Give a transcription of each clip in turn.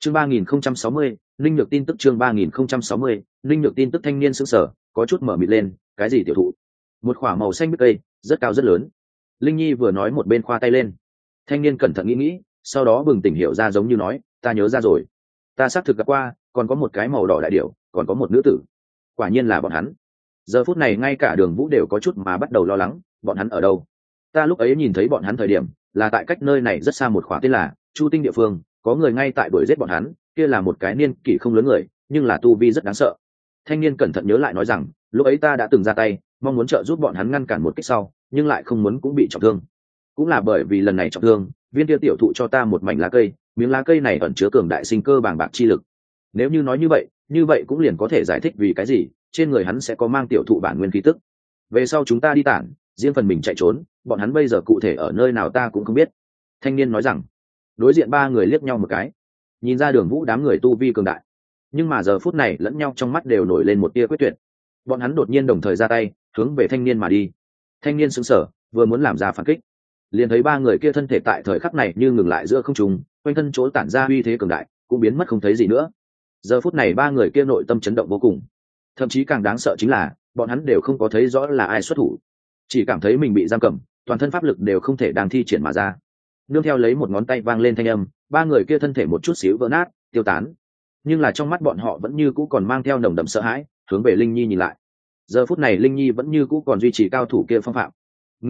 Chương 3060, linh nhược tin tức. Chương 3060, linh nhược tin tức. Thanh niên sững sờ, có chút mở mịt lên, cái gì tiểu thụ? Một quả màu xanh biết cây, rất cao rất lớn. Linh Nhi vừa nói một bên khoa tay lên. Thanh niên cẩn thận nghĩ, sau đó bừng tỉnh hiểu ra, giống như nói, ta nhớ ra rồi, ta xác thực gặp qua, còn có một cái màu đỏ đại điểu, còn có một nữ tử. Quả nhiên là bọn hắn. Giờ phút này ngay cả Đường Vũ đều có chút mà bắt đầu lo lắng, bọn hắn ở đâu? Ta lúc ấy nhìn thấy bọn hắn thời điểm, là tại cách nơi này rất xa một khoảng tên là Chu Tinh địa phương, có người ngay tại đuổi giết bọn hắn, kia là một cái niên kỷ không lớn người, nhưng là tu vi rất đáng sợ. Thanh niên cẩn thận nhớ lại nói rằng, lúc ấy ta đã từng ra tay, mong muốn trợ giúp bọn hắn ngăn cản một kích sau, nhưng lại không muốn cũng bị trọng thương. Cũng là bởi vì lần này trọng thương, viên kia tiểu thụ cho ta một mảnh lá cây, miếng lá cây này ẩn chứa cường đại sinh cơ bàng bạc chi lực. Nếu như nói như vậy cũng liền có thể giải thích vì cái gì trên người hắn sẽ có mang tiểu thụ bản nguyên khí tức. Về sau chúng ta đi tản, riêng phần mình chạy trốn, bọn hắn bây giờ cụ thể ở nơi nào ta cũng không biết. Thanh niên nói rằng. Đối diện ba người liếc nhau một cái, nhìn ra Đường Vũ đám người tu vi cường đại, nhưng mà giờ phút này lẫn nhau trong mắt đều nổi lên một tia quyết tuyệt. Bọn hắn đột nhiên đồng thời ra tay, hướng về thanh niên mà đi. Thanh niên sững sờ, vừa muốn làm ra phản kích, liền thấy ba người kia thân thể tại thời khắc này như ngừng lại giữa không trung, quanh thân chỗ tản ra uy thế cường đại cũng biến mất không thấy gì nữa. Giờ phút này ba người kia nội tâm chấn động vô cùng, thậm chí càng đáng sợ chính là bọn hắn đều không có thấy rõ là ai xuất thủ, chỉ cảm thấy mình bị giam cầm, toàn thân pháp lực đều không thể đang thi triển mà ra. Nương theo lấy một ngón tay vang lên thanh âm, ba người kia thân thể một chút xíu vỡ nát tiêu tán, nhưng là trong mắt bọn họ vẫn như cũ còn mang theo nồng đậm sợ hãi, hướng về Linh Nhi nhìn lại. Giờ phút này Linh Nhi vẫn như cũ còn duy trì cao thủ kia phong phạm.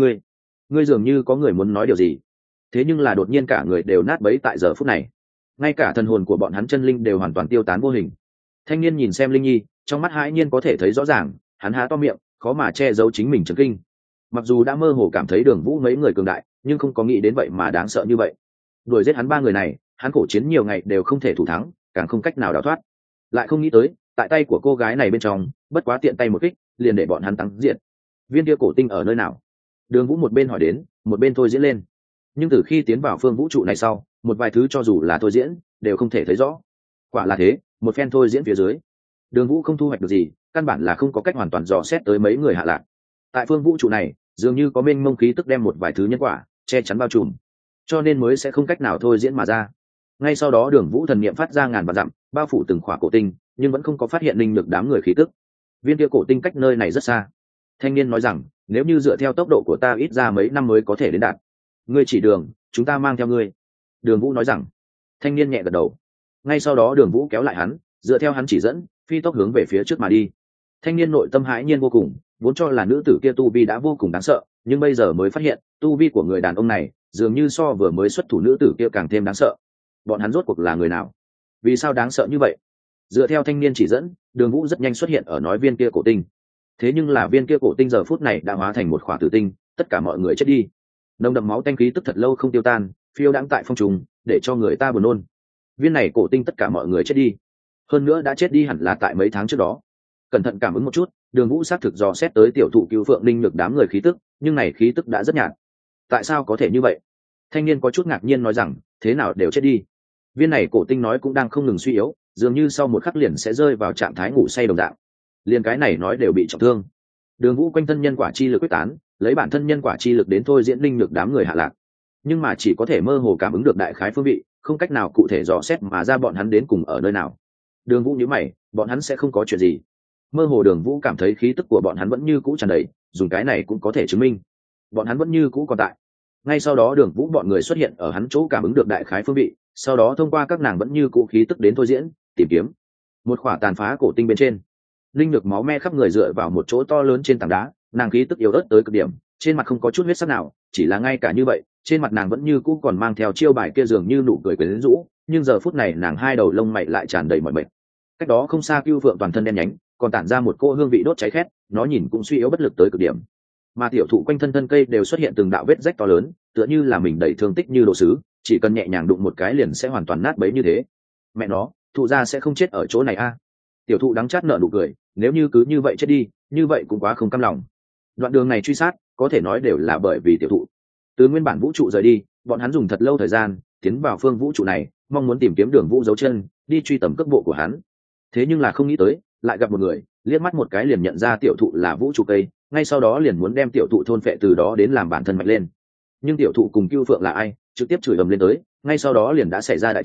Ngươi dường như có người muốn nói điều gì, thế nhưng là đột nhiên cả người đều nát bấy tại giờ phút này, ngay cả thần hồn của bọn hắn chân linh đều hoàn toàn tiêu tán vô hình. Thanh niên nhìn xem Linh Nhi, trong mắt hãi nhiên có thể thấy rõ ràng, hắn há to miệng, khó mà che giấu chính mình chấn kinh. Mặc dù đã mơ hồ cảm thấy Đường Vũ mấy người cường đại, nhưng không có nghĩ đến vậy mà đáng sợ như vậy. Đuổi giết hắn ba người này, hắn khổ chiến nhiều ngày đều không thể thủ thắng, càng không cách nào đào thoát. Lại không nghĩ tới, tại tay của cô gái này bên trong, bất quá tiện tay một kích, liền để bọn hắn thắng diện. Viên kia cổ tinh ở nơi nào? Đường Vũ một bên hỏi đến, một bên thôi diễn lên. Nhưng từ khi tiến vào phương vũ trụ này sau, một vài thứ cho dù là thôi diễn, đều không thể thấy rõ. Quả là thế, một phen thôi diễn phía dưới, Đường Vũ không thu hoạch được gì, căn bản là không có cách hoàn toàn dò xét tới mấy người hạ lạc. Tại phương vũ trụ này, dường như có mênh mông khí tức đem một vài thứ nhân quả che chắn bao trùm, cho nên mới sẽ không cách nào thôi diễn mà ra. Ngay sau đó Đường Vũ thần niệm phát ra ngàn vạn dặm, bao phủ từng khỏa cổ tinh, nhưng vẫn không có phát hiện linh lực đám người khí tức. Viên kia cổ tinh cách nơi này rất xa. Thanh niên nói rằng, nếu như dựa theo tốc độ của ta ít ra mấy năm mới có thể đến đạt. Ngươi chỉ đường, chúng ta mang theo ngươi. Đường Vũ nói rằng. Thanh niên nhẹ gật đầu. Ngay sau đó Đường Vũ kéo lại hắn, dựa theo hắn chỉ dẫn, phi tốc hướng về phía trước mà đi. Thanh niên nội tâm hãi nhiên vô cùng, vốn cho là nữ tử kia tu vi đã vô cùng đáng sợ, nhưng bây giờ mới phát hiện tu vi của người đàn ông này dường như so vừa mới xuất thủ nữ tử kia càng thêm đáng sợ. Bọn hắn rốt cuộc là người nào? Vì sao đáng sợ như vậy? Dựa theo thanh niên chỉ dẫn, Đường Vũ rất nhanh xuất hiện ở nói viên kia cổ tinh. Thế nhưng là viên kia cổ tinh giờ phút này đã hóa thành một khỏa tử tinh, tất cả mọi người chết đi. Nồng đậm máu tanh khí tức thật lâu không tiêu tan, phiêu đãng tại phong trùng, để cho người ta buồn nôn. Viên này cổ tinh tất cả mọi người chết đi, hơn nữa đã chết đi hẳn là tại mấy tháng trước đó. Cẩn thận cảm ứng một chút, Đường Vũ xác thực dò xét tới tiểu thụ cứu phượng linh nhược đám người khí tức, nhưng này khí tức đã rất nhạt. Tại sao có thể như vậy? Thanh niên có chút ngạc nhiên nói rằng, thế nào đều chết đi. Viên này cổ tinh nói cũng đang không ngừng suy yếu, dường như sau một khắc liền sẽ rơi vào trạng thái ngủ say đồng dạng. Liền cái này nói đều bị trọng thương. Đường Vũ quanh thân nhân quả chi lực quyết tán, lấy bản thân nhân quả chi lực đến thôi diễn linh nhược đám người hạ lạc, nhưng mà chỉ có thể mơ hồ cảm ứng được đại khái phương vị, không cách nào cụ thể dò xét mà ra bọn hắn đến cùng ở nơi nào. Đường Vũ nhíu mày, bọn hắn sẽ không có chuyện gì. Mơ hồ Đường Vũ cảm thấy khí tức của bọn hắn vẫn như cũ tràn đầy, dùng cái này cũng có thể chứng minh bọn hắn vẫn như cũ còn tại. Ngay sau đó Đường Vũ bọn người xuất hiện ở hắn chỗ cảm ứng được đại khái phương vị, sau đó thông qua các nàng vẫn như cũ khí tức đến thôi diễn, tìm kiếm một khỏa tàn phá cổ tinh bên trên. Linh lực máu me khắp người dựa vào một chỗ to lớn trên tảng đá, nàng khí tức yếu ớt tới cực điểm, trên mặt không có chút huyết sắc nào, chỉ là ngay cả như vậy, trên mặt nàng vẫn như cũ còn mang theo chiêu bài kia dường như nụ cười quyến rũ, nhưng giờ phút này nàng hai đầu lông mày lại tràn đầy mỏi mệt. Cách đó không xa Cưu Phượng toàn thân đen nhánh, còn tản ra một cỗ hương vị đốt cháy khét, nó nhìn cũng suy yếu bất lực tới cực điểm. Mà tiểu thụ quanh thân thân cây đều xuất hiện từng đạo vết rách to lớn, tựa như là mình đầy thương tích như đồ sứ, chỉ cần nhẹ nhàng đụng một cái liền sẽ hoàn toàn nát bấy như thế. Mẹ nó, thụ gia sẽ không chết ở chỗ này a. Tiểu thụ đắng chát nở nụ cười, nếu như cứ như vậy chết đi, như vậy cũng quá không cam lòng. Đoạn đường này truy sát, có thể nói đều là bởi vì tiểu thụ. Từ nguyên bản vũ trụ rời đi, bọn hắn dùng thật lâu thời gian tiến vào phương vũ trụ này, mong muốn tìm kiếm Đường Vũ dấu chân, đi truy tầm cước bộ của hắn. Thế nhưng là không nghĩ tới, lại gặp một người, liếc mắt một cái liền nhận ra tiểu thụ là vũ trụ cây, ngay sau đó liền muốn đem tiểu thụ thôn phệ từ đó đến làm bản thân mạnh lên. Nhưng tiểu thụ cùng Cưu Phượng là ai, trực tiếp chửi ầm lên tới, ngay sau đó liền đã xảy ra đại chiến,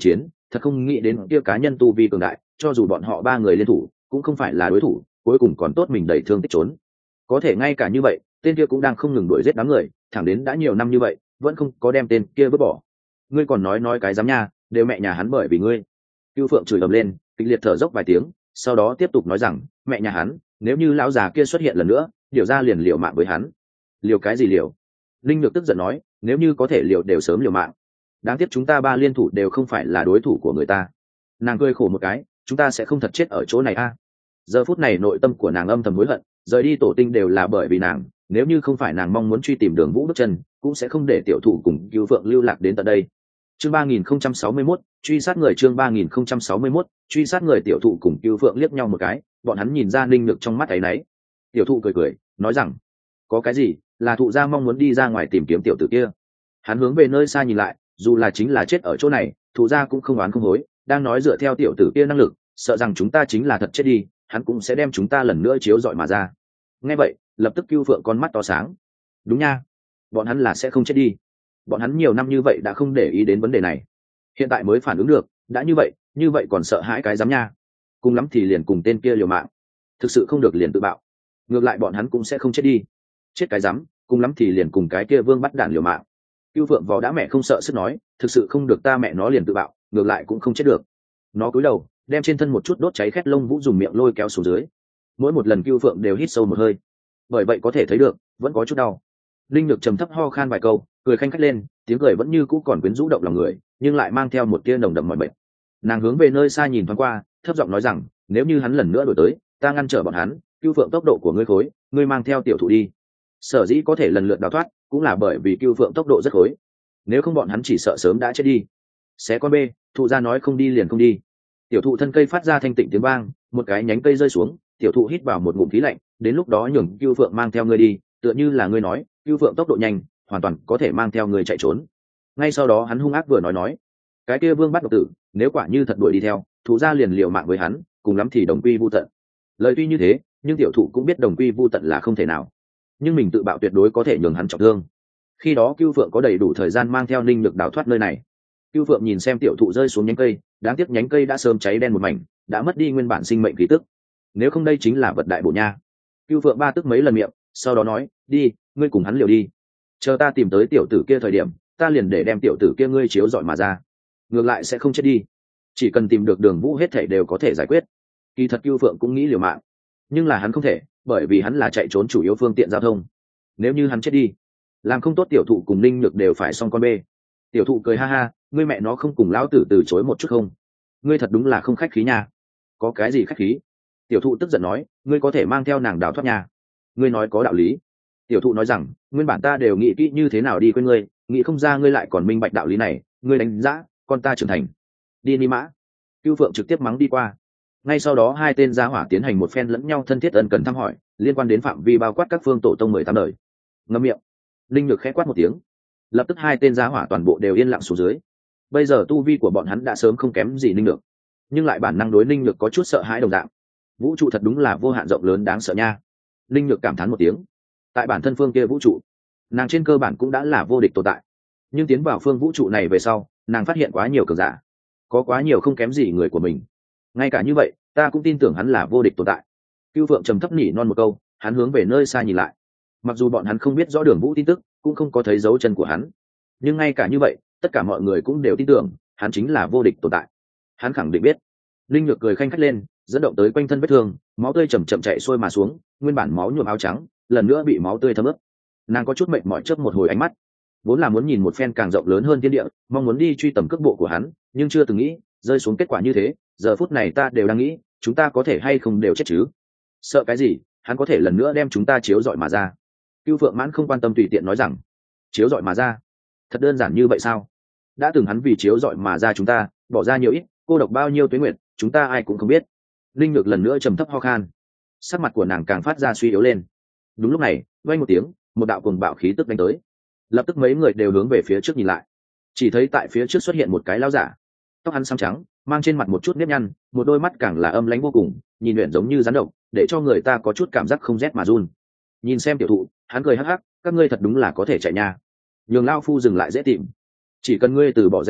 thật không nghĩ đến kia cá nhân tu vi cường đại, cho dù bọn họ ba người liên thủ cũng không phải là đối thủ, cuối cùng còn tốt mình đẩy thương tích trốn. Có thể ngay cả như vậy tên kia cũng đang không ngừng đuổi giết đám người, thẳng đến đã nhiều năm như vậy vẫn không có đem tên kia vứt bỏ. Ngươi còn nói cái dám nha, đều mẹ nhà hắn bởi vì ngươi. Cưu Phượng chửi ầm lên, kịch liệt thở dốc vài tiếng, sau đó tiếp tục nói rằng, mẹ nhà hắn, nếu như lão già kia xuất hiện lần nữa, điều ra liền liều mạng với hắn. Liều cái gì liều? Linh Nhược tức giận nói, nếu như có thể liều đều sớm liều mạng. Đáng tiếc chúng ta ba liên thủ đều không phải là đối thủ của người ta. Nàng cười khổ một cái, chúng ta sẽ không thật chết ở chỗ này a. Giờ phút này nội tâm của nàng âm thầm hối hận, rời đi tổ tinh đều là bởi vì nàng, nếu như không phải nàng mong muốn truy tìm Đường Vũ bước chân, cũng sẽ không để tiểu thụ cùng Cưu Phượng lưu lạc đến tận đây. Chương 3061, truy sát người. Chương 3061, truy sát người. Tiểu thụ cùng Cưu Phượng liếc nhau một cái, bọn hắn nhìn ra Linh Nhược trong mắt ấy nấy. Tiểu thụ cười cười, nói rằng, có cái gì, là thụ gia mong muốn đi ra ngoài tìm kiếm tiểu tử kia. Hắn hướng về nơi xa nhìn lại, dù là chính là chết ở chỗ này, thụ gia cũng không oán không hối, đang nói dựa theo tiểu tử kia năng lực, sợ rằng chúng ta chính là thật chết đi, hắn cũng sẽ đem chúng ta lần nữa chiếu rọi mà ra. Nghe vậy, lập tức Cưu Phượng con mắt to sáng. Đúng nha, bọn hắn là sẽ không chết đi. Bọn hắn nhiều năm như vậy đã không để ý đến vấn đề này, hiện tại mới phản ứng được, đã như vậy còn sợ hãi cái dám nha. Cùng lắm thì liền cùng tên kia liều mạng, thực sự không được liền tự bạo, ngược lại bọn hắn cũng sẽ không chết đi. Chết cái dám, cùng lắm thì liền cùng cái kia Vương Bắt Đản liều mạng. Cưu Phượng vò đã mẹ không sợ sức nói, thực sự không được ta mẹ nó liền tự bạo, ngược lại cũng không chết được. Nó cúi đầu đem trên thân một chút đốt cháy khét lông vũ dùng miệng lôi kéo xuống dưới. Mỗi một lần Cưu Phượng đều hít sâu một hơi, bởi vậy có thể thấy được vẫn có chút đau. Linh Nhược trầm thấp ho khan vài câu, cười khanh khách lên, tiếng cười vẫn như cũ còn quyến rũ động lòng người, nhưng lại mang theo một tia nồng đậm mỏi mệt. Nàng hướng về nơi xa nhìn thoáng qua, thấp giọng nói rằng, nếu như hắn lần nữa đổi tới, ta ngăn trở bọn hắn. Cưu Phượng tốc độ của ngươi khối, ngươi mang theo tiểu thụ đi. Sở dĩ có thể lần lượt đào thoát, cũng là bởi vì Cưu Phượng tốc độ rất khối, nếu không bọn hắn chỉ sợ sớm đã chết đi. Xé con bê, thụ gia nói không đi liền không đi. Tiểu thụ thân cây phát ra thanh tịnh tiếng vang, một cái nhánh cây rơi xuống, tiểu thụ hít vào một ngụm khí lạnh, đến lúc đó nhường Cưu Phượng mang theo ngươi đi, tựa như là ngươi nói, Cưu Phượng tốc độ nhanh, hoàn toàn có thể mang theo ngươi chạy trốn. Ngay sau đó hắn hung ác vừa nói, cái kia Vương Bắt Độc Tử, nếu quả như thật đuổi đi theo, thụ gia liền liều mạng với hắn, cùng lắm thì đồng quy vu tận. Lời tuy như thế, nhưng tiểu thụ cũng biết đồng quy vu tận là không thể nào, nhưng mình tự bạo tuyệt đối có thể nhường hắn trọng thương. Khi đó Cưu Phượng có đầy đủ thời gian mang theo Linh Nhược đào thoát nơi này. Cưu Phượng nhìn xem tiểu thụ rơi xuống nhánh cây, đáng tiếc nhánh cây đã sớm cháy đen một mảnh, đã mất đi nguyên bản sinh mệnh khí tức. Nếu không đây chính là vật đại bổ nha. Cưu Phượng ba tức mấy lần miệng, sau đó nói, đi, ngươi cùng hắn liều đi. Chờ ta tìm tới tiểu tử kia thời điểm, ta liền để đem tiểu tử kia ngươi chiếu dọi mà ra. Ngược lại sẽ không chết đi, chỉ cần tìm được Đường Vũ hết thảy đều có thể giải quyết. Kỳ thật Cưu Phượng cũng nghĩ liều mạng, nhưng là hắn không thể, bởi vì hắn là chạy trốn chủ yếu phương tiện giao thông. Nếu như hắn chết đi, làm không tốt tiểu thụ cùng Linh Nhược đều phải xong con bê. Tiểu thụ cười ha ha, ngươi mẹ nó không cùng lão tử từ chối một chút không? Ngươi thật đúng là không khách khí nha. Có cái gì khách khí? Tiểu thụ tức giận nói, ngươi có thể mang theo nàng đào thoát nhà. Ngươi nói có đạo lý. Tiểu thụ nói rằng, nguyên bản ta đều nghĩ kỹ như thế nào đi quên ngươi, nghĩ không ra ngươi lại còn minh bạch đạo lý này, ngươi đánh giá, con ta trưởng thành. Đi ni mã. Cưu Phượng trực tiếp mắng đi qua. Ngay sau đó hai tên gia hỏa tiến hành một phen lẫn nhau thân thiết ân cần thăm hỏi, liên quan đến phạm vi bao quát các phương tổ tông 18 đời. Ngậm miệng. Linh Nhược khẽ quát một tiếng, lập tức hai tên gia hỏa toàn bộ đều yên lặng xuống dưới. Bây giờ tu vi của bọn hắn đã sớm không kém gì Linh Nhược, nhưng lại bản năng đối Linh Nhược có chút sợ hãi đồng dạng. Vũ trụ thật đúng là vô hạn rộng lớn đáng sợ nha. Linh Nhược cảm thán một tiếng. Tại bản thân phương kia vũ trụ, nàng trên cơ bản cũng đã là vô địch tồn tại, nhưng tiến vào phương vũ trụ này về sau, nàng phát hiện quá nhiều cường giả, có quá nhiều không kém gì người của mình. Ngay cả như vậy, ta cũng tin tưởng hắn là vô địch tồn tại. Cưu Phượng trầm thấp nhỉ non một câu, hắn hướng về nơi xa nhìn lại. Mặc dù bọn hắn không biết rõ Đường Vũ tin tức, cũng không có thấy dấu chân của hắn, nhưng ngay cả như vậy, tất cả mọi người cũng đều tin tưởng hắn chính là vô địch tồn tại. Hắn khẳng định biết. Linh Nhược cười khanh khách lên, dẫn động tới quanh thân vết thương, máu tươi chậm chậm chảy xuôi mà xuống, nguyên bản máu nhuộm áo trắng, lần nữa bị máu tươi thấm ướt. Nàng có chút mệt mỏi chớp một hồi ánh mắt, vốn là muốn nhìn một phen càng rộng lớn hơn thiên địa, mong muốn đi truy tầm cước bộ của hắn, nhưng chưa từng nghĩ rơi xuống kết quả như thế. Giờ phút này ta đều đang nghĩ, chúng ta có thể hay không đều chết chứ? Sợ cái gì? Hắn có thể lần nữa đem chúng ta chiếu rọi mà ra. Cưu Phượng mãn không quan tâm tùy tiện nói rằng, chiếu rọi mà ra? Thật đơn giản như vậy sao? Đã từng hắn vì chiếu rọi mà ra chúng ta, bỏ ra nhiều ít, cô độc bao nhiêu tuế nguyệt, chúng ta ai cũng không biết. Linh Nhược lần nữa trầm thấp ho khan, sắc mặt của nàng càng phát ra suy yếu lên. Đúng lúc này, vang một tiếng, một đạo cuồng bạo khí tức đánh tới. Lập tức mấy người đều hướng về phía trước nhìn lại, chỉ thấy tại phía trước xuất hiện một cái lão giả, tóc hắn xám trắng, mang trên mặt một chút nếp nhăn, một đôi mắt càng là âm lãnh vô cùng, nhìn luyện giống như rắn độc, để cho người ta có chút cảm giác không rét mà run. Nhìn xem tiểu thụ, hắn cười hắc hắc, các ngươi thật đúng là có thể chạy nha. Nhường lão phu dừng lại dễ tìm, chỉ cần ngươi từ bỏ dãy rủa,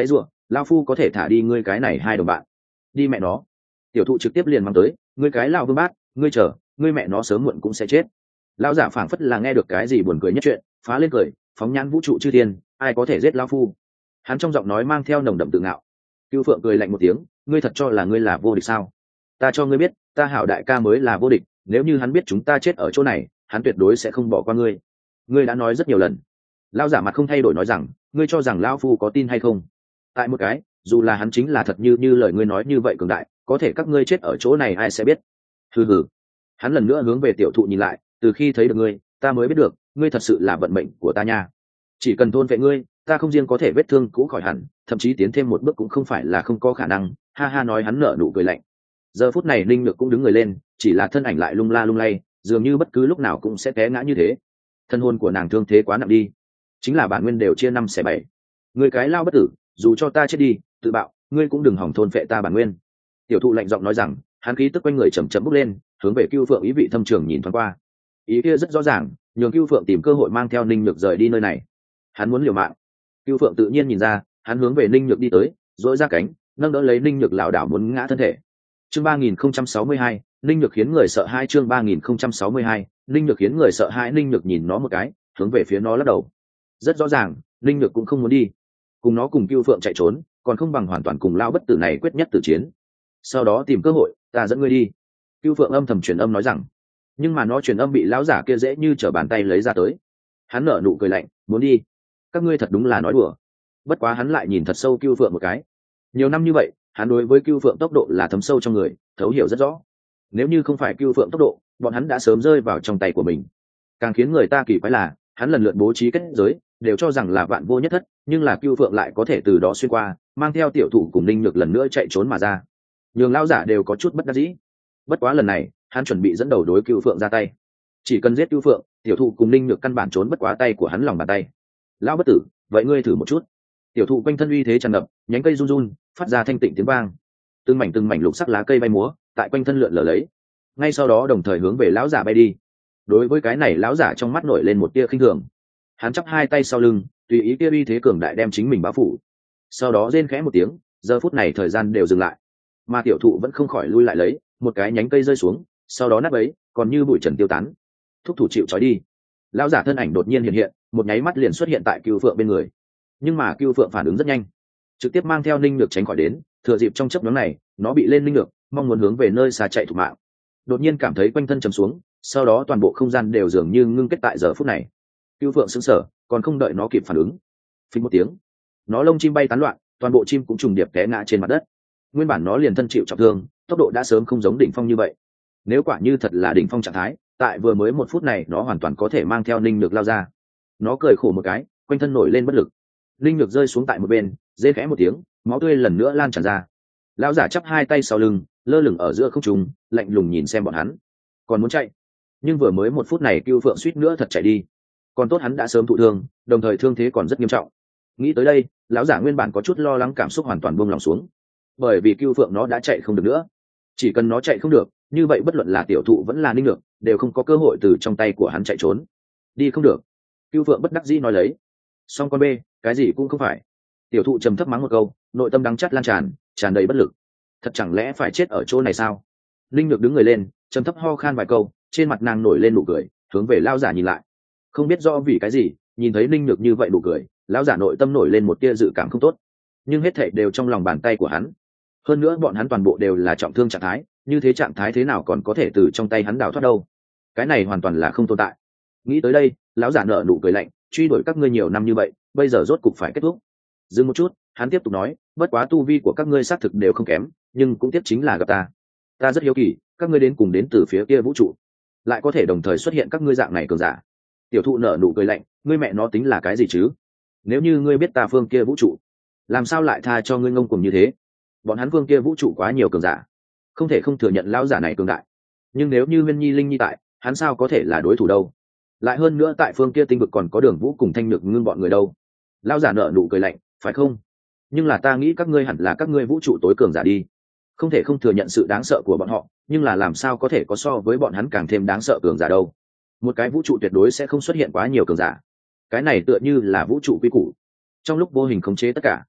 lao phu có thể thả đi ngươi cái này hai đồng bạn. Đi mẹ nó. Tiểu thụ trực tiếp liền mang tới, ngươi cái lao vương bát, ngươi chờ, ngươi mẹ nó sớm muộn cũng sẽ chết. Lão giả phảng phất là nghe được cái gì buồn cười nhất chuyện, phá lên cười, phóng nhãn vũ trụ chư thiên, ai có thể giết lao phu. Hắn trong giọng nói mang theo nồng đậm tự ngạo. Cưu Phượng cười lạnh một tiếng, ngươi thật cho là ngươi là vô địch sao? Ta cho ngươi biết, ta hảo đại ca mới là vô địch, nếu như hắn biết chúng ta chết ở chỗ này, hắn tuyệt đối sẽ không bỏ qua ngươi. Ngươi đã nói rất nhiều lần. Lão giả mặt không thay đổi nói rằng, ngươi cho rằng lão phu có tin hay không? Tại một cái, dù là hắn chính là thật như lời ngươi nói như vậy cường đại, có thể các ngươi chết ở chỗ này ai sẽ biết? Hừ hừ. Hắn lần nữa hướng về tiểu thụ nhìn lại, từ khi thấy được ngươi, ta mới biết được, ngươi thật sự là vận mệnh của ta nha. Chỉ cần thôn vệ ngươi, ta không riêng có thể vết thương cũ khỏi hẳn, thậm chí tiến thêm một bước cũng không phải là không có khả năng. Ha ha, nói hắn nở nụ cười lạnh. Giờ phút này Linh Nhược cũng đứng người lên, chỉ là thân ảnh lại lung la lung lay, dường như bất cứ lúc nào cũng sẽ té ngã như thế. Thân hồn của nàng thương thế quá nặng đi, chính là bản nguyên đều chia 5/7. Ngươi cái lao bất tử, dù cho ta chết đi, tự bạo, ngươi cũng đừng hỏng thôn phệ ta bản nguyên. Tiểu thụ lạnh giọng nói rằng, hắn khí tức quanh người chậm chậm bốc lên, hướng về Cưu Phượng ý vị thâm trường nhìn thoáng qua. Ý kia rất rõ ràng, nhường Cưu Phượng tìm cơ hội mang theo Ninh Nhược rời đi nơi này. Hắn muốn liều mạng. Cưu Phượng tự nhiên nhìn ra, hắn hướng về Ninh Nhược đi tới, duỗi ra cánh, nâng đỡ lấy Ninh Nhược lảo đảo muốn ngã thân thể. Chương 3062, Ninh Nhược khiến người sợ hãi. Chương 3062, Ninh Nhược khiến người sợ hãi. Ninh Nhược nhìn nó một cái, hướng về phía nó lắc đầu. Rất rõ ràng, Ninh Nhược cũng không muốn đi. Cùng nó cùng Cưu Phượng chạy trốn, còn không bằng hoàn toàn cùng lao bất tử này quyết nhất tử chiến. Sau đó tìm cơ hội, ta dẫn ngươi đi. Cưu Phượng âm thầm truyền âm nói rằng, nhưng mà nó truyền âm bị lão giả kia dễ như trở bàn tay lấy ra tới. Hắn nở nụ cười lạnh, muốn đi? Các ngươi thật đúng là nói đùa. Bất quá hắn lại nhìn thật sâu Cưu Phượng một cái. Nhiều năm như vậy, hắn đối với Cưu Phượng tốc độ là thấm sâu trong người, thấu hiểu rất rõ. Nếu như không phải Cưu Phượng tốc độ, bọn hắn đã sớm rơi vào trong tay của mình. Càng khiến người ta kỳ quái là, hắn lần lượt bố trí kết giới, đều cho rằng là vạn vô nhất thất, nhưng là Cưu Phượng lại có thể từ đó xuyên qua, mang theo tiểu thủ cùng Ninh Nhược lần nữa chạy trốn mà ra. Nhường lão giả đều có chút bất đắc dĩ. Bất quá lần này, hắn chuẩn bị dẫn đầu đối Cưu Phượng ra tay. Chỉ cần giết Cưu Phượng, tiểu thụ cùng Ninh Nhược căn bản trốn bất quá tay của hắn lòng bàn tay. Lão bất tử, vậy ngươi thử một chút. Tiểu thụ quanh thân uy thế tràn ngập, nhánh cây run run, phát ra thanh tịnh tiếng vang. Từng mảnh lục sắc lá cây bay múa, tại quanh thân lượn lờ lấy. Ngay sau đó đồng thời hướng về lão giả bay đi. Đối với cái này, lão giả trong mắt nổi lên một tia khinh thường. Hắn chắp hai tay sau lưng, tùy ý kia uy thế cường đại đem chính mình bao phủ. Sau đó rên khẽ một tiếng, giờ phút này thời gian đều dừng lại. Mà tiểu thụ vẫn không khỏi lui lại lấy, một cái nhánh cây rơi xuống, sau đó nát bấy, còn như bụi trần tiêu tán. Thúc thủ chịu trói đi. Lão giả thân ảnh đột nhiên hiện hiện, một nháy mắt liền xuất hiện tại Cưu Phượng bên người. Nhưng mà Cưu Phượng phản ứng rất nhanh, trực tiếp mang theo Ninh Nhược tránh khỏi đến, thừa dịp trong chớp nhoáng này, nó bị lên Ninh Nhược, mong muốn hướng về nơi xa chạy thủ mạng. Đột nhiên cảm thấy quanh thân trầm xuống, sau đó toàn bộ không gian đều dường như ngưng kết tại giờ phút này. Cưu Phượng sững sờ, còn không đợi nó kịp phản ứng, phình một tiếng, nó lông chim bay tán loạn, toàn bộ chim cũng trùng điệp té ngã trên mặt đất. Nguyên bản nó liền thân chịu trọng thương, tốc độ đã sớm không giống đỉnh phong như vậy. Nếu quả như thật là đỉnh phong trạng thái, tại vừa mới 1 phút này nó hoàn toàn có thể mang theo Ninh Nhược lao ra. Nó cười khổ một cái, quanh thân nổi lên bất lực. Ninh Nhược rơi xuống tại một bên, rên khẽ một tiếng, máu tươi lần nữa lan tràn ra. Lão giả chắp hai tay sau lưng, lơ lửng ở giữa không trung, lạnh lùng nhìn xem bọn hắn. Còn muốn chạy, nhưng vừa mới 1 phút này Cưu Phượng suýt nữa thật chạy đi. Còn tốt hắn đã sớm thụ thương, đồng thời thương thế còn rất nghiêm trọng. Nghĩ tới đây, lão giả nguyên bản có chút lo lắng cảm xúc hoàn toàn buông lòng xuống. Bởi vì Cưu Phượng nó đã chạy không được nữa. Chỉ cần nó chạy không được, như vậy bất luận là tiểu thụ vẫn là Ninh Nhược, đều không có cơ hội từ trong tay của hắn chạy trốn. Đi không được. Cưu Phượng bất đắc dĩ nói lấy. Song con bê, cái gì cũng không phải. Tiểu thụ trầm thấp mắng một câu, nội tâm đắng chát lan tràn, tràn đầy bất lực. Thật chẳng lẽ phải chết ở chỗ này sao? Ninh Nhược đứng người lên, trầm thấp ho khan vài câu, trên mặt nàng nổi lên nụ cười, hướng về lão giả nhìn lại. Không biết do vì cái gì, nhìn thấy Ninh Nhược như vậy nụ cười, lão giả nội tâm nổi lên một tia dự cảm không tốt. Nhưng hết thảy đều trong lòng bàn tay của hắn. Hơn nữa bọn hắn toàn bộ đều là trọng thương trạng thái, như thế trạng thái thế nào còn có thể từ trong tay hắn đào thoát đâu? Cái này hoàn toàn là không tồn tại. Nghĩ tới đây, lão giả nở nụ cười lạnh, truy đuổi các ngươi nhiều năm như vậy, bây giờ rốt cục phải kết thúc. Dừng một chút, hắn tiếp tục nói, bất quá tu vi của các ngươi xác thực đều không kém, nhưng cũng tiếc chính là gặp ta. Ta rất hiếu kỳ, các ngươi đến cùng đến từ phía kia vũ trụ, lại có thể đồng thời xuất hiện các ngươi dạng này cường giả. Tiểu thụ nở nụ cười lạnh, ngươi mẹ nó tính là cái gì chứ? Nếu như ngươi biết ta phương kia vũ trụ, làm sao lại tha cho ngươi ngông cuồng như thế? Bọn hắn phương kia vũ trụ quá nhiều cường giả, không thể không thừa nhận lão giả này cường đại. Nhưng nếu như Nguyên Nhi Linh Nhi tại, hắn sao có thể là đối thủ đâu? Lại hơn nữa tại phương kia tinh vực còn có Đường Vũ cùng Thanh Nhược Ngưng bọn người đâu. Lão giả nở nụ cười lạnh, phải không? Nhưng là ta nghĩ các ngươi hẳn là các ngươi vũ trụ tối cường giả đi. Không thể không thừa nhận sự đáng sợ của bọn họ, nhưng là làm sao có thể có so với bọn hắn càng thêm đáng sợ cường giả đâu? Một cái vũ trụ tuyệt đối sẽ không xuất hiện quá nhiều cường giả. Cái này tựa như là vũ trụ quy củ, trong lúc vô hình khống chế tất cả.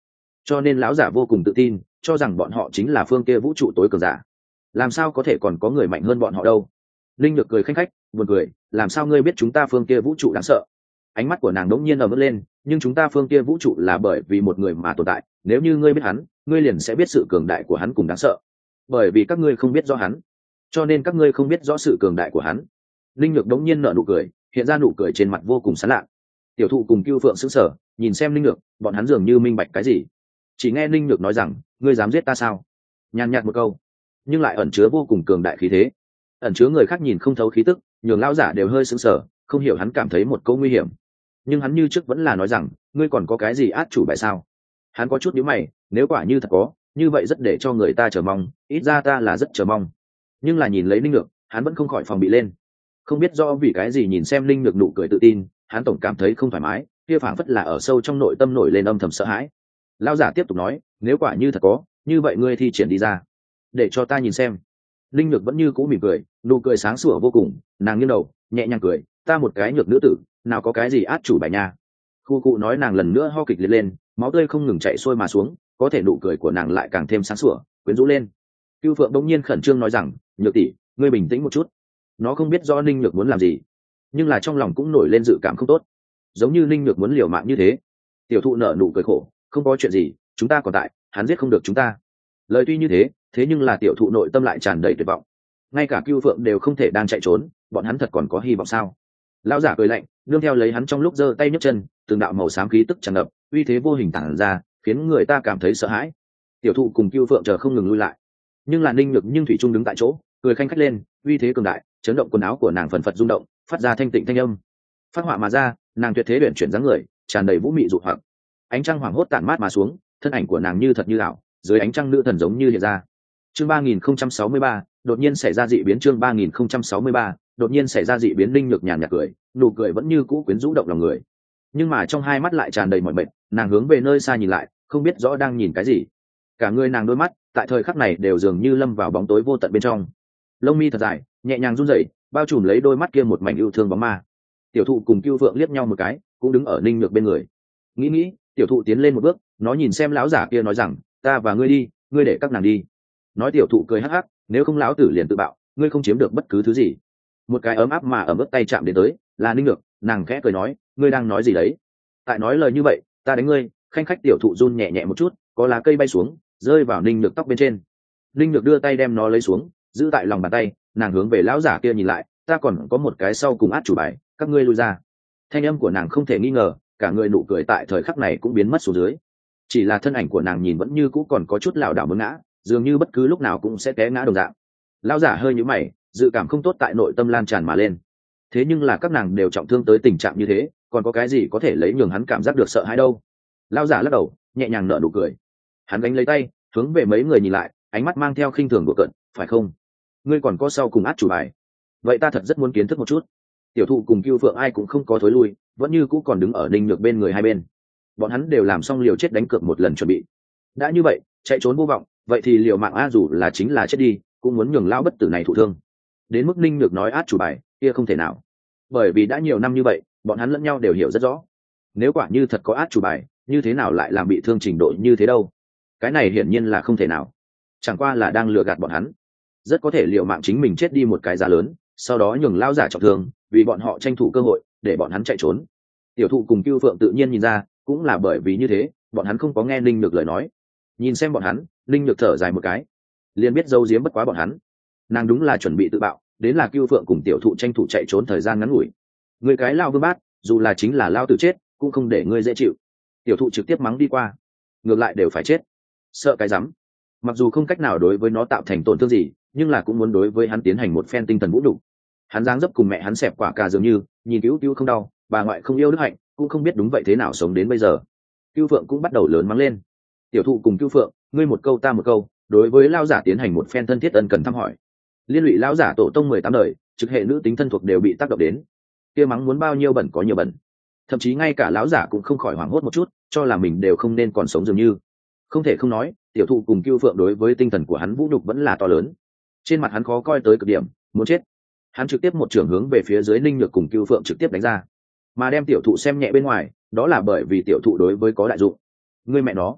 cho nên lão giả vô cùng tự tin cho rằng bọn họ chính là phương kia vũ trụ tối cường giả. Làm sao có thể còn có người mạnh hơn bọn họ đâu? Linh Nhược cười khanh khách buồn cười, làm sao ngươi biết chúng ta phương kia vũ trụ đáng sợ? Ánh mắt của nàng đống nhiên ầm ức lên, nhưng chúng ta phương kia vũ trụ là bởi vì một người mà tồn tại, nếu như ngươi biết hắn, ngươi liền sẽ biết sự cường đại của hắn cùng đáng sợ. Bởi vì các ngươi không biết rõ hắn, cho nên các ngươi không biết rõ sự cường đại của hắn. Linh Nhược đống nhiên nở nụ cười, hiện ra nụ cười trên mặt vô cùng sán lạ. Tiểu thụ cùng Cưu Phượng sững sờ, nhìn xem Linh Nhược, bọn hắn dường như minh bạch cái gì. Chỉ nghe Linh Nhược nói rằng, ngươi dám giết ta sao? Nhàn nhạt một câu, nhưng lại ẩn chứa vô cùng cường đại khí thế, ẩn chứa người khác nhìn không thấu khí tức, nhường lão giả đều hơi sững sờ, không hiểu hắn cảm thấy một câu nguy hiểm. Nhưng hắn như trước vẫn là nói rằng, ngươi còn có cái gì át chủ bài sao? Hắn có chút nhíu mày, nếu quả như thật có, như vậy rất để cho người ta chờ mong, ít ra ta là rất chờ mong. Nhưng là nhìn lấy Linh Nhược, hắn vẫn không khỏi phòng bị lên. Không biết do vì cái gì nhìn xem Linh Nhược nụ cười tự tin, hắn tổng cảm thấy không thoải mái, kia phảng phất là ở sâu trong nội tâm nổi lên âm thầm sợ hãi. Lão giả tiếp tục nói, nếu quả như thật có, như vậy ngươi thi triển đi ra, để cho ta nhìn xem. Linh Nhược vẫn như cũ mỉm cười, nụ cười sáng sủa vô cùng, nàng nghiêng đầu, nhẹ nhàng cười, ta một cái nhược nữ tử, nào có cái gì át chủ bài nha. Khu cụ nói nàng lần nữa ho kịch liệt lên, máu tươi không ngừng chảy xuôi mà xuống, có thể nụ cười của nàng lại càng thêm sáng sủa, quyến rũ lên. Cưu Phượng bỗng nhiên khẩn trương nói rằng, Nhược tỷ, ngươi bình tĩnh một chút. Nó không biết do Linh Nhược muốn làm gì, nhưng là trong lòng cũng nổi lên dự cảm không tốt, giống như Linh Nhược muốn liều mạng như thế. Tiểu thụ nở nụ cười khổ, không có chuyện gì, chúng ta còn tại, hắn giết không được chúng ta. Lời tuy như thế, thế nhưng là tiểu thụ nội tâm lại tràn đầy tuyệt vọng. Ngay cả Cưu Phượng đều không thể đang chạy trốn, bọn hắn thật còn có hy vọng sao? Lão giả cười lạnh, nương theo lấy hắn trong lúc giơ tay nhấc chân, từng đạo màu xám khí tức tràn ngập, uy thế vô hình tản ra, khiến người ta cảm thấy sợ hãi. Tiểu thụ cùng Cưu Phượng chờ không ngừng lui lại, nhưng là Ninh Nhược nhưng thủy trung đứng tại chỗ, cười khanh khách lên, uy thế cường đại, chấn động quần áo của nàng phần phật rung động, phát ra thanh tịnh thanh âm. Phát họa mà ra, nàng tuyệt thế uyển chuyển dáng người, tràn đầy vũ mị dụ hoặc. Ánh trăng hoàng hốt tản mát mà xuống, thân ảnh của nàng như thật như ảo, dưới ánh trăng nữ thần giống như hiện ra. Chương 3063, đột nhiên xảy ra dị biến. Chương 3063, đột nhiên xảy ra dị biến. Ninh Nhược nhàn nhạt cười, nụ cười vẫn như cũ quyến rũ động lòng người, nhưng mà trong hai mắt lại tràn đầy mỏi mệt. Nàng hướng về nơi xa nhìn lại, không biết rõ đang nhìn cái gì. Cả người nàng đôi mắt tại thời khắc này đều dường như lâm vào bóng tối vô tận bên trong. Lông mi thật dài, nhẹ nhàng run rẩy, bao trùm lấy đôi mắt kia một mảnh yêu thương bóng ma. Tiểu thụ cùng Cưu Phượng liếc nhau một cái, cũng đứng ở Ninh Nhược bên người. Nghĩ, tiểu thụ tiến lên một bước, nó nhìn xem lão giả kia nói rằng, ta và ngươi đi, ngươi để các nàng đi. Nói tiểu thụ cười hắc hắc, nếu không lão tử liền tự bạo, ngươi không chiếm được bất cứ thứ gì. Một cái ấm áp mà ẩm ướt tay chạm đến tới, là Ninh Nhược, nàng khẽ cười nói, ngươi đang nói gì đấy? Tại nói lời như vậy, ta đánh ngươi. Khanh khách tiểu thụ run nhẹ nhẹ một chút, có lá cây bay xuống, rơi vào Ninh Nhược tóc bên trên. Ninh Nhược đưa tay đem nó lấy xuống, giữ tại lòng bàn tay, nàng hướng về lão giả kia nhìn lại, ta còn có một cái sau cùng át chủ bài, các ngươi lui ra. Thanh âm của nàng không thể nghi ngờ, cả người nụ cười tại thời khắc này cũng biến mất xuống dưới. Chỉ là thân ảnh của nàng nhìn vẫn như cũ còn có chút lảo đảo muốn ngã, dường như bất cứ lúc nào cũng sẽ té ngã đồng dạng. Lão giả hơi nhíu mày, dự cảm không tốt tại nội tâm lan tràn mà lên. Thế nhưng là các nàng đều trọng thương tới tình trạng như thế, còn có cái gì có thể lấy nhường hắn cảm giác được sợ hãi đâu? Lão giả lắc đầu, nhẹ nhàng nở nụ cười. Hắn gánh lấy tay, hướng về mấy người nhìn lại, ánh mắt mang theo khinh thường đùa cợt, phải không? Ngươi còn có sau cùng át chủ bài? Vậy ta thật rất muốn kiến thức một chút. Tiểu thụ cùng Cưu Phượng ai cũng không có thối lui, vẫn như cũ còn đứng ở Ninh Nhược bên người hai bên. Bọn hắn đều làm xong liều chết đánh cược một lần chuẩn bị. Đã như vậy, chạy trốn vô vọng, vậy thì liều mạng a, dù là chính là chết đi, cũng muốn nhường lão bất tử này thụ thương. Đến mức Ninh Nhược nói át chủ bài, kia không thể nào. Bởi vì đã nhiều năm như vậy, bọn hắn lẫn nhau đều hiểu rất rõ. Nếu quả như thật có át chủ bài, như thế nào lại làm bị thương trình độ như thế đâu? Cái này hiển nhiên là không thể nào. Chẳng qua là đang lừa gạt bọn hắn. Rất có thể liều mạng chính mình chết đi một cái giá lớn, sau đó nhường lão giả trọng thương, vì bọn họ tranh thủ cơ hội để bọn hắn chạy trốn. Tiểu thụ cùng Cưu Phượng tự nhiên nhìn ra, cũng là bởi vì như thế, bọn hắn không có nghe Ninh Nhược lời nói. Nhìn xem bọn hắn, Ninh Nhược thở dài một cái, liền biết giấu giếm bất quá bọn hắn. Nàng đúng là chuẩn bị tự bạo, đến là Cưu Phượng cùng tiểu thụ tranh thủ chạy trốn thời gian ngắn ngủi. Người cái lao vương bát, dù là chính là lao tử chết, cũng không để ngươi dễ chịu. Tiểu thụ trực tiếp mắng đi qua, ngược lại đều phải chết. Sợ cái rắm. Mặc dù không cách nào đối với nó tạo thành tổn thương gì, nhưng là cũng muốn đối với hắn tiến hành một phen tinh thần vũ đủ. Hắn dáng dấp cùng mẹ hắn xẹp quả cà dường như, nhìn cứu không đau, bà ngoại không yêu đức hạnh, cũng không biết đúng vậy thế nào sống đến bây giờ. Cưu Phượng cũng bắt đầu lớn mắng lên. Tiểu thụ cùng Cưu Phượng, ngươi một câu ta một câu, đối với lão giả tiến hành một phen thân thiết ân cần thăm hỏi. Liên lụy lão giả tổ tông 18 đời, trực hệ nữ tính thân thuộc đều bị tác động đến. Kia mắng muốn bao nhiêu bẩn có nhiều bẩn. Thậm chí ngay cả lão giả cũng không khỏi hoảng hốt một chút, cho là mình đều không nên còn sống dường như. Không thể không nói, tiểu thụ cùng Cưu Phượng đối với tinh thần của hắn vũ nhục vẫn là to lớn. Trên mặt hắn khó coi tới cực điểm, muốn chết. Hắn trực tiếp một trường hướng về phía dưới Ninh Nhược cùng Cưu Phượng trực tiếp đánh ra, mà đem tiểu thụ xem nhẹ bên ngoài, đó là bởi vì tiểu thụ đối với có đại dụng. Ngươi mẹ nó,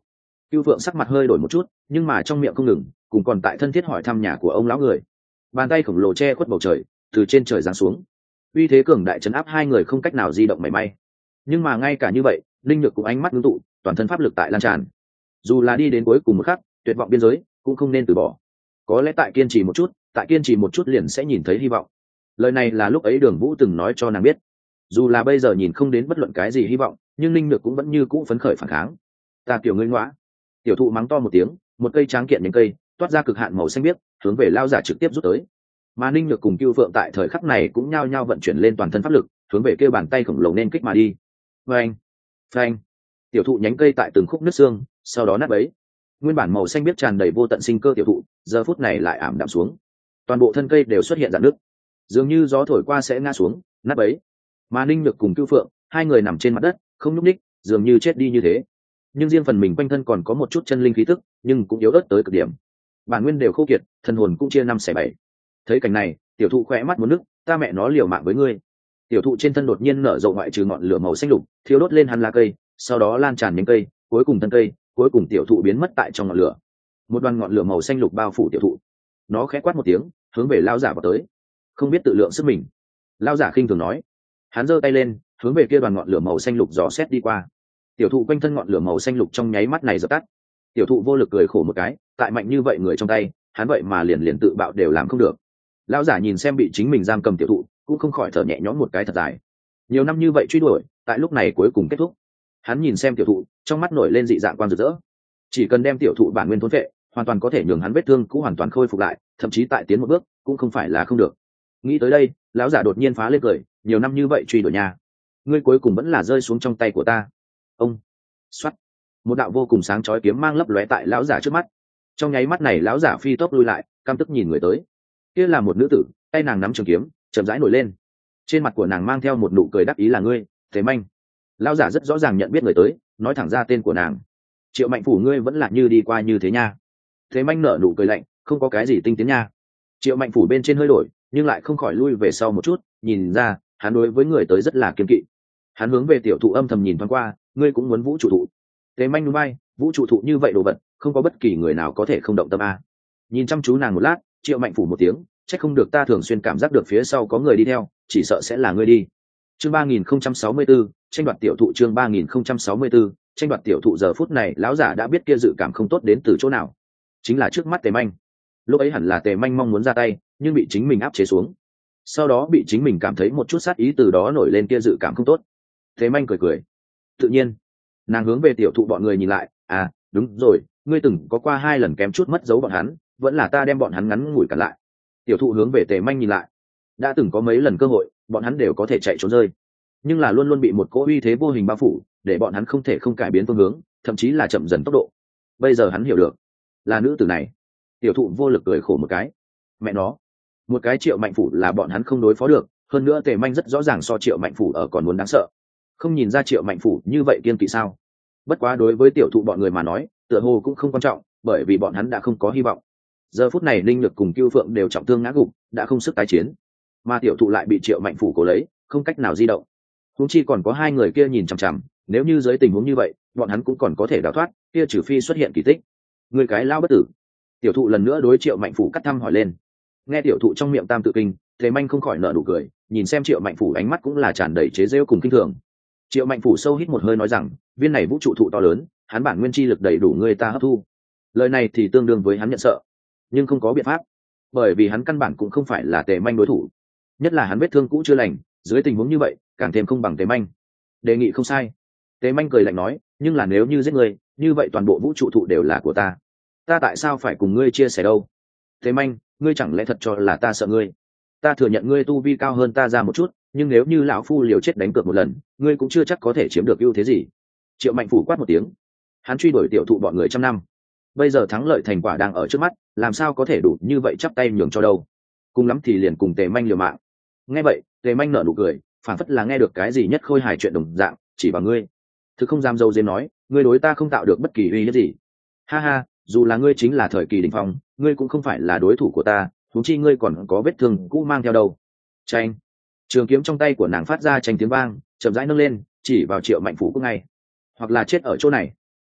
Cưu Phượng sắc mặt hơi đổi một chút, nhưng mà trong miệng không ngừng, cùng còn tại thân thiết hỏi thăm nhà của ông lão người. Bàn tay khổng lồ che khuất bầu trời, từ trên trời giáng xuống. Uy thế cường đại chấn áp hai người không cách nào di động mảy may. Nhưng mà ngay cả như vậy, linh nhược cũng ánh mắt ngưng tụ, toàn thân pháp lực tại lan tràn. Dù là đi đến cuối cùng một khắc, tuyệt vọng biên giới, cũng không nên từ bỏ. Có lẽ tại kiên trì một chút, liền sẽ nhìn thấy hy vọng. Lời này là lúc ấy Đường Vũ từng nói cho nàng biết. Dù là bây giờ nhìn không đến bất luận cái gì hy vọng, nhưng linh nhược cũng vẫn như cũ phấn khởi phản kháng. Ta kiểu ngươi ngoã. Tiểu thụ mắng to một tiếng, một cây tráng kiện nhánh cây toát ra cực hạn màu xanh biếc, hướng về lao giả trực tiếp rút tới. Mà Ninh Nhược cùng Cưu Phượng tại thời khắc này cũng nhao nhao vận chuyển lên toàn thân pháp lực, hướng về kêu bàn tay khổng lồ nên kích mà đi. Phanh, phanh. Tiểu thụ nhánh cây tại từng khúc nứt xương, sau đó nát bấy. Nguyên bản màu xanh biếc tràn đầy vô tận sinh cơ tiểu thụ, giờ phút này lại ảm đạm xuống. Toàn bộ thân cây đều xuất hiện rạn nứt, dường như gió thổi qua sẽ ngã xuống, nát bấy. Mà Ninh Nhược cùng Cưu Phượng, hai người nằm trên mặt đất, không nhúc nhích, dường như chết đi như thế. Nhưng riêng phần mình quanh thân còn có một chút chân linh khí tức, nhưng cũng yếu ớt tới cực điểm. Bản nguyên đều khô kiệt, thần hồn cũng chia 5/7. Thấy cảnh này, tiểu thụ khỏe mắt muốn nức, ta mẹ nó liều mạng với ngươi. Tiểu thụ trên thân đột nhiên nở rộ ngoại trừ ngọn lửa màu xanh lục, thiêu đốt lên hắn lá cây, sau đó lan tràn nhánh cây, cuối cùng thân cây, cuối cùng tiểu thụ biến mất tại trong ngọn lửa. Một đoàn ngọn lửa màu xanh lục bao phủ tiểu thụ. Nó khẽ quát một tiếng, hướng về lao giả vào tới. Không biết tự lượng sức mình. Lao giả khinh thường nói. Hắn giơ tay lên, hướng về kia đoàn ngọn lửa màu xanh lục dò xét đi qua. Tiểu thụ quanh thân ngọn lửa màu xanh lục trong nháy mắt này dập tắt. Tiểu thụ vô lực cười khổ một cái, tại mạnh như vậy người trong tay, hắn vậy mà liền tự bạo đều làm không được. Lão giả nhìn xem bị chính mình giam cầm tiểu thụ, cũng không khỏi thở nhẹ nhõm một cái thật dài. Nhiều năm như vậy truy đuổi, tại lúc này cuối cùng kết thúc. Hắn nhìn xem tiểu thụ, trong mắt nổi lên dị dạng quang rực rỡ. Chỉ cần đem tiểu thụ bản nguyên thôn phệ, hoàn toàn có thể nhường hắn vết thương cũng hoàn toàn khôi phục lại, thậm chí tại tiến một bước, cũng không phải là không được. Nghĩ tới đây, lão giả đột nhiên phá lên cười, nhiều năm như vậy truy đuổi nhà, ngươi cuối cùng vẫn là rơi xuống trong tay của ta. Ông xoắt, một đạo vô cùng sáng chói kiếm mang lấp lóe tại lão giả trước mắt. Trong nháy mắt này lão giả phi tốc lui lại, căm tức nhìn người tới. Kia là một nữ tử, tay nàng nắm trường kiếm, chậm rãi nổi lên. Trên mặt của nàng mang theo một nụ cười đắc ý, là ngươi, Thế Manh. Lão giả rất rõ ràng nhận biết người tới, nói thẳng ra tên của nàng. Triệu Mạnh Phủ, ngươi vẫn là như đi qua như thế nha. Thế Manh nở nụ cười lạnh, không có cái gì tinh tiến nha. Triệu Mạnh Phủ bên trên hơi đổi, nhưng lại không khỏi lui về sau một chút, nhìn ra hắn đối với người tới rất là kiên kỵ. Hắn hướng về tiểu thụ âm thầm nhìn thoáng qua, ngươi cũng muốn vũ trụ thụ. Thế Manh núi bay, vũ trụ thụ như vậy đồ vật, không có bất kỳ người nào có thể không động tâm a. Nhìn chăm chú nàng một lát, Triệu Mạnh Phủ một tiếng, chắc không được ta thường xuyên cảm giác được phía sau có người đi theo, chỉ sợ sẽ là ngươi đi. Chương 3064, tranh đoạt tiểu thụ. Chương 3064, tranh đoạt tiểu thụ. Giờ phút này lão giả đã biết kia dự cảm không tốt đến từ chỗ nào, chính là trước mắt Tề Manh. Lúc ấy hẳn là Tề Manh mong muốn ra tay, nhưng bị chính mình áp chế xuống. Sau đó bị chính mình cảm thấy một chút sát ý, từ đó nổi lên kia dự cảm không tốt. Tề Manh cười cười. Tự nhiên, nàng hướng về tiểu thụ bọn người nhìn lại, à, đúng rồi, ngươi từng có qua 2 lần kém chút mất dấu bọn hắn, vẫn là ta đem bọn hắn ngắn ngủi cản lại. Tiểu thụ hướng về Tề Manh nhìn lại. Đã từng có mấy lần cơ hội, bọn hắn đều có thể chạy trốn rơi, nhưng là luôn luôn bị một cỗ uy thế vô hình bao phủ, để bọn hắn không thể không cải biến phương hướng, thậm chí là chậm dần tốc độ. Bây giờ hắn hiểu được, là nữ tử này. Tiểu thụ vô lực cười khổ một cái. Mẹ nó, một cái Triệu Mạnh Phủ là bọn hắn không đối phó được, hơn nữa Tề Manh rất rõ ràng so Triệu Mạnh Phủ ở còn muốn đáng sợ. Không nhìn ra Triệu Mạnh Phủ như vậy kiên kỵ sao? Bất quá đối với tiểu thụ bọn người mà nói, tựa hồ cũng không quan trọng, bởi vì bọn hắn đã không có hy vọng. Giờ phút này Linh Lực cùng Cưu Phượng đều trọng thương ngã gục, đã không sức tái chiến, mà tiểu thụ lại bị Triệu Mạnh Phủ cố lấy, không cách nào di động. Huống chi còn có 2 người kia nhìn chằm chằm, nếu như dưới tình huống như vậy, bọn hắn cũng còn có thể đào thoát, kia trừ phi xuất hiện kỳ tích. Người cái lao bất tử. Tiểu thụ lần nữa đối Triệu Mạnh Phủ cắt thăm hỏi lên. Nghe tiểu thụ trong miệng tam tự kinh, Thế Manh không khỏi nở nụ cười, nhìn xem Triệu Mạnh Phủ ánh mắt cũng là tràn đầy chế giễu cùng kinh thường. Triệu Mạnh Phủ sâu hít một hơi nói rằng, viên này vũ trụ thụ to lớn, hắn bản nguyên chi lực đầy đủ người ta hấp thu. Lời này thì tương đương với hắn nhận sợ, nhưng không có biện pháp, bởi vì hắn căn bản cũng không phải là Tề Manh đối thủ, nhất là hắn vết thương cũ chưa lành, dưới tình huống như vậy càng thêm không bằng Tề Manh. Đề nghị không sai. Tề Manh cười lạnh nói, nhưng là nếu như giết ngươi, như vậy toàn bộ vũ trụ thụ đều là của ta, ta tại sao phải cùng ngươi chia sẻ đâu? Tề Manh, ngươi chẳng lẽ thật cho là ta sợ ngươi? Ta thừa nhận ngươi tu vi cao hơn ta ra một chút, nhưng nếu như lão phu liều chết đánh cược một lần, ngươi cũng chưa chắc có thể chiếm được ưu thế gì. Triệu Mạnh Phủ quát một tiếng. Hắn truy đuổi tiểu thụ bọn người trăm năm, bây giờ thắng lợi thành quả đang ở trước mắt, làm sao có thể đủ như vậy chắp tay nhường cho đâu? Cùng lắm thì liền cùng Tề Manh liều mạng. Nghe vậy, Tề Manh nở nụ cười, phản phất là nghe được cái gì nhất khôi hài chuyện đồng dạng, chỉ bằng ngươi, thực không dám dâu dếm nói, ngươi đối ta không tạo được bất kỳ uy hiếp gì. Ha ha, dù là ngươi chính là thời kỳ đỉnh phong, ngươi cũng không phải là đối thủ của ta, huống chi ngươi còn có vết thương cũ mang theo đâu. Tranh. Trường kiếm trong tay của nàng phát ra tranh tiếng vang, chậm rãi nâng lên, chỉ vào Triệu Mạnh Phủ cũng ngay, hoặc là chết ở chỗ này.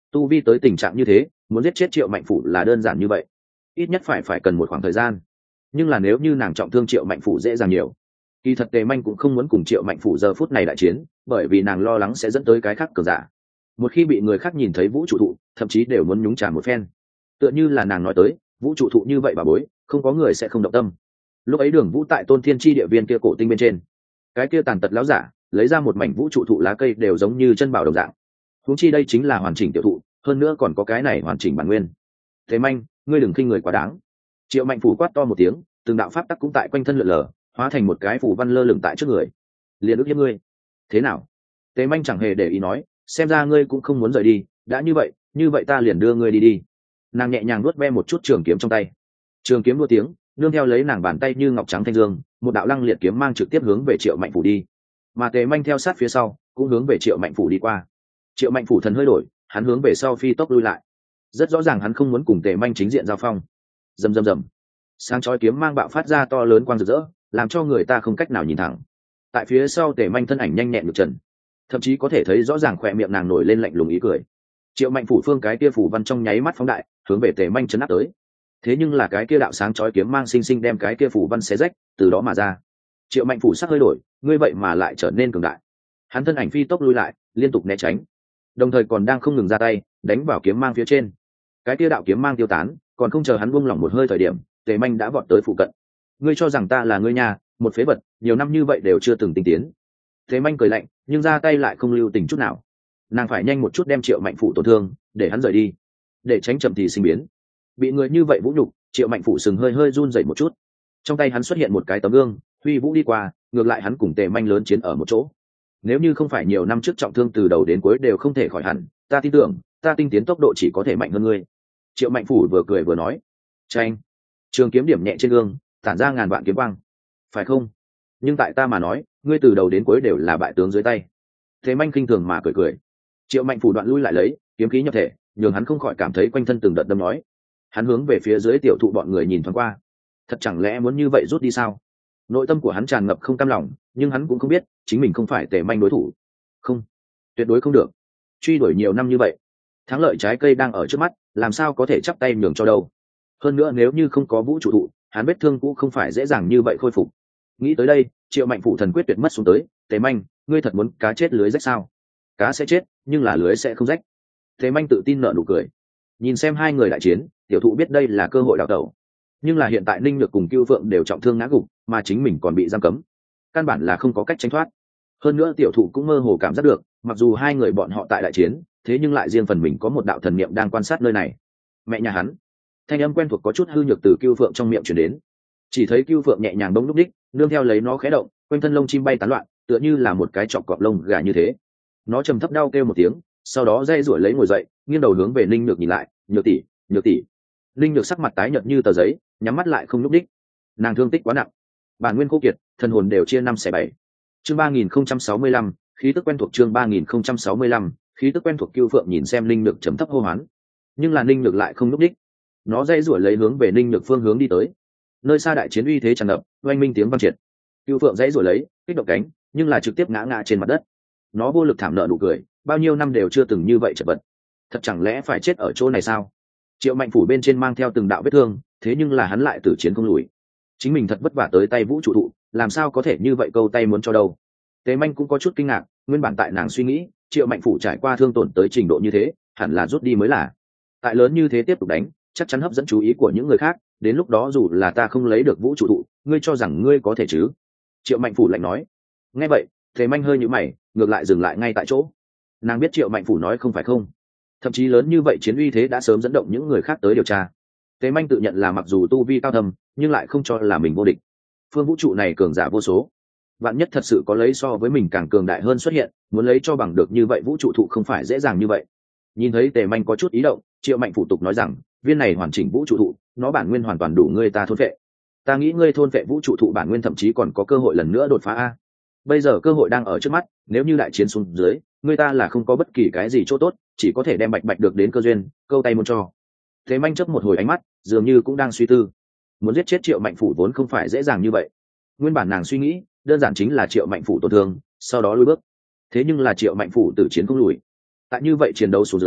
tu vi tới tình trạng như thế muốn giết chết Triệu Mạnh Phủ là đơn giản như vậy, ít nhất phải cần một khoảng thời gian. Nhưng là nếu như nàng trọng thương Triệu Mạnh Phủ dễ dàng nhiều. Kỳ thật Tề Manh cũng không muốn cùng Triệu Mạnh Phủ giờ phút này đại chiến, bởi vì nàng lo lắng sẽ dẫn tới cái khác cường giả. Một khi bị người khác nhìn thấy vũ trụ thụ, thậm chí đều muốn nhúng trà một phen. Tựa như là nàng nói tới, vũ trụ thụ như vậy bà bối, không có người sẽ không động tâm. Lúc ấy Đường Vũ tại Tôn Thiên Chi địa viên kia cổ tinh bên trên, cái kia tàn tật lão giả lấy ra một mảnh vũ trụ thụ lá cây đều giống như chân bảo đồng dạng. Huống chi đây chính là hoàn chỉnh tiểu thụ, hơn nữa còn có cái này hoàn chỉnh bản nguyên. Thế Manh, ngươi đừng khinh người quá đáng. Triệu Mạnh Phủ quát to một tiếng, từng đạo pháp tắc cũng tại quanh thân lượn lờ, hóa thành một cái phù văn lơ lửng tại trước người. Liền ức hiếp ngươi. Thế nào? Tế Manh chẳng hề để ý nói, xem ra ngươi cũng không muốn rời đi, đã như vậy ta liền đưa ngươi đi đi. Nàng nhẹ nhàng nuốt ve một chút trường kiếm trong tay. Trường kiếm đua tiếng, nương theo lấy nàng bàn tay như ngọc trắng thanh dương, một đạo lăng liệt kiếm mang trực tiếp hướng về Triệu Mạnh Phủ đi. Mà Tế Manh theo sát phía sau, cũng hướng về Triệu Mạnh Phủ đi qua. Triệu Mạnh Phủ thần hơi đổi, hắn hướng về sau phi tốc lui lại. Rất rõ ràng hắn không muốn cùng Tế Manh chính diện giao phong. Rầm rầm rầm. Sáng chói kiếm mang bạo phát ra to lớn quang rực rỡ, làm cho người ta không cách nào nhìn thẳng. Tại phía sau Tề Manh thân ảnh nhanh nhẹn ngược trần, thậm chí có thể thấy rõ ràng khỏe miệng nàng nổi lên lạnh lùng ý cười. Triệu Mạnh Phủ phương cái kia phủ văn trong nháy mắt phóng đại, hướng về Tề Manh chấn áp tới. Thế nhưng là cái kia đạo sáng chói kiếm mang sinh sinh đem cái kia phủ văn xé rách, từ đó mà ra. Triệu Mạnh Phủ sắc hơi đổi, ngươi vậy mà lại trở nên cường đại. Hắn thân ảnh phi tốc lui lại, liên tục né tránh, đồng thời còn đang không ngừng ra tay, đánh vào kiếm mang phía trên. Cái kia đạo kiếm mang tiêu tán, còn không chờ hắn buông lỏng một hơi thời điểm, Tề Manh đã vọt tới phụ cận. Ngươi cho rằng ta là ngươi nhà, một phế vật, nhiều năm như vậy đều chưa từng tinh tiến. Tề Manh cười lạnh, nhưng ra tay lại không lưu tình chút nào. Nàng phải nhanh một chút đem Triệu Mạnh Phủ tổn thương, để hắn rời đi, để tránh chậm thì sinh biến. Bị người như vậy vũ nhục, Triệu Mạnh Phủ sừng hơi hơi run rẩy một chút. Trong tay hắn xuất hiện một cái tấm gương, huy vũ đi qua, ngược lại hắn cùng Tề Manh lớn chiến ở một chỗ. Nếu như không phải nhiều năm trước trọng thương từ đầu đến cuối đều không thể khỏi hẳn, ta tin tưởng, ta tinh tiến tốc độ chỉ có thể mạnh hơn ngươi. Triệu Mạnh Phủ vừa cười vừa nói. Tranh. Trường kiếm điểm nhẹ trên gương, tản ra ngàn vạn kiếm quang. Phải không? Nhưng tại ta mà nói, ngươi từ đầu đến cuối đều là bại tướng dưới tay. Thế Manh khinh thường mà cười cười. Triệu Mạnh Phủ đoạn lui lại lấy kiếm khí nhập thể, nhường hắn không khỏi cảm thấy quanh thân từng đợt đâm nói. Hắn hướng về phía dưới tiểu thụ bọn người nhìn thoáng qua. Thật chẳng lẽ muốn như vậy rút đi sao? Nội tâm của hắn tràn ngập không cam lòng, nhưng hắn cũng không biết chính mình không phải Tề Manh đối thủ. Không, tuyệt đối không được. Truy đuổi nhiều năm như vậy, thắng lợi trái cây đang ở trước mắt, làm sao có thể chắp tay nhường cho đâu? Hơn nữa nếu như không có vũ trụ thụ, hắn vết thương cũng không phải dễ dàng như vậy khôi phục. Nghĩ tới đây, Triệu Mạnh Phủ thần quyết tuyệt mất xuống tới. Tề Manh, ngươi thật muốn cá chết lưới rách sao? Cá sẽ chết, nhưng là lưới sẽ không rách. Tề Manh tự tin nở nụ cười. Nhìn xem hai người đại chiến, tiểu thụ biết đây là cơ hội đào tẩu. Nhưng là hiện tại Ninh Nhược cùng Cưu Phượng đều trọng thương ngã gục, mà chính mình còn bị giam cấm, căn bản là không có cách tránh thoát. Hơn nữa tiểu thụ cũng mơ hồ cảm giác được, mặc dù hai người bọn họ tại đại chiến, thế nhưng lại riêng phần mình có một đạo thần niệm đang quan sát nơi này. Mẹ nhà hắn. Thanh âm quen thuộc có chút hư nhược từ Cưu Phượng trong miệng truyền đến. Chỉ thấy Cưu Phượng nhẹ nhàng bỗng lúc đích, nương theo lấy nó khẽ động, quanh thân lông chim bay tán loạn, tựa như là một cái chọc cọp lông gà như thế. Nó trầm thấp đau kêu một tiếng, sau đó dây rủi lấy ngồi dậy, nghiêng đầu hướng về Ninh Nhược nhìn lại. Nhược tỷ, Nhược tỷ. Ninh Nhược sắc mặt tái nhợt như tờ giấy, nhắm mắt lại không lúc đích. Nàng thương tích quá nặng, bản nguyên khô kiệt, thần hồn đều chia 5/7. Chương 3065, khí tức quen thuộc. Chương 3065, khí tức quen thuộc. Cưu Phượng nhìn xem Ninh Nhược trầm thấp hô hoán, nhưng là Ninh Nhược lại không lúc đích. Nó dây rủi lấy hướng về Ninh Nhược phương hướng đi tới. Nơi xa đại chiến uy thế tràn ngập, oanh minh tiếng vang triệt. Cưu Phượng dây rủi lấy, kích động cánh, nhưng là trực tiếp ngã trên mặt đất. Nó vô lực thảm nợ nụ cười, bao nhiêu năm đều chưa từng như vậy chật vật. Thật chẳng lẽ phải chết ở chỗ này sao? Triệu Mạnh Phủ bên trên mang theo từng đạo vết thương, thế nhưng là hắn lại tử chiến không lùi. Chính mình thật vất vả tới tay vũ trụ thụ, làm sao có thể như vậy câu tay muốn cho đâu? Tế Manh cũng có chút kinh ngạc, nguyên bản tại nàng suy nghĩ, Triệu Mạnh Phủ trải qua thương tổn tới trình độ như thế, hẳn là rút đi mới là. Tại lớn như thế tiếp tục đánh, chắc chắn hấp dẫn chú ý của những người khác, đến lúc đó dù là ta không lấy được vũ trụ thụ, ngươi cho rằng ngươi có thể chứ? Triệu Mạnh Phủ lạnh nói. Nghe vậy, Tế Manh hơi nhíu mày, ngược lại dừng lại ngay tại chỗ. Nàng biết Triệu Mạnh Phủ nói không phải không, thậm chí lớn như vậy chiến uy thế đã sớm dẫn động những người khác tới điều tra. Tế Manh tự nhận là mặc dù tu vi cao thâm, nhưng lại không cho là mình vô địch. Phương vũ trụ này cường giả vô số, vạn nhất thật sự có lấy so với mình càng cường đại hơn xuất hiện, muốn lấy cho bằng được như vậy vũ trụ thụ không phải dễ dàng như vậy. Nhìn thấy Tề Manh có chút ý động, Triệu Mạnh Phủ tục nói rằng, viên này hoàn chỉnh vũ trụ thụ, nó bản nguyên hoàn toàn đủ ngươi ta thôn vệ. Ta nghĩ ngươi thôn vệ vũ trụ thụ bản nguyên thậm chí còn có cơ hội lần nữa đột phá a. Bây giờ cơ hội đang ở trước mắt, nếu như đại chiến xuống dưới, ngươi ta là không có bất kỳ cái gì chỗ tốt, chỉ có thể đem bạch được đến cơ duyên, câu tay muốn cho. Thế Manh chớp một hồi ánh mắt, dường như cũng đang suy tư. Muốn giết chết Triệu Mạnh Phủ vốn không phải dễ dàng như vậy. Nguyên bản nàng suy nghĩ, đơn giản chính là Triệu Mạnh Phủ tổn thương, sau đó lùi bước. Thế nhưng là Triệu Mạnh Phủ tử chiến không lùi. Tại như vậy chiến đấu xuống dưới,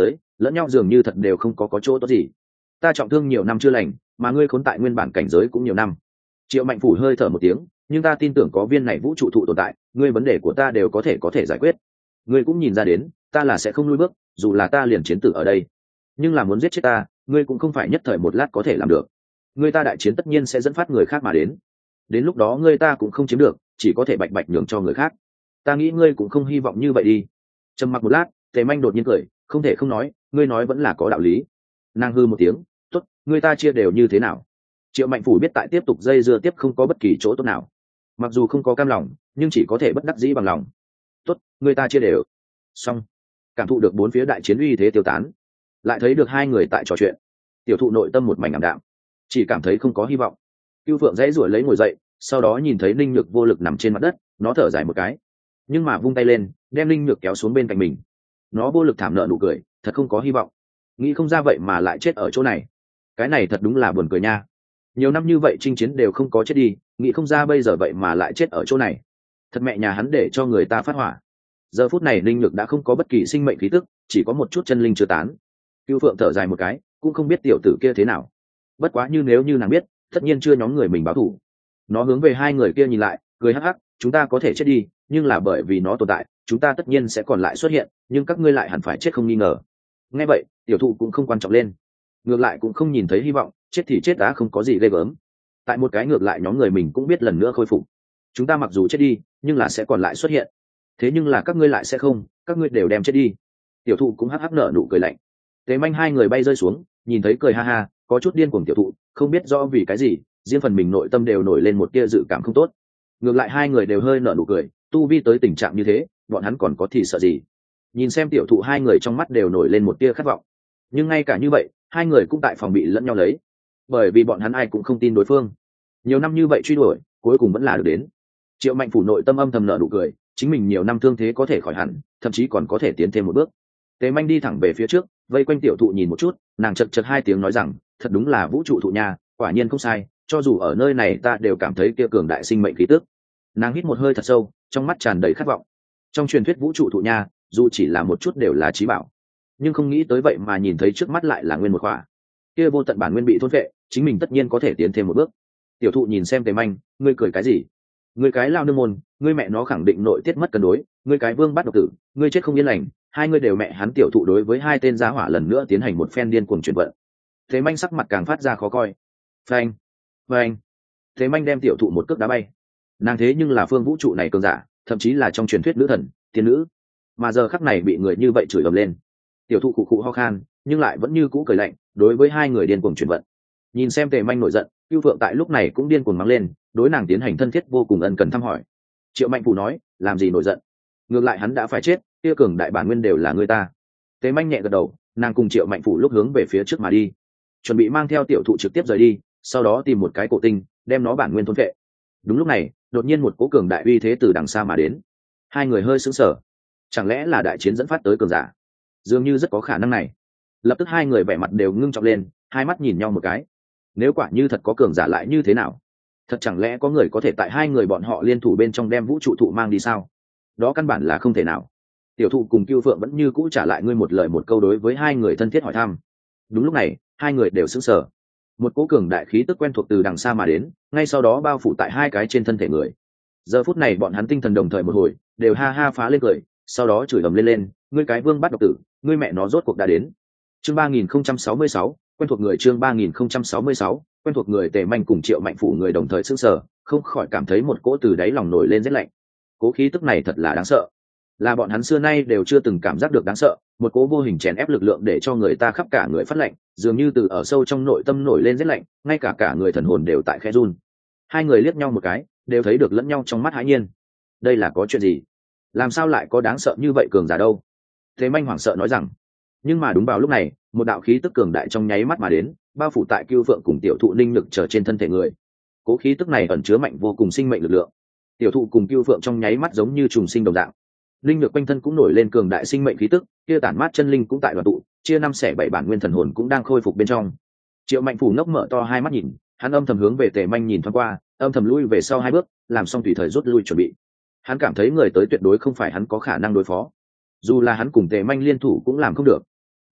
lẫn nhau dường như thật đều không có chỗ tốt gì. Ta trọng thương nhiều năm chưa lành, mà ngươi khốn tại nguyên bản cảnh giới cũng nhiều năm. Triệu Mạnh Phủ hơi thở một tiếng, nhưng ta tin tưởng có viên này vũ trụ thụ tồn tại, ngươi vấn đề của ta đều có thể giải quyết. Ngươi cũng nhìn ra đến, ta là sẽ không lùi bước, dù là ta liền chiến tử ở đây. Nhưng là muốn giết chết ta, ngươi cũng không phải nhất thời một lát có thể làm được. Ngươi ta đại chiến tất nhiên sẽ dẫn phát người khác mà đến lúc đó ngươi ta cũng không chiếm được, chỉ có thể bạch bạch nhường cho người khác. Ta nghĩ ngươi cũng không hy vọng như vậy đi. Trầm mặc một lát, Tề Manh đột nhiên cười, không thể không nói, ngươi nói vẫn là có đạo lý. Nàng hư một tiếng, tốt, ngươi ta chia đều như thế nào? Triệu Mạnh Phủ biết tại tiếp tục dây dưa tiếp không có bất kỳ chỗ tốt nào, mặc dù không có cam lòng, nhưng chỉ có thể bất đắc dĩ bằng lòng. Tốt, ngươi ta chia đều. Xong. Cảm thụ được bốn phía đại chiến uy thế tiêu tán, lại thấy được hai người tại trò chuyện. Tiểu thụ nội tâm một mảnh ảm đạm, chỉ cảm thấy không có hy vọng. Cưu Phượng dãy ruổi lấy ngồi dậy, sau đó nhìn thấy Linh Nhược vô lực nằm trên mặt đất, nó thở dài một cái, nhưng mà vung tay lên, đem Linh Nhược kéo xuống bên cạnh mình. Nó vô lực thảm nợ nụ cười, thật không có hy vọng. Nghĩ không ra vậy mà lại chết ở chỗ này. Cái này thật đúng là buồn cười nha. Nhiều năm như vậy chinh chiến đều không có chết đi, nghĩ không ra bây giờ vậy mà lại chết ở chỗ này. Thật mẹ nhà hắn để cho người ta phát hỏa. Giờ phút này Linh Nhược đã không có bất kỳ sinh mệnh khí tức, chỉ có một chút chân linh chưa tán. Cưu Phượng thở dài một cái, cũng không biết tiểu tử kia thế nào. Bất quá nếu như nàng biết, tất nhiên chưa nhóm người mình báo thù. Nó hướng về hai người kia nhìn lại, cười hắc hắc, chúng ta có thể chết đi, nhưng là bởi vì nó tồn tại, chúng ta tất nhiên sẽ còn lại xuất hiện, nhưng các ngươi lại hẳn phải chết không nghi ngờ. Nghe vậy, tiểu thụ cũng không quan trọng lên, ngược lại cũng không nhìn thấy hy vọng, chết thì chết đã không có gì ghê gớm. Tại một cái ngược lại nhóm người mình cũng biết lần nữa khôi phục. Chúng ta mặc dù chết đi, nhưng là sẽ còn lại xuất hiện. Thế nhưng là các ngươi lại sẽ không, các ngươi đều đem chết đi. Tiểu thụ cũng hắc hắc nở nụ cười lạnh. Tế Manh hai người bay rơi xuống, nhìn thấy cười ha ha, có chút điên cuồng tiểu thụ, không biết do vì cái gì, riêng phần mình nội tâm đều nổi lên một tia dự cảm không tốt. Ngược lại hai người đều hơi nở nụ cười, tu vi tới tình trạng như thế, bọn hắn còn có thì sợ gì? Nhìn xem tiểu thụ hai người trong mắt đều nổi lên một tia khát vọng. Nhưng ngay cả như vậy, hai người cũng tại phòng bị lẫn nhau lấy, bởi vì bọn hắn ai cũng không tin đối phương. Nhiều năm như vậy truy đuổi, cuối cùng vẫn là được đến. Triệu Mạnh Phủ nội tâm âm thầm nở nụ cười, chính mình nhiều năm thương thế có thể khỏi hẳn, thậm chí còn có thể tiến thêm một bước. Tế Manh đi thẳng về phía trước, vây quanh tiểu thụ nhìn một chút, nàng chật chật hai tiếng nói rằng, thật đúng là vũ trụ thụ nha, quả nhiên không sai, cho dù ở nơi này ta đều cảm thấy kia cường đại sinh mệnh khí tức. Nàng hít một hơi thật sâu, trong mắt tràn đầy khát vọng. Trong truyền thuyết vũ trụ thụ nha, dù chỉ là một chút đều là chí bảo, nhưng không nghĩ tới vậy mà nhìn thấy trước mắt lại là nguyên một khỏa. Kia vô tận bản nguyên bị thôn phệ, chính mình tất nhiên có thể tiến thêm một bước. Tiểu thụ nhìn xem Tề Manh, ngươi cười cái gì? Ngươi cái lao nương môn, ngươi mẹ nó khẳng định nội tiết mất cân đối, ngươi cái vương bắt độc tử, ngươi chết không yên lành, hai ngươi đều mẹ hắn. Tiểu thụ đối với hai tên giá hỏa lần nữa tiến hành một phen điên cuồng chuyển vận. Tề Manh sắc mặt càng phát ra khó coi. Phanh, phanh. Tề Manh đem tiểu thụ một cước đá bay. Nàng thế nhưng là phương vũ trụ này cường giả, thậm chí là trong truyền thuyết nữ thần, tiên nữ, mà giờ khắc này bị người như vậy chửi ầm lên. Tiểu thụ khụ khụ ho khan, nhưng lại vẫn như cũ cười lạnh, đối với hai người điên cuồng chuyển vận. Nhìn xem Tề Manh nổi giận, Cưu Phượng tại lúc này cũng điên cuồng mắng lên, đối nàng tiến hành thân thiết vô cùng ân cần thăm hỏi. Triệu Mạnh Phủ nói, làm gì nổi giận? Ngược lại hắn đã phải chết, kia cường đại bản nguyên đều là người ta. Tề Manh nhẹ gật đầu, nàng cùng Triệu Mạnh Phủ lúc hướng về phía trước mà đi, chuẩn bị mang theo tiểu thụ trực tiếp rời đi, sau đó tìm một cái cổ tinh, đem nó bản nguyên thôn phệ. Đúng lúc này, đột nhiên một cỗ cường đại uy thế từ đằng xa mà đến. Hai người hơi sững sờ, chẳng lẽ là đại chiến dẫn phát tới cường giả? Dường như rất có khả năng này. Lập tức hai người vẻ mặt đều ngưng trọng lên, hai mắt nhìn nhau một cái. Nếu quả như thật có cường giả lại như thế nào? Thật chẳng lẽ có người có thể tại hai người bọn họ liên thủ bên trong đem vũ trụ thụ mang đi sao? Đó căn bản là không thể nào. Tiểu thụ cùng Cưu Phượng vẫn như cũ trả lại ngươi một lời một câu đối với hai người thân thiết hỏi thăm. Đúng lúc này, hai người đều sững sờ. Một cỗ cường đại khí tức quen thuộc từ đằng xa mà đến, ngay sau đó bao phủ tại hai cái trên thân thể người. Giờ phút này bọn hắn tinh thần đồng thời một hồi, đều ha ha phá lên cười, sau đó chửi ầm lên, ngươi cái vương bắt độc tử, ngươi mẹ nó rốt cuộc đã đến. Chương 3066, quen thuộc người. Chương 3066, quen thuộc người. Tề Manh cùng Triệu Mạnh Phủ người đồng thời sững sờ, không khỏi cảm thấy một cỗ từ đáy lòng nổi lên rét lạnh. Cỗ khí tức này thật là đáng sợ, là bọn hắn xưa nay đều chưa từng cảm giác được đáng sợ, một cỗ vô hình chèn ép lực lượng để cho người ta khắp cả người phát lạnh, dường như từ ở sâu trong nội tâm nổi lên rét lạnh, ngay cả người thần hồn đều tại khẽ run. Hai người liếc nhau một cái, đều thấy được lẫn nhau trong mắt hãi nhiên. Đây là có chuyện gì? Làm sao lại có đáng sợ như vậy cường giả đâu? Thế Manh hoảng sợ nói rằng. Nhưng mà đúng vào lúc này, một đạo khí tức cường đại trong nháy mắt mà đến, bao phủ tại Cưu Phượng cùng tiểu thụ Ninh Nhược trở trên thân thể người. Cố khí tức này ẩn chứa mạnh vô cùng sinh mệnh lực lượng. Tiểu thụ cùng Cưu Phượng trong nháy mắt giống như trùng sinh đồng dạng. Ninh Nhược quanh thân cũng nổi lên cường đại sinh mệnh khí tức, kia tản mát chân linh cũng tại đoàn tụ, chia năm xẻ bảy bản nguyên thần hồn cũng đang khôi phục bên trong. Triệu Mạnh Phủ ngốc mở to hai mắt nhìn, hắn âm thầm hướng về Tề Manh nhìn thoáng qua, âm thầm lui về sau hai bước, làm xong tùy thời rút lui chuẩn bị. Hắn cảm thấy người tới tuyệt đối không phải hắn có khả năng đối phó, dù là hắn cùng Tề Manh liên thủ cũng làm không được.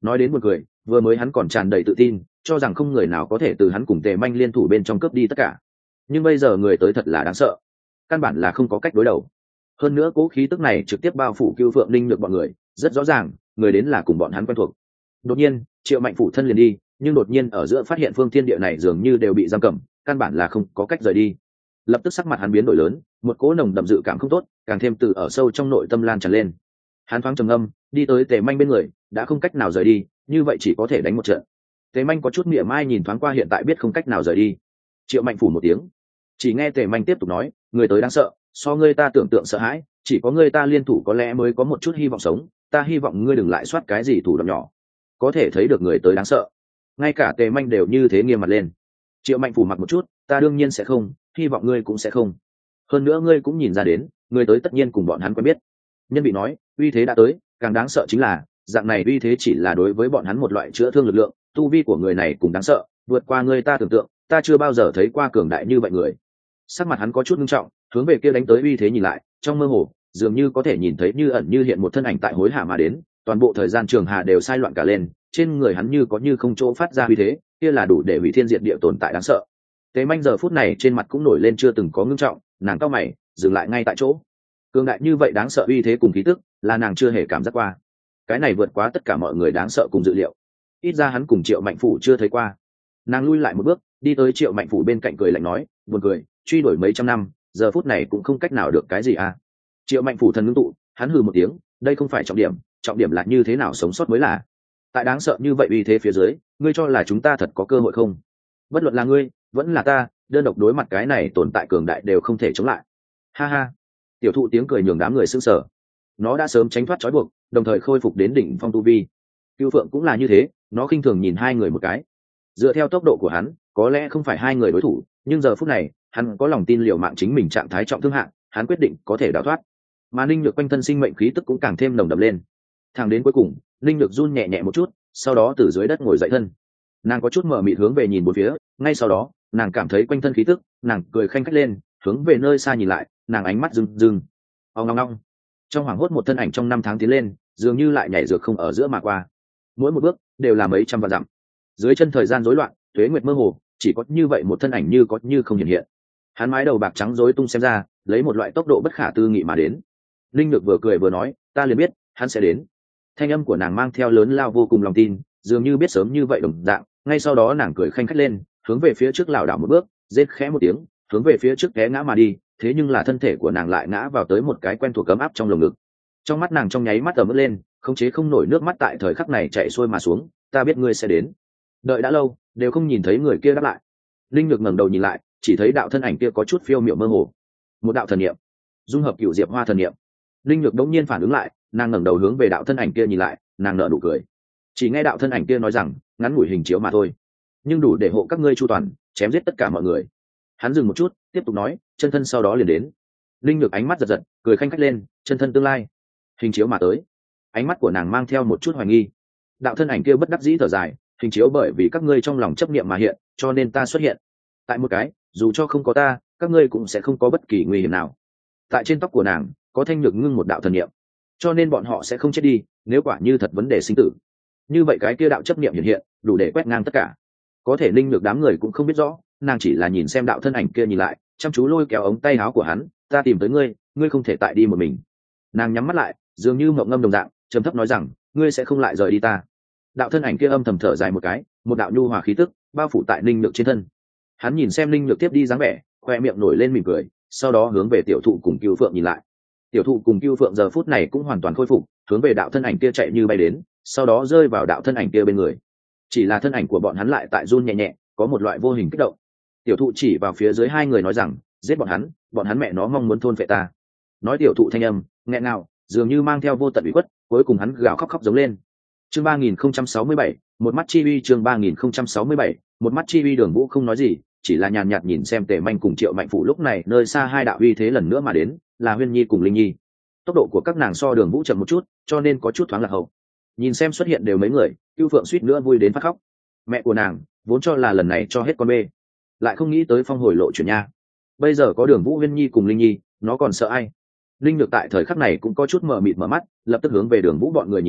Nói đến một người, vừa mới hắn còn tràn đầy tự tin, cho rằng không người nào có thể từ hắn cùng Tề Manh liên thủ bên trong cướp đi tất cả. Nhưng bây giờ người tới thật là đáng sợ, căn bản là không có cách đối đầu. Hơn nữa cố khí tức này trực tiếp bao phủ Cưu Phượng Linh Nhược bọn người, rất rõ ràng, người đến là cùng bọn hắn quen thuộc. Đột nhiên, Triệu Mạnh phủ thân liền đi, nhưng đột nhiên ở giữa phát hiện phương thiên địa này dường như đều bị giam cầm, căn bản là không có cách rời đi. Lập tức sắc mặt hắn biến đổi lớn, một cỗ nồng đậm dự cảm không tốt, càng thêm từ ở sâu trong nội tâm lan tràn lên. Hắn thoáng trầm ngâm, đi tới Tề Manh bên người, đã không cách nào rời đi, như vậy chỉ có thể đánh một trận. Tề Manh có chút mỉa mai nhìn thoáng qua hiện tại biết không cách nào rời đi. Triệu Mạnh phủ một tiếng, chỉ nghe Tề Manh tiếp tục nói, người tới đáng sợ, so ngươi ta tưởng tượng sợ hãi, chỉ có ngươi ta liên thủ có lẽ mới có một chút hy vọng sống, ta hy vọng ngươi đừng lại soát cái gì thủ đoạn nhỏ. Có thể thấy được người tới đáng sợ, ngay cả Tề Manh đều như thế nghiêm mặt lên. Triệu Mạnh phủ mặt một chút, ta đương nhiên sẽ không, hy vọng ngươi cũng sẽ không. Hơn nữa ngươi cũng nhìn ra đến, người tới tất nhiên cùng bọn hắn quen biết. Nhân bị nói, uy thế đã tới, càng đáng sợ chính là dạng này uy thế chỉ là đối với bọn hắn một loại chữa thương lực lượng, tu vi của người này cũng đáng sợ, vượt qua người ta tưởng tượng, ta chưa bao giờ thấy qua cường đại như vậy người. Sắc mặt hắn có chút nghiêm trọng, hướng về kia đánh tới uy thế nhìn lại, trong mơ hồ dường như có thể nhìn thấy như ẩn như hiện một thân ảnh tại hối hả mà đến, toàn bộ thời gian trường hà đều sai loạn cả lên, trên người hắn như có như không chỗ phát ra uy thế, kia là đủ để hủy thiên diệt địa tồn tại đáng sợ. Tế Manh giờ phút này trên mặt cũng nổi lên chưa từng có ngưng trọng, nàng cau mày, dừng lại ngay tại chỗ. Cường đại như vậy đáng sợ uy thế cùng khí tức, là nàng chưa hề cảm giác qua. Cái này vượt quá tất cả mọi người đáng sợ cùng dự liệu. Ít ra hắn cùng Triệu Mạnh phủ chưa thấy qua. Nàng lui lại một bước, đi tới Triệu Mạnh phủ bên cạnh cười lạnh nói, buồn cười, truy đuổi mấy trăm năm, giờ phút này cũng không cách nào được cái gì à? Triệu Mạnh phủ thần ngưng tụ, hắn hừ một tiếng, đây không phải trọng điểm là như thế nào sống sót mới là. Tại đáng sợ như vậy uy thế phía dưới, ngươi cho là chúng ta thật có cơ hội không? Bất luận là ngươi, vẫn là ta, đơn độc đối mặt cái này tồn tại cường đại đều không thể chống lại. Ha ha. Tiểu thụ tiếng cười nhường đám người sững sờ. Nó đã sớm tránh thoát trói buộc, đồng thời khôi phục đến đỉnh phong tu vi. Cưu Phượng cũng là như thế, nó khinh thường nhìn hai người một cái. Dựa theo tốc độ của hắn, có lẽ không phải hai người đối thủ, nhưng giờ phút này, hắn có lòng tin liều mạng chính mình trạng thái trọng thương hạng, hắn quyết định có thể đào thoát. Mà Ninh Nhược quanh thân sinh mệnh khí tức cũng càng thêm nồng đậm lên. Thẳng đến cuối cùng, Ninh Nhược run nhẹ nhẹ một chút, sau đó từ dưới đất ngồi dậy thân. Nàng có chút mở mịt hướng về nhìn bốn phía, ngay sau đó, nàng cảm thấy quanh thân khí tức, nàng cười khanh khách lên, hướng về nơi xa nhìn lại, nàng ánh mắt rưng rưng. Ong ong ong. Trong hoảng hốt một thân ảnh trong năm tháng tiến lên, dường như lại nhảy dược không ở giữa mà qua. Mỗi một bước đều là mấy trăm vạn dặm. Dưới chân thời gian rối loạn, tuế nguyệt mơ hồ, chỉ có như vậy một thân ảnh như có như không hiện hiện. Hắn mái đầu bạc trắng rối tung xem ra, lấy một loại tốc độ bất khả tư nghị mà đến. Linh Nhược vừa cười vừa nói, ta liền biết, hắn sẽ đến. Thanh âm của nàng mang theo lớn lao vô cùng lòng tin, dường như biết sớm như vậy đồng dạng. Ngay sau đó nàng cười khanh khách lên, hướng về phía trước lảo đảo một bước, rên khẽ một tiếng, hướng về phía trước té ngã mà đi. Thế nhưng là thân thể của nàng lại ngã vào tới một cái quen thuộc cấm áp trong lồng ngực. Trong mắt nàng trong nháy mắt ẩm ướt lên, khống chế không nổi nước mắt tại thời khắc này chảy xuôi mà xuống. Ta biết ngươi sẽ đến. Đợi đã lâu, đều không nhìn thấy người kia đáp lại. Linh Nhược ngẩng đầu nhìn lại, chỉ thấy đạo thân ảnh kia có chút phiêu miệu mơ hồ, một đạo thần niệm, dung hợp cựu diệp hoa thần niệm. Linh Nhược đống nhiên phản ứng lại, nàng ngẩng đầu hướng về đạo thân ảnh kia nhìn lại, nàng nở nụ cười. Chỉ nghe đạo thân ảnh kia nói rằng, ngắn ngủi hình chiếu mà thôi, nhưng đủ để hộ các ngươi chu toàn, chém giết tất cả mọi người. Hắn dừng một chút, tiếp tục nói, chân thân sau đó liền đến. Linh Nhược ánh mắt giật giật, cười khanh khách lên, chân thân tương lai, hình chiếu mà tới. Ánh mắt của nàng mang theo một chút hoài nghi. Đạo thân ảnh kia bất đắc dĩ thở dài, hình chiếu bởi vì các ngươi trong lòng chấp niệm mà hiện, cho nên ta xuất hiện. Tại một cái, dù cho không có ta, các ngươi cũng sẽ không có bất kỳ nguy hiểm nào. Tại trên tóc của nàng có thanh nhược ngưng một đạo thần niệm, cho nên bọn họ sẽ không chết đi. Nếu quả như thật vấn đề sinh tử, như vậy cái kia đạo chấp niệm hiện đủ để quét ngang tất cả. Có thể Linh Nhược đám người cũng không biết rõ, nàng chỉ là nhìn xem đạo thân ảnh kia nhìn lại, chăm chú lôi kéo ống tay áo của hắn, ta tìm tới ngươi, ngươi không thể tại đi một mình. Nàng nhắm mắt lại, dường như mộng ngâm đồng dạng, trầm thấp nói rằng, ngươi sẽ không lại rời đi ta. Đạo thân ảnh kia âm thầm thở dài một cái, một đạo nhu hòa khí tức bao phủ tại Linh Nhược trên thân. Hắn nhìn xem Linh Nhược tiếp đi dáng vẻ, khoe miệng nổi lên mỉm cười, sau đó hướng về tiểu thụ cùng Cưu Phượng nhìn lại. Tiểu thụ cùng Cưu Phượng giờ phút này cũng hoàn toàn khôi phục, hướng về đạo thân ảnh kia chạy như bay đến, sau đó rơi vào đạo thân ảnh kia bên người. Chỉ là thân ảnh của bọn hắn lại tại run nhẹ nhẹ, có một loại vô hình kích động. Tiểu thụ chỉ vào phía dưới hai người nói rằng, giết bọn hắn mẹ nó mong muốn thôn phệ ta. Nói tiểu thụ thanh âm nghẹn ngào, dường như mang theo vô tận ủy khuất, cuối cùng hắn gào khóc khóc giống lên. Chương 3067, một mắt chi uy. Chương 3067, một mắt chi uy. Đường Vũ không nói gì, chỉ là nhàn nhạt nhìn xem Tề Manh cùng Triệu Mạnh Phụ lúc này nơi xa hai đạo uy thế lần nữa mà đến, là Huyên Nhi cùng Linh Nhi. Tốc độ của các nàng so Đường Vũ chậm một chút, cho nên có chút thoáng lạc hậu. Nhìn xem xuất hiện đều mấy người, Cưu Phượng suýt nữa vui đến phát khóc. Mẹ của nàng vốn cho là lần này cho hết con bê, lại không nghĩ tới phong hồi lộ chuyển nha. Bây giờ có Đường Vũ, Huyên Nhi cùng Linh Nhi, nó còn sợ ai? Linh Nhược tại thời khắc này cũng có chút mờ mịt mở mắt, lập tức hướng về Đường Vũ bọn người nhìn lại,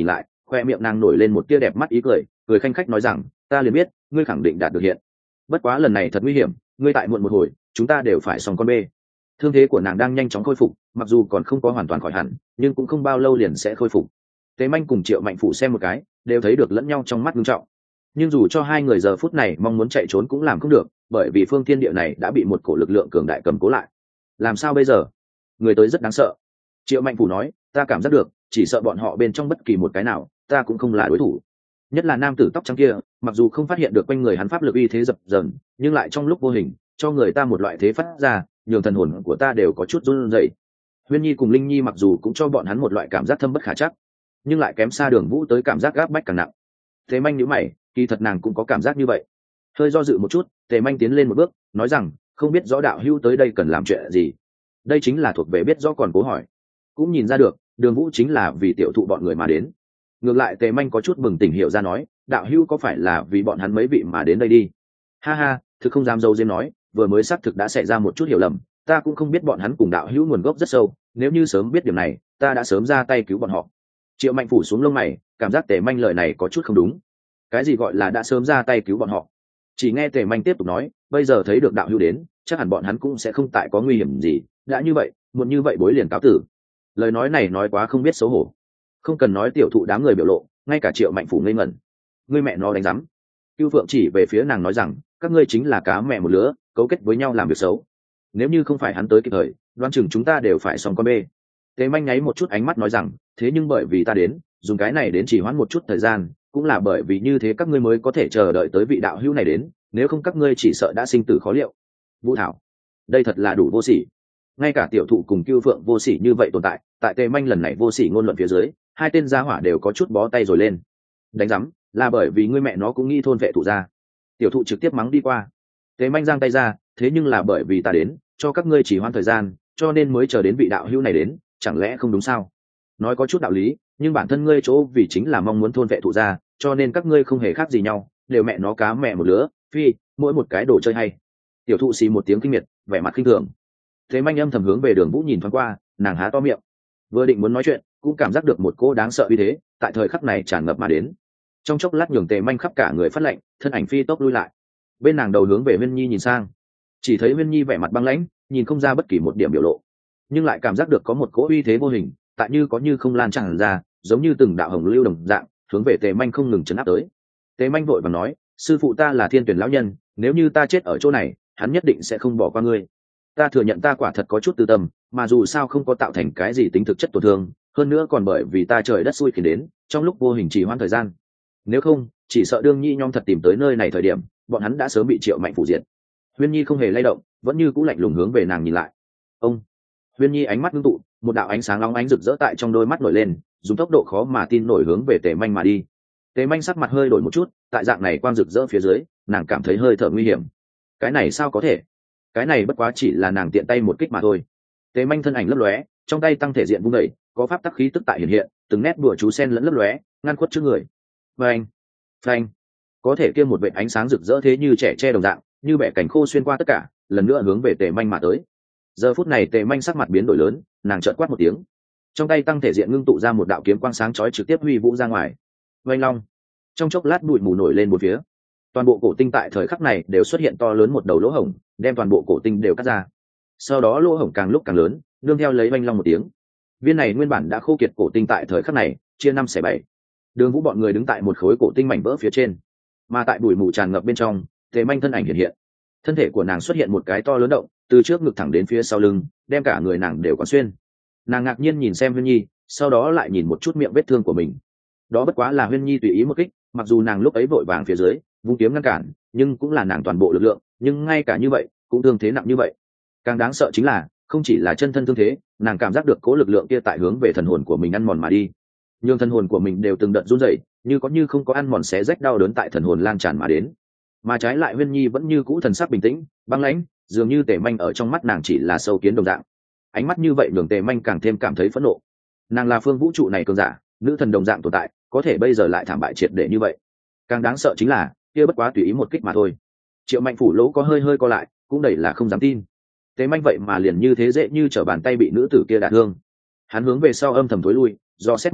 khoe miệng nàng nổi lên một tia đẹp mắt ý cười, cười khanh khách nói rằng ta liền biết ngươi khẳng định đạt được hiện. Bất quá lần này thật nguy hiểm, ngươi tại muộn một hồi chúng ta đều phải xong con bê. Thương thế của nàng đang nhanh chóng khôi phục, mặc dù còn không có hoàn toàn khỏi hẳn nhưng cũng không bao lâu liền sẽ khôi phục. Tế Manh cùng Triệu Mạnh Phủ xem một cái đều thấy được lẫn nhau trong mắt nghiêm trọng, nhưng dù cho hai người giờ phút này mong muốn chạy trốn cũng làm không được, bởi vì phương thiên địa này đã bị một cổ lực lượng cường đại cầm cố lại. Làm sao bây giờ? Người tới rất đáng sợ. Triệu Mạnh Phủ nói, ta cảm giác được chỉ sợ bọn họ bên trong bất kỳ một cái nào ta cũng không là đối thủ. Nhất là nam tử tóc trắng kia, mặc dù không phát hiện được quanh người hắn pháp lực uy thế dập dờn, nhưng lại trong lúc vô hình cho người ta một loại thế phát ra, nhường thần hồn của ta đều có chút run rẩy. Huyên Nhi cùng Linh Nhi mặc dù cũng cho bọn hắn một loại cảm giác thâm bất khả trắc, nhưng lại kém xa Đường Vũ tới cảm giác gáp bách càng nặng. Tề Manh nhíu mày, kỳ thật nàng cũng có cảm giác như vậy. Hơi do dự một chút, Tề Manh tiến lên một bước, nói rằng, không biết rõ đạo hữu tới đây cần làm chuyện gì. Đây chính là thuộc về biết rõ còn cố hỏi. Cũng nhìn ra được, Đường Vũ chính là vì tiểu thụ bọn người mà đến. Ngược lại Tề Manh có chút bừng tỉnh hiểu ra nói, đạo hữu có phải là vì bọn hắn mấy vị mà đến đây đi? Ha ha, thực không dám dâu diếm nói, vừa mới xác thực đã xảy ra một chút hiểu lầm, ta cũng không biết bọn hắn cùng đạo hữu nguồn gốc rất sâu, nếu như sớm biết điểm này ta đã sớm ra tay cứu bọn họ. Triệu Mạnh Phủ xuống lông mày, cảm giác Tề Manh lời này có chút không đúng. Cái gì gọi là đã sớm ra tay cứu bọn họ? Chỉ nghe Tề Manh tiếp tục nói, bây giờ thấy được đạo hữu đến, chắc hẳn bọn hắn cũng sẽ không tại có nguy hiểm gì, đã như vậy muộn như vậy bối liền cáo tử. Lời nói này nói quá không biết xấu hổ. Không cần nói tiểu thụ đám người biểu lộ, ngay cả Triệu Mạnh Phủ ngây ngẩn. Ngươi mẹ nó đánh rắm. Cưu Phượng chỉ về phía nàng nói rằng, các ngươi chính là cá mẹ một lứa, cấu kết với nhau làm việc xấu. Nếu như không phải hắn tới kịp thời, đoán chừng chúng ta đều phải xong con bê. Tề Manh nháy một chút ánh mắt nói rằng, thế nhưng bởi vì ta đến, dùng cái này đến chỉ hoãn một chút thời gian, cũng là bởi vì như thế các ngươi mới có thể chờ đợi tới vị đạo hữu này đến, nếu không các ngươi chỉ sợ đã sinh tử khó liệu. Vũ Thảo, đây thật là đủ vô sỉ. Ngay cả tiểu thụ cùng Cưu Phượng vô sỉ như vậy tồn tại, tại Tề Manh lần này vô sỉ ngôn luận phía dưới, hai tên gia hỏa đều có chút bó tay rồi lên. Đánh rắm, là bởi vì ngươi mẹ nó cũng nghĩ thôn vệ thụ ra. Tiểu thụ trực tiếp mắng đi qua. Tề Manh giang tay ra, thế nhưng là bởi vì ta đến, cho các ngươi chỉ hoãn thời gian, cho nên mới chờ đến vị đạo hữu này đến, chẳng lẽ không đúng sao? Nói có chút đạo lý, nhưng bản thân ngươi chỗ vì chính là mong muốn thôn vệ thụ ra, cho nên các ngươi không hề khác gì nhau, đều mẹ nó cá mẹ một lứa, phi, mỗi một cái đồ chơi hay. Tiểu thụ xì một tiếng kinh miệt, vẻ mặt khinh thường. Thế Manh âm thầm hướng về Đường Vũ nhìn thoáng qua, nàng há to miệng, vừa định muốn nói chuyện, cũng cảm giác được một cô đáng sợ uy thế, tại thời khắc này tràn ngập mà đến. Trong chốc lát nhường Tề Manh khắp cả người phát lạnh, thân ảnh phi tốc lui lại. Bên nàng đầu hướng về Huyên Nhi nhìn sang, chỉ thấy Huyên Nhi vẻ mặt băng lãnh, nhìn không ra bất kỳ một điểm biểu lộ, nhưng lại cảm giác được có một cỗ uy thế vô hình, tại như có như không lan tràn ra, giống như từng đạo hồng lưu đồng dạng, hướng về Tề Manh không ngừng chấn áp tới. Tề Manh vội vàng nói, sư phụ ta là Thiên Tuyển lão nhân, nếu như ta chết ở chỗ này, hắn nhất định sẽ không bỏ qua ngươi. Ta thừa nhận ta quả thật có chút tư tâm, mà dù sao không có tạo thành cái gì tính thực chất tổn thương, hơn nữa còn bởi vì ta trời đất xui khiến đến, trong lúc vô hình trì hoãn thời gian. Nếu không, chỉ sợ Đương Nhi nhóm thật tìm tới nơi này thời điểm, bọn hắn đã sớm bị Triệu Mạnh phủ diệt. Huyên Nhi không hề lay động, vẫn như cũ lạnh lùng hướng về nàng nhìn lại. Ông. Huyên Nhi ánh mắt ngưng tụ, một đạo ánh sáng long ánh rực rỡ tại trong đôi mắt nổi lên, dùng tốc độ khó mà tin nổi hướng về Tề Manh mà đi. Tề Manh sắc mặt hơi đổi một chút, tại dạng này quang rực rỡ phía dưới, nàng cảm thấy hơi thở nguy hiểm. Cái này sao có thể? Cái này bất quá chỉ là nàng tiện tay một kích mà thôi. Tề Manh thân ảnh lấp lóe, trong tay tăng thể diện vung đẩy, có pháp tắc khí tức tại hiện hiện, từng nét bùa chú sen lẫn lấp lóe, ngăn khuất trước người. Phanh, phanh, có thể kia một vệt ánh sáng rực rỡ thế như trẻ tre đồng dạng, như bẻ cảnh khô xuyên qua tất cả, lần nữa hướng về Tề Manh mà tới. Giờ phút này Tề Manh sắc mặt biến đổi lớn, nàng trợn quát một tiếng, trong tay tăng thể diện ngưng tụ ra một đạo kiếm quang sáng chói trực tiếp huy vũ ra ngoài. Oanh long, trong chốc lát bụi mù nổi lên một phía, toàn bộ cổ tinh tại thời khắc này đều xuất hiện to lớn một đầu lỗ hổng, đem toàn bộ cổ tinh đều cắt ra. Sau đó lỗ hổng càng lúc càng lớn, nương theo lấy oanh long một tiếng, viên này nguyên bản đã khô kiệt cổ tinh tại thời khắc này chia 5/7. Đường Vũ bọn người đứng tại một khối cổ tinh mảnh vỡ phía trên, mà tại bụi mù tràn ngập bên trong, Tề Manh thân ảnh hiện hiện, thân thể của nàng xuất hiện một cái to lớn động, từ trước ngực thẳng đến phía sau lưng, đem cả người nàng đều quán xuyên. Nàng ngạc nhiên nhìn xem Huyên Nhi, sau đó lại nhìn một chút miệng vết thương của mình. Đó bất quá là Huyên Nhi tùy ý một kích, mặc dù nàng lúc ấy vội vàng phía dưới vung kiếm ngăn cản, nhưng cũng là nàng toàn bộ lực lượng, nhưng ngay cả như vậy cũng thương thế nặng như vậy. Càng đáng sợ chính là không chỉ là chân thân thương thế, nàng cảm giác được cố lực lượng kia tại hướng về thần hồn của mình ăn mòn mà đi, nhưng thần hồn của mình đều từng đợt run rẩy, như có như không có ăn mòn xé rách đau đớn tại thần hồn lan tràn mà đến. Mà trái lại Huyên Nhi vẫn như cũ thần sắc bình tĩnh băng lãnh, dường như Tề Manh ở trong mắt nàng chỉ là sâu kiến đồng dạng. Ánh mắt như vậy nhường Tề Manh càng thêm cảm thấy phẫn nộ. Nàng là phương vũ trụ này cường giả, nữ thần đồng dạng tồn tại, có thể bây giờ lại thảm bại triệt để như vậy. Càng đáng sợ chính là kia bất quá tùy ý một kích mà thôi. Triệu Mạnh phủ lỗ có hơi hơi co lại, cũng đầy là không dám tin. Tề Manh vậy mà liền như thế dễ như trở bàn tay bị nữ tử kia đả thương. Hắn hướng về sau âm thầm thối lui, do xét một chút,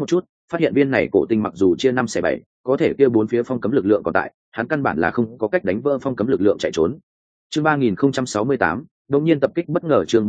phát hiện viên này cổ tinh mặc dù chia 5/7, có thể kia bốn phía phong cấm lực lượng còn tại, hắn căn bản là không có cách đánh vỡ phong cấm lực lượng chạy trốn. Chương 3068, đột nhiên tập kích bất ngờ. Chương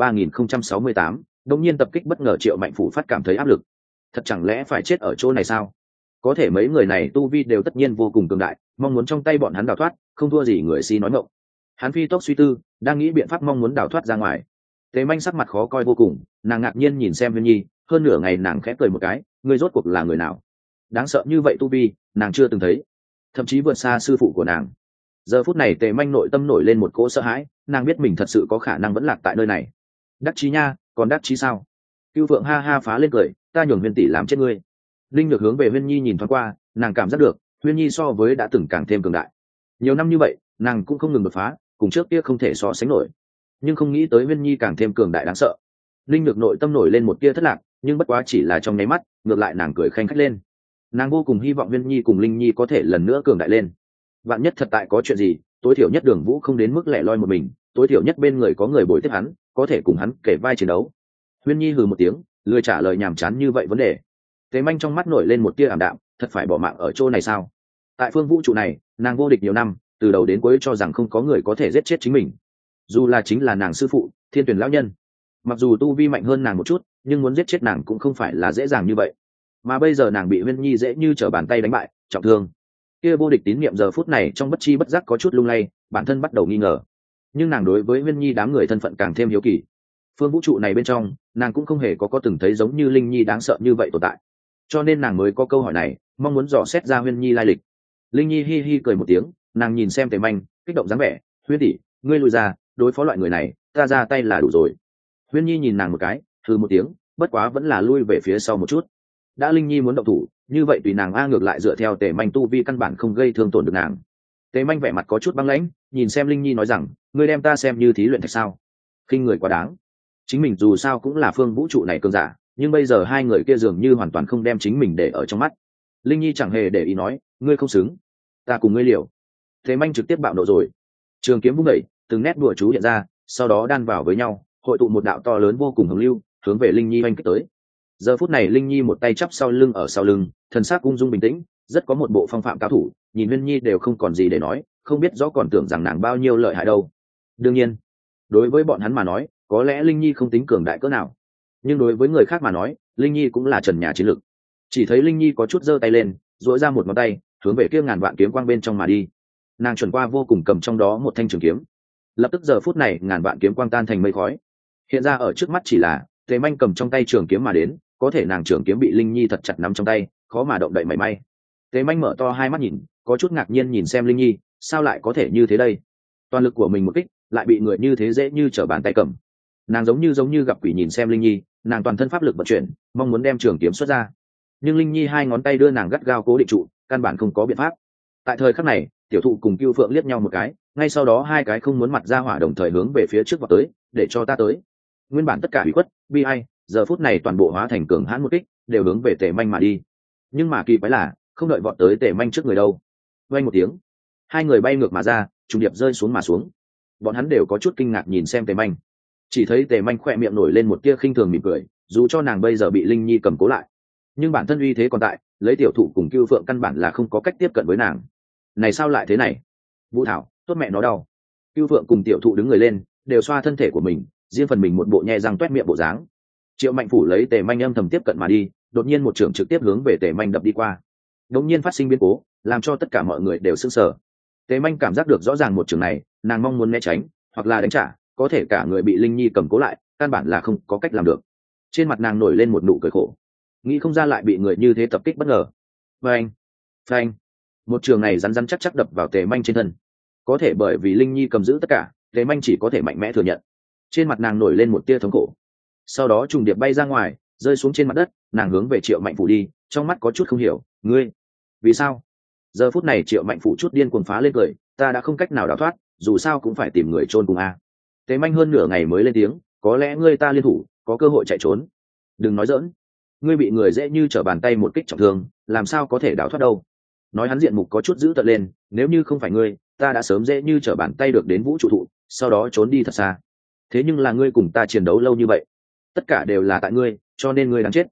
3068, đột nhiên tập kích bất ngờ. Triệu Mạnh Phủ phát cảm thấy áp lực. Thật chẳng lẽ phải chết ở chỗ này sao? Có thể mấy người này tu vi đều tất nhiên vô cùng cường đại, mong muốn trong tay bọn hắn đào thoát, không thua gì người si nói ngọng. Hắn phi tốc suy tư, đang nghĩ biện pháp mong muốn đào thoát ra ngoài. Tế Manh sắc mặt khó coi vô cùng, nàng ngạc nhiên nhìn xem Huyên Nhi, hơn nửa ngày nàng khẽ cười một cái, ngươi rốt cuộc là người nào? Đáng sợ như vậy tu vi, nàng chưa từng thấy, thậm chí vượt xa sư phụ của nàng. Giờ phút này Tề Manh nội tâm nổi lên một cỗ sợ hãi, nàng biết mình thật sự có khả năng vẫn lạc tại nơi này. Đắc chí nha, còn đắc chí sao? Cưu Phượng ha ha phá lên cười, ta nhường Huyên tỷ làm chết ngươi. Linh Nhược hướng về Huyên Nhi nhìn thoáng qua, nàng cảm giác được Huyên Nhi so với đã từng càng thêm cường đại. Nhiều năm như vậy, nàng cũng không ngừng đột phá, cùng trước kia không thể so sánh nổi. Nhưng không nghĩ tới Huyên Nhi càng thêm cường đại đáng sợ. Linh Nhược nội tâm nổi lên một tia thất lạc, nhưng bất quá chỉ là trong nháy mắt, ngược lại nàng cười khanh khách lên. Nàng vô cùng hy vọng Huyên Nhi cùng Linh Nhi có thể lần nữa cường đại lên. Vạn nhất thật tại có chuyện gì, tối thiểu nhất Đường Vũ không đến mức lẻ loi một mình, tối thiểu nhất bên người có người bồi tiếp hắn, có thể cùng hắn kể vai chiến đấu. Huyên Nhi hừ một tiếng, lười trả lời nhàm chán như vậy vấn đề. Tế Manh trong mắt nổi lên một tia ảm đạm, thật phải bỏ mạng ở chỗ này sao? Tại phương vũ trụ này, nàng vô địch nhiều năm, từ đầu đến cuối cho rằng không có người có thể giết chết chính mình. Dù là chính là nàng sư phụ, Thiên Tuyển lão nhân, mặc dù tu vi mạnh hơn nàng một chút, nhưng muốn giết chết nàng cũng không phải là dễ dàng như vậy. Mà bây giờ nàng bị Huyên Nhi dễ như trở bàn tay đánh bại, trọng thương. Kia vô địch tín niệm giờ phút này trong bất chi bất giác có chút lung lay, bản thân bắt đầu nghi ngờ. Nhưng nàng đối với Huyên Nhi đám người thân phận càng thêm hiếu kỳ. Phương vũ trụ này bên trong, nàng cũng không hề có từng thấy giống như Linh Nhi đáng sợ như vậy tồn tại. Cho nên nàng mới có câu hỏi này, mong muốn dò xét ra Huyên Nhi lai lịch. Linh Nhi hi hi cười một tiếng, nàng nhìn xem Tề Manh, kích động dáng vẻ, Huyên tỷ, ngươi lùi ra, đối phó loại người này, ta ra tay là đủ rồi. Huyên Nhi nhìn nàng một cái, hừ một tiếng, bất quá vẫn là lui về phía sau một chút. Đã Linh Nhi muốn động thủ, như vậy tùy nàng a, ngược lại dựa theo Tề Manh tu vi căn bản không gây thương tổn được nàng. Tề Manh vẻ mặt có chút băng lãnh, nhìn xem Linh Nhi nói rằng, ngươi đem ta xem như thí luyện thạch sao? Khinh người quá đáng. Chính mình dù sao cũng là phương vũ trụ này cường giả, nhưng bây giờ hai người kia dường như hoàn toàn không đem chính mình để ở trong mắt. Linh Nhi chẳng hề để ý nói, ngươi không xứng, ta cùng ngươi liều. Tề Manh trực tiếp bạo nộ rồi, trường kiếm vung đẩy, từng nét đùa chú hiện ra, sau đó đan vào với nhau, hội tụ một đạo to lớn vô cùng hồng lưu, hướng về Linh Nhi oanh kích tới. Giờ phút này Linh Nhi một tay chắp sau lưng ở sau lưng, thần sắc ung dung bình tĩnh, rất có một bộ phong phạm cao thủ, nhìn Huyên Nhi đều không còn gì để nói, không biết rõ còn tưởng rằng nàng bao nhiêu lợi hại đâu. Đương nhiên, đối với bọn hắn mà nói, có lẽ Linh Nhi không tính cường đại cỡ nào, nhưng đối với người khác mà nói, Linh Nhi cũng là trần nhà chiến lực. Chỉ thấy Linh Nhi có chút giơ tay lên, duỗi ra một ngón tay, hướng về kia ngàn vạn kiếm quang bên trong mà đi. Nàng chuẩn qua vô cùng cầm trong đó một thanh trường kiếm. Lập tức giờ phút này ngàn vạn kiếm quang tan thành mây khói. Hiện ra ở trước mắt chỉ là Tề Manh cầm trong tay trường kiếm mà đến, có thể nàng trường kiếm bị Linh Nhi thật chặt nắm trong tay, khó mà động đậy mảy may. Tề Manh mở to hai mắt nhìn, có chút ngạc nhiên nhìn xem Linh Nhi, sao lại có thể như thế đây? Toàn lực của mình một kích, lại bị người như thế dễ như trở bàn tay cầm. Nàng giống như gặp quỷ nhìn xem Linh Nhi, nàng toàn thân pháp lực vận chuyển, mong muốn đem trường kiếm xuất ra. Nhưng Linh Nhi hai ngón tay đưa nàng gắt gao cố định trụ, căn bản không có biện pháp. Tại thời khắc này, Tiểu Thụ cùng Cưu Phượng liếc nhau một cái, ngay sau đó hai cái không muốn mặt ra hỏa đồng thời hướng về phía trước vào tới, để cho ta tới. Nguyên bản tất cả hủy khuất, bi ai, giờ phút này toàn bộ hóa thành cường hãn một kích, đều hướng về Tề Manh mà đi. Nhưng mà kỳ quái là, không đợi vọt tới Tề Manh trước người đâu. Vang một tiếng, hai người bay ngược mà ra, trùng điệp rơi xuống mà xuống. Bọn hắn đều có chút kinh ngạc nhìn xem Tề Manh. Chỉ thấy Tề Manh khỏe miệng nổi lên một tia khinh thường mỉm cười, dù cho nàng bây giờ bị Linh Nhi cầm cố lại, nhưng bản thân uy thế còn tại, lấy Tiểu Thụ cùng Cưu Phượng căn bản là không có cách tiếp cận với nàng. Này sao lại thế này? Vũ Thảo, tốt mẹ nó đau. Cưu Phượng cùng Tiểu Thụ đứng người lên, đều xoa thân thể của mình, riêng phần mình một bộ nhe răng toét miệng bộ dáng. Triệu Mạnh Phủ lấy Tề Manh âm thầm tiếp cận mà đi, đột nhiên một trường trực tiếp hướng về Tề Manh đập đi qua. Đột nhiên phát sinh biến cố, làm cho tất cả mọi người đều sửng sở. Tề Manh cảm giác được rõ ràng một trường này, nàng mong muốn né tránh, hoặc là đánh trả, có thể cả người bị Linh Nhi cầm cố lại, căn bản là không có cách làm được. Trên mặt nàng nổi lên một nụ cười khổ, nghĩ không ra lại bị người như thế tập kích bất ngờ. Phanh, phanh, một trường này rắn rắn chắc chắc đập vào Tề Manh trên thân. Có thể bởi vì Linh Nhi cầm giữ tất cả, Tề Manh chỉ có thể mạnh mẽ thừa nhận. Trên mặt nàng nổi lên một tia thống khổ, sau đó trùng điệp bay ra ngoài, rơi xuống trên mặt đất. Nàng hướng về Triệu Mạnh Phủ đi, trong mắt có chút không hiểu, ngươi, vì sao? Giờ phút này Triệu Mạnh Phủ chút điên cuồng phá lên cười, ta đã không cách nào đào thoát, dù sao cũng phải tìm người chôn cùng a. Tề Manh hơn nửa ngày mới lên tiếng, có lẽ ngươi ta liên thủ, có cơ hội chạy trốn. Đừng nói giỡn, ngươi bị người dễ như trở bàn tay một kích trọng thương, làm sao có thể đào thoát đâu? Nói hắn diện mục có chút dữ tợn lên, nếu như không phải ngươi, ta đã sớm dễ như trở bàn tay được đến vũ trụ thụ, sau đó trốn đi thật xa. Thế nhưng là ngươi cùng ta chiến đấu lâu như vậy, tất cả đều là tại ngươi, cho nên ngươi đáng chết.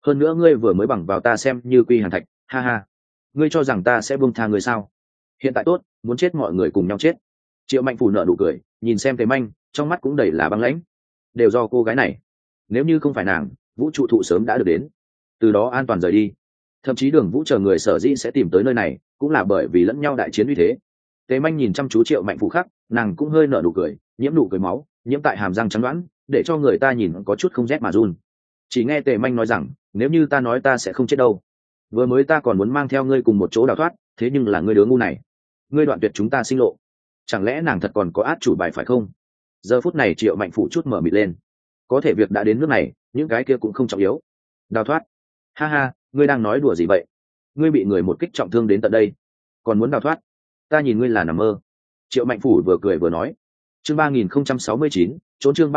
hơn nữa ngươi vừa mới bằng vào ta xem như quy hàn thạch, ha ha. Ngươi cho rằng ta sẽ buông tha ngươi sao? Hiện tại tốt, muốn chết mọi người cùng nhau chết. Triệu Mạnh Phủ nở nụ cười, nhìn xem Tề Manh, trong mắt cũng đầy là băng lãnh. Đều do cô gái này, nếu như không phải nàng, vũ trụ thụ sớm đã được đến, từ đó an toàn rời đi. Thậm chí Đường Vũ chờ người sở dĩ sẽ tìm tới nơi này, cũng là bởi vì lẫn nhau đại chiến uy thế. Tề Manh nhìn chăm chú Triệu Mạnh Phủ khác, nàng cũng hơi nở nụ cười, nhiễm nụ cười máu, nhiễm tại hàm răng trắng đoán, để cho người ta nhìn có chút không rét mà run. Chỉ nghe Tề Manh nói rằng, nếu như ta nói ta sẽ không chết đâu, vừa mới ta còn muốn mang theo ngươi cùng một chỗ đào thoát, thế nhưng là ngươi đứa ngu này, ngươi đoạn tuyệt chúng ta sinh lộ, chẳng lẽ nàng thật còn có át chủ bài phải không? Giờ phút này Triệu Mạnh Phủ chút mở mịt lên, có thể việc đã đến nước này, những cái kia cũng không trọng yếu. Đào thoát? Ha ha, ngươi đang nói đùa gì vậy? Ngươi bị người một kích trọng thương đến tận đây, còn muốn đào thoát? Ta nhìn ngươi là nằm mơ. Triệu Mạnh Phủ vừa cười vừa nói. Chương 3069, trốn chương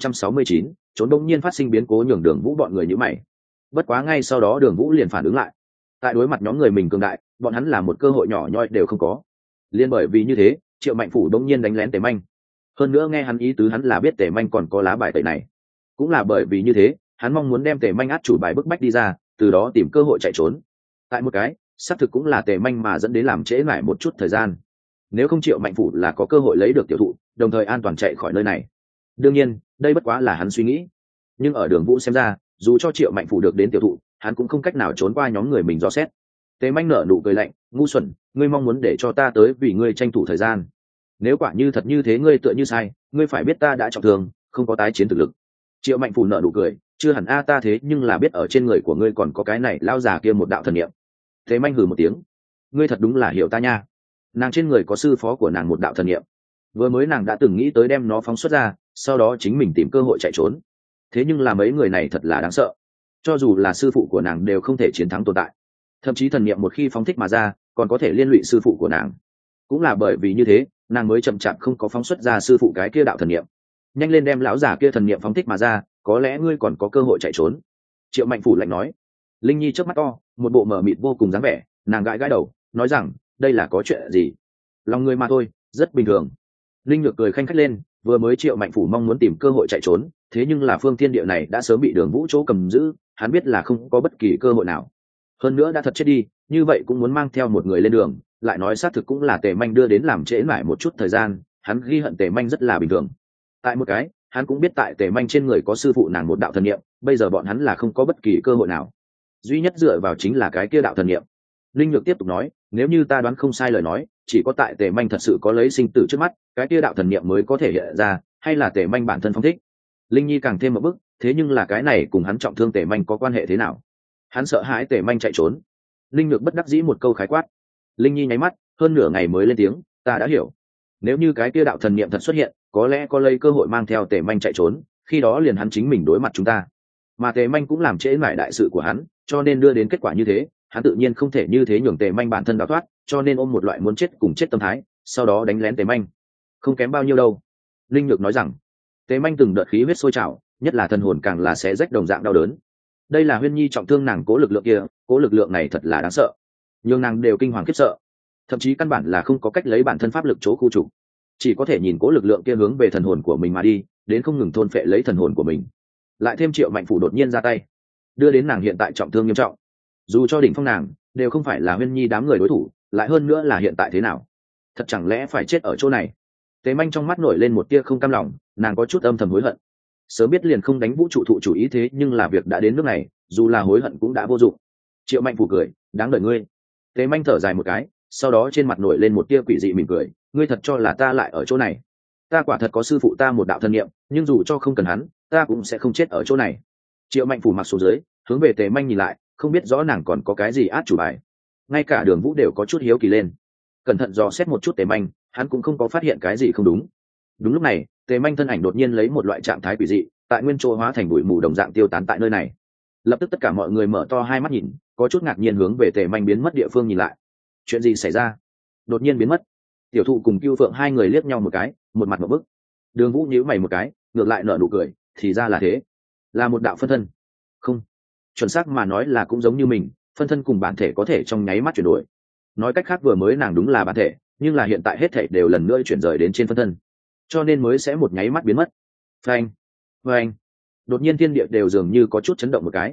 3069, trốn đông nhiên phát sinh biến cố nhường Đường Vũ bọn người như mày. Bất quá ngay sau đó Đường Vũ liền phản ứng lại. Tại đối mặt nhóm người mình cường đại, bọn hắn là một cơ hội nhỏ nhoi đều không có. Liên bởi vì như thế, Triệu Mạnh Phủ đông nhiên đánh lén Tề Manh. Hơn nữa nghe hắn ý tứ hắn là biết Tề Manh còn có lá bài tẩy này. Cũng là bởi vì như thế, hắn mong muốn đem Tề Manh át chủ bài bức bách đi ra, từ đó tìm cơ hội chạy trốn. Tại một cái, xác thực cũng là Tề Manh mà dẫn đến làm trễ lại một chút thời gian. Nếu không Triệu Mạnh Phủ là có cơ hội lấy được tiểu thụ, đồng thời an toàn chạy khỏi nơi này. Đương nhiên, đây bất quá là hắn suy nghĩ. Nhưng ở Đường Vũ xem ra, dù cho Triệu Mạnh Phủ được đến tiểu thụ, hắn cũng không cách nào trốn qua nhóm người mình dò xét. Tề Manh nở nụ cười lạnh, ngu xuẩn, ngươi mong muốn để cho ta tới vì ngươi tranh thủ thời gian. Nếu quả như thật như thế ngươi tựa như sai, ngươi phải biết ta đã trọng thương, không có tái chiến thực lực. Triệu Mạnh Phủ nở nụ cười, chưa hẳn a ta thế nhưng là biết ở trên người của ngươi còn có cái này lao già kia một đạo thần niệm. Tề Manh hừ một tiếng, ngươi thật đúng là hiểu ta nha. Nàng trên người có sư phó của nàng một đạo thần niệm, vừa mới nàng đã từng nghĩ tới đem nó phóng xuất ra, sau đó chính mình tìm cơ hội chạy trốn. Thế nhưng là mấy người này thật là đáng sợ, cho dù là sư phụ của nàng đều không thể chiến thắng tồn tại, thậm chí thần niệm một khi phóng thích mà ra còn có thể liên lụy sư phụ của nàng. Cũng là bởi vì như thế, nàng mới chậm chạp không có phóng xuất ra sư phụ cái kia đạo thần niệm. Nhanh lên đem lão giả kia thần niệm phóng thích mà ra, có lẽ ngươi còn có cơ hội chạy trốn. Triệu Mạnh Phủ lạnh nói. Linh Nhi chớp mắt to, một bộ mờ mịt vô cùng dáng vẻ, nàng gãi gãi đầu, nói rằng, đây là có chuyện gì? Lòng người mà thôi, rất bình thường. Linh Nhược cười khanh khách lên, vừa mới Triệu Mạnh Phủ mong muốn tìm cơ hội chạy trốn, thế nhưng là phương thiên địa này đã sớm bị Đường Vũ chỗ cầm giữ, hắn biết là không có bất kỳ cơ hội nào. Hơn nữa đã thật chết đi, như vậy cũng muốn mang theo một người lên đường, lại nói xác thực cũng là Tề Manh đưa đến làm trễ lại một chút thời gian, hắn ghi hận Tề Manh rất là bình thường. Tại một cái, hắn cũng biết tại Tề Manh trên người có sư phụ nàng một đạo thần niệm, bây giờ bọn hắn là không có bất kỳ cơ hội nào. Duy nhất dựa vào chính là cái kia đạo thần niệm. Linh Nhược tiếp tục nói, nếu như ta đoán không sai lời nói, chỉ có tại Tề Manh thật sự có lấy sinh tử trước mắt, cái kia đạo thần niệm mới có thể hiện ra, hay là Tề Manh bản thân phong thích. Linh Nhi càng thêm một bước, thế nhưng là cái này cùng hắn trọng thương Tề Manh có quan hệ thế nào? Hắn sợ hãi Tề Manh chạy trốn. Linh Nhược bất đắc dĩ một câu khái quát. Linh Nhi nháy mắt, hơn nửa ngày mới lên tiếng, ta đã hiểu. Nếu như cái kia đạo thần niệm thật xuất hiện, có lẽ có lấy cơ hội mang theo Tề Manh chạy trốn, khi đó liền hắn chính mình đối mặt chúng ta. Mà Tề Manh cũng làm trễ mãi đại sự của hắn, cho nên đưa đến kết quả như thế, hắn tự nhiên không thể như thế nhường Tề Manh bản thân đào thoát, cho nên ôm một loại muốn chết cùng chết tâm thái, sau đó đánh lén Tề Manh. Không kém bao nhiêu đâu. Linh Nhược nói rằng, Tề Manh từng đợt khí huyết sôi trào, nhất là thần hồn càng là xé rách đồng dạng đau đớn. Đây là Huyên Nhi trọng thương nàng cố lực lượng kia, cố lực lượng này thật là đáng sợ, nhưng nàng đều kinh hoàng khiếp sợ, thậm chí căn bản là không có cách lấy bản thân pháp lực chỗ khu trục, chỉ có thể nhìn cố lực lượng kia hướng về thần hồn của mình mà đi, đến không ngừng thôn phệ lấy thần hồn của mình. Lại thêm Triệu Mạnh Phủ đột nhiên ra tay, đưa đến nàng hiện tại trọng thương nghiêm trọng. Dù cho đỉnh phong nàng đều không phải là Huyên Nhi đám người đối thủ, lại hơn nữa là hiện tại thế nào? Thật chẳng lẽ phải chết ở chỗ này? Tề Manh trong mắt nổi lên một tia không cam lòng, nàng có chút âm thầm hối hận. Sớm biết liền không đánh vũ trụ thụ chủ ý, thế nhưng là việc đã đến nước này, dù là hối hận cũng đã vô dụng. Triệu Mạnh Phủ cười, đáng đợi ngươi. Tề Manh thở dài một cái, sau đó trên mặt nổi lên một tia quỷ dị mỉm cười, ngươi thật cho là ta lại ở chỗ này? Ta quả thật có sư phụ ta một đạo thân niệm, nhưng dù cho không cần hắn, ta cũng sẽ không chết ở chỗ này. Triệu Mạnh Phủ mặc xuống dưới, hướng về Tề Manh nhìn lại, không biết rõ nàng còn có cái gì át chủ bài. Ngay cả Đường Vũ đều có chút hiếu kỳ lên, cẩn thận dò xét một chút Tề Manh, hắn cũng không có phát hiện cái gì không đúng. Đúng lúc này, Tề Manh thân ảnh đột nhiên lấy một loại trạng thái quỷ dị, tại nguyên chỗ hóa thành bụi mù đồng dạng tiêu tán tại nơi này. Lập tức tất cả mọi người mở to hai mắt nhìn, có chút ngạc nhiên hướng về Tề Manh biến mất địa phương nhìn lại. Chuyện gì xảy ra? Đột nhiên biến mất. Tiểu Thụ cùng Cưu Phượng hai người liếc nhau một cái, một mặt một bức. Đường Vũ nhíu mày một cái, ngược lại nở nụ cười, thì ra là thế, là một đạo phân thân. Không, chuẩn xác mà nói là cũng giống như mình, phân thân cùng bản thể có thể trong nháy mắt chuyển đổi. Nói cách khác vừa mới nàng đúng là bản thể, nhưng là hiện tại hết thể đều lần nữa chuyển rời đến trên phân thân, cho nên mới sẽ một nháy mắt biến mất. Phanh, phanh. Đột nhiên thiên địa đều dường như có chút chấn động một cái.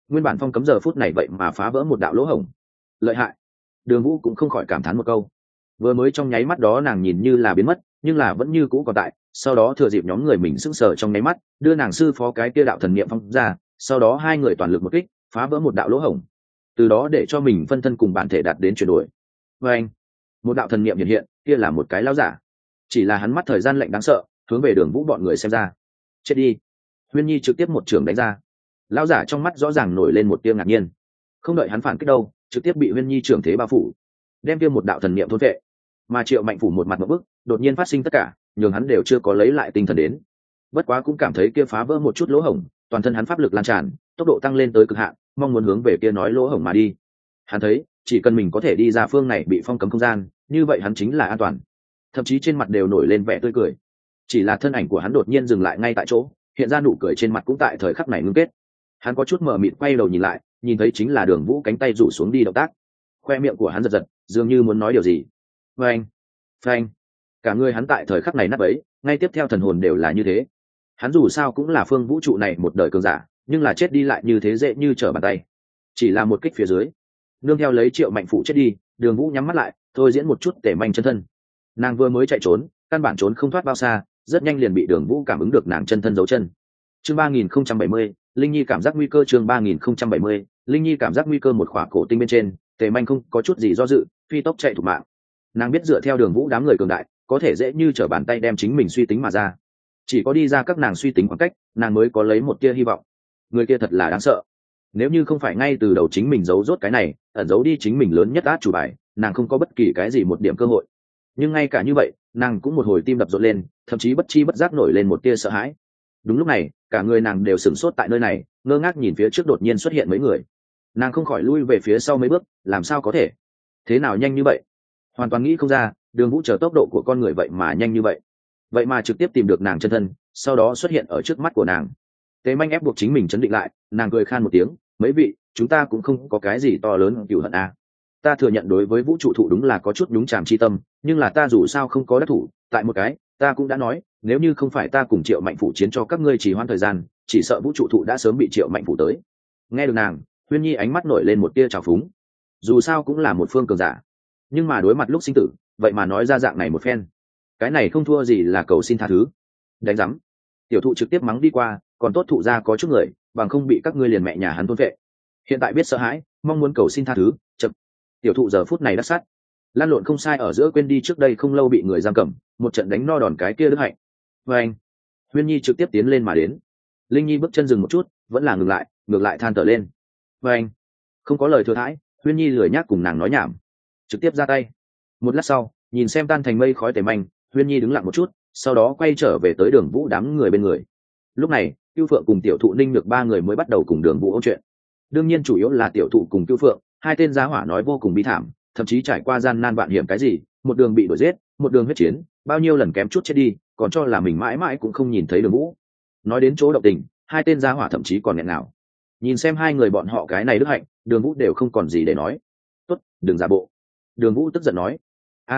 nguyên bản phong cấm giờ phút này vậy mà phá vỡ một đạo lỗ hổng. Lợi hại. Đường Vũ cũng không khỏi cảm thán một câu. Vừa mới trong nháy mắt đó nàng nhìn như là biến mất, nhưng là vẫn như cũ còn tại. Sau đó thừa dịp nhóm người mình sững sờ trong nháy mắt, đưa nàng sư phó cái kia đạo thần niệm phong ra, sau đó hai người toàn lực một kích, phá vỡ một đạo lỗ hổng. Từ đó để cho mình phân thân cùng bản thể đạt đến chuyển đổi. Và anh, một đạo thần niệm hiện hiện, kia là một cái lão giả. Chỉ là hắn mắt thời gian lạnh đáng sợ, hướng về Đường Vũ bọn người xem ra. Chết đi. Huyên Nhi trực tiếp một trường đánh ra. Lão giả trong mắt rõ ràng nổi lên một tia ngạc nhiên. Không đợi hắn phản kích đâu, trực tiếp bị Huyên Nhi trưởng thế bao phủ, đem kia một đạo thần niệm thôn vệ. Mà Triệu Mạnh Phủ một mặt một bức, đột nhiên phát sinh tất cả, nhường hắn đều chưa có lấy lại tinh thần đến. Bất quá cũng cảm thấy kia phá vỡ một chút lỗ hổng, toàn thân hắn pháp lực lan tràn, tốc độ tăng lên tới cực hạn, mong muốn hướng về kia nói lỗ hổng mà đi. Hắn thấy, chỉ cần mình có thể đi ra phương này bị phong cấm không gian, như vậy hắn chính là an toàn. Thậm chí trên mặt đều nổi lên vẻ tươi cười. Chỉ là thân ảnh của hắn đột nhiên dừng lại ngay tại chỗ, hiện ra nụ cười trên mặt cũng tại thời khắc này ngưng kết. Hắn có chút mờ mịt quay đầu nhìn lại, nhìn thấy chính là Đường Vũ cánh tay rủ xuống đi động tác. Khoe miệng của hắn giật giật, dường như muốn nói điều gì. Phanh, phanh. Cả người hắn tại thời khắc này nát bấy, ngay tiếp theo thần hồn đều là như thế. Hắn dù sao cũng là phương vũ trụ này một đời cường giả, nhưng là chết đi lại như thế dễ như trở bàn tay. Chỉ là một kích phía dưới, nương theo lấy Triệu Mạnh Phụ chết đi, Đường Vũ nhắm mắt lại, thôi diễn một chút tể manh chân thân. Nàng vừa mới chạy trốn, căn bản trốn không thoát bao xa, rất nhanh liền bị Đường Vũ cảm ứng được nàng chân thân dấu chân. Chương 3070, Linh Nhi cảm giác nguy cơ. Chương 3070, Linh Nhi cảm giác nguy cơ. Một khỏa cổ tinh bên trên, tề manh không có chút gì do dự, phi tốc chạy thục mạng. Nàng biết dựa theo Đường Vũ đám người cường đại, có thể dễ như trở bàn tay đem chính mình suy tính mà ra. Chỉ có đi ra các nàng suy tính khoảng cách, nàng mới có lấy một tia hy vọng. Người kia thật là đáng sợ. Nếu như không phải ngay từ đầu chính mình giấu rốt cái này, ẩn giấu đi chính mình lớn nhất át chủ bài, nàng không có bất kỳ cái gì một điểm cơ hội. Nhưng ngay cả như vậy, nàng cũng một hồi tim đập rộn lên, thậm chí bất chi bất giác nổi lên một tia sợ hãi. Đúng lúc này, cả người nàng đều sửng sốt tại nơi này, ngơ ngác nhìn phía trước đột nhiên xuất hiện mấy người. Nàng không khỏi lui về phía sau mấy bước, làm sao có thể? Thế nào nhanh như vậy? Hoàn toàn nghĩ không ra, Đường Vũ chờ tốc độ của con người vậy mà nhanh như vậy. Vậy mà trực tiếp tìm được nàng chân thân, sau đó xuất hiện ở trước mắt của nàng. Tế Manh ép buộc chính mình chấn định lại, nàng cười khan một tiếng, mấy vị, chúng ta cũng không có cái gì to lớn cửu hận à. Ta thừa nhận đối với vũ trụ thụ đúng là có chút nhúng chàm chi tâm, nhưng là ta dù sao không có đắc thủ, tại một cái, ta cũng đã nói, nếu như không phải ta cùng Triệu Mạnh Phủ chiến cho các ngươi trì hoãn thời gian, chỉ sợ vũ trụ thụ đã sớm bị Triệu Mạnh Phủ tới. Nghe được nàng, Huyên Nhi ánh mắt nổi lên một tia trào phúng. Dù sao cũng là một phương cường giả, nhưng mà đối mặt lúc sinh tử, vậy mà nói ra dạng này một phen, cái này không thua gì là cầu xin tha thứ. Đánh rắm. Tiểu thụ trực tiếp mắng đi qua, còn tốt thụ ra có chút người, bằng không bị các ngươi liền mẹ nhà hắn thôn vệ. Hiện tại biết sợ hãi, mong muốn cầu xin tha thứ, chậm. Tiểu thụ giờ phút này đắc sát, lan lộn không sai ở giữa quên đi trước đây không lâu bị người giam cầm, một trận đánh no đòn cái kia đức hạnh. Và anh, Huyên Nhi trực tiếp tiến lên mà đến. Linh Nhi bước chân dừng một chút, vẫn là ngừng lại, ngược lại than thở lên. Và anh, không có lời thừa thãi, Huyên Nhi lười nhác cùng nàng nói nhảm, trực tiếp ra tay. Một lát sau, nhìn xem tan thành mây khói tề manh, Huyên Nhi đứng lặng một chút, sau đó quay trở về tới Đường Vũ đám người bên người. Lúc này, Cưu Phượng cùng Tiểu Thụ Ninh được ba người mới bắt đầu cùng Đường Vũ ôn chuyện. Đương nhiên chủ yếu là Tiểu Thụ cùng Cưu Phượng, hai tên giá hỏa nói vô cùng bi thảm, thậm chí trải qua gian nan vạn hiểm cái gì, một đường bị đuổi giết, một đường huyết chiến, bao nhiêu lần kém chút chết đi, còn cho là mình mãi mãi cũng không nhìn thấy Đường Vũ. Nói đến chỗ động tình, hai tên giá hỏa thậm chí còn nghẹn nào. Nhìn xem hai người bọn họ cái này đức hạnh, Đường Vũ đều không còn gì để nói. Tốt, đừng giả bộ. Đường Vũ tức giận nói.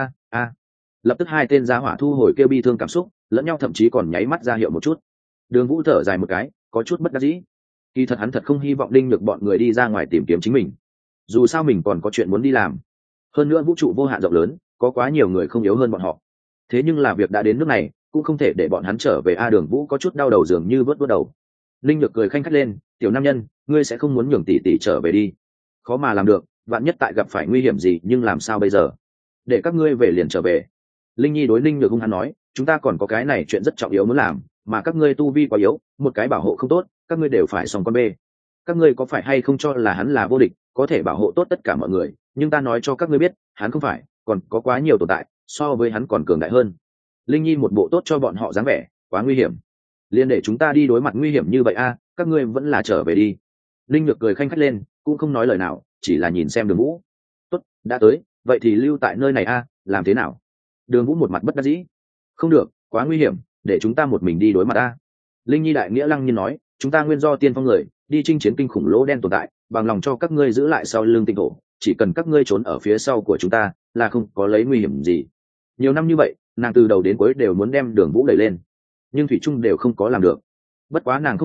A. Lập tức hai tên giá hỏa thu hồi kêu bi thương cảm xúc, lẫn nhau thậm chí còn nháy mắt ra hiệu một chút. Đường Vũ thở dài một cái, có chút bất đắc dĩ. Kỳ thật hắn thật không hy vọng Đinh Nhược bọn người đi ra ngoài tìm kiếm chính mình. Dù sao mình còn có chuyện muốn đi làm. Hơn nữa vũ trụ vô hạn rộng lớn, có quá nhiều người không yếu hơn bọn họ. Thế nhưng là việc đã đến nước này, cũng không thể để bọn hắn trở về. Đường Vũ có chút đau đầu, dường như vớt đầu. Linh Nhược cười khanh khách lên, tiểu nam nhân, ngươi sẽ không muốn nhường tỷ tỷ trở về đi? Khó mà làm được, vạn nhất tại gặp phải nguy hiểm gì, nhưng làm sao bây giờ? Để các ngươi về liền trở về. Linh Nhi đối Linh Nhược hung hăng nói, chúng ta còn có cái này chuyện rất trọng yếu muốn làm, mà các ngươi tu vi quá yếu, một cái bảo hộ không tốt, các ngươi đều phải xong con bê. Các ngươi có phải hay không cho là hắn là vô địch, có thể bảo hộ tốt tất cả mọi người, nhưng ta nói cho các ngươi biết, hắn không phải, còn có quá nhiều tồn tại, so với hắn còn cường đại hơn. Linh Nhi một bộ tốt cho bọn họ dáng vẻ, quá nguy hiểm. Liên để chúng ta đi đối mặt nguy hiểm như vậy a, các ngươi vẫn là trở về đi. Linh Nhược cười khanh khách lên, cũng không nói lời nào, chỉ là nhìn xem Đường Vũ. Tốt, đã tới, vậy thì lưu tại nơi này a, làm thế nào? Đường Vũ một mặt bất đắc dĩ. Không được, quá nguy hiểm, để chúng ta một mình đi đối mặt a. Linh Nhi đại nghĩa lăng nhiên nói, chúng ta nguyên do tiên phong người, đi chinh chiến kinh khủng lỗ đen tồn tại, bằng lòng cho các ngươi giữ lại sau lưng tinh thổ, chỉ cần các ngươi trốn ở phía sau của chúng ta, là không có lấy nguy hiểm gì. Nhiều năm như vậy, nàng từ đầu đến cuối đều muốn đem Đường Vũ đẩy lên, nhưng thủy trung đều không có làm được. Bất quá nàng không đội,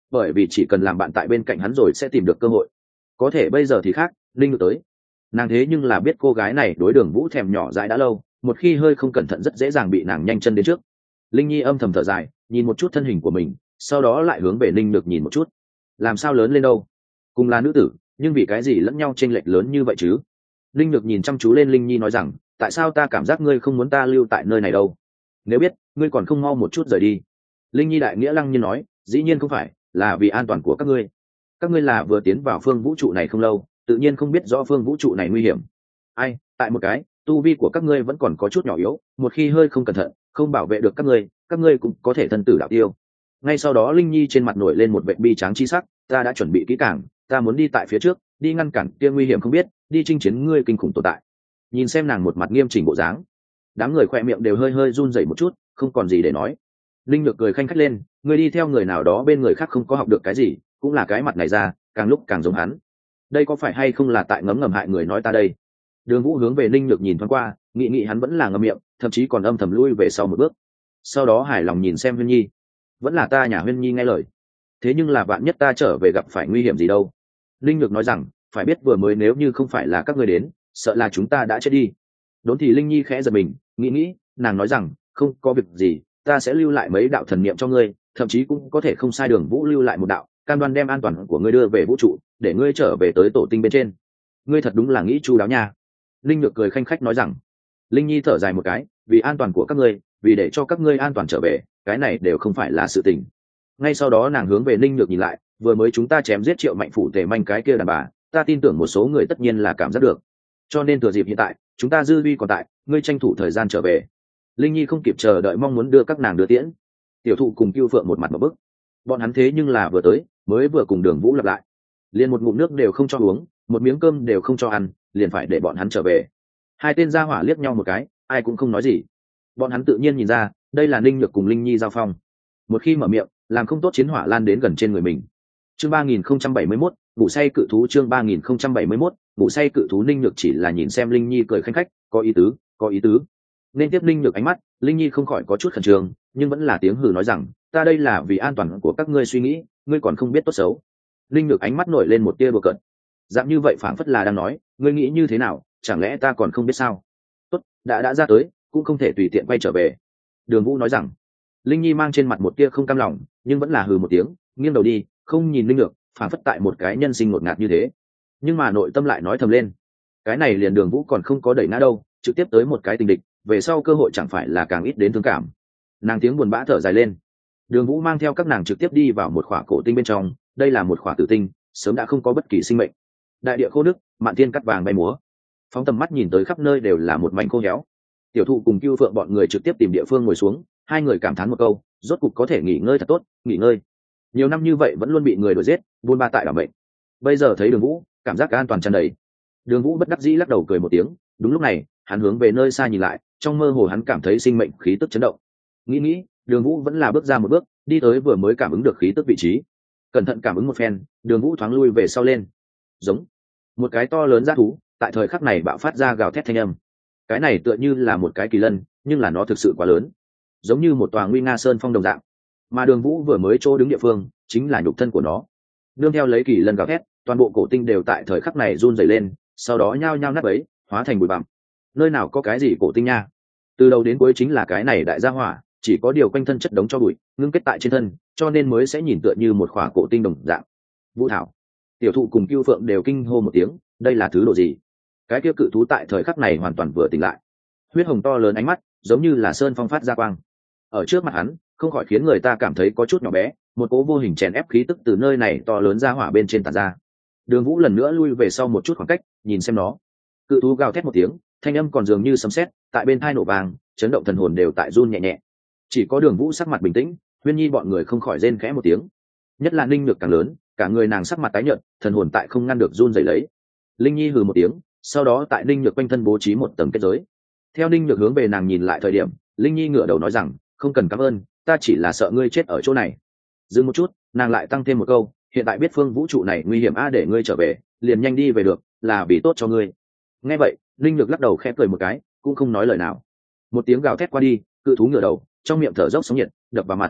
bởi vì chỉ cần làm bạn tại bên cạnh hắn rồi sẽ tìm được cơ hội. Có thể bây giờ thì khác, linh nhược tới, nàng thế nhưng là biết cô gái này đối Đường Vũ thèm nhỏ dãi đã lâu, một khi hơi không cẩn thận rất dễ dàng bị nàng nhanh chân đến trước. Linh nhi âm thầm thở dài, nhìn một chút thân hình của mình, sau đó lại hướng về linh nhược nhìn một chút. Làm sao lớn lên đâu, cùng là nữ tử nhưng vì cái gì lẫn nhau chênh lệch lớn như vậy chứ? Linh nhược nhìn chăm chú lên Linh nhi nói rằng, tại sao ta cảm giác ngươi không muốn ta lưu tại nơi này đâu? Nếu biết ngươi còn không mau một chút rời đi. Linh nhi đại nghĩa lăng nhiên nói, dĩ nhiên không phải, là vì an toàn của các ngươi. Các ngươi là vừa tiến vào phương vũ trụ này không lâu, tự nhiên không biết rõ phương vũ trụ này nguy hiểm. Ai, tại một cái tu vi của các ngươi vẫn còn có chút nhỏ yếu, một khi hơi không cẩn thận không bảo vệ được các ngươi cũng có thể thân tử đạo tiêu. Ngay sau đó Linh nhi trên mặt nổi lên một vẻ bi tráng chi sắc, ta đã chuẩn bị kỹ càng, ta muốn đi tại phía trước, đi ngăn cản kia nguy hiểm không biết, đi chinh chiến ngươi kinh khủng tồn tại. Nhìn xem nàng một mặt nghiêm chỉnh bộ dáng, đám người khoe miệng đều hơi hơi run rẩy một chút, không còn gì để nói. Linh nhược cười khanh khách lên, ngươi đi theo người nào đó bên người khác không có học được cái gì, cũng là cái mặt này ra càng lúc càng giống hắn. Đây có phải hay không là tại ngấm ngầm hại người nói ta đây? Đường Vũ hướng về Linh nhược nhìn thoáng qua, nghĩ hắn vẫn là ngậm miệng, thậm chí còn âm thầm lui về sau một bước. Sau đó hài lòng nhìn xem Huyên Nhi, vẫn là ta nhà Huyên Nhi nghe lời. Thế nhưng là vạn nhất ta trở về gặp phải nguy hiểm gì đâu? Linh nhược nói rằng, phải biết vừa mới nếu như không phải là các ngươi đến, sợ là chúng ta đã chết đi. Đốn thì Linh nhi khẽ giật mình, nghĩ, nàng nói rằng, không có việc gì, ta sẽ lưu lại mấy đạo thần niệm cho ngươi, thậm chí cũng có thể không sai Đường Vũ lưu lại một đạo, cam đoan đem an toàn của ngươi đưa về vũ trụ, để ngươi trở về tới tổ tinh bên trên. Ngươi thật đúng là nghĩ chu đáo nha. Linh nhược cười khanh khách nói rằng. Linh nhi thở dài một cái, vì an toàn của các ngươi, vì để cho các ngươi an toàn trở về, cái này đều không phải là sự tình. Ngay sau đó nàng hướng về Linh nhược nhìn lại, vừa mới chúng ta chém giết Triệu Mạnh phủ tề manh cái kia đàn bà, ta tin tưởng một số người tất nhiên là cảm giác được, cho nên thừa dịp hiện tại chúng ta dư vi còn tại, ngươi tranh thủ thời gian trở về. Linh nhi không kịp chờ đợi mong muốn đưa các nàng đưa tiễn. Tiểu thụ cùng Cưu Phượng một mặt một bức, bọn hắn thế nhưng là vừa tới, mới vừa cùng Đường Vũ lặp lại, liền một ngụm nước đều không cho uống, một miếng cơm đều không cho ăn, liền phải để bọn hắn trở về. Hai tên gia hỏa liếc nhau một cái, ai cũng không nói gì. Bọn hắn tự nhiên nhìn ra, đây là Ninh Nhược cùng Linh nhi giao phong, một khi mở miệng làm không tốt chiến hỏa lan đến gần trên người mình. Chương 3071, ngủ say cự thú. Chương 3071, ngủ say cự thú. Ninh Nhược chỉ là nhìn xem Linh nhi cười khanh khách, có ý tứ. Nên tiếp Ninh Nhược ánh mắt, Linh nhi không khỏi có chút khẩn trương, nhưng vẫn là tiếng hừ nói rằng, ta đây là vì an toàn của các ngươi suy nghĩ, ngươi còn không biết tốt xấu. Linh Nhược ánh mắt nổi lên một tia bừa cợt, dạng như vậy phảng phất là đang nói, ngươi nghĩ như thế nào, chẳng lẽ ta còn không biết sao? Tốt, đã ra tới, cũng không thể tùy tiện quay trở về. Đường Vũ nói rằng. Linh nhi mang trên mặt một tia không cam lòng, nhưng vẫn là hừ một tiếng, nghiêng đầu đi, không nhìn Linh Nhược, phảng phất tại một cái nhân sinh ngột ngạt như thế. Nhưng mà nội tâm lại nói thầm lên, cái này liền Đường Vũ còn không có đẩy ngã đâu, trực tiếp tới một cái tình địch, về sau cơ hội chẳng phải là càng ít đến thương cảm. Nàng tiếng buồn bã thở dài lên. Đường Vũ mang theo các nàng trực tiếp đi vào một khỏa cổ tinh bên trong, đây là một khỏa tử tinh, sớm đã không có bất kỳ sinh mệnh. Đại địa khô nước, mạn thiên cắt vàng bay múa, phóng tầm mắt nhìn tới khắp nơi đều là một mảnh khô héo. Tiểu thụ cùng Cưu Phượng bọn người trực tiếp tìm địa phương ngồi xuống, hai người cảm thán một câu, rốt cục có thể nghỉ ngơi thật tốt, nghỉ ngơi. Nhiều năm như vậy vẫn luôn bị người đuổi giết, buôn ba tại đảm bệnh. Bây giờ thấy Đường Vũ, cảm giác an toàn tràn đầy. Đường Vũ bất đắc dĩ lắc đầu cười một tiếng, đúng lúc này, hắn hướng về nơi xa nhìn lại, trong mơ hồ hắn cảm thấy sinh mệnh khí tức chấn động. Nghĩ, Đường Vũ vẫn là bước ra một bước, đi tới vừa mới cảm ứng được khí tức vị trí. Cẩn thận cảm ứng một phen, Đường Vũ thoáng lui về sau lên. Giống một cái to lớn dã thú, tại thời khắc này bạo phát ra gào thét thanh âm. Cái này tựa như là một cái kỳ lân, nhưng là nó thực sự quá lớn, giống như một tòa nguy nga sơn phong đồng dạng. Mà Đường Vũ vừa mới chỗ đứng địa phương chính là nhục thân của nó. Nương theo lấy kỳ lân gào thét, toàn bộ cổ tinh đều tại thời khắc này run rẩy lên, sau đó nhao nhao nát bấy, hóa thành bụi bặm. Nơi nào có cái gì cổ tinh nha, từ đầu đến cuối chính là cái này đại gia hỏa, chỉ có điều quanh thân chất đống cho bụi ngưng kết tại trên thân, cho nên mới sẽ nhìn tựa như một khỏa cổ tinh đồng dạng. Vũ thảo. Tiểu thụ cùng Cưu Phượng đều kinh hô một tiếng, đây là thứ độ gì? Cái kia cự thú tại thời khắc này hoàn toàn vừa tỉnh lại, huyết hồng to lớn ánh mắt giống như là sơn phong phát ra quang. Ở trước mặt hắn, không khỏi khiến người ta cảm thấy có chút nhỏ bé, một cố vô hình chèn ép khí tức từ nơi này to lớn ra hỏa bên trên tản ra. Đường Vũ lần nữa lui về sau một chút khoảng cách, nhìn xem nó. Cự thú gào thét một tiếng, thanh âm còn dường như sấm sét, tại bên tai nổ vàng, chấn động thần hồn đều tại run nhẹ nhẹ. Chỉ có Đường Vũ sắc mặt bình tĩnh, Huyên Nhi bọn người không khỏi rên khẽ một tiếng. Nhất là Ninh Nhược càng lớn, cả người nàng sắc mặt tái nhợt, thần hồn tại không ngăn được run rẩy lấy. Linh Nhi hừ một tiếng, sau đó tại Ninh Nhược quanh thân bố trí một tầng kết giới. Theo Ninh Nhược hướng về nàng nhìn lại thời điểm, Linh Nhi ngửa đầu nói rằng, không cần cảm ơn, ta chỉ là sợ ngươi chết ở chỗ này. Dừng một chút, nàng lại tăng thêm một câu, hiện tại biết phương vũ trụ này nguy hiểm để ngươi trở về, liền nhanh đi về được, là vì tốt cho ngươi. Nghe vậy, Linh Nhược lắc đầu khẽ cười một cái, cũng không nói lời nào. Một tiếng gào thét qua đi, cự thú ngửa đầu, trong miệng thở dốc sóng nhiệt đập vào mặt.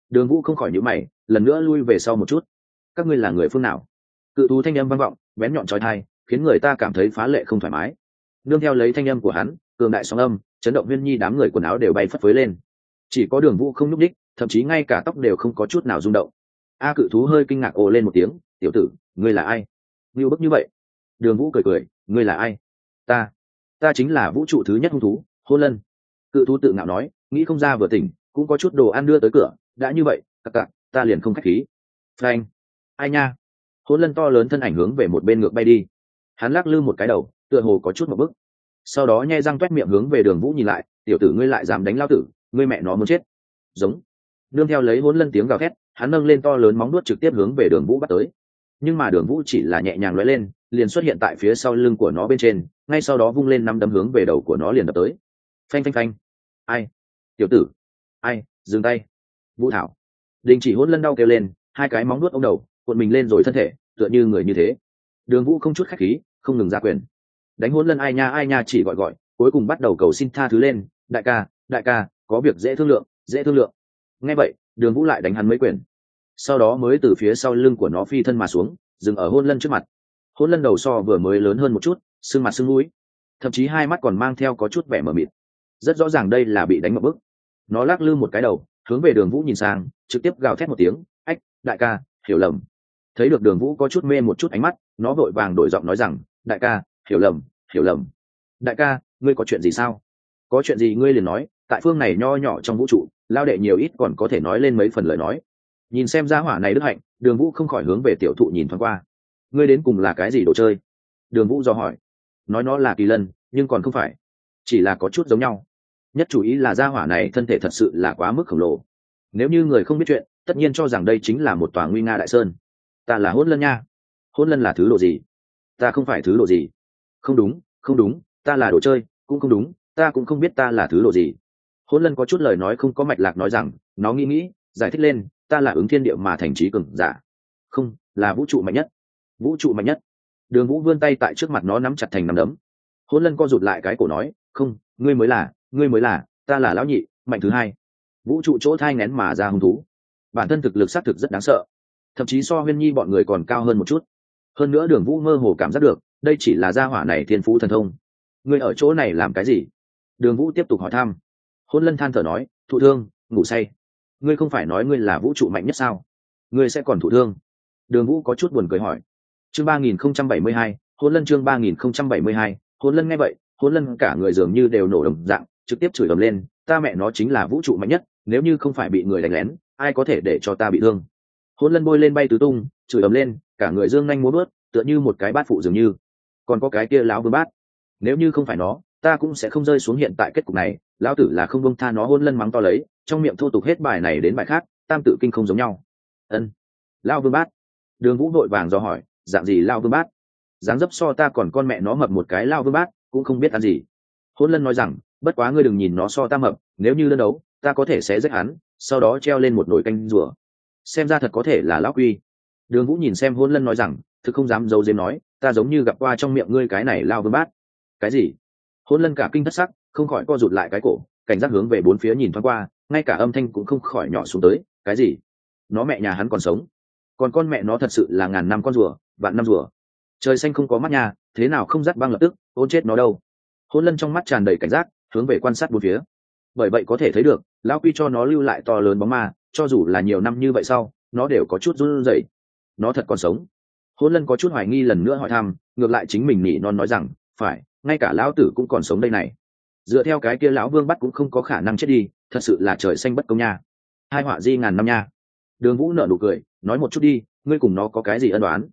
Đường Vũ không khỏi nhíu mày, lần nữa lui về sau một chút. Các ngươi là người phương nào? Cự thú thanh âm vang vọng, bén nhọn chói tai, khiến người ta cảm thấy phá lệ không thoải mái. Nương theo lấy thanh âm của hắn, cường đại sóng âm chấn động Huyên Nhi, đám người quần áo đều bay phất phới lên. Chỉ có Đường Vũ không nhúc nhích, thậm chí ngay cả tóc đều không có chút nào rung động. Cự thú hơi kinh ngạc ồ lên một tiếng, tiểu tử, ngươi là ai? Ngưu bức như vậy. Đường Vũ cười cười, ngươi là ai? Ta chính là vũ trụ thứ nhất hung thú, Hôn Lân. Cự thú tự ngạo nói, nghĩ không ra vừa tỉnh, cũng có chút đồ ăn đưa tới cửa, đã như vậy, ta liền không khách khí. Phanh. Ai nha? Hôn Lân to lớn thân ảnh hướng về một bên ngược bay đi. Hắn lắc lư một cái đầu, tựa hồ có chút một bức. Sau đó nhe răng toét miệng hướng về Đường Vũ nhìn lại, tiểu tử ngươi lại dám đánh lao tử, ngươi mẹ nó muốn chết. Giống. Nương theo lấy Hôn Lân tiếng gào thét, hắn nâng lên to lớn móng vuốt trực tiếp hướng về Đường Vũ bắt tới. Nhưng mà Đường Vũ chỉ là nhẹ nhàng lóe lên, liền xuất hiện tại phía sau lưng của nó bên trên, ngay sau đó vung lên nắm đấm hướng về đầu của nó liền đập tới. Phanh phanh phanh. Ai? Tiểu tử. Ai? Dừng tay. Vũ Thảo. Đình chỉ. Hôn Lân đau kêu lên, hai cái móng vuốt ông đầu cuộn mình lên rồi thân thể, tựa như người như thế. Đường Vũ không chút khách khí, không ngừng ra quyền. Đánh Hôn Lân ai nha chỉ gọi, cuối cùng bắt đầu cầu xin tha thứ lên, đại ca, có việc dễ thương lượng. Nghe vậy, Đường Vũ lại đánh hắn mấy quyền. Sau đó mới từ phía sau lưng của nó phi thân mà xuống, dừng ở Hôn Lân trước mặt. Hôn Lân đầu so vừa mới lớn hơn một chút, sưng mặt sưng mũi, thậm chí hai mắt còn mang theo có chút vẻ mờ mịt. Rất rõ ràng đây là bị đánh một bức. Nó lắc lư một cái đầu, hướng về Đường Vũ nhìn sang, trực tiếp gào thét một tiếng, ách, đại ca, hiểu lầm. Thấy được Đường Vũ có chút mê một chút ánh mắt, nó vội vàng đổi giọng nói rằng, đại ca, hiểu lầm. Đại ca, ngươi có chuyện gì sao? Có chuyện gì ngươi liền nói, tại phương này nho nhỏ trong vũ trụ, lao đệ nhiều ít còn có thể nói lên mấy phần lời nói. Nhìn xem gia hỏa này đức hạnh, Đường Vũ không khỏi hướng về tiểu thụ nhìn thoáng qua. Ngươi đến cùng là cái gì đồ chơi? Đường Vũ dò hỏi. Nói nó là kỳ lân, nhưng còn không phải, chỉ là có chút giống nhau. Nhất chủ ý là gia hỏa này thân thể thật sự là quá mức khổng lồ. Nếu như người không biết chuyện, tất nhiên cho rằng đây chính là một tòa nguy nga đại sơn. Ta là Hôn Lân nha. Hôn Lân là thứ đồ gì? Ta không phải thứ đồ gì. Không đúng, ta là đồ chơi, cũng không đúng, ta cũng không biết ta là thứ đồ gì. Hôn Lân có chút lời nói không có mạch lạc nói rằng, nó nghĩ, giải thích lên, ta là ứng thiên địa mà thành trí cường giả. Không, là vũ trụ mạnh nhất. Vũ trụ mạnh nhất. Đường Vũ vươn tay tại trước mặt nó nắm chặt thành nắm đấm. Hôn Lân co rụt lại cái cổ nói, không, ngươi mới là, ta là lão nhị, mạnh thứ hai. Vũ trụ chỗ thai nghén mà ra hung thú, bản thân thực lực xác thực rất đáng sợ, thậm chí so Huyên Nhi bọn người còn cao hơn một chút. Hơn nữa Đường Vũ mơ hồ cảm giác được, đây chỉ là gia hỏa này thiên phú thần thông. Ngươi ở chỗ này làm cái gì? Đường Vũ tiếp tục hỏi thăm. Hôn Lân than thở nói, thụ thương, ngủ say. Ngươi không phải nói ngươi là vũ trụ mạnh nhất sao? Ngươi sẽ còn thụ thương? Đường Vũ có chút buồn cười hỏi. Chương 3072, Hôn Lân. Chương 3072, Hôn Lân. Nghe vậy, Hôn Lân cả người dường như đều nổ đồng dạng, trực tiếp chửi ầm lên, ta mẹ nó chính là vũ trụ mạnh nhất, nếu như không phải bị người đánh lén, ai có thể để cho ta bị thương? Hôn Lân bôi lên bay tứ tung, chửi ầm lên, cả người dương nhanh múa bước, tựa như một cái bát phụ dường như. Còn có cái kia lão vương bát, nếu như không phải nó, ta cũng sẽ không rơi xuống hiện tại kết cục này. Lão tử là không buông tha nó. Hôn Lân mắng to lấy, trong miệng thô tục hết bài này đến bài khác, tam tự kinh không giống nhau. Ân, lão vương bát. Đường Vũ vội vàng do hỏi, dạng gì lão vương bát? Dáng dấp so ta còn con mẹ nó mập một cái lão vương bát, cũng không biết ăn gì. Hôn Lân nói rằng, bất quá ngươi đừng nhìn nó so ta mập, nếu như đơn đấu, ta có thể sẽ giết hắn, sau đó treo lên một nồi canh rùa. Xem ra thật có thể là lão quy. Đường Vũ nhìn xem Hôn Lân nói rằng, thực không dám giấu giếm nói, ta giống như gặp qua trong miệng ngươi cái này lao vương bát. Cái gì? Hôn Lân cả kinh thất sắc, không khỏi co rụt lại cái cổ, cảnh giác hướng về bốn phía nhìn thoáng qua, ngay cả âm thanh cũng không khỏi nhỏ xuống tới. Cái gì? Nó mẹ nhà hắn còn sống? Còn con mẹ nó thật sự là ngàn năm con rùa, vạn năm rùa. Trời xanh không có mắt nhà, thế nào không dắt băng lập tức, ôn chết nó đâu. Hôn Lân trong mắt tràn đầy cảnh giác, hướng về quan sát bốn phía. Bởi vậy có thể thấy được, lão quy cho nó lưu lại to lớn bóng ma, cho dù là nhiều năm như vậy sau, nó đều có chút run rẩy. Nó thật còn sống? Hôn Lân có chút hoài nghi lần nữa hỏi thăm, ngược lại chính mình nỉ non nói rằng, phải, ngay cả lão tử cũng còn sống đây này. Dựa theo cái kia lão vương bắt cũng không có khả năng chết đi, thật sự là trời xanh bất công nha. Hai họa di ngàn năm nha. Đường Vũ nở nụ cười, nói một chút đi, ngươi cùng nó có cái gì ân đoán?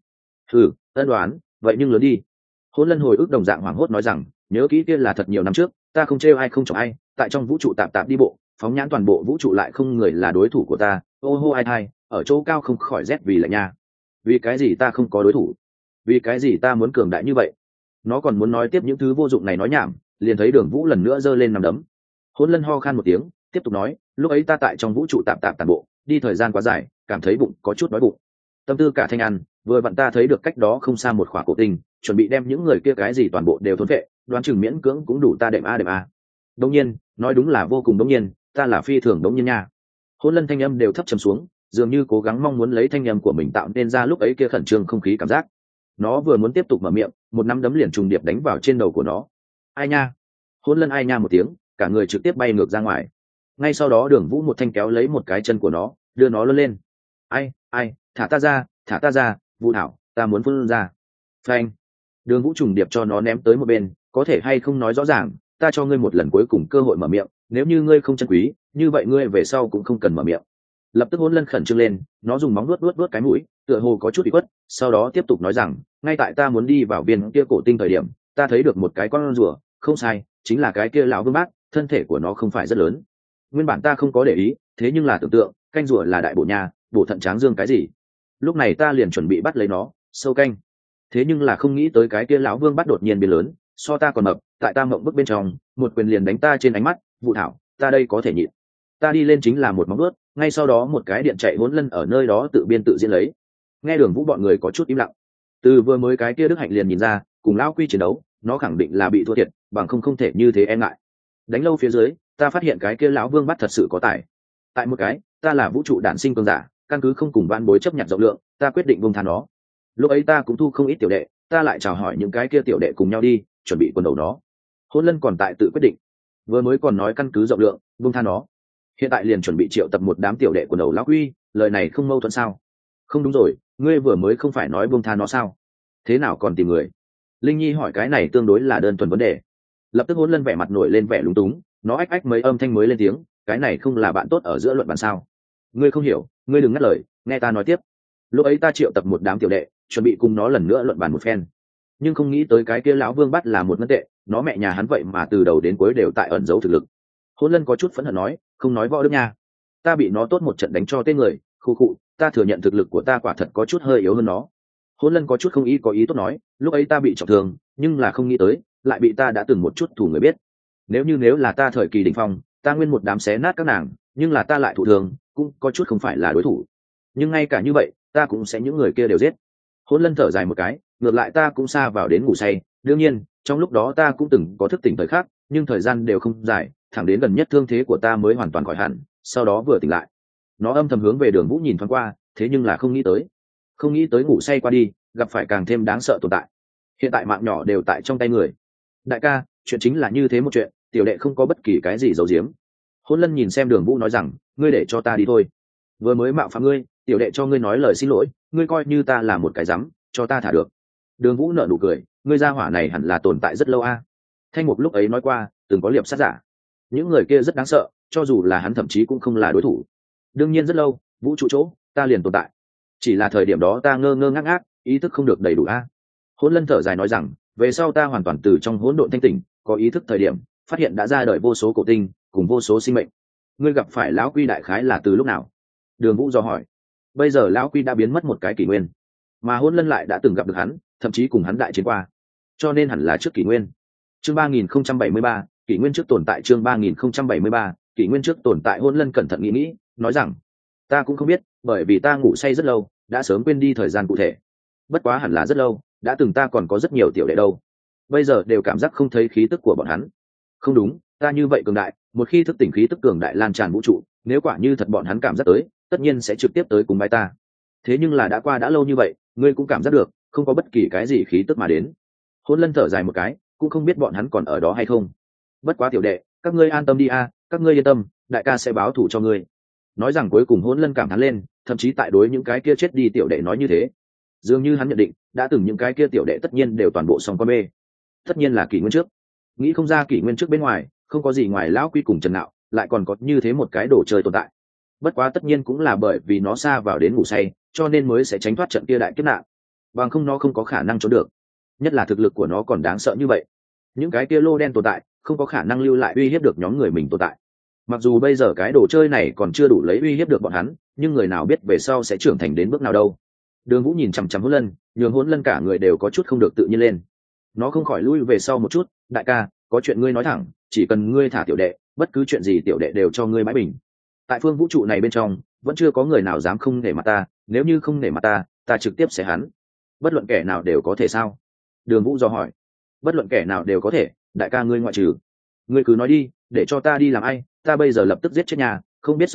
Ân đoán, vậy nhưng lớn đi. Hôn Lân hồi ức đồng dạng hoảng hốt nói rằng, nhớ kỹ kia là thật nhiều năm trước, ta không trêu ai không chọc ai, tại trong vũ trụ tạp đi bộ, phóng nhãn toàn bộ vũ trụ lại không người là đối thủ của ta, ô hô ai thai, ở chỗ cao không khỏi rét vì lạnh nha. Vì cái gì ta không có đối thủ? Vì cái gì ta muốn cường đại như vậy? Nó còn muốn nói tiếp những thứ vô dụng này nói nhảm, liền thấy Đường Vũ lần nữa giơ lên nằm đấm. Hôn Lân ho khan một tiếng, tiếp tục nói, lúc ấy ta tại trong vũ trụ tạp tàn bộ, đi thời gian quá dài, cảm thấy bụng có chút đói bụng. Tâm tư cả thanh ăn, vừa vặn ta thấy được cách đó không xa một khỏa cổ tinh, chuẩn bị đem những người kia cái gì toàn bộ đều thôn vệ, đoán chừng miễn cưỡng cũng đủ ta đệm a. Đông nhiên, nói đúng là vô cùng đông nhiên, ta là phi thường đông nhiên nha. Hôn Lân thanh âm đều thấp trầm xuống, dường như cố gắng mong muốn lấy thanh âm của mình tạo nên ra lúc ấy kia khẩn trương không khí cảm giác. Nó vừa muốn tiếp tục mở miệng, một nắm đấm liền trùng điệp đánh vào trên đầu của nó. Ai nha! Hôn Lân ai nha một tiếng, cả người trực tiếp bay ngược ra ngoài. Ngay sau đó Đường Vũ một thanh kéo lấy một cái chân của nó, đưa nó lơ lên. Ai, thả ta ra, Vũ Thảo, ta muốn phun ra. Phanh! Đường Vũ trùng điệp cho nó ném tới một bên, có thể hay không nói rõ ràng, ta cho ngươi một lần cuối cùng cơ hội mở miệng, nếu như ngươi không trân quý, như vậy ngươi về sau cũng không cần mở miệng. Lập tức Hôn Lân khẩn trương lên, nó dùng móng vuốt cái mũi, tựa hồ có chút bị khuất, sau đó tiếp tục nói rằng, ngay tại ta muốn đi vào viên kia cổ tinh thời điểm, ta thấy được một cái con rùa, không sai, chính là cái kia lão vương bác, thân thể của nó không phải rất lớn. Nguyên bản ta không có để ý, thế nhưng là tưởng tượng, canh rùa là đại bổ nha, bổ thận tráng dương cái gì. Lúc này ta liền chuẩn bị bắt lấy nó, sâu canh. Thế nhưng là không nghĩ tới cái kia lão vương bắt đột nhiên biến lớn, so ta còn mập, tại ta mộng bức bên trong, một quyền liền đánh ta trên ánh mắt, Vũ Thảo, ta đây có thể nhịn. Ta đi lên chính là một móng vuốt, ngay sau đó một cái điện chạy Hôn Lân ở nơi đó tự biên tự diễn lấy. Nghe Đường Vũ bọn người có chút im lặng. Từ vừa mới cái kia Đức Hạnh liền nhìn ra, cùng lão quy chiến đấu, nó khẳng định là bị thua thiệt, bằng không thể như thế e ngại. Đánh lâu phía dưới, ta phát hiện cái kia lão vương bắt thật sự có tài. Tại một cái, ta là vũ trụ đản sinh cường giả, căn cứ không cùng van bối chấp nhận rộng lượng, ta quyết định buông tha nó. Lúc ấy ta cũng thu không ít tiểu đệ, ta lại chào hỏi những cái kia tiểu đệ cùng nhau đi, chuẩn bị quần đầu nó. Hôn Lân còn tại tự quyết định, vừa mới còn nói căn cứ rộng lượng, buông tha nó, hiện tại liền chuẩn bị triệu tập một đám tiểu đệ quần đầu lão quy, lời này không mâu thuẫn sao? Không đúng rồi, ngươi vừa mới không phải nói buông tha nó sao? Thế nào còn tìm người? Linh Nhi hỏi cái này tương đối là đơn thuần vấn đề. Lập tức Hôn Lân vẻ mặt nổi lên vẻ lúng túng, nó ách ách mấy âm thanh mới lên tiếng, cái này không là bạn tốt ở giữa luận bàn sao? Ngươi không hiểu, ngươi đừng ngắt lời, nghe ta nói tiếp. Lúc ấy ta triệu tập một đám tiểu đệ, chuẩn bị cùng nó lần nữa luận bàn một phen, nhưng không nghĩ tới cái kia lão vương bắt là một ngân tệ, nó mẹ nhà hắn vậy mà từ đầu đến cuối đều tại ẩn giấu thực lực. Hôn Lân có chút phẫn hận nói, không nói võ đức nha, ta bị nó tốt một trận đánh cho tên người, khu khụ, ta thừa nhận thực lực của ta quả thật có chút hơi yếu hơn nó. Hôn Lân có chút không ý có ý tốt nói, lúc ấy ta bị trọng thương, nhưng là không nghĩ tới, lại bị ta đã từng một chút thủ người biết. Nếu là ta thời kỳ đỉnh phong, ta nguyên một đám xé nát các nàng, nhưng là ta lại thụ thường, cũng có chút không phải là đối thủ. Nhưng ngay cả như vậy, ta cũng sẽ những người kia đều giết. Hôn Lân thở dài một cái, ngược lại ta cũng xa vào đến ngủ say, đương nhiên, trong lúc đó ta cũng từng có thức tỉnh thời khắc, nhưng thời gian đều không dài, thẳng đến gần nhất thương thế của ta mới hoàn toàn khỏi hẳn, sau đó vừa tỉnh lại. Nó âm thầm hướng về Đường Vũ nhìn thoáng qua, thế nhưng là không nghĩ tới ngủ say qua đi, gặp phải càng thêm đáng sợ tồn tại. Hiện tại mạng nhỏ đều tại trong tay người. Đại ca, chuyện chính là như thế một chuyện, tiểu đệ không có bất kỳ cái gì giấu giếm. Hôn Lân nhìn xem Đường Vũ nói rằng, ngươi để cho ta đi thôi. Vừa mới mạo phạm ngươi, tiểu đệ cho ngươi nói lời xin lỗi, ngươi coi như ta là một cái rắm, cho ta thả được. Đường Vũ nở nụ cười, ngươi gia hỏa này hẳn là tồn tại rất lâu a. Thanh Mục lúc ấy nói qua, từng có liệp sát giả. Những người kia rất đáng sợ, cho dù là hắn thậm chí cũng không là đối thủ. Đương nhiên rất lâu, vũ trụ chỗ, ta liền tồn tại. Chỉ là thời điểm đó ta ngơ ngơ ngác ngác, ý thức không được đầy đủ a. Hỗn Lân thở dài nói rằng, về sau ta hoàn toàn từ trong hỗn độn thanh tỉnh, có ý thức thời điểm, phát hiện đã ra đời vô số cổ tinh, cùng vô số sinh mệnh. Ngươi gặp phải lão quy đại khái là từ lúc nào? Đường Vũ dò hỏi. Bây giờ lão quy đã biến mất một cái kỷ nguyên, mà Hỗn Lân lại đã từng gặp được hắn, thậm chí cùng hắn đại chiến qua, cho nên hẳn là trước kỷ nguyên. Chương 3073, kỷ nguyên trước tồn tại. Chương 3073, kỷ nguyên trước tồn tại. Hỗn Lân cẩn thận nghĩ, nói rằng, ta cũng không biết, bởi vì ta ngủ say rất lâu, đã sớm quên đi thời gian cụ thể. Bất quá hẳn là rất lâu, đã từng ta còn có rất nhiều tiểu đệ đâu, bây giờ đều cảm giác không thấy khí tức của bọn hắn. Không đúng, ta như vậy cường đại, một khi thức tỉnh khí tức cường đại lan tràn vũ trụ, nếu quả như thật bọn hắn cảm giác tới, tất nhiên sẽ trực tiếp tới cùng bái ta. Thế nhưng là đã qua đã lâu như vậy, ngươi cũng cảm giác được, không có bất kỳ cái gì khí tức mà đến. Hỗn Lân thở dài một cái, cũng không biết bọn hắn còn ở đó hay không. Bất quá tiểu đệ, các ngươi an tâm đi a, các ngươi yên tâm, đại ca sẽ báo thù cho ngươi. Nói rằng cuối cùng Hỗn Lân cảm thán lên, thậm chí tại đối những cái kia chết đi tiểu đệ nói như thế. Dường như hắn nhận định, đã từng những cái kia tiểu đệ tất nhiên đều toàn bộ xong con bê. Tất nhiên là kỷ nguyên trước. Nghĩ không ra kỷ nguyên trước bên ngoài, không có gì ngoài lão quy cùng Trần Nạo, lại còn có như thế một cái đồ chơi tồn tại. Bất quá tất nhiên cũng là bởi vì nó xa vào đến ngủ say, cho nên mới sẽ tránh thoát trận kia đại kiếp nạn. Bằng không nó không có khả năng trốn được. Nhất là thực lực của nó còn đáng sợ như vậy. Những cái kia lô đen tồn tại, không có khả năng lưu lại uy hiếp được nhóm người mình tồn tại. Mặc dù bây giờ cái đồ chơi này còn chưa đủ lấy uy hiếp được bọn hắn, nhưng người nào biết về sau sẽ trưởng thành đến bước nào đâu. Đường Vũ nhìn chằm chằm Hỗn Lân, nhường Hỗn Lân cả người đều có chút không được tự nhiên lên. Nó không khỏi lui về sau một chút, đại ca, có chuyện ngươi nói thẳng, chỉ cần ngươi thả tiểu đệ, bất cứ chuyện gì tiểu đệ đều cho ngươi mãi bình. Tại phương vũ trụ này bên trong, vẫn chưa có người nào dám không nể mặt ta, nếu như không nể mặt ta, ta trực tiếp sẽ hắn. Bất luận kẻ nào đều có thể sao? Đường Vũ dò hỏi. Bất luận kẻ nào đều có thể, đại ca ngươi ngoại trừ. Ngươi cứ nói đi, để cho ta đi làm ai, ta bây giờ lập tức giết chết nhà, không biết sống chết,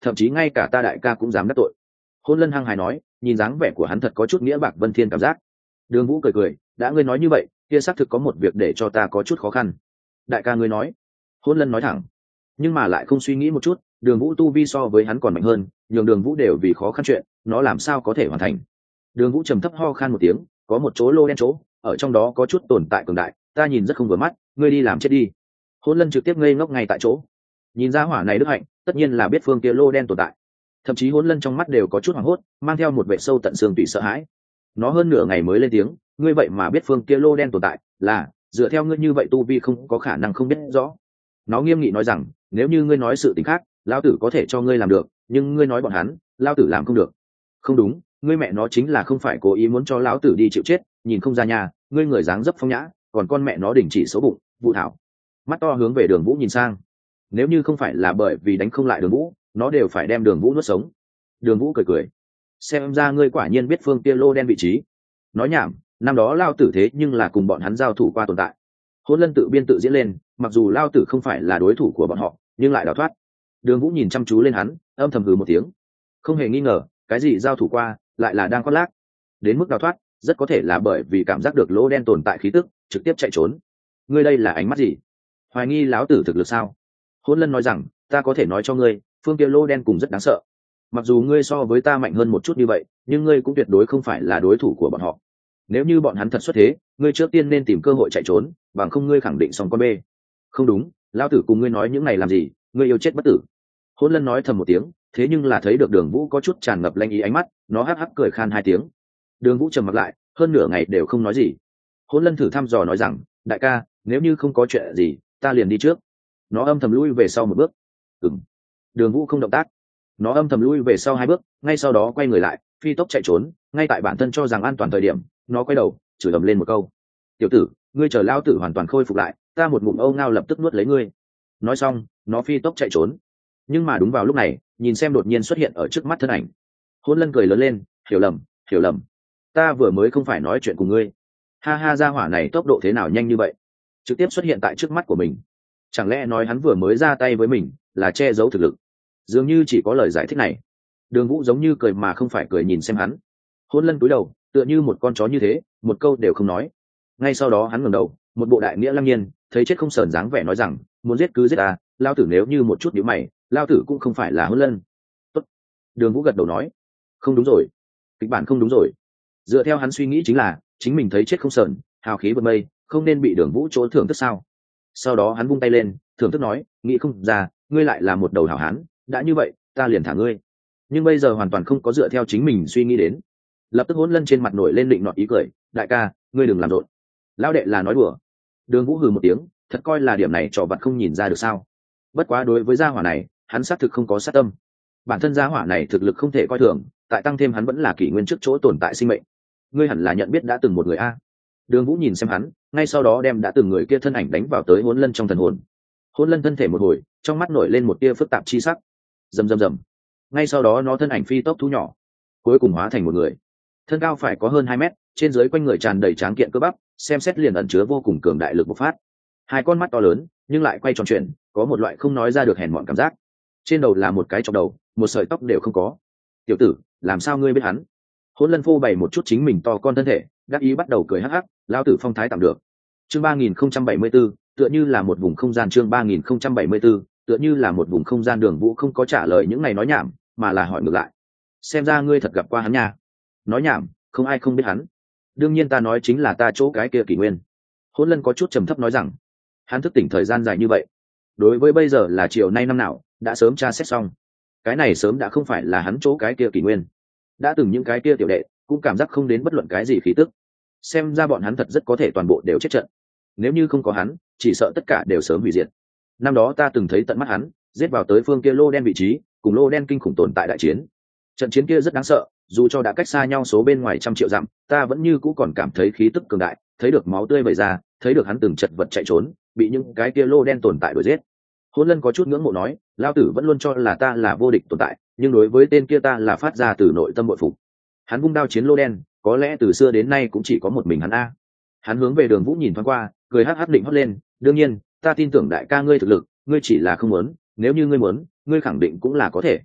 thậm chí ngay cả ta đại ca cũng dám đắc tội. Hôn Lân hăng hài nói, nhìn dáng vẻ của hắn thật có chút nghĩa bạc vân thiên cảm giác. Đường Vũ cười cười, đã ngươi nói như vậy, kia xác thực có một việc để cho ta có chút khó khăn. Đại ca ngươi nói. Hôn Lân nói thẳng, nhưng mà lại không suy nghĩ một chút, Đường Vũ tu vi so với hắn còn mạnh hơn, nhường Đường Vũ đều vì khó khăn chuyện, nó làm sao có thể hoàn thành. Đường Vũ trầm thấp ho khan một tiếng, có một chỗ lô đen chỗ, ở trong đó có chút tồn tại cường đại, ta nhìn rất không vừa mắt, ngươi đi làm chết đi. Hôn Lân trực tiếp ngây ngốc ngay tại chỗ. Nhìn ra hỏa này đức hạnh, tất nhiên là biết phương kia lô đen tồn tại. Thậm chí Hôn Lân trong mắt đều có chút hoảng hốt, mang theo một vẻ sâu tận xương tủy sợ hãi. Nó hơn nửa ngày mới lên tiếng, ngươi vậy mà biết phương kia lô đen tồn tại, là dựa theo ngươi như vậy tu vi không có khả năng không biết rõ. Nó nghiêm nghị nói rằng, nếu như ngươi nói sự tình khác, lão tử có thể cho ngươi làm được, nhưng ngươi nói bọn hắn, lão tử làm không được. Không đúng, ngươi mẹ nó chính là không phải cố ý muốn cho lão tử đi chịu chết, nhìn không ra nhà, ngươi người dáng dấp phong nhã, còn con mẹ nó đình chỉ xấu bụng, vụ thảo. Mắt to hướng về Đường Vũ nhìn sang. Nếu như không phải là bởi vì đánh không lại Đường Vũ, nó đều phải đem Đường Vũ nuốt sống. Đường Vũ cười cười, xem ra ngươi quả nhiên biết phương kia lô đen vị trí. Nói nhảm, năm đó lao tử thế nhưng là cùng bọn hắn giao thủ qua tồn tại. Hôn Lân tự biên tự diễn lên, mặc dù lao tử không phải là đối thủ của bọn họ, nhưng lại đào thoát. Đường Vũ nhìn chăm chú lên hắn, âm thầm hừ một tiếng. Không hề nghi ngờ, cái gì giao thủ qua, lại là đang khoác lác. Đến mức đào thoát, rất có thể là bởi vì cảm giác được lỗ đen tồn tại khí tức, trực tiếp chạy trốn. Ngươi đây là ánh mắt gì? Hoài nghi lão tử thực lực sao? Hôn Lân nói rằng, ta có thể nói cho ngươi, phương kia lô đen cùng rất đáng sợ. Mặc dù ngươi so với ta mạnh hơn một chút như vậy, nhưng ngươi cũng tuyệt đối không phải là đối thủ của bọn họ. Nếu như bọn hắn thật xuất thế, ngươi trước tiên nên tìm cơ hội chạy trốn, bằng không ngươi khẳng định xong con bê. Không đúng, lão tử cùng ngươi nói những này làm gì, ngươi yêu chết bất tử. Hôn Lân nói thầm một tiếng, thế nhưng là thấy được Đường Vũ có chút tràn ngập lanh ý ánh mắt, nó hắc hắc cười khan hai tiếng. Đường Vũ trầm mặt lại, hơn nửa ngày đều không nói gì. Hôn Lân thử thăm dò nói rằng, đại ca, nếu như không có chuyện gì, ta liền đi trước. Nó âm thầm lui về sau một bước. Ừm. Đường Vũ không động tác. Nó âm thầm lui về sau hai bước, ngay sau đó quay người lại, phi tốc chạy trốn. Ngay tại bản thân cho rằng an toàn thời điểm, nó quay đầu, chửi ầm lên một câu: tiểu tử, ngươi chờ lao tử hoàn toàn khôi phục lại, ta một ngụm âu ngao lập tức nuốt lấy ngươi. Nói xong, nó phi tốc chạy trốn. Nhưng mà đúng vào lúc này, nhìn xem đột nhiên xuất hiện ở trước mắt thân ảnh. Hôn Lân cười lớn lên, hiểu lầm, hiểu lầm. Ta vừa mới không phải nói chuyện cùng ngươi. Ha ha, gia hỏa này tốc độ thế nào nhanh như vậy, trực tiếp xuất hiện tại trước mắt của mình. Chẳng lẽ nói hắn vừa mới ra tay với mình là che giấu thực lực? Dường như chỉ có lời giải thích này. Đường Vũ giống như cười mà không phải cười nhìn xem hắn. Hôn Lân cúi đầu, tựa như một con chó như thế, một câu đều không nói. Ngay sau đó hắn ngẩng đầu, một bộ đại nghĩa lăng nhiên, thấy chết không sờn dáng vẻ nói rằng, muốn giết cứ giết ta, lao tử nếu như một chút nhíu mày, lao tử cũng không phải là Hôn Lân. Tốt. Đường Vũ gật đầu nói, không đúng rồi, kịch bản không đúng rồi. Dựa theo hắn suy nghĩ chính là chính mình thấy chết không sờn, hào khí vượt mây, không nên bị Đường Vũ chỗ thưởng thức sao? Sau đó hắn vung tay lên, thưởng thức nói, nghĩ không ra, ngươi lại là một đầu hảo hán, đã như vậy, ta liền thả ngươi. Nhưng bây giờ hoàn toàn không có dựa theo chính mình suy nghĩ đến. Lập tức Hôn Lân trên mặt nổi lên định nọt ý cười, đại ca, ngươi đừng làm rộn. Lão đệ là nói đùa. Đường Vũ hừ một tiếng, thật coi là điểm này trò vặt không nhìn ra được sao? Bất quá đối với gia hỏa này, hắn xác thực không có sát tâm. Bản thân gia hỏa này thực lực không thể coi thường, tại tăng thêm hắn vẫn là kỷ nguyên trước chỗ tồn tại sinh mệnh. Ngươi hẳn là nhận biết đã từng một người a. Đường Vũ nhìn xem hắn, ngay sau đó đem đã từng người kia thân ảnh đánh vào tới Hôn Lân trong thần hồn. Hôn Lân thân thể một hồi, trong mắt nổi lên một tia phức tạp chi sắc. Rầm rầm rầm. Ngay sau đó nó thân ảnh phi tốc thu nhỏ, cuối cùng hóa thành một người. Thân cao phải có hơn 2 mét, trên dưới quanh người tràn đầy tráng kiện cơ bắp, xem xét liền ẩn chứa vô cùng cường đại lực bộc phát. Hai con mắt to lớn, nhưng lại quay tròn chuyển, có một loại không nói ra được hèn mọn cảm giác. Trên đầu là một cái chọc đầu, một sợi tóc đều không có. Tiểu tử, làm sao ngươi biết hắn? Hôn Lân phô bày một chút chính mình to con thân thể, đắc ý bắt đầu cười hắc hắc, lão tử phong thái tạm được. Chương 3074, tựa như là một vùng không gian. Chương 3074, tựa như là một vùng không gian. Đường Vũ không có trả lời những này nói nhảm, mà là hỏi ngược lại, xem ra ngươi thật gặp qua hắn nha. Nói nhảm, không ai không biết hắn. Đương nhiên ta nói chính là ta chỗ cái kia kỷ nguyên. Hôn Lân có chút trầm thấp nói rằng, hắn thức tỉnh thời gian dài như vậy, đối với bây giờ là chiều nay năm nào, đã sớm tra xét xong. Cái này sớm đã không phải là hắn chỗ cái kia kỷ nguyên. Đã từng những cái kia tiểu đệ cũng cảm giác không đến bất luận cái gì khí tức. Xem ra bọn hắn thật rất có thể toàn bộ đều chết trận. Nếu như không có hắn, chỉ sợ tất cả đều sớm hủy diệt. Năm đó ta từng thấy tận mắt hắn giết vào tới phương kia lô đen vị trí, cùng lô đen kinh khủng tồn tại đại chiến. Trận chiến kia rất đáng sợ, dù cho đã cách xa nhau số bên ngoài trăm triệu dặm, ta vẫn như cũ còn cảm thấy khí tức cường đại, thấy được máu tươi vẩy ra, thấy được hắn từng chật vật chạy trốn, bị những cái kia lô đen tồn tại đuổi giết. Hôn Lân có chút ngưỡng mộ nói, lao tử vẫn luôn cho là ta là vô địch tồn tại, nhưng đối với tên kia ta là phát ra từ nội tâm bội phục. Hắn vung đao chiến lô đen, có lẽ từ xưa đến nay cũng chỉ có một mình hắn a. Hắn hướng về Đường Vũ nhìn thoáng qua, cười hắc hắc định hót lên, đương nhiên, ta tin tưởng đại ca ngươi thực lực, ngươi chỉ là không muốn, nếu như ngươi muốn, ngươi khẳng định cũng là có thể.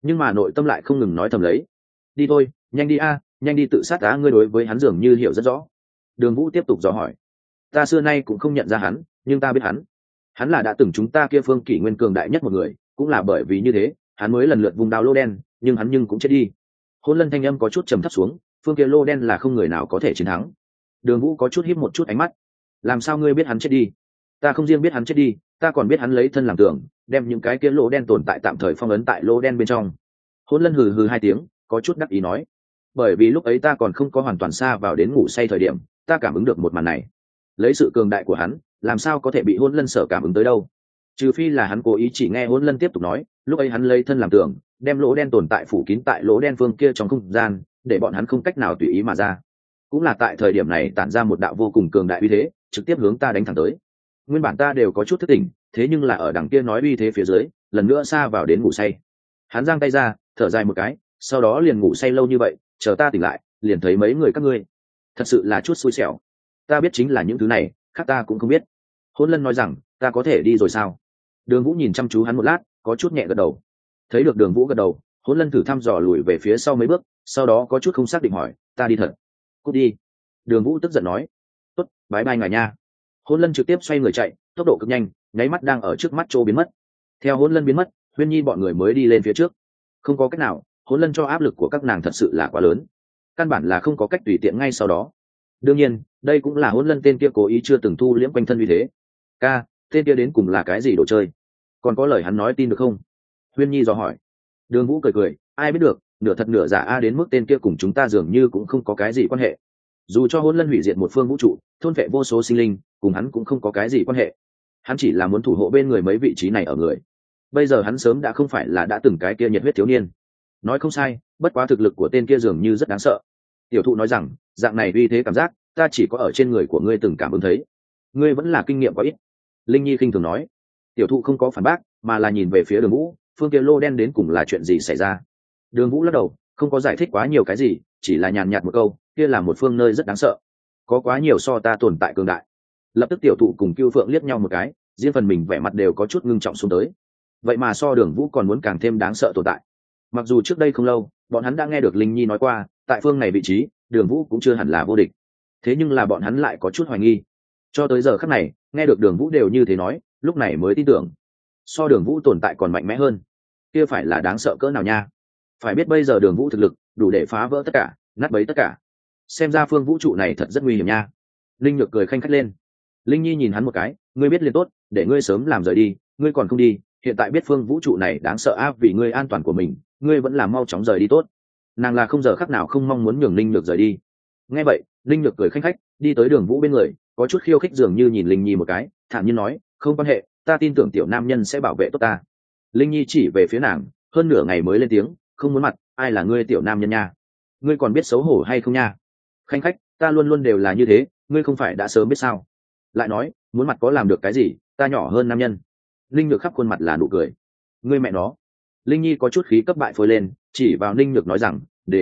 nhưng mà nội tâm lại không ngừng nói thầm lấy. Đi thôi, nhanh đi a, nhanh đi tự sát á. Ngươi đối với hắn dường như hiểu rất rõ. Đường Vũ tiếp tục dò hỏi. Ta xưa nay cũng không nhận ra hắn, nhưng ta biết hắn là đã từng chúng ta kia phương kỷ nguyên cường đại nhất một người, cũng là bởi vì như thế hắn mới lần lượt vùng đao lô đen, nhưng hắn cũng chết đi. Hôn Lân thanh âm có chút trầm thấp xuống, phương kia lô đen là không người nào có thể chiến thắng. Đường Vũ có chút híp một chút ánh mắt. Làm sao ngươi biết hắn chết đi? Ta không riêng biết hắn chết đi, ta còn biết hắn lấy thân làm tường, đem những cái kia lỗ đen tồn tại tạm thời phong ấn tại lỗ đen bên trong. Hôn Lân hừ hừ hai tiếng, có chút đắc ý nói. Bởi vì lúc ấy ta còn không có hoàn toàn xa vào đến ngủ say thời điểm, ta cảm ứng được một màn này. Lấy sự cường đại của hắn, làm sao có thể bị Hôn Lân sở cảm ứng tới đâu? Trừ phi là hắn cố ý chỉ nghe Hôn Lân tiếp tục nói, lúc ấy hắn lấy thân làm tường, đem lỗ đen tồn tại phủ kín tại lỗ đen phương kia trong không gian, để bọn hắn không cách nào tùy ý mà ra. Cũng là tại thời điểm này tản ra một đạo vô cùng cường đại uy thế, trực tiếp hướng ta đánh thẳng tới. Nguyên bản ta đều có chút thức tỉnh, thế nhưng là ở đằng kia nói uy thế phía dưới, lần nữa xa vào đến ngủ say. Hắn giang tay ra, thở dài một cái, sau đó liền ngủ say lâu như vậy, chờ ta tỉnh lại, liền thấy mấy người các ngươi. Thật sự là chút xui xẻo. Ta biết chính là những thứ này, khác ta cũng không biết. Hôn Lân nói rằng, ta có thể đi rồi sao? Đường Vũ nhìn chăm chú hắn một lát, có chút nhẹ gật đầu. Thấy được Đường Vũ gật đầu, Hôn Lân thử thăm dò lùi về phía sau mấy bước, sau đó có chút không xác định hỏi, ta đi thật? Cút đi. Đường Vũ tức giận nói. Tốt, bái bai ngài nha. Hôn Lân trực tiếp xoay người chạy, tốc độ cực nhanh, nháy mắt đang ở trước mắt chỗ biến mất. Theo Hôn Lân biến mất, Huyên Nhi bọn người mới đi lên phía trước. Không có cách nào, Hôn Lân cho áp lực của các nàng thật sự là quá lớn, căn bản là không có cách tùy tiện ngay sau đó. Đương nhiên, đây cũng là Hôn Lân tên kia cố ý chưa từng thu liễm quanh thân uy thế. Ca, tên kia đến cùng là cái gì đồ chơi? Còn có lời hắn nói tin được không? Huyên Nhi dò hỏi. Đường Vũ cười cười, ai biết được, nửa thật nửa giả a, đến mức tên kia cùng chúng ta dường như cũng không có cái gì quan hệ. Dù cho Hôn Lân hủy diệt một phương vũ trụ, thôn vệ vô số sinh linh, cùng hắn cũng không có cái gì quan hệ. Hắn chỉ là muốn thủ hộ bên người mấy vị trí này ở người. Bây giờ hắn sớm đã không phải là đã từng cái kia nhiệt huyết thiếu niên. Nói không sai, bất quá thực lực của tên kia dường như rất đáng sợ. Tiểu thụ nói rằng, dạng này uy thế cảm giác, ta chỉ có ở trên người của ngươi từng cảm ứng thấy. Ngươi vẫn là kinh nghiệm quá ít. Linh Nhi khinh thường nói. Tiểu thụ không có phản bác, mà là nhìn về phía Đường Vũ, phương kia lô đen đến cùng là chuyện gì xảy ra. Đường Vũ lắc đầu, không có giải thích quá nhiều cái gì, chỉ là nhàn nhạt một câu, kia là một phương nơi rất đáng sợ, có quá nhiều so ta tồn tại cường đại. Lập tức tiểu thụ cùng Cưu Phượng liếc nhau một cái, riêng phần mình vẻ mặt đều có chút ngưng trọng xuống tới. Vậy mà so Đường Vũ còn muốn càng thêm đáng sợ tồn tại. Mặc dù trước đây không lâu, bọn hắn đã nghe được Linh Nhi nói qua, tại phương này vị trí, Đường Vũ cũng chưa hẳn là vô địch. Thế nhưng là bọn hắn lại có chút hoài nghi. Cho tới giờ khắc này, nghe được Đường Vũ đều như thế nói, lúc này mới tin tưởng. So Đường Vũ tồn tại còn mạnh mẽ hơn, kia phải là đáng sợ cỡ nào nha. Phải biết bây giờ Đường Vũ thực lực đủ để phá vỡ tất cả, nát bấy tất cả. Xem ra phương vũ trụ này thật rất nguy hiểm nha. Linh Nhược cười khanh khách lên. Linh Nhi nhìn hắn một cái, ngươi biết liền tốt, để ngươi sớm làm rời đi, ngươi còn không đi, hiện tại biết phương vũ trụ này đáng sợ áp vì ngươi an toàn của mình, ngươi vẫn là mau chóng rời đi tốt. Nàng là không giờ khắc nào không mong muốn nhường Linh Nhược rời đi. Nghe vậy, Linh Nhược cười khanh khách, đi tới Đường Vũ bên người, có chút khiêu khích dường như nhìn Linh Nhi một cái, thản nhiên nói, không quan hệ, ta tin tưởng tiểu nam nhân sẽ bảo vệ tốt ta. Linh Nhi chỉ về phía nàng, hơn nửa ngày mới lên tiếng, không muốn mặt, ai là ngươi tiểu nam nhân nha? Ngươi còn biết xấu hổ hay không nha? Khanh khách, ta luôn luôn đều là như thế, ngươi không phải đã sớm biết sao? Lại nói, muốn mặt có làm được cái gì, ta nhỏ hơn nam nhân. Linh Nhược khắp khuôn mặt là nụ cười. Ngươi mẹ nó. Linh Nhi có chút khí cấp bại phôi lên, chỉ vào Linh Nhược nói rằng,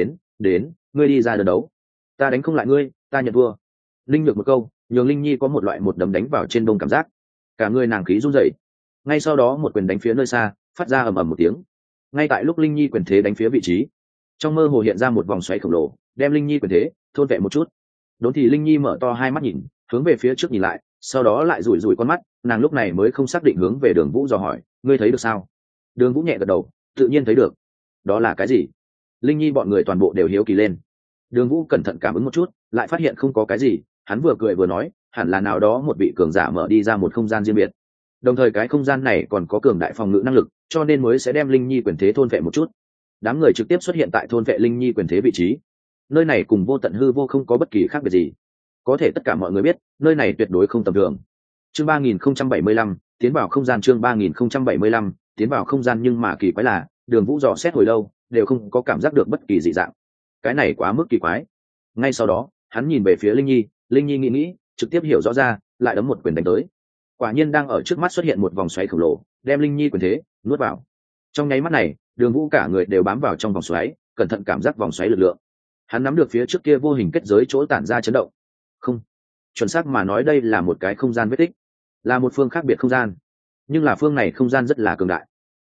đến, ngươi đi ra đơn đấu. Ta đánh không lại ngươi, ta nhận thua. Linh Nhược một câu, nhường Linh Nhi có một loại một đấm đánh vào trên đông cảm giác. Cả người nàng khí run rẩy. Ngay sau đó một quyền đánh phía nơi xa, phát ra ầm ầm một tiếng. Ngay tại lúc Linh Nhi quyền thế đánh phía vị trí, trong mơ hồ hiện ra một vòng xoáy khổng lồ, đem Linh Nhi quyền thế thôn vệ một chút. Đốn thì Linh Nhi mở to hai mắt nhìn, hướng về phía trước nhìn lại, sau đó lại rủi rủi con mắt, nàng lúc này mới không xác định hướng về Đường Vũ dò hỏi, ngươi thấy được sao? Đường Vũ nhẹ gật đầu, tự nhiên thấy được. Đó là cái gì? Linh Nhi bọn người toàn bộ đều hiếu kỳ lên. Đường Vũ cẩn thận cảm ứng một chút, lại phát hiện không có cái gì, hắn vừa cười vừa nói, hẳn là nào đó một vị cường giả mở đi ra một không gian riêng biệt. Đồng thời cái không gian này còn có cường đại phòng ngự năng lực, cho nên mới sẽ đem Linh Nhi quyền thế thôn vệ một chút. Đám người trực tiếp xuất hiện tại thôn vệ Linh Nhi quyền thế vị trí. Nơi này cùng vô tận hư vô không có bất kỳ khác biệt gì. Có thể tất cả mọi người biết, nơi này tuyệt đối không tầm thường. Chương 3075, tiến vào không gian. Chương 3075, tiến vào không gian, nhưng mà kỳ quái là, Đường Vũ dò xét hồi lâu, đều không có cảm giác được bất kỳ dị dạng. Cái này quá mức kỳ quái. Ngay sau đó, hắn nhìn về phía Linh Nhi, Linh Nhi nghĩ, trực tiếp hiểu rõ ra, lại đấm một quyền đánh tới. Quả nhiên đang ở trước mắt xuất hiện một vòng xoáy khổng lồ, đem Linh Nhi quyền thế nuốt vào. Trong nháy mắt này, Đường Vũ cả người đều bám vào trong vòng xoáy, cẩn thận cảm giác vòng xoáy lực lượng. Hắn nắm được phía trước kia vô hình kết giới chỗ tản ra chấn động. Không, chuẩn xác mà nói đây là một cái không gian vết tích, là một phương khác biệt không gian, nhưng là phương này không gian rất là cường đại.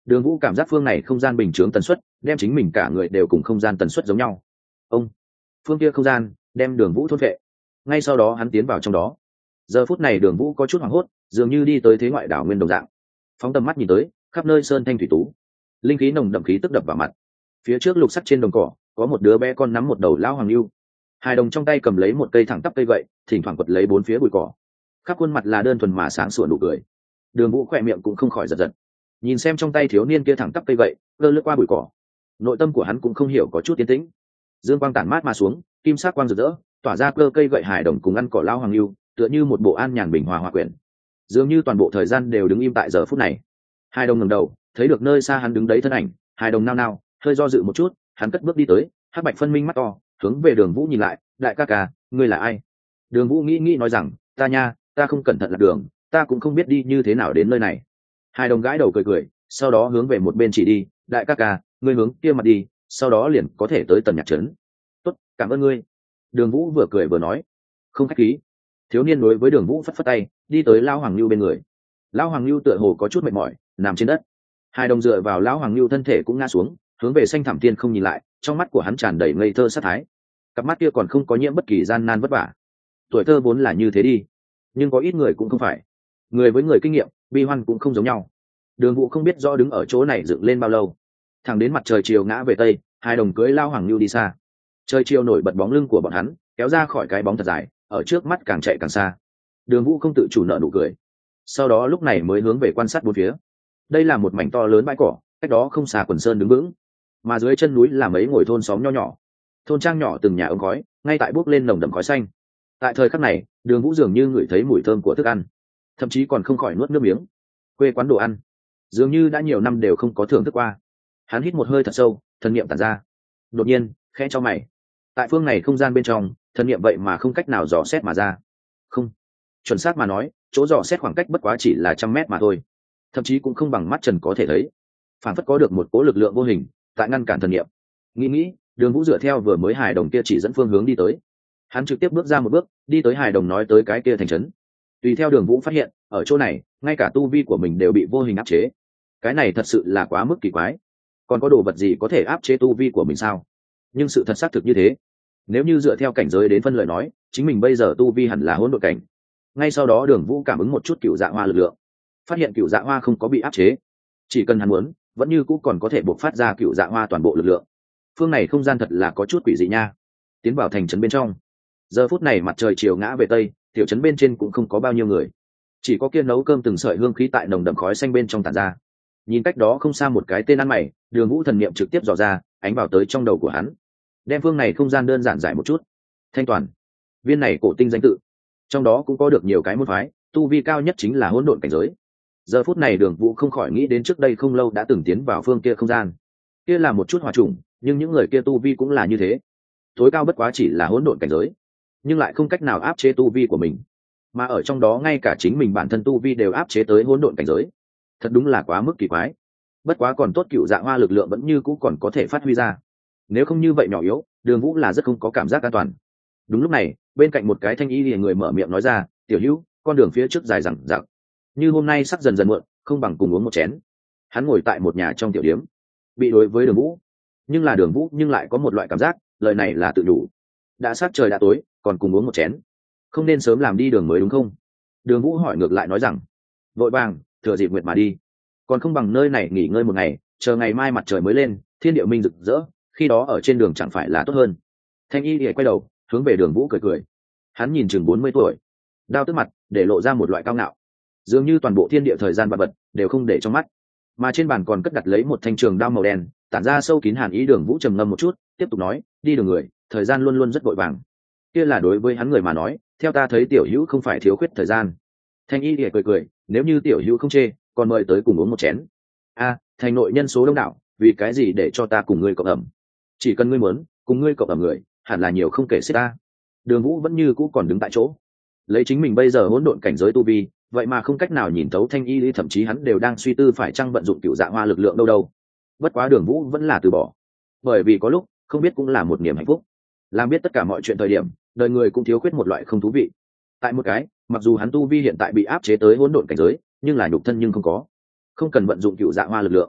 Đường Vũ cảm giác phương này không gian bình chướng tần suất đem chính mình cả người đều cùng không gian tần suất giống nhau. Ông phương kia không gian đem Đường Vũ thôn vệ, ngay sau đó hắn tiến vào trong đó. Giờ phút này Đường Vũ có chút hoảng hốt, dường như đi tới thế ngoại đảo nguyên đồng dạng. Phóng tầm mắt nhìn tới, khắp nơi sơn thanh thủy tú, linh khí nồng đậm khí tức đập vào mặt. Phía trước lục sắc trên đồng cỏ có một đứa bé con nắm một đầu lão hoàng lưu, hài đồng trong tay cầm lấy một cây thẳng tắp cây gậy, thỉnh thoảng quật lấy bốn phía bụi cỏ, khắp khuôn mặt là đơn thuần mà sáng sủa nụ cười. Đường Vũ khỏe miệng cũng không khỏi giật giật, nhìn xem trong tay thiếu niên kia thẳng tắp cây gậy lơ lướt qua bụi cỏ, nội tâm của hắn cũng không hiểu có chút tiến tĩnh. Dương quang tản mát mà xuống, kim sắc quang rực rỡ tỏa ra cơ cây gậy hài đồng cùng ăn cỏ lao hoàng lưu, tựa như một bộ an nhàn bình hòa hòa quyển, dường như toàn bộ thời gian đều đứng im tại giờ phút này. Hài đồng ngẩng đầu thấy được nơi xa hắn đứng đấy thân ảnh, hài đồng nao nao hơi do dự một chút, hắn cất bước đi tới, hắc bạch phân minh mắt to hướng về Đường Vũ nhìn lại. Đại ca ca, ngươi là ai? Đường Vũ nghĩ nói rằng, ta không cẩn thận lạc đường, ta cũng không biết đi như thế nào đến nơi này. Hài đồng gãi đầu cười, sau đó hướng về một bên chỉ đi. Đại ca ca, ngươi hướng kia mặt đi, sau đó liền có thể tới Tần Nhạc Trấn. Tốt, cảm ơn ngươi. Đường Vũ vừa cười vừa nói. Không khách khí. Thiếu niên đối với Đường Vũ phất phất tay, đi tới lão hoàng lưu bên người. Lão hoàng lưu tựa hồ có chút mệt mỏi, nằm trên đất. Hai đồng dựa vào lão hoàng lưu thân thể cũng ngã xuống, hướng về xanh thẳm thiên không nhìn lại, trong mắt của hắn tràn đầy ngây thơ sát thái. Cặp mắt kia còn không có nhiễm bất kỳ gian nan vất vả. Tuổi thơ vốn là như thế đi, nhưng có ít người cũng không phải. Người với người kinh nghiệm, bi hoan cũng không giống nhau. Đường Vũ không biết rõ đứng ở chỗ này dựng lên bao lâu, thẳng đến mặt trời chiều ngã về tây, hai đồng cưới lao hoàng lưu đi xa. Trời chiều nổi bật bóng lưng của bọn hắn kéo ra khỏi cái bóng thật dài, ở trước mắt càng chạy càng xa. Đường Vũ không tự chủ nở nụ cười, sau đó lúc này mới hướng về quan sát bốn phía. Đây là một mảnh to lớn bãi cỏ, cách đó không xa quần sơn đứng vững, mà dưới chân núi là mấy ngồi thôn xóm nho nhỏ, thôn trang nhỏ từng nhà ống khói ngay tại bốc lên nồng đậm khói xanh. Tại thời khắc này, Đường Vũ dường như ngửi thấy mùi thơm của thức ăn, thậm chí còn không khỏi nuốt nước miếng. Quê quán đồ ăn dường như đã nhiều năm đều không có thưởng thức qua. Hắn hít một hơi thật sâu, thần niệm tản ra. Đột nhiên khẽ cho mày, tại phương này không gian bên trong, thần niệm vậy mà không cách nào dò xét mà ra. Không, chuẩn xác mà nói, chỗ dò xét khoảng cách bất quá chỉ là 100 mét mà thôi, thậm chí cũng không bằng mắt trần có thể thấy. Phản phất có được một cỗ lực lượng vô hình tại ngăn cản thần niệm. Nghĩ, Đường Vũ dựa theo vừa mới hài đồng kia chỉ dẫn phương hướng đi tới. Hắn trực tiếp bước ra một bước, đi tới hài đồng nói tới cái kia thành trấn. Tùy theo Đường Vũ phát hiện, ở chỗ này, ngay cả tu vi của mình đều bị vô hình áp chế. Cái này thật sự là quá mức kỳ quái. Còn có đồ vật gì có thể áp chế tu vi của mình sao? Nhưng sự thật xác thực như thế. Nếu như dựa theo cảnh giới đến phân lợi nói, chính mình bây giờ tu vi hẳn là hỗn độn cảnh. Ngay sau đó Đường Vũ cảm ứng một chút cựu dạ hoa lực lượng, phát hiện cựu dạ hoa không có bị áp chế. Chỉ cần hắn muốn, vẫn như cũ còn có thể buộc phát ra cựu dạ hoa toàn bộ lực lượng. Phương này không gian thật là có chút quỷ dị nha. Tiến vào thành trấn bên trong, giờ phút này mặt trời chiều ngã về tây, tiểu trấn bên trên cũng không có bao nhiêu người, chỉ có kia nấu cơm từng sợi hương khí tại nồng đậm khói xanh bên trong tản ra. Nhìn cách đó không xa một cái tên ăn mày, Đường Vũ thần niệm trực tiếp dò ra, ánh vào tới trong đầu của hắn, đem phương này không gian đơn giản giải một chút. Thanh Toàn, viên này cổ tinh danh tự, trong đó cũng có được nhiều cái môn phái, tu vi cao nhất chính là hỗn độn cảnh giới. Giờ phút này Đường Vũ không khỏi nghĩ đến trước đây không lâu đã từng tiến vào phương kia không gian, kia là một chút hòa trùng, nhưng những người kia tu vi cũng là như thế, tối cao bất quá chỉ là hỗn độn cảnh giới, nhưng lại không cách nào áp chế tu vi của mình, mà ở trong đó ngay cả chính mình bản thân tu vi đều áp chế tới hỗn độn cảnh giới. Thật đúng là quá mức kỳ quái. Bất quá còn tốt cựu dạ hoa lực lượng vẫn như cũ còn có thể phát huy ra, nếu không như vậy nhỏ yếu, Đường Vũ là rất không có cảm giác an toàn. Đúng lúc này, bên cạnh một cái thanh y liền người mở miệng nói ra, tiểu hữu, con đường phía trước dài dằng dặc, như hôm nay sắp dần dần muộn, không bằng cùng uống một chén. Hắn ngồi tại một nhà trong tiểu điếm, bị đối với Đường Vũ, nhưng là Đường Vũ nhưng lại có một loại cảm giác lời này là tự đủ. Đã sát trời đã tối, còn cùng uống một chén, không nên sớm làm đi đường mới đúng không? Đường Vũ hỏi ngược lại nói rằng, vội vàng thừa dịp nguyệt mà đi, còn không bằng nơi này nghỉ ngơi một ngày, chờ ngày mai mặt trời mới lên, thiên địa minh rực rỡ, khi đó ở trên đường chẳng phải là tốt hơn. Thanh y thì quay đầu hướng về Đường Vũ cười. Hắn nhìn chừng 40 tuổi, đao tức mặt để lộ ra một loại cao ngạo, dường như toàn bộ thiên địa thời gian vật vật đều không để trong mắt. Mà trên bàn còn cất đặt lấy một thanh trường đao màu đen, tản ra sâu kín hàn ý. Đường Vũ trầm ngâm một chút, tiếp tục nói, đi đường người thời gian luôn luôn rất vội vàng, kia là đối với hắn người mà nói, theo ta thấy tiểu hữu không phải thiếu khuyết thời gian. Thanh y thì cười, nếu như tiểu hữu không chê, còn mời tới cùng uống một chén. Thành nội nhân số đông đảo, vì cái gì để cho ta cùng ngươi cộng ẩm? Chỉ cần ngươi muốn cùng ngươi cộng ẩm người, hẳn là nhiều không kể xiết ta. Đường Vũ vẫn như cũ còn đứng tại chỗ, lấy chính mình bây giờ hỗn độn cảnh giới tu vi, vậy mà không cách nào nhìn thấu Thanh y lý, thậm chí hắn đều đang suy tư phải chăng vận dụng cựu dạ hoa lực lượng đâu. Bất quá Đường Vũ vẫn là từ bỏ, bởi vì có lúc không biết cũng là một niềm hạnh phúc. Làm biết tất cả mọi chuyện thời điểm, đời người cũng thiếu khuyết một loại không thú vị. Tại một cái, mặc dù hắn tu vi hiện tại bị áp chế tới hỗn độn cảnh giới, nhưng là nhục thân nhưng không có, không cần vận dụng cựu dạ hoa lực lượng.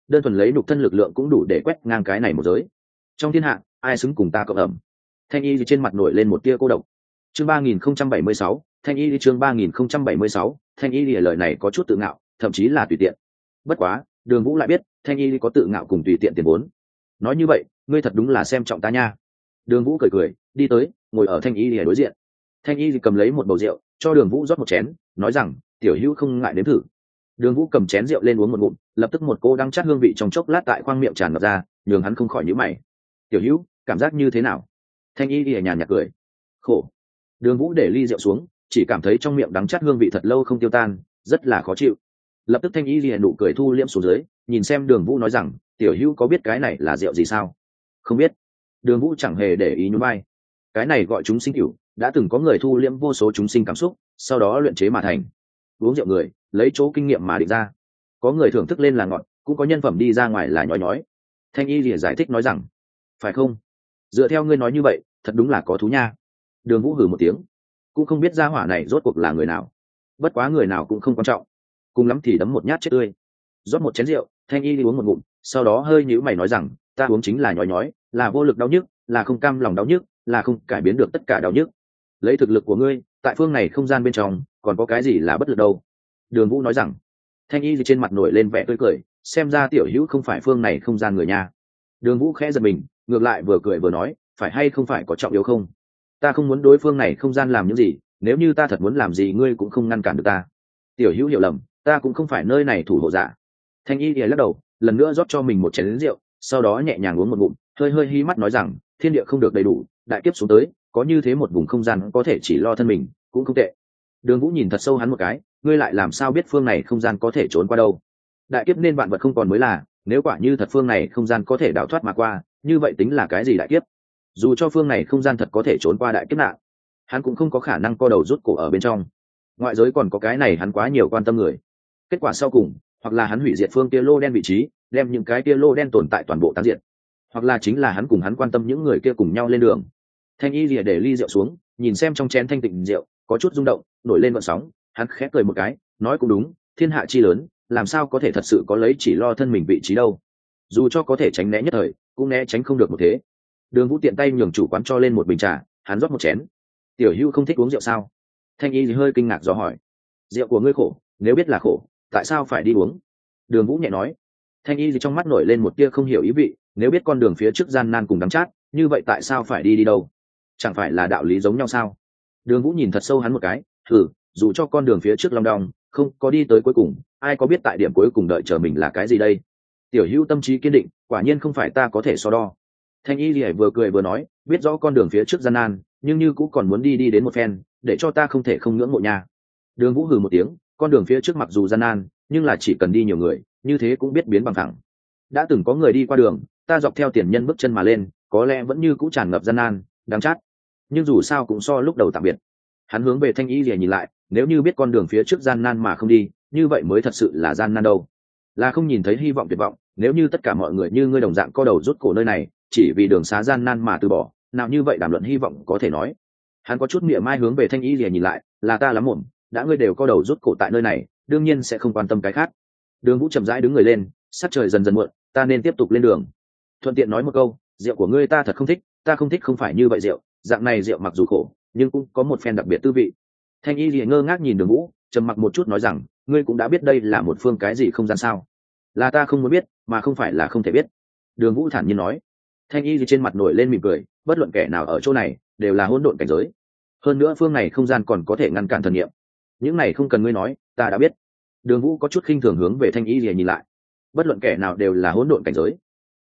đơn thuần lấy nhục thân lực lượng cũng đủ để quét ngang cái này một giới. Trong thiên hạ ai xứng cùng ta cộng ẩm. Thanh y trên mặt nổi lên một tia cô độc. Chương 3076, Thanh y chương 3076, Thanh y lời này có chút tự ngạo, thậm chí là tùy tiện. Bất quá, Đường Vũ lại biết, Thanh y có tự ngạo cùng tùy tiện tiền vốn. Nói như vậy, ngươi thật đúng là xem trọng ta nha. Đường Vũ cười cười, đi tới, ngồi ở Thanh y đối diện. Thanh y cầm lấy một bầu rượu, cho Đường Vũ rót một chén, nói rằng, tiểu hữu không ngại nếm thử. Đường Vũ cầm chén rượu lên uống một ngụm, lập tức một cô đang chát hương vị trong chốc lát tại khoang miệng tràn ngập ra, nhường hắn không khỏi nhíu mày. Tiểu hữu, cảm giác như thế nào? Thanh y nhàn nhạt cười. Khổ. Đường Vũ để ly rượu xuống, chỉ cảm thấy trong miệng đắng chát hương vị thật lâu không tiêu tan, rất là khó chịu. Lập tức Thanh y liền nụ cười thu liễm xuống dưới, nhìn xem Đường Vũ nói rằng, tiểu hữu có biết cái này là rượu gì sao? Không biết. Đường Vũ chẳng hề để ý nhún vai. Cái này gọi chúng sinh cửu, đã từng có người thu liễm vô số chúng sinh cảm xúc, sau đó luyện chế mà thành. Uống rượu người, lấy chỗ kinh nghiệm mà định ra. Có người thưởng thức lên là ngọt, cũng có nhân phẩm đi ra ngoài là nhói nhói. Thanh y liền giải thích nói rằng, phải không? Dựa theo ngươi nói như vậy, thật đúng là có thú nha. Đường Vũ hừ một tiếng, cũng không biết gia hỏa này rốt cuộc là người nào. Bất quá người nào cũng không quan trọng, cùng lắm thì đấm một nhát chết tươi. Rót một chén rượu, Thanh y đi uống một ngụm, sau đó hơi nhíu mày nói rằng, ta uống chính là nhói nhói, là vô lực đau nhức, là không cam lòng đau nhức, là không cải biến được tất cả đau nhức. Lấy thực lực của ngươi, tại phương này không gian bên trong, còn có cái gì là bất lực đâu? Đường Vũ nói rằng. Thanh y trên mặt nổi lên vẻ tươi cười, xem ra tiểu hữu không phải phương này không gian người nha. Đường Vũ khẽ giật mình, ngược lại vừa cười vừa nói, phải hay không phải có trọng yếu không? Ta không muốn đối phương này không gian làm những gì, nếu như ta thật muốn làm gì ngươi cũng không ngăn cản được ta. Tiểu hữu hiểu lầm, ta cũng không phải nơi này thủ hộ giả. Thanh y lắc đầu, lần nữa rót cho mình một chén rượu, sau đó nhẹ nhàng uống một ngụm, hơi hơi hí mắt nói rằng, thiên địa không được đầy đủ, đại kiếp xuống tới, có như thế một vùng không gian có thể chỉ lo thân mình, cũng không tệ. Đường Vũ nhìn thật sâu hắn một cái, ngươi lại làm sao biết phương này không gian có thể trốn qua đâu? Đại kiếp nên vạn vật không còn mới là, nếu quả như thật phương này không gian có thể đào thoát mà qua, như vậy tính là cái gì đại kiếp? Dù cho phương này không gian thật có thể trốn qua đại kiếp nạn, hắn cũng không có khả năng co đầu rút cổ ở bên trong. Ngoại giới còn có cái này hắn quá nhiều quan tâm người. Kết quả sau cùng, hoặc là hắn hủy diệt phương kia lô đen vị trí, đem những cái kia lô đen tồn tại toàn bộ tán diệt, hoặc là chính là hắn cùng hắn quan tâm những người kia cùng nhau lên đường. Thanh y lìa để ly rượu xuống, nhìn xem trong chén thanh tịnh rượu có chút rung động, nổi lên gợn sóng, hắn khẽ cười một cái, nói cũng đúng, thiên hạ chi lớn, làm sao có thể thật sự có lấy chỉ lo thân mình vị trí đâu? Dù cho có thể tránh né nhất thời, cũng né tránh không được một thế. Đường Vũ tiện tay nhường chủ quán cho lên một bình trà, hắn rót một chén. Tiểu Hưu không thích uống rượu sao? Thanh y hơi kinh ngạc dò hỏi. Rượu của ngươi khổ, nếu biết là khổ, tại sao phải đi uống? Đường Vũ nhẹ nói. Thanh y trong mắt nổi lên một tia không hiểu ý vị, nếu biết con đường phía trước gian nan cùng đắng chát, như vậy tại sao phải đi đâu? Chẳng phải là đạo lý giống nhau sao? Đường Vũ nhìn thật sâu hắn một cái, dù cho con đường phía trước long đong, không có đi tới cuối cùng, ai có biết tại điểm cuối cùng đợi chờ mình là cái gì đây? Tiểu Hưu tâm trí kiên định, quả nhiên không phải ta có thể so đo. Thanh y lìa vừa cười vừa nói, biết rõ con đường phía trước gian nan, nhưng như cũng còn muốn đi đến một phen, để cho ta không thể không ngưỡng mộ nha. Đường Vũ hừ một tiếng, con đường phía trước mặc dù gian nan, nhưng là chỉ cần đi nhiều người, như thế cũng biết biến bằng thẳng. Đã từng có người đi qua đường, ta dọc theo tiền nhân bước chân mà lên, có lẽ vẫn như cũng tràn ngập gian nan, đáng chát, nhưng dù sao cũng so lúc đầu tạm biệt. Hắn hướng về Thanh y lìa nhìn lại, nếu như biết con đường phía trước gian nan mà không đi, như vậy mới thật sự là gian nan đâu. Là không nhìn thấy hy vọng tuyệt vọng, nếu như tất cả mọi người như ngươi đồng dạng co đầu rút cổ nơi này, chỉ vì đường xá gian nan mà từ bỏ, nào như vậy đàm luận hy vọng có thể nói. Hắn có chút mỉa mai hướng về Thanh y lìa nhìn lại, là ta lắm mồm, đã ngươi đều co đầu rút cổ tại nơi này, đương nhiên sẽ không quan tâm cái khác. Đường Vũ chậm rãi đứng người lên, sắc trời dần dần muộn, ta nên tiếp tục lên đường. Thuận tiện nói một câu, rượu của ngươi ta thật không thích, ta không thích không phải như vậy rượu, dạng này rượu mặc dù khổ, nhưng cũng có một phen đặc biệt tư vị. Thanh y lìa ngơ ngác nhìn Đường Vũ, trầm mặc một chút nói rằng, ngươi cũng đã biết đây là một phương cái gì không gian sao? Là ta không muốn biết, mà không phải là không thể biết. Đường Vũ thản nhiên nói. Thanh y trên mặt nổi lên mỉm cười, bất luận kẻ nào ở chỗ này đều là hỗn độn cảnh giới, hơn nữa phương này không gian còn có thể ngăn cản thần niệm, những này không cần ngươi nói, ta đã biết. Đường Vũ có chút khinh thường hướng về Thanh y lìa nhìn lại, bất luận kẻ nào đều là hỗn độn cảnh giới.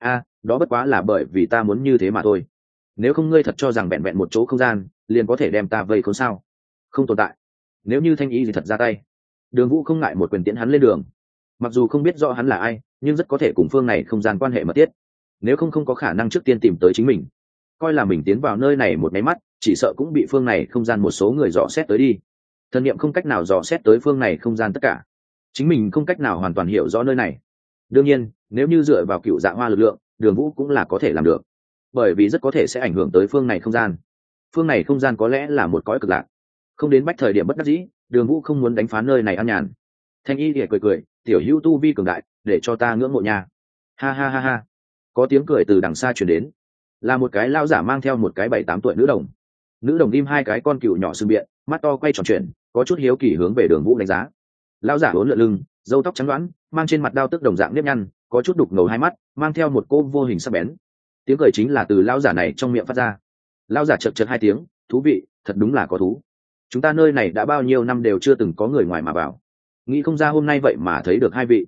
Đó bất quá là bởi vì ta muốn như thế mà thôi, nếu không ngươi thật cho rằng vẹn vẹn một chỗ không gian liền có thể đem ta vây khốn sao? Không tồn tại. Nếu như Thanh y gì thật ra tay, Đường Vũ không ngại một quyền tiễn hắn lên đường. Mặc dù không biết rõ hắn là ai, nhưng rất có thể cùng phương này không gian quan hệ mật thiết, nếu không có khả năng trước tiên tìm tới chính mình. Coi là mình tiến vào nơi này một máy mắt, chỉ sợ cũng bị phương này không gian một số người dò xét tới đi. Thần niệm không cách nào dò xét tới phương này không gian tất cả, chính mình không cách nào hoàn toàn hiểu rõ nơi này. Đương nhiên, nếu như dựa vào cựu dạ hoa lực lượng, Đường Vũ cũng là có thể làm được, bởi vì rất có thể sẽ ảnh hưởng tới phương này không gian. Phương này không gian có lẽ là một cõi cực lạc, không đến bách thời điểm bất đắc dĩ, Đường Vũ không muốn đánh phá nơi này an nhàn. Thanh y thì cười cười, tiểu hữu tu vi cường đại, để cho ta ngưỡng mộ nha. Ha ha ha ha. Có tiếng cười từ đằng xa chuyển đến, là một cái lao giả mang theo một cái 7-8 tuổi nữ đồng im hai cái con cừu nhỏ sưng biện, mắt to quay tròn chuyện, có chút hiếu kỳ hướng về Đường Vũ đánh giá. Lao giả uốn lượn lưng, râu tóc trắng đoán, mang trên mặt đao tức đồng dạng nếp nhăn, có chút đục ngầu hai mắt, mang theo một cô vô hình sắc bén. Tiếng cười chính là từ lao giả này trong miệng phát ra. Lao giả chật chật hai tiếng, thú vị, thật đúng là có thú. Chúng ta nơi này đã bao nhiêu năm đều chưa từng có người ngoài mà vào, nghĩ không ra hôm nay vậy mà thấy được hai vị.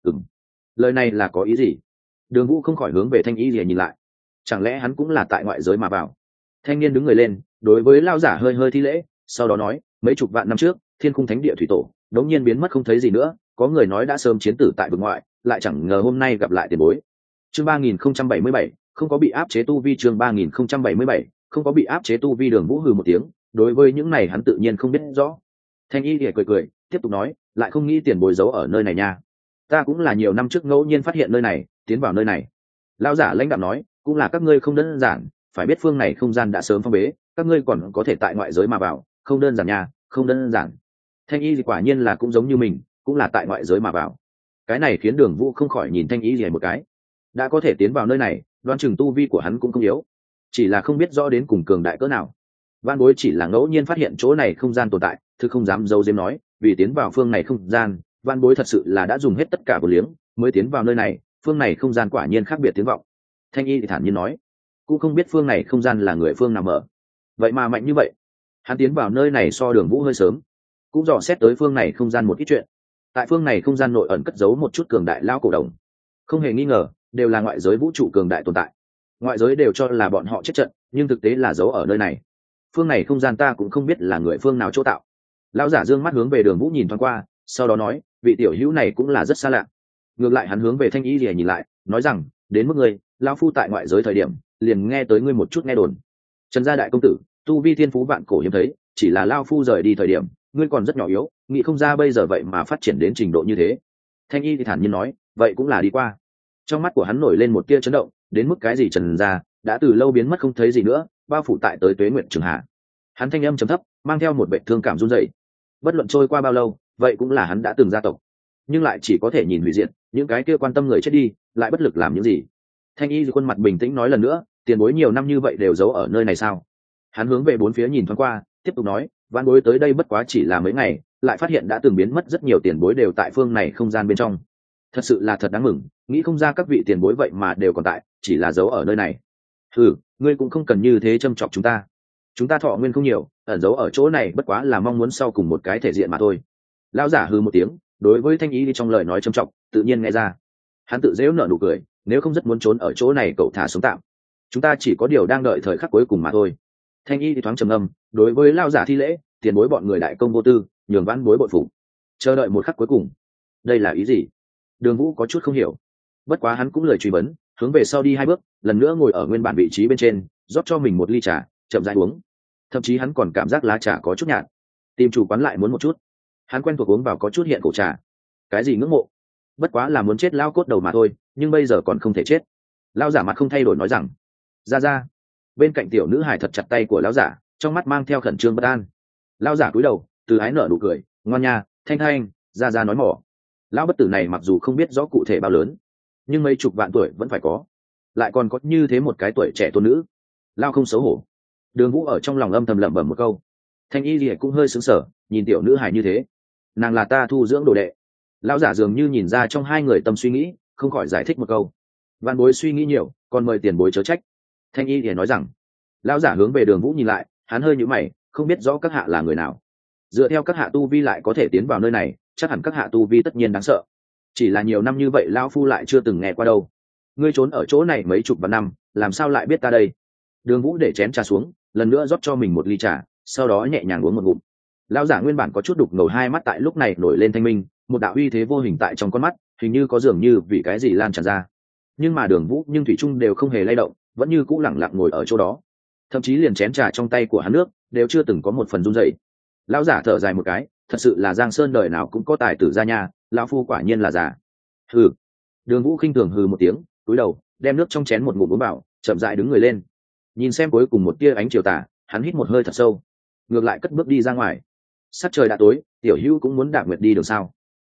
Lời này là có ý gì? Đường Vũ không khỏi hướng về Thanh Y Lìa nhìn lại, chẳng lẽ hắn cũng là tại ngoại giới mà vào? Thanh niên đứng người lên, đối với lao giả hơi hơi thi lễ, sau đó nói, mấy chục vạn năm trước Thiên Khung Thánh Địa thủy tổ đống nhiên biến mất không thấy gì nữa, có người nói đã sớm chiến tử tại vực ngoại, lại chẳng ngờ hôm nay gặp lại tiền bối. Chương 3077, không có bị áp chế tu vi. Chương 3077, không có bị áp chế tu vi. Đường Vũ hừ một tiếng, đối với những này hắn tự nhiên không biết rõ. Thanh Y Lìa cười cười, tiếp tục nói, lại không nghĩ tiền bối giấu ở nơi này nha. Ta cũng là nhiều năm trước ngẫu nhiên phát hiện nơi này, tiến vào nơi này. Lão giả lãnh đạm nói, cũng là các ngươi không đơn giản, phải biết phương này không gian đã sớm phong bế, các ngươi còn có thể tại ngoại giới mà vào, không đơn giản nha, không đơn giản. Thanh Y quả nhiên là cũng giống như mình, cũng là tại ngoại giới mà vào. Cái này khiến Đường Vũ không khỏi nhìn Thanh Y một cái. Đã có thể tiến vào nơi này, đoán chừng tu vi của hắn cũng không yếu, chỉ là không biết rõ đến cùng cường đại cỡ nào. Van Bối chỉ là ngẫu nhiên phát hiện chỗ này không gian tồn tại, thứ không dám giấu giếm nói, vì tiến vào phương này không gian, Van Bối thật sự là đã dùng hết tất cả vô liếng mới tiến vào nơi này. Phương này không gian quả nhiên khác biệt tiếng vọng. Thanh Y thì thản nhiên nói, cũng không biết phương này không gian là người phương nào mở, vậy mà mạnh như vậy. Hắn tiến vào nơi này so Đường Vũ hơi sớm, cũng dò xét tới phương này không gian một ít chuyện. Tại phương này không gian nội ẩn cất giấu một chút cường đại lao cổ đồng, không hề nghi ngờ đều là ngoại giới vũ trụ cường đại tồn tại. Ngoại giới đều cho là bọn họ chết trận, nhưng thực tế là giấu ở nơi này. Phương này không gian ta cũng không biết là người phương nào chỗ tạo. Lão giả dương mắt hướng về Đường Vũ nhìn thoáng qua, sau đó nói, vị tiểu hữu này cũng là rất xa lạ. Ngược lại hắn hướng về Thanh Y lìa nhìn lại, nói rằng, đến mức ngươi, lão phu tại ngoại giới thời điểm liền nghe tới ngươi một chút nghe đồn. Trần gia đại công tử, tu vi thiên phú vạn cổ hiếm thấy, chỉ là lão phu rời đi thời điểm ngươi còn rất nhỏ yếu, nghĩ không ra bây giờ vậy mà phát triển đến trình độ như thế. Thanh Y thì thản nhiên nói, vậy cũng là đi qua. Trong mắt của hắn nổi lên một tia chấn động, đến mức cái gì Trần gia đã từ lâu biến mất không thấy gì nữa, bao phủ tại tới Tuế Nguyệt Trường Hạ. Hắn thanh âm trầm thấp, mang theo một vẻ thương cảm run rẩy. Bất luận trôi qua bao lâu, vậy cũng là hắn đã từng gia tộc, nhưng lại chỉ có thể nhìn hủy diệt, những cái kia quan tâm người chết đi, lại bất lực làm những gì. Thanh Y khuôn mặt bình tĩnh nói lần nữa, tiền bối nhiều năm như vậy đều giấu ở nơi này sao? Hắn hướng về bốn phía nhìn thoáng qua, tiếp tục nói, vãn bối tới đây bất quá chỉ là mấy ngày, lại phát hiện đã từng biến mất rất nhiều tiền bối đều tại phương này không gian bên trong. Thật sự là thật đáng mừng, nghĩ không ra các vị tiền bối vậy mà đều còn tại, chỉ là giấu ở nơi này. Ngươi cũng không cần như thế châm chọc chúng ta thọ nguyên không nhiều, ẩn giấu ở chỗ này bất quá là mong muốn sau cùng một cái thể diện mà thôi. Lão giả hừ một tiếng, đối với Thanh Y trong lời nói châm chọc tự nhiên nghe ra. Hắn tự dễu nở nụ cười, nếu không rất muốn trốn ở chỗ này cậu thả sống tạm, chúng ta chỉ có điều đang đợi thời khắc cuối cùng mà thôi. Thanh Y thoáng trầm ngâm, đối với lão giả thi lễ, tiền bối bọn người đại công vô tư, nhường vãn bối bội phục. Chờ đợi một khắc cuối cùng, đây là ý gì? Đường Vũ có chút không hiểu, bất quá hắn cũng lời truy vấn, hướng về sau đi hai bước, lần nữa ngồi ở nguyên bản vị trí bên trên, rót cho mình một ly trà, chậm rãi uống. Thậm chí hắn còn cảm giác lá trà có chút nhạt, tìm chủ quán lại muốn một chút. Hắn quen thuộc uống vào có chút hiện cổ trà. Cái gì ngưỡng mộ? Bất quá là muốn chết lao cốt đầu mà thôi, nhưng bây giờ còn không thể chết. Lao giả mặt không thay đổi nói rằng, ra. Bên cạnh tiểu nữ hài thật chặt tay của lão giả, trong mắt mang theo khẩn trương bất an. Lao giả cúi đầu, từ ái nở nụ cười, ngoan nha, thanh, ra nói mỏ. Lão bất tử này mặc dù không biết rõ cụ thể bao lớn, nhưng mấy chục vạn tuổi vẫn phải có, lại còn có như thế một cái tuổi trẻ tôn nữ. Lao không xấu hổ. Đường Vũ ở trong lòng âm thầm lẩm bẩm một câu. Thanh Y lìa cũng hơi sững sờ, nhìn tiểu nữ hài như thế, nàng là ta thu dưỡng đồ đệ. Lão giả dường như nhìn ra trong hai người tâm suy nghĩ, không khỏi giải thích một câu, văn bối suy nghĩ nhiều, còn mời tiền bối chớ trách. Thanh Y lìa nói rằng. Lão giả hướng về Đường Vũ nhìn lại, hắn hơi nhíu mày, không biết rõ các hạ là người nào. Dựa theo các hạ tu vi lại có thể tiến vào nơi này, chắc hẳn các hạ tu vi tất nhiên đáng sợ, chỉ là nhiều năm như vậy lão phu lại chưa từng nghe qua đâu. Ngươi trốn ở chỗ này mấy chục vạn năm, làm sao lại biết ta đây? Đường Vũ để chén trà xuống, lần nữa rót cho mình một ly trà, sau đó nhẹ nhàng uống một ngụm. Lão giả nguyên bản có chút đục ngầu hai mắt tại lúc này nổi lên thanh minh, một đạo uy thế vô hình tại trong con mắt, hình như có dường như vì cái gì lan tràn ra. Nhưng mà Đường Vũ nhưng thủy chung đều không hề lay động, vẫn như cũ lẳng lặng ngồi ở chỗ đó. Thậm chí liền chén trà trong tay của hắn nước đều chưa từng có một phần run rẩy. Lão giả thở dài một cái, thật sự là Giang Sơn đời nào cũng có tài tử ra nhà, lão phu quả nhiên là già. Hừ. Đường Vũ khinh thường hừ một tiếng, cúi đầu, đem nước trong chén một ngụm uống vào, chậm rãi đứng người lên. Nhìn xem cuối cùng một tia ánh chiều tà, hắn hít một hơi thật sâu, ngược lại cất bước đi ra ngoài. Sắc trời đã tối, tiểu hữu cũng muốn đạp nguyệt đi đường sao?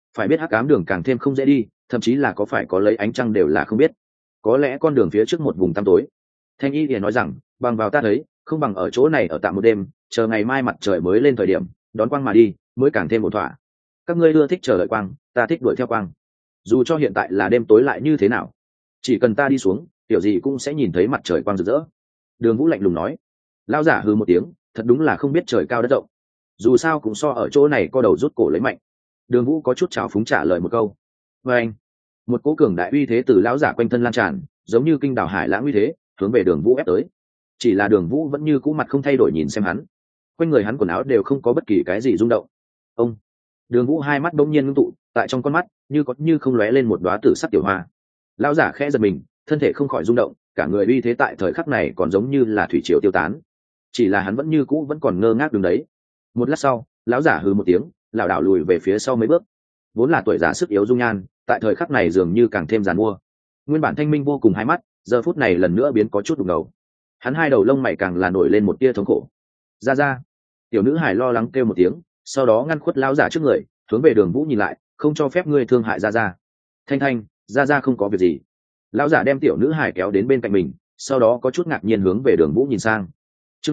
phải biết hắc ám đường càng thêm không dễ đi, thậm chí là có phải có lấy ánh trăng đều là không biết. Có lẽ con đường phía trước một vùng tăm tối. Thanh y thì nói rằng, bằng vào ta thấy, không bằng ở chỗ này ở tạm một đêm, chờ ngày mai mặt trời mới lên thời điểm đón quang mà đi, mới càng thêm ổn thỏa. Các ngươi ưa thích chờ đợi quang, ta thích đuổi theo quang. Dù cho hiện tại là đêm tối lại như thế nào, chỉ cần ta đi xuống, tiểu gì cũng sẽ nhìn thấy mặt trời quang rực rỡ. Đường Vũ lạnh lùng nói. Lão giả hừ một tiếng, thật đúng là không biết trời cao đất rộng. Dù sao cũng so ở chỗ này co đầu rút cổ lấy mạnh. Đường Vũ có chút trào phúng trả lời một câu. Và anh, một cỗ cường đại uy thế từ lão giả quanh thân lan tràn, giống như kinh đảo hải lãng uy thế, hướng về Đường Vũ ép tới. Chỉ là Đường Vũ vẫn như cũ mặt không thay đổi nhìn xem hắn. Quanh người hắn quần áo đều không có bất kỳ cái gì rung động. Ông, Đường Vũ hai mắt bỗng nhiên ngưng tụ, tại trong con mắt như có như không lóe lên một đóa tử sắc tiểu hoa. Lão giả khẽ giật mình, thân thể không khỏi rung động, cả người uy thế tại thời khắc này còn giống như là thủy triều tiêu tán. Chỉ là hắn vẫn như cũ vẫn còn ngơ ngác đứng đấy. Một lát sau, lão giả hừ một tiếng, lảo đảo lùi về phía sau mấy bước. Vốn là tuổi già sức yếu dung nhan, tại thời khắc này dường như càng thêm giàn mua. Nguyên bản thanh minh vô cùng hai mắt, giờ phút này lần nữa biến có chút đục ngầu. Hắn hai đầu lông mày càng là nổi lên một tia thống khổ. Ra ra, tiểu nữ hải lo lắng kêu một tiếng, sau đó ngăn khuất lão giả trước người, hướng về Đường Vũ nhìn lại, không cho phép ngươi thương hại ra ra. Thanh thanh, ra ra không có việc gì. Lão giả đem tiểu nữ hải kéo đến bên cạnh mình, sau đó có chút ngạc nhiên hướng về Đường Vũ nhìn sang. Chương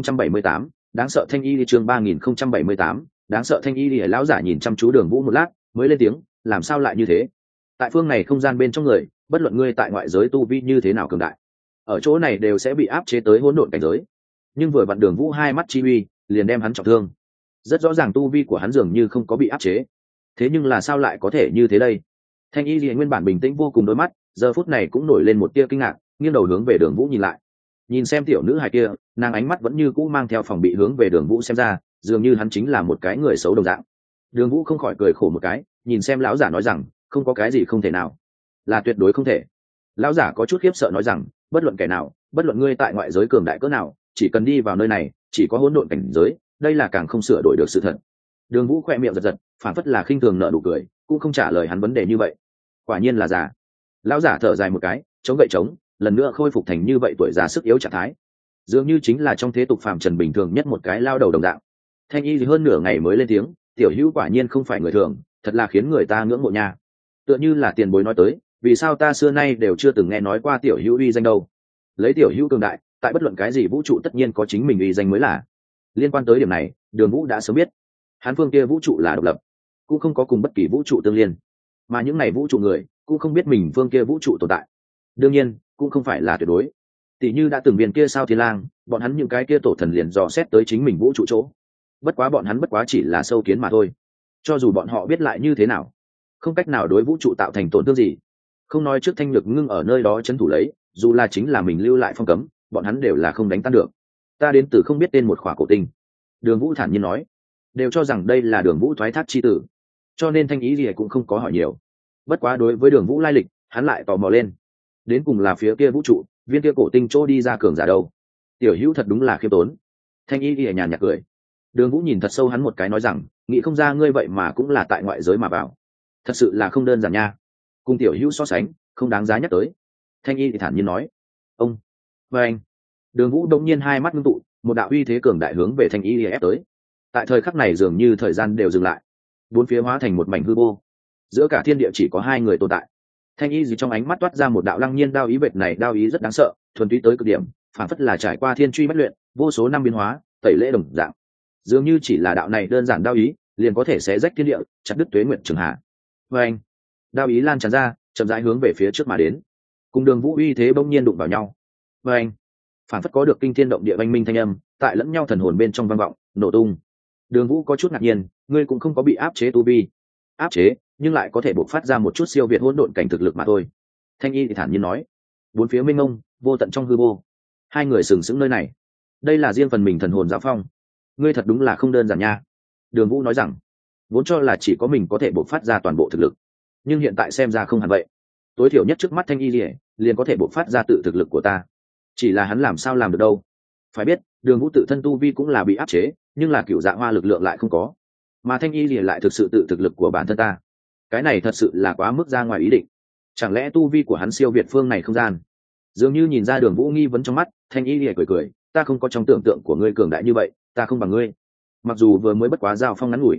3078, đáng sợ thanh y đi. Chương 3078, đáng sợ thanh y đi. Lão giả nhìn chăm chú Đường Vũ một lát, mới lên tiếng, làm sao lại như thế? Tại phương này không gian bên trong người, bất luận ngươi tại ngoại giới tu vi như thế nào cường đại, ở chỗ này đều sẽ bị áp chế tới hỗn độn cảnh giới. Nhưng vừa vặn Đường Vũ hai mắt chi uy, liền đem hắn trọng thương. Rất rõ ràng tu vi của hắn dường như không có bị áp chế. Thế nhưng là sao lại có thể như thế đây? Thanh y liền nguyên bản bình tĩnh vô cùng đôi mắt, giờ phút này cũng nổi lên một tia kinh ngạc, nghiêng đầu hướng về Đường Vũ nhìn lại. Nhìn xem tiểu nữ hài kia, nàng ánh mắt vẫn như cũ mang theo phòng bị hướng về Đường Vũ xem ra, dường như hắn chính là một cái người xấu đồng dạng. Đường Vũ không khỏi cười khổ một cái, nhìn xem lão giả nói rằng, không có cái gì không thể nào, là tuyệt đối không thể. Lão giả có chút khiếp sợ nói rằng, bất luận kẻ nào, bất luận ngươi tại ngoại giới cường đại cỡ nào, chỉ cần đi vào nơi này, chỉ có hỗn độn cảnh giới, đây là càng không sửa đổi được sự thật. Đường Vũ khoe miệng giật giật, phản phất là khinh thường nở nụ cười, cũng không trả lời hắn vấn đề như vậy. Quả nhiên là già. Lão giả thở dài một cái, chống gậy chống, lần nữa khôi phục thành như vậy tuổi già sức yếu trạng thái, dường như chính là trong thế tục phàm trần bình thường nhất một cái lao đầu đồng dạng. Thanh y thì hơn nửa ngày mới lên tiếng, tiểu hữu quả nhiên không phải người thường, thật là khiến người ta ngưỡng mộ nha. Tựa như là tiền bối nói tới, vì sao ta xưa nay đều chưa từng nghe nói qua tiểu hữu uy danh đâu? Lấy tiểu hữu cường đại, tại bất luận cái gì vũ trụ tất nhiên có chính mình uy danh mới là. Liên quan tới điểm này, Đường Vũ đã sớm biết. Hắn phương kia vũ trụ là độc lập, cũng không có cùng bất kỳ vũ trụ tương liên, mà những này vũ trụ người cũng không biết mình phương kia vũ trụ tồn tại. Đương nhiên, cũng không phải là tuyệt đối. Tỷ như đã từng viên kia sao thiên lang, bọn hắn những cái kia tổ thần liền dò xét tới chính mình vũ trụ chỗ. Bất quá bọn hắn bất quá chỉ là sâu kiến mà thôi. Cho dù bọn họ biết lại như thế nào, không cách nào đối vũ trụ tạo thành tổn thương gì. Không nói trước thanh lực ngưng ở nơi đó trấn thủ lấy, dù là chính là mình lưu lại phong cấm, bọn hắn đều là không đánh tan được. Ta đến từ không biết tên một khỏa cổ tinh. Đường Vũ thản nhiên nói, đều cho rằng đây là Đường Vũ thoái thác chi tử, cho nên thanh ý gì cũng không có hỏi nhiều. Bất quá đối với Đường Vũ lai lịch, hắn lại tò mò lên. Đến cùng là phía kia vũ trụ, viên kia cổ tinh chỗ đi ra cường giả đâu? Tiểu hữu thật đúng là khiêm tốn. Thanh ý gì nhàn nhạt cười. Đường Vũ nhìn thật sâu hắn một cái nói rằng, nghĩ không ra ngươi vậy mà cũng là tại ngoại giới mà vào, thật sự là không đơn giản nha. Cùng tiểu hữu so sánh, không đáng giá nhắc tới. Thanh y thì thản nhiên nói. Ông, và anh. Đường Vũ đông nhiên hai mắt ngưng tụ, một đạo uy thế cường đại hướng về thanh y thì ép tới. Tại thời khắc này dường như thời gian đều dừng lại, bốn phía hóa thành một mảnh hư vô, giữa cả thiên địa chỉ có hai người tồn tại. Thanh y gì trong ánh mắt toát ra một đạo lăng nhiên đao ý, vệt này đao ý rất đáng sợ, thuần túy tới cực điểm, phản phất là trải qua thiên truy bất luyện, vô số năm biến hóa, tẩy lễ đồng dạng. Dường như chỉ là đạo này đơn giản đao ý, liền có thể xé rách thiên địa, chặt đứt tuế nguyện trường hạ. Và anh, đao ý lan tràn ra, chậm rãi hướng về phía trước mà đến, cùng Đường Vũ uy thế bỗng nhiên đụng vào nhau. Và anh, phản phất có được kinh thiên động địa oanh minh thanh âm, tại lẫn nhau thần hồn bên trong vang vọng, nổ tung. Đường Vũ có chút ngạc nhiên, ngươi cũng không có bị áp chế tu vi. Áp chế, nhưng lại có thể bộc phát ra một chút siêu việt hỗn độn cảnh thực lực mà thôi. Thanh y thì thản nhiên nói. Bốn phía mênh mông, vô tận trong hư vô, hai người sừng sững nơi này. Đây là riêng phần mình thần hồn giao phong. Ngươi thật đúng là không đơn giản nha. Đường Vũ nói rằng, vốn cho là chỉ có mình có thể bộc phát ra toàn bộ thực lực, nhưng hiện tại xem ra không hẳn vậy. Tối thiểu nhất trước mắt Thanh y liền có thể bộc phát ra tự thực lực của ta. Chỉ là hắn làm sao làm được đâu? Phải biết, Đường Vũ tự thân tu vi cũng là bị áp chế, nhưng là cửu dạ hoa lực lượng lại không có, mà Thanh y lại thực sự tự thực lực của bản thân ta. Cái này thật sự là quá mức ra ngoài ý định. Chẳng lẽ tu vi của hắn siêu việt phương này không gian? Dường như nhìn ra Đường Vũ nghi vấn trong mắt, Thanh y cười cười, ta không có trong tưởng tượng của ngươi cường đại như vậy, ta không bằng ngươi. Mặc dù vừa mới bất quá giao phong ngắn ngủi,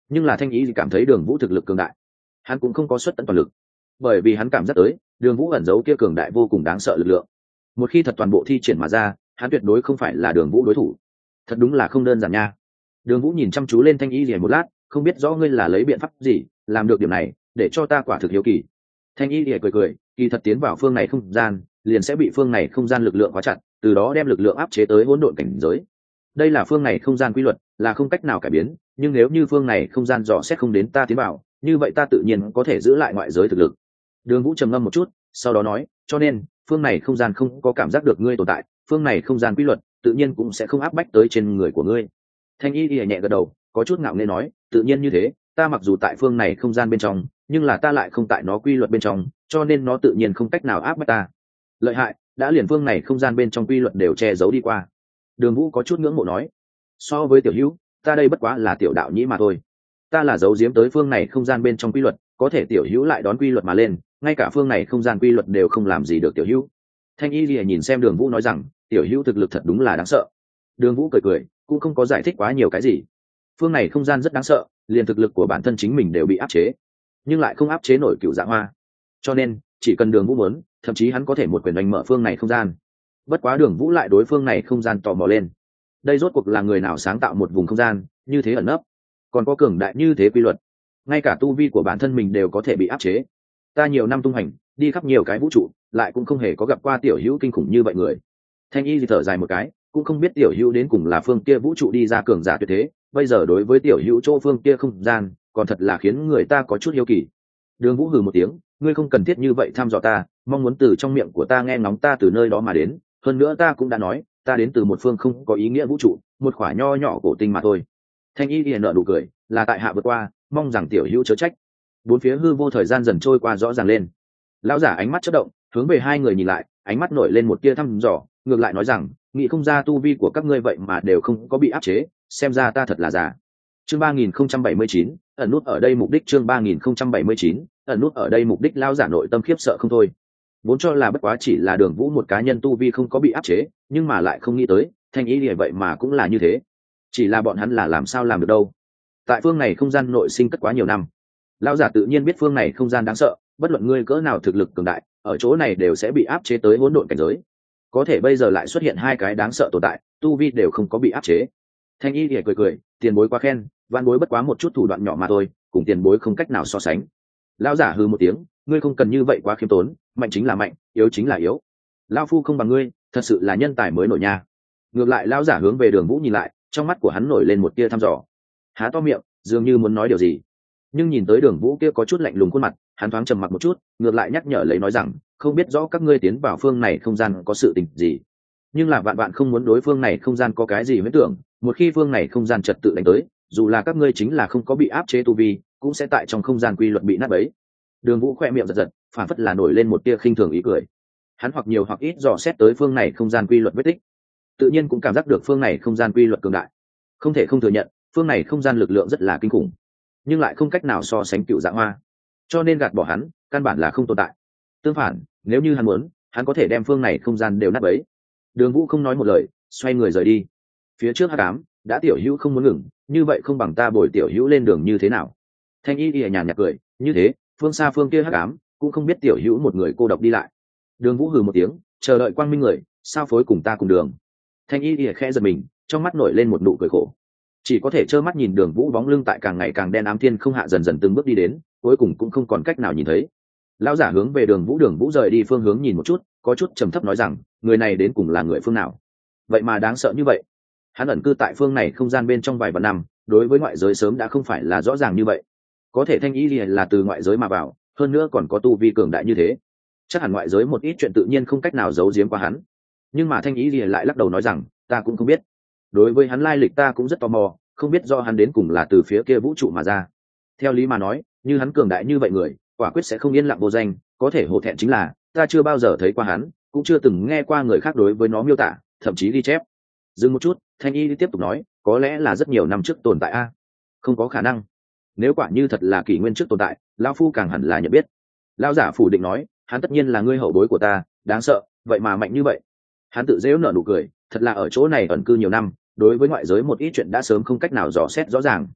nhưng là thanh ý thì cảm thấy đường vũ thực lực cường đại, hắn cũng không có xuất tận toàn lực, bởi vì hắn cảm giác tới đường vũ ẩn giấu kia cường đại vô cùng đáng sợ lực lượng, một khi thật toàn bộ thi triển mà ra, hắn tuyệt đối không phải là đường vũ đối thủ. Thật đúng là không đơn giản nha. Đường vũ nhìn chăm chú lên thanh y rìa một lát, không biết rõ ngươi là lấy biện pháp gì làm được điểm này, để cho ta quả thực hiếu kỳ. Thanh y rìa cười cười, kỳ thật tiến vào phương này không gian liền sẽ bị phương này không gian lực lượng khóa chặt, từ đó đem lực lượng áp chế tới hỗn độn cảnh giới. Đây là phương này không gian quy luật, là không cách nào cải biến, nhưng nếu như phương này không gian dò xét không đến ta tiến vào, như vậy ta tự nhiên có thể giữ lại ngoại giới thực lực. Đường vũ trầm ngâm một chút, sau đó nói, cho nên phương này không gian không có cảm giác được ngươi tồn tại, phương này không gian quy luật tự nhiên cũng sẽ không áp bách tới trên người của ngươi. Thanh y y nhẹ gật đầu, có chút ngạo nghễ nói, tự nhiên như thế, ta mặc dù tại phương này không gian bên trong, nhưng là ta lại không tại nó quy luật bên trong, cho nên nó tự nhiên không cách nào áp bách ta. Lợi hại, đã liền phương này không gian bên trong quy luật đều che giấu đi qua. Đường vũ có chút ngưỡng mộ nói, so với tiểu hữu, ta đây bất quá là tiểu đạo nhĩ mà thôi. Ta là giấu giếm tới phương này không gian bên trong quy luật, có thể tiểu hữu lại đón quy luật mà lên, ngay cả phương này không gian quy luật đều không làm gì được tiểu hữu. Thanh y lìa nhìn xem đường vũ nói rằng, tiểu hữu thực lực thật đúng là đáng sợ. Đường vũ cười cười, cũng không có giải thích quá nhiều cái gì. Phương này không gian rất đáng sợ, liền thực lực của bản thân chính mình đều bị áp chế, nhưng lại không áp chế nổi Cửu Dạ Hoa, cho nên chỉ cần đường vũ muốn, thậm chí hắn có thể một quyền đánh mở phương này không gian. Bất quá đường vũ lại đối phương này không gian tò mò lên, đây rốt cuộc là người nào sáng tạo một vùng không gian như thế ẩn nấp, còn có cường đại như thế quy luật, ngay cả tu vi của bản thân mình đều có thể bị áp chế. Ta nhiều năm tung hành, đi khắp nhiều cái vũ trụ, lại cũng không hề có gặp qua tiểu hữu kinh khủng như vậy người. Thanh y thì thở dài một cái, cũng không biết tiểu hữu đến cùng là phương kia vũ trụ đi ra cường giả tuyệt thế, bây giờ đối với tiểu hữu chỗ phương kia không gian còn thật là khiến người ta có chút hiếu kỳ. Đường vũ hừ một tiếng, ngươi không cần thiết như vậy thăm dò ta, mong muốn từ trong miệng của ta nghe ngóng ta từ nơi đó mà đến, hơn nữa ta cũng đã nói ta đến từ một phương không có ý nghĩa vũ trụ, một khỏa nho nhỏ cổ tinh mà thôi. Thanh y liền nở nụ cười, là tại hạ vượt qua, mong rằng tiểu hữu chớ trách. Bốn phía hư vô thời gian dần trôi qua rõ ràng lên, lão giả ánh mắt chớp động, hướng về hai người nhìn lại, ánh mắt nổi lên một tia thăm dò, ngược lại nói rằng, nghĩ không ra tu vi của các ngươi vậy mà đều không có bị áp chế, xem ra ta thật là già. Chương 3079, ẩn nút ở đây mục đích. Chương 3079, ẩn nút ở đây mục đích. Lão giả nội tâm khiếp sợ không thôi, vốn cho là bất quá chỉ là đường vũ một cá nhân tu vi không có bị áp chế, nhưng mà lại không nghĩ tới thanh ý như vậy mà cũng là như thế. Chỉ là bọn hắn là làm sao làm được đâu, tại phương này không gian nội sinh cất quá nhiều năm, lão giả tự nhiên biết phương này không gian đáng sợ, bất luận ngươi cỡ nào thực lực cường đại, ở chỗ này đều sẽ bị áp chế tới hỗn độn cảnh giới. Có thể bây giờ lại xuất hiện hai cái đáng sợ tồn tại, tu vi đều không có bị áp chế. Thanh y thì cười cười, tiền bối quá khen, văn bối bất quá một chút thủ đoạn nhỏ mà thôi, cùng tiền bối không cách nào so sánh. Lão giả hừ một tiếng, ngươi không cần như vậy quá khiêm tốn, mạnh chính là mạnh, yếu chính là yếu. Lão phu không bằng ngươi, thật sự là nhân tài mới nổi nha. Ngược lại lão giả hướng về đường vũ nhìn lại, trong mắt của hắn nổi lên một tia thăm dò, há to miệng dường như muốn nói điều gì, nhưng nhìn tới đường vũ kia có chút lạnh lùng khuôn mặt, hắn thoáng trầm mặc một chút, ngược lại nhắc nhở lấy nói rằng, không biết rõ các ngươi tiến vào phương này không gian có sự tình gì, nhưng là vạn không muốn đối phương này không gian có cái gì huyễn tưởng, một khi phương này không gian trật tự đánh tới, dù là các ngươi chính là không có bị áp chế tu vi, cũng sẽ tại trong không gian quy luật bị nát bấy. Đường vũ khoe miệng giật giật, phản phất là nổi lên một tia khinh thường ý cười. Hắn hoặc nhiều hoặc ít dò xét tới phương này không gian quy luật vết tích, tự nhiên cũng cảm giác được phương này không gian quy luật cường đại. Không thể không thừa nhận, phương này không gian lực lượng rất là kinh khủng, nhưng lại không cách nào so sánh Cửu Dạ Hoa, cho nên gạt bỏ hắn căn bản là không tồn tại. Tương phản, nếu như hắn muốn, hắn có thể đem phương này không gian đều nát bấy. Đường vũ không nói một lời, xoay người rời đi. Phía trước hắc ám, đã tiểu hữu không muốn ngừng, như vậy không bằng ta bồi tiểu hữu lên đường như thế nào? Thanh y nhàn nhạt cười, như thế phương xa phương kia hắc ám cũng không biết tiểu hữu một người cô độc đi lại. Đường vũ hừ một tiếng, chờ đợi quang minh người sao phối cùng ta cùng đường. Thanh y khẽ giật mình, trong mắt nổi lên một nụ cười khổ, chỉ có thể trơ mắt nhìn đường vũ bóng lưng tại càng ngày càng đen ám thiên không hạ dần dần từng bước đi đến, cuối cùng cũng không còn cách nào nhìn thấy. Lão giả hướng về đường vũ rời đi phương hướng nhìn một chút, có chút trầm thấp nói rằng, người này đến cùng là người phương nào, vậy mà đáng sợ như vậy. Hắn ẩn cư tại phương này không gian bên trong vài vạn năm, đối với ngoại giới sớm đã không phải là rõ ràng như vậy. Có thể thanh ý là từ ngoại giới mà vào, hơn nữa còn có tu vi cường đại như thế, chắc hẳn ngoại giới một ít chuyện tự nhiên không cách nào giấu giếm qua hắn. Nhưng mà thanh ý lại lắc đầu nói rằng, ta cũng không biết. Đối với hắn lai lịch ta cũng rất tò mò, không biết do hắn đến cùng là từ phía kia vũ trụ mà ra. Theo lý mà nói, như hắn cường đại như vậy người, quả quyết sẽ không yên lặng vô danh, có thể hổ thẹn chính là ta chưa bao giờ thấy qua hắn, cũng chưa từng nghe qua người khác đối với nó miêu tả, thậm chí ghi chép. Dừng một chút, thanh y tiếp tục nói, có lẽ là rất nhiều năm trước tồn tại a. Không có khả năng, nếu quả như thật là kỷ nguyên trước tồn tại, lão phu càng hẳn là nhận biết. Lão giả phủ định nói, hắn tất nhiên là ngươi hậu bối của ta, đáng sợ, vậy mà mạnh như vậy. Hắn tự dễu nở nụ cười, thật là ở chỗ này ẩn cư nhiều năm, đối với ngoại giới một ít chuyện đã sớm không cách nào dò xét rõ ràng.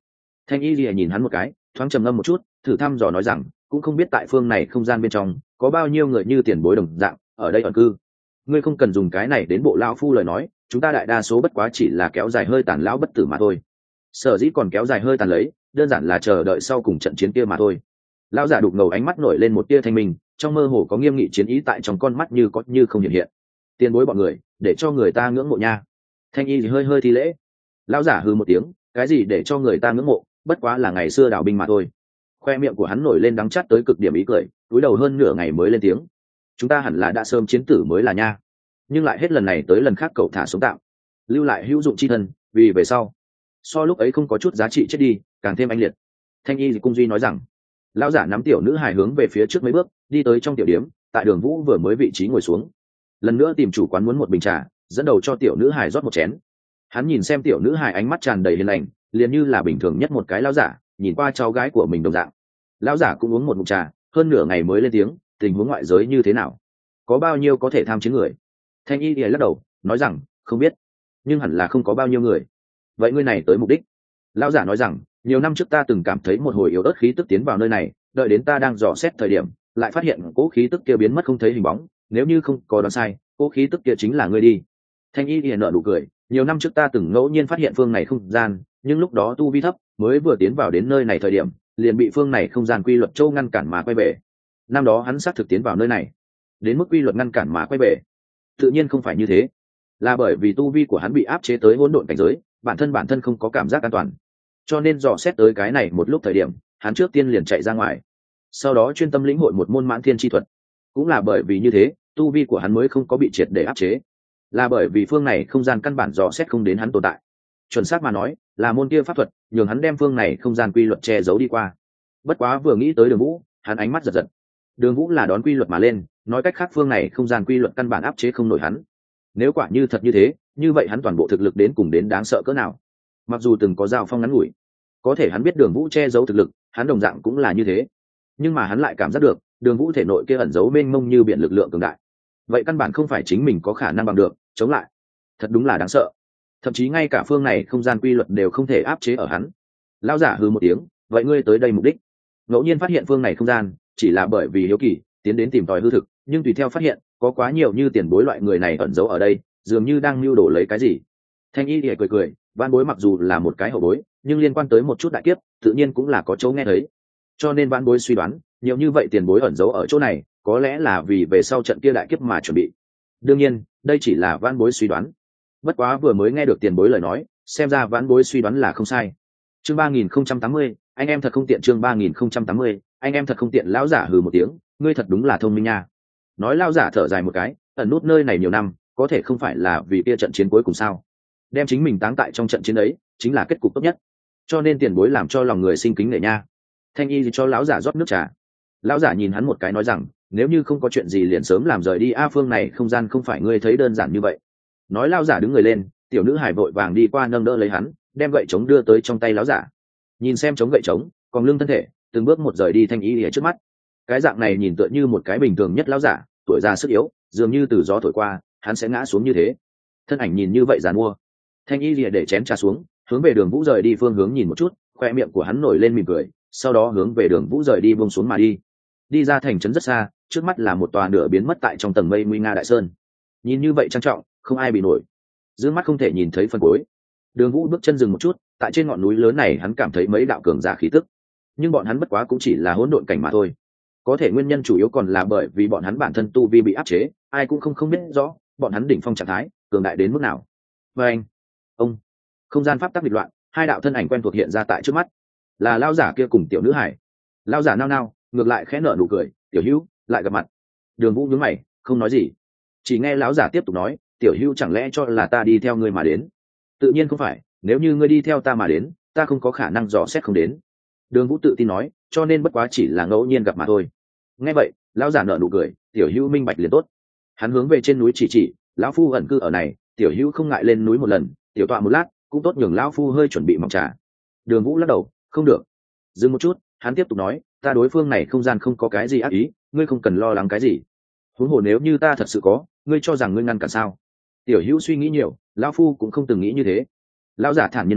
Thanh y lìa nhìn hắn một cái, thoáng trầm ngâm một chút, thử thăm dò nói rằng cũng không biết tại phương này không gian bên trong có bao nhiêu người như tiền bối đồng dạng ở đây ẩn cư. Ngươi không cần dùng cái này đến bộ lão phu lời nói, chúng ta đại đa số bất quá chỉ là kéo dài hơi tàn lão bất tử mà thôi. Sở dĩ còn kéo dài hơi tàn lấy, đơn giản là chờ đợi sau cùng trận chiến kia mà thôi. Lão giả đục ngầu ánh mắt nổi lên một tia thanh minh, trong mơ hồ có nghiêm nghị chiến ý tại trong con mắt như có như không hiện hiện. Tiền bối bọn người, để cho người ta ngưỡng mộ nha. Thanh y hơi hơi thi lễ. Lão giả hừ một tiếng, cái gì để cho người ta ngưỡng mộ, bất quá là ngày xưa đào binh mà thôi. Khoe miệng của hắn nổi lên đắng chát tới cực điểm ý cười, cúi đầu hơn nửa ngày mới lên tiếng. Chúng ta hẳn là đã sớm chiến tử mới là nha, nhưng lại hết lần này tới lần khác cậu thả sống tạm, lưu lại hữu dụng chi thân, vì về sau so lúc ấy không có chút giá trị chết đi càng thêm anh liệt. Thanh y cung duy nói rằng. Lão giả nắm tiểu nữ hài hướng về phía trước mấy bước, đi tới trong tiểu điếm, tại Đường Vũ vừa mới vị trí ngồi xuống, lần nữa tìm chủ quán muốn một bình trà, dẫn đầu cho tiểu nữ hài rót một chén. Hắn nhìn xem tiểu nữ hài ánh mắt tràn đầy hiền lành, liền như là bình thường nhất một cái lão giả nhìn qua cháu gái của mình đồng dạng. Lão giả cũng uống một ngụm trà, hơn nửa ngày mới lên tiếng, tình huống ngoại giới như thế nào, có bao nhiêu có thể tham chiến người? Thanh y thì lắc đầu nói rằng không biết, nhưng hẳn là không có bao nhiêu người. Vậy ngươi này tới mục đích? Lão giả nói rằng nhiều năm trước ta từng cảm thấy một hồi yếu ớt khí tức tiến vào nơi này, đợi đến ta đang dò xét thời điểm lại phát hiện cỗ khí tức kia biến mất không thấy hình bóng, nếu như không có đoán sai cỗ khí tức kia chính là ngươi đi. Thanh y thì nở nụ cười, nhiều năm trước ta từng ngẫu nhiên phát hiện phương này không gian, nhưng lúc đó tu vi thấp, mới vừa tiến vào đến nơi này thời điểm liền bị phương này không gian quy luật châu ngăn cản mà quay về. Năm đó hắn xác thực tiến vào nơi này, đến mức quy luật ngăn cản mà quay về. Tự nhiên không phải như thế, là bởi vì tu vi của hắn bị áp chế tới hỗn độn cảnh giới, bản thân không có cảm giác an toàn, cho nên dò xét tới cái này một lúc thời điểm hắn trước tiên liền chạy ra ngoài, sau đó chuyên tâm lĩnh hội một môn mãn thiên chi thuật. Cũng là bởi vì như thế tu vi của hắn mới không có bị triệt để áp chế, là bởi vì phương này không gian căn bản dò xét không đến hắn tồn tại. Chuẩn xác mà nói là môn kia pháp thuật nhường hắn đem phương này không gian quy luật che giấu đi qua. Bất quá vừa nghĩ tới Đường Vũ, hắn ánh mắt giật giật. Đường Vũ là đón quy luật mà lên, nói cách khác phương này không gian quy luật căn bản áp chế không nổi hắn. Nếu quả như thật như thế, như vậy hắn toàn bộ thực lực đến cùng đến đáng sợ cỡ nào. Mặc dù từng có giao phong ngắn ngủi, có thể hắn biết Đường Vũ che giấu thực lực, hắn đồng dạng cũng là như thế. Nhưng mà hắn lại cảm giác được Đường Vũ thể nội kia ẩn giấu mênh mông như biển lực lượng cường đại, vậy căn bản không phải chính mình có khả năng bằng được chống lại. Thật đúng là đáng sợ, thậm chí ngay cả phương này không gian quy luật đều không thể áp chế ở hắn. Lão giả hừ một tiếng, vậy ngươi tới đây mục đích? Ngẫu nhiên phát hiện phương này không gian chỉ là bởi vì hiếu kỳ tiến đến tìm tòi hư thực, nhưng tùy theo phát hiện có quá nhiều như tiền bối loại người này ẩn giấu ở đây, dường như đang mưu đồ lấy cái gì. Thanh y thì cười cười, van bối mặc dù là một cái hậu bối, nhưng liên quan tới một chút đại kiếp tự nhiên cũng là có chỗ nghe thấy, cho nên van bối suy đoán nhiều như vậy tiền bối ẩn giấu ở chỗ này có lẽ là vì về sau trận kia đại kiếp mà chuẩn bị. Đương nhiên đây chỉ là van bối suy đoán, bất quá vừa mới nghe được tiền bối lời nói, xem ra van bối suy đoán là không sai. Chương 3080, anh em thật không tiện. Chương 3080, anh em thật không tiện. Lão giả hừ một tiếng, ngươi thật đúng là thông minh nha. Nói lão giả thở dài một cái, ẩn nút nơi này nhiều năm có thể không phải là vì kia trận chiến cuối cùng sao? Đem chính mình táng tại trong trận chiến ấy chính là kết cục tốt nhất, cho nên tiền bối làm cho lòng người sinh kính nể nha. Thanh y cho lão giả rót nước trà. Lão giả nhìn hắn một cái nói rằng nếu như không có chuyện gì liền sớm làm rời đi, a phương này không gian không phải ngươi thấy đơn giản như vậy. Nói lão giả đứng người lên, tiểu nữ hải vội vàng đi qua nâng đỡ lấy hắn, đem gậy trống đưa tới trong tay lão giả. Nhìn xem chống gậy trống còn lưng thân thể từng bước một rời đi thanh y ở trước mắt. Cái dạng này nhìn tựa như một cái bình thường nhất lão giả, tuổi già sức yếu, dường như từ gió thổi qua hắn sẽ ngã xuống như thế. Thân ảnh nhìn như vậy giàn mua. Thanh y lìa để chén trà xuống, hướng về Đường Vũ rời đi phương hướng nhìn một chút, khoe miệng của hắn nổi lên mỉm cười, sau đó hướng về Đường Vũ rời đi buông xuống mà đi. Đi ra thành trấn rất xa, trước mắt là một tòa nửa biến mất tại trong tầng mây nguy nga đại sơn. Nhìn như vậy trang trọng, không ai bị nổi. Dương mắt không thể nhìn thấy phần cuối. Đường Vũ bước chân dừng một chút, tại trên ngọn núi lớn này hắn cảm thấy mấy đạo cường giả khí tức, nhưng bọn hắn bất quá cũng chỉ là hỗn độn cảnh mà thôi. Có thể nguyên nhân chủ yếu còn là bởi vì bọn hắn bản thân tu vi bị áp chế, ai cũng không biết rõ bọn hắn đỉnh phong trạng thái cường đại đến mức nào. Và anh, ông, không gian pháp tắc nghịch loạn, hai đạo thân ảnh quen thuộc hiện ra tại trước mắt, là lão giả kia cùng tiểu nữ hải. Lão giả nao nao, ngược lại khẽ nở nụ cười, tiểu hữu lại gặp mặt. Đường Vũ nhướng mày, không nói gì, chỉ nghe lão giả tiếp tục nói, tiểu hữu chẳng lẽ cho là ta đi theo ngươi mà đến? Tự nhiên không phải, nếu như ngươi đi theo ta mà đến, ta không có khả năng dò xét không đến. Đường Vũ tự tin nói, cho nên bất quá chỉ là ngẫu nhiên gặp mà thôi. Nghe vậy lão giả nở nụ cười, tiểu hữu minh bạch liền tốt. Hắn hướng về trên núi chỉ, lão phu ẩn cư ở này, tiểu hữu không ngại lên núi một lần, tiểu tọa một lát, cũng tốt nhường lão phu hơi chuẩn bị mỏng trà. Đường Vũ lắc đầu, không được. Dừng một chút, hắn tiếp tục nói, ta đối phương này không gian không có cái gì ác ý, ngươi không cần lo lắng cái gì. Huống hồ nếu như ta thật sự có, ngươi cho rằng ngươi ngăn cản sao? Tiểu hữu suy nghĩ nhiều, lão phu cũng không từng nghĩ như thế. Lão giả thản nhiên nói,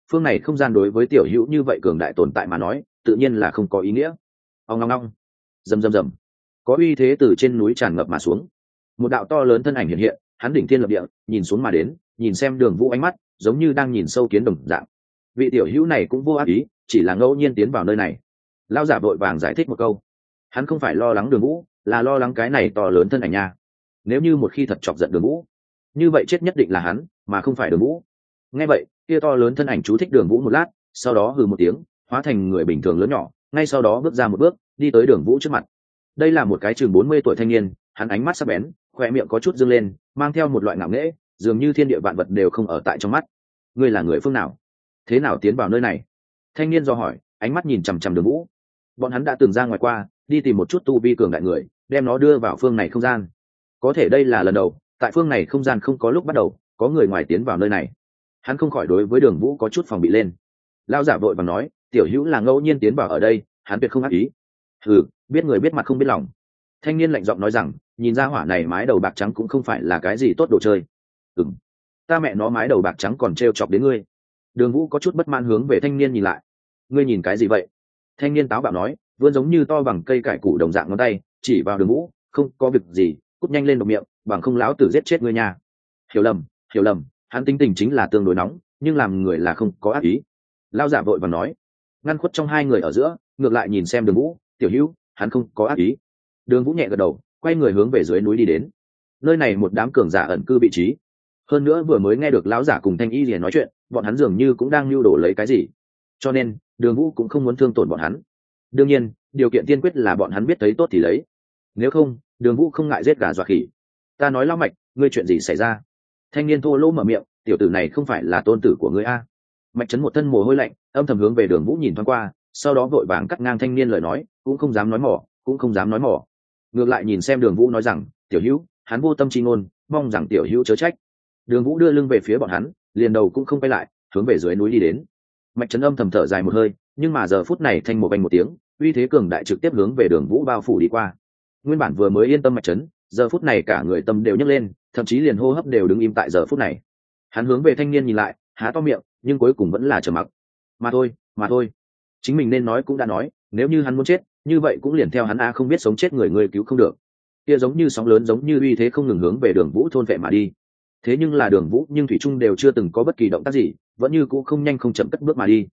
phương này không gian đối với tiểu hữu như vậy cường đại tồn tại mà nói tự nhiên là không có ý nghĩa. Ông ngong ngong, rầm rầm rầm, có uy thế từ trên núi tràn ngập mà xuống. Một đạo to lớn thân ảnh hiện hiện, hắn đỉnh thiên lập địa nhìn xuống mà đến, nhìn xem Đường Vũ ánh mắt giống như đang nhìn sâu kiến đồng dạng. Vị tiểu hữu này cũng vô ác ý, chỉ là ngẫu nhiên tiến vào nơi này. Lão giả vội vàng giải thích một câu, hắn không phải lo lắng Đường Vũ, là lo lắng cái này to lớn thân ảnh nha. Nếu như một khi thật chọc giận Đường Vũ, như vậy chết nhất định là hắn mà không phải Đường Vũ. Nghe vậy, kia to lớn thân ảnh chú thích Đường Vũ một lát, sau đó hừ một tiếng, hóa thành người bình thường lớn nhỏ, ngay sau đó bước ra một bước, đi tới Đường Vũ trước mặt. Đây là một cái chừng 40 tuổi thanh niên, hắn ánh mắt sắc bén, khóe miệng có chút dương lên, mang theo một loại ngạo nghễ, dường như thiên địa vạn vật đều không ở tại trong mắt. Ngươi là người phương nào? Thế nào tiến vào nơi này? Thanh niên do hỏi, ánh mắt nhìn chằm chằm Đường Vũ. Bọn hắn đã từng ra ngoài qua, đi tìm một chút tu vi cường đại người, đem nó đưa vào phương này không gian. Có thể đây là lần đầu, tại phương này không gian không có lúc bắt đầu, có người ngoài tiến vào nơi này. Hắn không khỏi đối với Đường Vũ có chút phòng bị lên. Lão giả vội vàng nói, tiểu hữu là ngẫu nhiên tiến vào ở đây, hắn tuyệt không ác ý. Hừ, biết người biết mặt không biết lòng. Thanh niên lạnh giọng nói rằng, nhìn ra hỏa này mái đầu bạc trắng cũng không phải là cái gì tốt đồ chơi. Ta mẹ nó mái đầu bạc trắng còn trêu chọc đến ngươi. Đường Vũ có chút bất mãn hướng về thanh niên nhìn lại. Ngươi nhìn cái gì vậy? Thanh niên táo bạo nói, vươn giống như to bằng cây cải củ đồng dạng ngón tay chỉ vào Đường Vũ, không có việc gì, cút nhanh lên độc miệng, bằng không láo tử giết chết ngươi nha. Hiểu lầm, hắn tính tình chính là tương đối nóng, nhưng làm người là không có ác ý. Lao giả vội vàng nói, ngăn khuất trong hai người ở giữa, ngược lại nhìn xem Đường Vũ, tiểu hữu, hắn không có ác ý. Đường Vũ nhẹ gật đầu, quay người hướng về dưới núi đi đến. Nơi này một đám cường giả ẩn cư vị trí, hơn nữa vừa mới nghe được lão giả cùng thanh y liền nói chuyện, bọn hắn dường như cũng đang lưu đồ lấy cái gì, cho nên Đường Vũ cũng không muốn thương tổn bọn hắn. Đương nhiên điều kiện tiên quyết là bọn hắn biết thấy tốt thì lấy, nếu không Đường Vũ không ngại giết gà dọa khỉ. Ta nói Lão Mạch, ngươi chuyện gì xảy ra? Thanh niên thô lỗ mở miệng, tiểu tử này không phải là tôn tử của ngươi a? Mạch Trấn một thân mồ hôi lạnh, âm thầm hướng về Đường Vũ nhìn thoáng qua, sau đó vội vàng cắt ngang thanh niên lời nói, cũng không dám nói mỏ, ngược lại nhìn xem Đường Vũ nói rằng, tiểu hữu, hắn vô tâm chi ngôn, mong rằng tiểu hữu chớ trách. Đường Vũ đưa lưng về phía bọn hắn, liền đầu cũng không quay lại, hướng về dưới núi đi đến. Mạch Trấn âm thầm thở dài một hơi, nhưng mà giờ phút này thanh một bành một tiếng, uy thế cường đại trực tiếp hướng về Đường Vũ bao phủ đi qua. Nguyên bản vừa mới yên tâm Mạch Trấn, giờ phút này cả người tâm đều nhấc lên, thậm chí liền hô hấp đều đứng im tại giờ phút này. Hắn hướng về thanh niên nhìn lại, há to miệng, nhưng cuối cùng vẫn là trầm mặc. Mà thôi, chính mình nên nói cũng đã nói, nếu như hắn muốn chết, như vậy cũng liền theo hắn a, không biết sống chết người cứu không được. Kia giống như sóng lớn, giống như uy thế không ngừng hướng về Đường Vũ thôn vệ mà đi. Thế nhưng là Đường Vũ nhưng thủy trung đều chưa từng có bất kỳ động tác gì, vẫn như cũ không nhanh không chậm cất bước mà đi.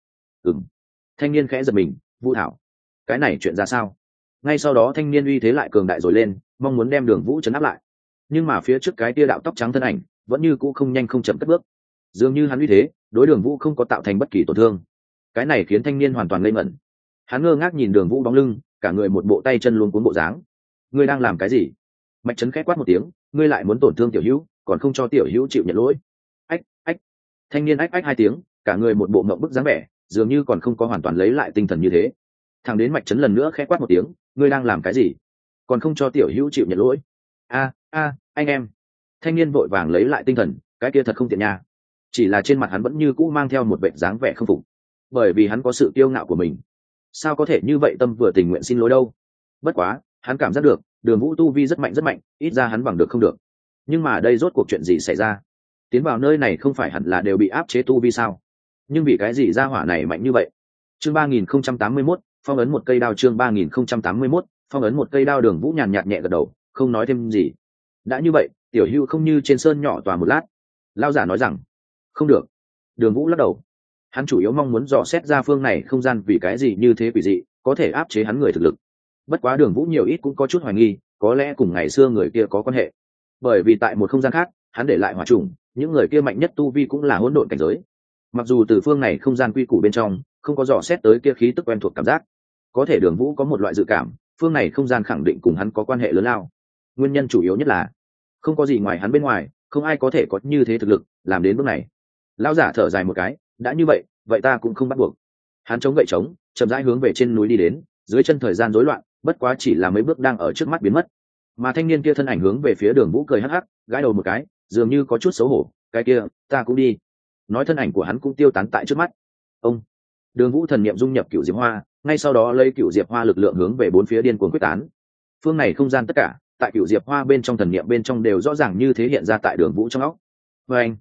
Thanh niên khẽ giật mình, Vũ Thảo, cái này chuyện ra sao? Ngay sau đó thanh niên uy thế lại cường đại rồi lên, mong muốn đem Đường Vũ trấn áp lại. Nhưng mà phía trước cái tia đạo tóc trắng thân ảnh vẫn như cũ không nhanh không chậm cất bước, dường như hắn uy thế đối Đường Vũ không có tạo thành bất kỳ tổn thương. Cái này khiến thanh niên hoàn toàn ngây ngẩn. Hắn ngơ ngác nhìn Đường Vũ bóng lưng, cả người một bộ tay chân luống cuống bộ dáng. Ngươi đang làm cái gì? Mạch Trấn khẽ quát một tiếng, ngươi lại muốn tổn thương tiểu hữu, còn không cho tiểu hữu chịu nhận lỗi. Ách. Thanh niên ách hai tiếng, cả người một bộ ngậm bức dáng vẻ, dường như còn không có hoàn toàn lấy lại tinh thần như thế. Thằng đến Mạch Trấn lần nữa khẽ quát một tiếng, ngươi đang làm cái gì, còn không cho tiểu hữu chịu nhận lỗi. A, anh em. Thanh niên vội vàng lấy lại tinh thần, cái kia thật không tiện nha. Chỉ là trên mặt hắn vẫn như cũ mang theo một vẻ dáng vẻ không phục, bởi vì hắn có sự kiêu ngạo của mình, sao có thể như vậy tâm vừa tình nguyện xin lỗi đâu. Bất quá hắn cảm giác được Đường Vũ tu vi rất mạnh, ít ra hắn bằng được không được. Nhưng mà đây rốt cuộc chuyện gì xảy ra? Tiến vào nơi này không phải hẳn là đều bị áp chế tu vi sao? Nhưng vì cái gì ra hỏa này mạnh như vậy? Chương 3081, phong ấn một cây đao. Chương 3081, phong ấn một cây đao. Đường Vũ nhàn nhạt nhẹ gật đầu, không nói thêm gì. Đã như vậy, tiểu hưu không như trên sơn nhỏ tòa một lát. Lao giả nói rằng, không được. Đường Vũ lắc đầu. Hắn chủ yếu mong muốn dò xét ra phương này không gian vì cái gì như thế quỷ dị, có thể áp chế hắn người thực lực. Bất quá Đường Vũ nhiều ít cũng có chút hoài nghi, có lẽ cùng ngày xưa người kia có quan hệ. Bởi vì tại một không gian khác, hắn để lại hỏa trùng, những người kia mạnh nhất tu vi cũng là hỗn độn cảnh giới. Mặc dù từ phương này không gian quy củ bên trong không có dò xét tới kia khí tức quen thuộc cảm giác, có thể Đường Vũ có một loại dự cảm, phương này không gian khẳng định cùng hắn có quan hệ lớn lao. Nguyên nhân chủ yếu nhất là không có gì ngoài hắn bên ngoài, không ai có thể có như thế thực lực làm đến bước này. Lão giả thở dài một cái, đã như vậy, vậy ta cũng không bắt buộc. Hắn chống gậy trống, chậm rãi hướng về trên núi đi đến, dưới chân thời gian rối loạn, bất quá chỉ là mấy bước đang ở trước mắt biến mất. Mà thanh niên kia thân ảnh hướng về phía Đường Vũ cười hắc hắc, gãi đầu một cái, dường như có chút xấu hổ, cái kia, ta cũng đi. Nói thân ảnh của hắn cũng tiêu tán tại trước mắt. Ông. Đường Vũ thần niệm dung nhập cửu diệp hoa, ngay sau đó lấy cửu diệp hoa lực lượng hướng về bốn phía điên cuồng quyết tán. Phương này không gian tất cả, tại cửu diệp hoa bên trong thần niệm bên trong đều rõ ràng như thế hiện ra tại Đường Vũ trong óc. Và anh,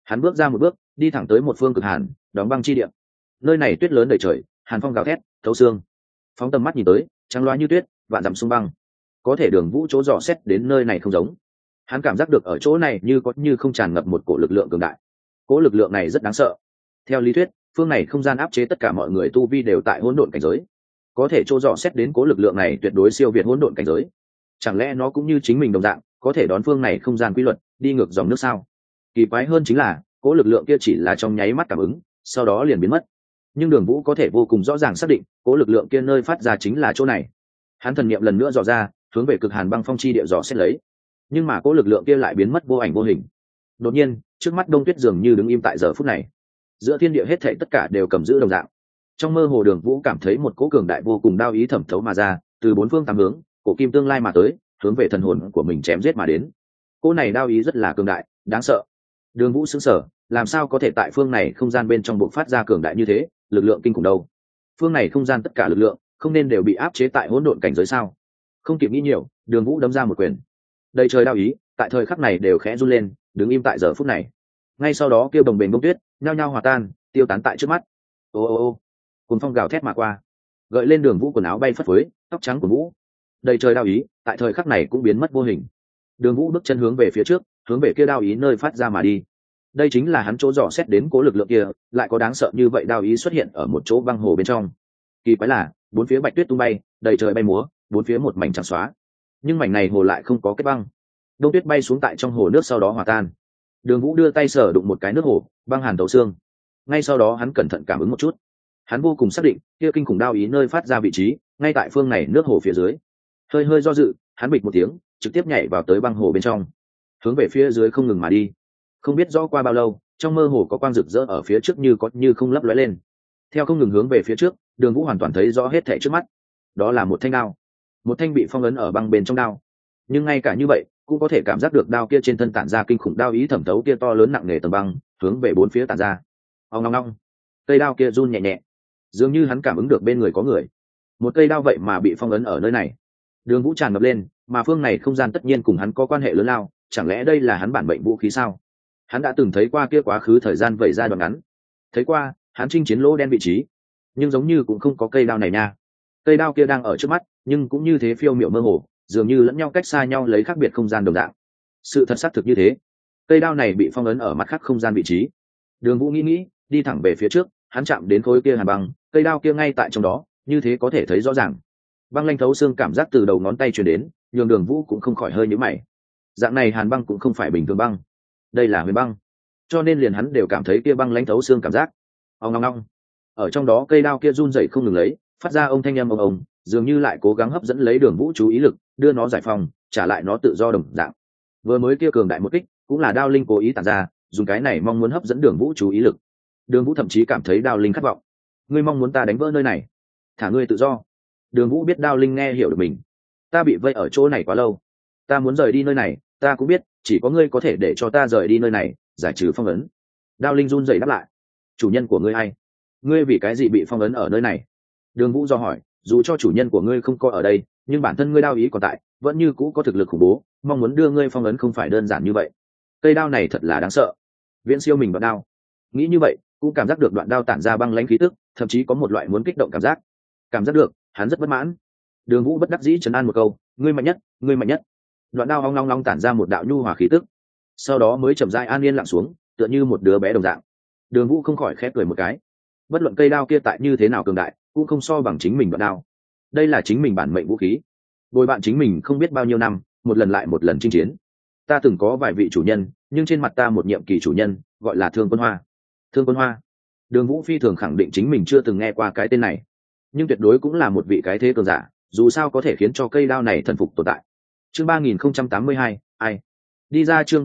Hắn bước ra một bước, đi thẳng tới một phương cực hàn đóng băng chi địa. Nơi này tuyết lớn đầy trời, hàn phong gào thét thấu xương. Phóng tầm mắt nhìn tới, trắng loá như tuyết, vạn dặm sông băng. Có thể Đường Vũ chỗ dò xét đến nơi này không giống. Hắn cảm giác được ở chỗ này như không tràn ngập một cổ lực lượng cường đại. Cỗ lực lượng này rất đáng sợ. Theo lý thuyết, phương này không gian áp chế tất cả mọi người tu vi đều tại hỗn độn cảnh giới. Có thể chỗ dò xét đến cỗ lực lượng này tuyệt đối siêu việt hỗn độn cảnh giới. Chẳng lẽ nó cũng như chính mình đồng dạng, có thể đón phương này không gian quy luật, đi ngược dòng nước sao? Kỳ quái hơn chính là, cỗ lực lượng kia chỉ là trong nháy mắt cảm ứng, sau đó liền biến mất. Nhưng Đường Vũ có thể vô cùng rõ ràng xác định, cỗ lực lượng kia nơi phát ra chính là chỗ này. Hắn thần niệm lần nữa dò ra, hướng về cực hàn băng phong chi địa dò xét lấy. Nhưng mà cỗ lực lượng kia lại biến mất vô ảnh vô hình. Đột nhiên, trước mắt Đông Tuyết dường như đứng im tại giờ phút này. Giữa thiên địa hết thảy tất cả đều cầm giữ đồng dạng. Trong mơ hồ Đường Vũ cảm thấy một cỗ cường đại vô cùng đao ý thẩm thấu mà ra, từ bốn phương tám hướng, cổ kim tương lai mà tới, hướng về thần hồn của mình chém giết mà đến. Cỗ này đao ý rất là cường đại, đáng sợ. Đường Vũ sững sờ, làm sao có thể tại phương này không gian bên trong bộc phát ra cường đại như thế, lực lượng kinh khủng đâu? Phương này không gian tất cả lực lượng, không nên đều bị áp chế tại hỗn độn cảnh giới sao? Không kịp nghĩ nhiều, Đường Vũ đấm ra một quyền. Đầy trời đao ý, tại thời khắc này đều khẽ run lên, đứng im tại giờ phút này. Ngay sau đó kêu đồng bền bông tuyết, nhao nhao hòa tan, tiêu tán tại trước mắt. Ô ô ô, cuồng phong gào thét mà qua, gợi lên Đường Vũ quần áo bay phất phới, tóc trắng của Vũ. Đầy trời đao ý, tại thời khắc này cũng biến mất vô hình. Đường Vũ bước chân hướng về phía trước, hướng về kia đao ý nơi phát ra mà đi. Đây chính là hắn chỗ dò xét đến cố lực lượng kia, lại có đáng sợ như vậy đao ý xuất hiện ở một chỗ băng hồ bên trong. Kỳ quái là, bốn phía bạch tuyết tung bay, đầy trời bay múa, bốn phía một mảnh trắng xóa. Nhưng mảnh này hồ lại không có kết băng. Đông tuyết bay xuống tại trong hồ nước sau đó hòa tan. Đường Vũ đưa tay sờ đụng một cái nước hồ, băng hàn thấu xương. Ngay sau đó hắn cẩn thận cảm ứng một chút. Hắn vô cùng xác định, kia kinh khủng đao ý nơi phát ra vị trí, ngay tại phương này nước hồ phía dưới. Hơi hơi do dự, hắn bịch một tiếng, trực tiếp nhảy vào tới băng hồ bên trong, hướng về phía dưới không ngừng mà đi. Không biết rõ qua bao lâu, trong mơ hồ có quang rực rỡ ở phía trước như không lấp lóe lên. Theo không ngừng hướng về phía trước, Đường Vũ hoàn toàn thấy rõ hết thảy trước mắt. Đó là một thanh đao, một thanh bị phong ấn ở băng bên trong đao. Nhưng ngay cả như vậy, cũng có thể cảm giác được đao kia trên thân tản ra kinh khủng đao ý thẩm thấu kia to lớn nặng nề tầng băng, hướng về bốn phía tản ra. Ong ong ong, cây đao kia run nhẹ nhẹ, dường như hắn cảm ứng được bên người có người. Một cây đao vậy mà bị phong ấn ở nơi này. Đường Vũ tràn ngập lên, mà phương này không gian tất nhiên cùng hắn có quan hệ lớn lao, chẳng lẽ đây là hắn bản mệnh vũ khí sao? Hắn đã từng thấy qua kia quá khứ thời gian vẩy ra đoạn ngắn, thấy qua hắn chinh chiến lỗ đen vị trí, nhưng giống như cũng không có cây đao này nha. Cây đao kia đang ở trước mắt, nhưng cũng như thế phiêu miệu mơ hồ, dường như lẫn nhau cách xa nhau lấy khác biệt không gian đồng dạng. Sự thật xác thực như thế, cây đao này bị phong ấn ở mặt khác không gian vị trí. Đường Vũ nghĩ, đi thẳng về phía trước, hắn chạm đến khối kia hàn băng, cây đao kia ngay tại trong đó, như thế có thể thấy rõ ràng. Băng lanh thấu xương cảm giác từ đầu ngón tay truyền đến, nhường Đường Vũ cũng không khỏi hơi nhíu mày. Dạng này hàn băng cũng không phải bình thường băng, đây là huyền băng, cho nên liền hắn đều cảm thấy kia băng lanh thấu xương cảm giác. Ong ong ong, ở trong đó cây đao kia run rẩy không ngừng lấy, phát ra ông thanh âm ông, dường như lại cố gắng hấp dẫn lấy Đường Vũ chú ý lực, đưa nó giải phóng, trả lại nó tự do đồng dạng. Vừa mới kia cường đại một kích, cũng là đao linh cố ý tản ra, dùng cái này mong muốn hấp dẫn Đường Vũ chú ý lực. Đường Vũ thậm chí cảm thấy đao linh khát vọng. Ngươi mong muốn ta đánh vỡ nơi này, thả ngươi tự do. Đường Vũ biết đao linh nghe hiểu được mình. Ta bị vây ở chỗ này quá lâu, ta muốn rời đi nơi này, ta cũng biết chỉ có ngươi có thể để cho ta rời đi nơi này, giải trừ phong ấn. Đao linh run rẩy đáp lại. Chủ nhân của ngươi ai? Ngươi vì cái gì bị phong ấn ở nơi này? Đường Vũ do hỏi. Dù cho chủ nhân của ngươi không có ở đây, nhưng bản thân ngươi đao ý còn tại, vẫn như cũ có thực lực khủng bố, mong muốn đưa ngươi phong ấn không phải đơn giản như vậy. Cây đao này thật là đáng sợ, viễn siêu mình đoạn đao. Nghĩ như vậy, cũng cảm giác được đoạn đao tản ra băng lãnh khí tức, thậm chí có một loại muốn kích động cảm giác. Cảm giác được, hắn rất bất mãn. Đường Vũ bất đắc dĩ trấn an một câu, ngươi mạnh nhất, ngươi mạnh nhất. Đoạn đao ong long long tản ra một đạo nhu hòa khí tức, sau đó mới chậm rãi an yên lặng xuống, tựa như một đứa bé đồng dạng. Đường Vũ không khỏi khép cười một cái. Bất luận cây đao kia tại như thế nào cường đại, cũng không so bằng chính mình đoạn đao. Đây là chính mình bản mệnh vũ khí, bồi bạn chính mình không biết bao nhiêu năm, một lần lại một lần chinh chiến. Ta từng có vài vị chủ nhân, nhưng trên mặt ta một nhiệm kỳ chủ nhân, gọi là Thương Quân Hoa. Thương Quân Hoa. Đường Vũ phi thường khẳng định chính mình chưa từng nghe qua cái tên này, nhưng tuyệt đối cũng là một vị cái thế cường giả, dù sao có thể khiến cho cây đao này thần phục tồn tại. Chương 3082, ai? Đi ra chương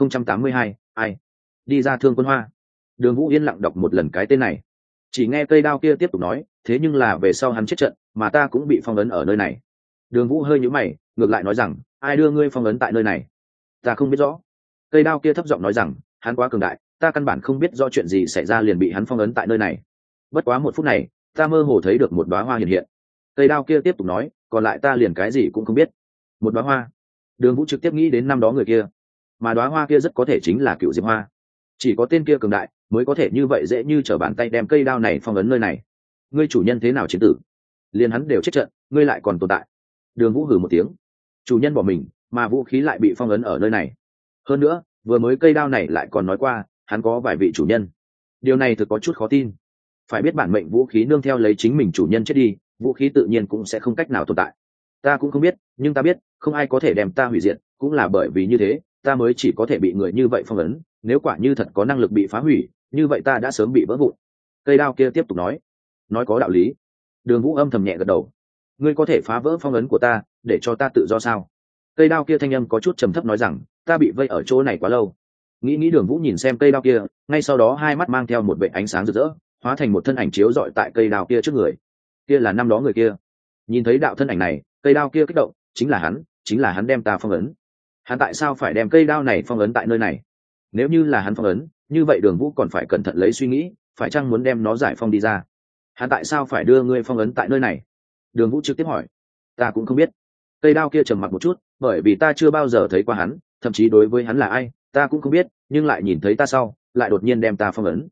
3082, ai? Đi ra Thương Quân Hoa. Đường Vũ yên lặng đọc một lần cái tên này. Chỉ nghe cây đao kia tiếp tục nói, thế nhưng là về sau hắn chết trận, mà ta cũng bị phong ấn ở nơi này. Đường Vũ hơi nhíu mày, ngược lại nói rằng, ai đưa ngươi phong ấn tại nơi này? Ta không biết rõ. Cây đao kia thấp giọng nói rằng, hắn quá cường đại, ta căn bản không biết do chuyện gì xảy ra liền bị hắn phong ấn tại nơi này. Bất quá một phút này, ta mơ hồ thấy được một đóa hoa hiện hiện. Cây đao kia tiếp tục nói, còn lại ta liền cái gì cũng không biết. Một đóa hoa. Đường Vũ trực tiếp nghĩ đến năm đó người kia, mà đóa hoa kia rất có thể chính là Cựu Diệp Hoa. chỉ có tên kia cường đại mới có thể như vậy dễ như trở bàn tay đem cây đao này phong ấn nơi này. Ngươi chủ nhân thế nào chiến tử, liền hắn đều chết trận, ngươi lại còn tồn tại. Đường Vũ hừ một tiếng. Chủ nhân bỏ mình mà vũ khí lại bị phong ấn ở nơi này, hơn nữa vừa mới cây đao này lại còn nói qua hắn có vài vị chủ nhân. Điều này thực có chút khó tin. Phải biết bản mệnh vũ khí nương theo lấy chính mình chủ nhân chết đi, vũ khí tự nhiên cũng sẽ không cách nào tồn tại. Ta cũng không biết, nhưng ta biết không ai có thể đem ta hủy diệt, cũng là bởi vì như thế ta mới chỉ có thể bị người như vậy phong ấn. Nếu quả như thật có năng lực bị phá hủy, như vậy ta đã sớm bị vỡ vụn. Cây đao kia tiếp tục nói có đạo lý. Đường Vũ âm thầm nhẹ gật đầu. Ngươi có thể phá vỡ phong ấn của ta để cho ta tự do sao? Cây đao kia thanh âm có chút trầm thấp nói rằng, ta bị vây ở chỗ này quá lâu. Nghĩ Đường Vũ nhìn xem cây đao kia, ngay sau đó hai mắt mang theo một vệt ánh sáng rực rỡ, hóa thành một thân ảnh chiếu rọi tại cây đao kia trước người. Kia là năm đó người kia. Nhìn thấy đạo thân ảnh này, cây đao kia kích động, chính là hắn đem ta phong ấn. Hắn tại sao phải đem cây đao này phong ấn tại nơi này? Nếu như là hắn phong ấn, như vậy Đường Vũ còn phải cẩn thận lấy suy nghĩ, phải chăng muốn đem nó giải phong đi ra? Hắn tại sao phải đưa ngươi phong ấn tại nơi này? Đường Vũ trực tiếp hỏi. Ta cũng không biết. Cây đao kia trầm mặc một chút, bởi vì ta chưa bao giờ thấy qua hắn, thậm chí đối với hắn là ai ta cũng không biết, nhưng lại nhìn thấy ta sau lại đột nhiên đem ta phong ấn.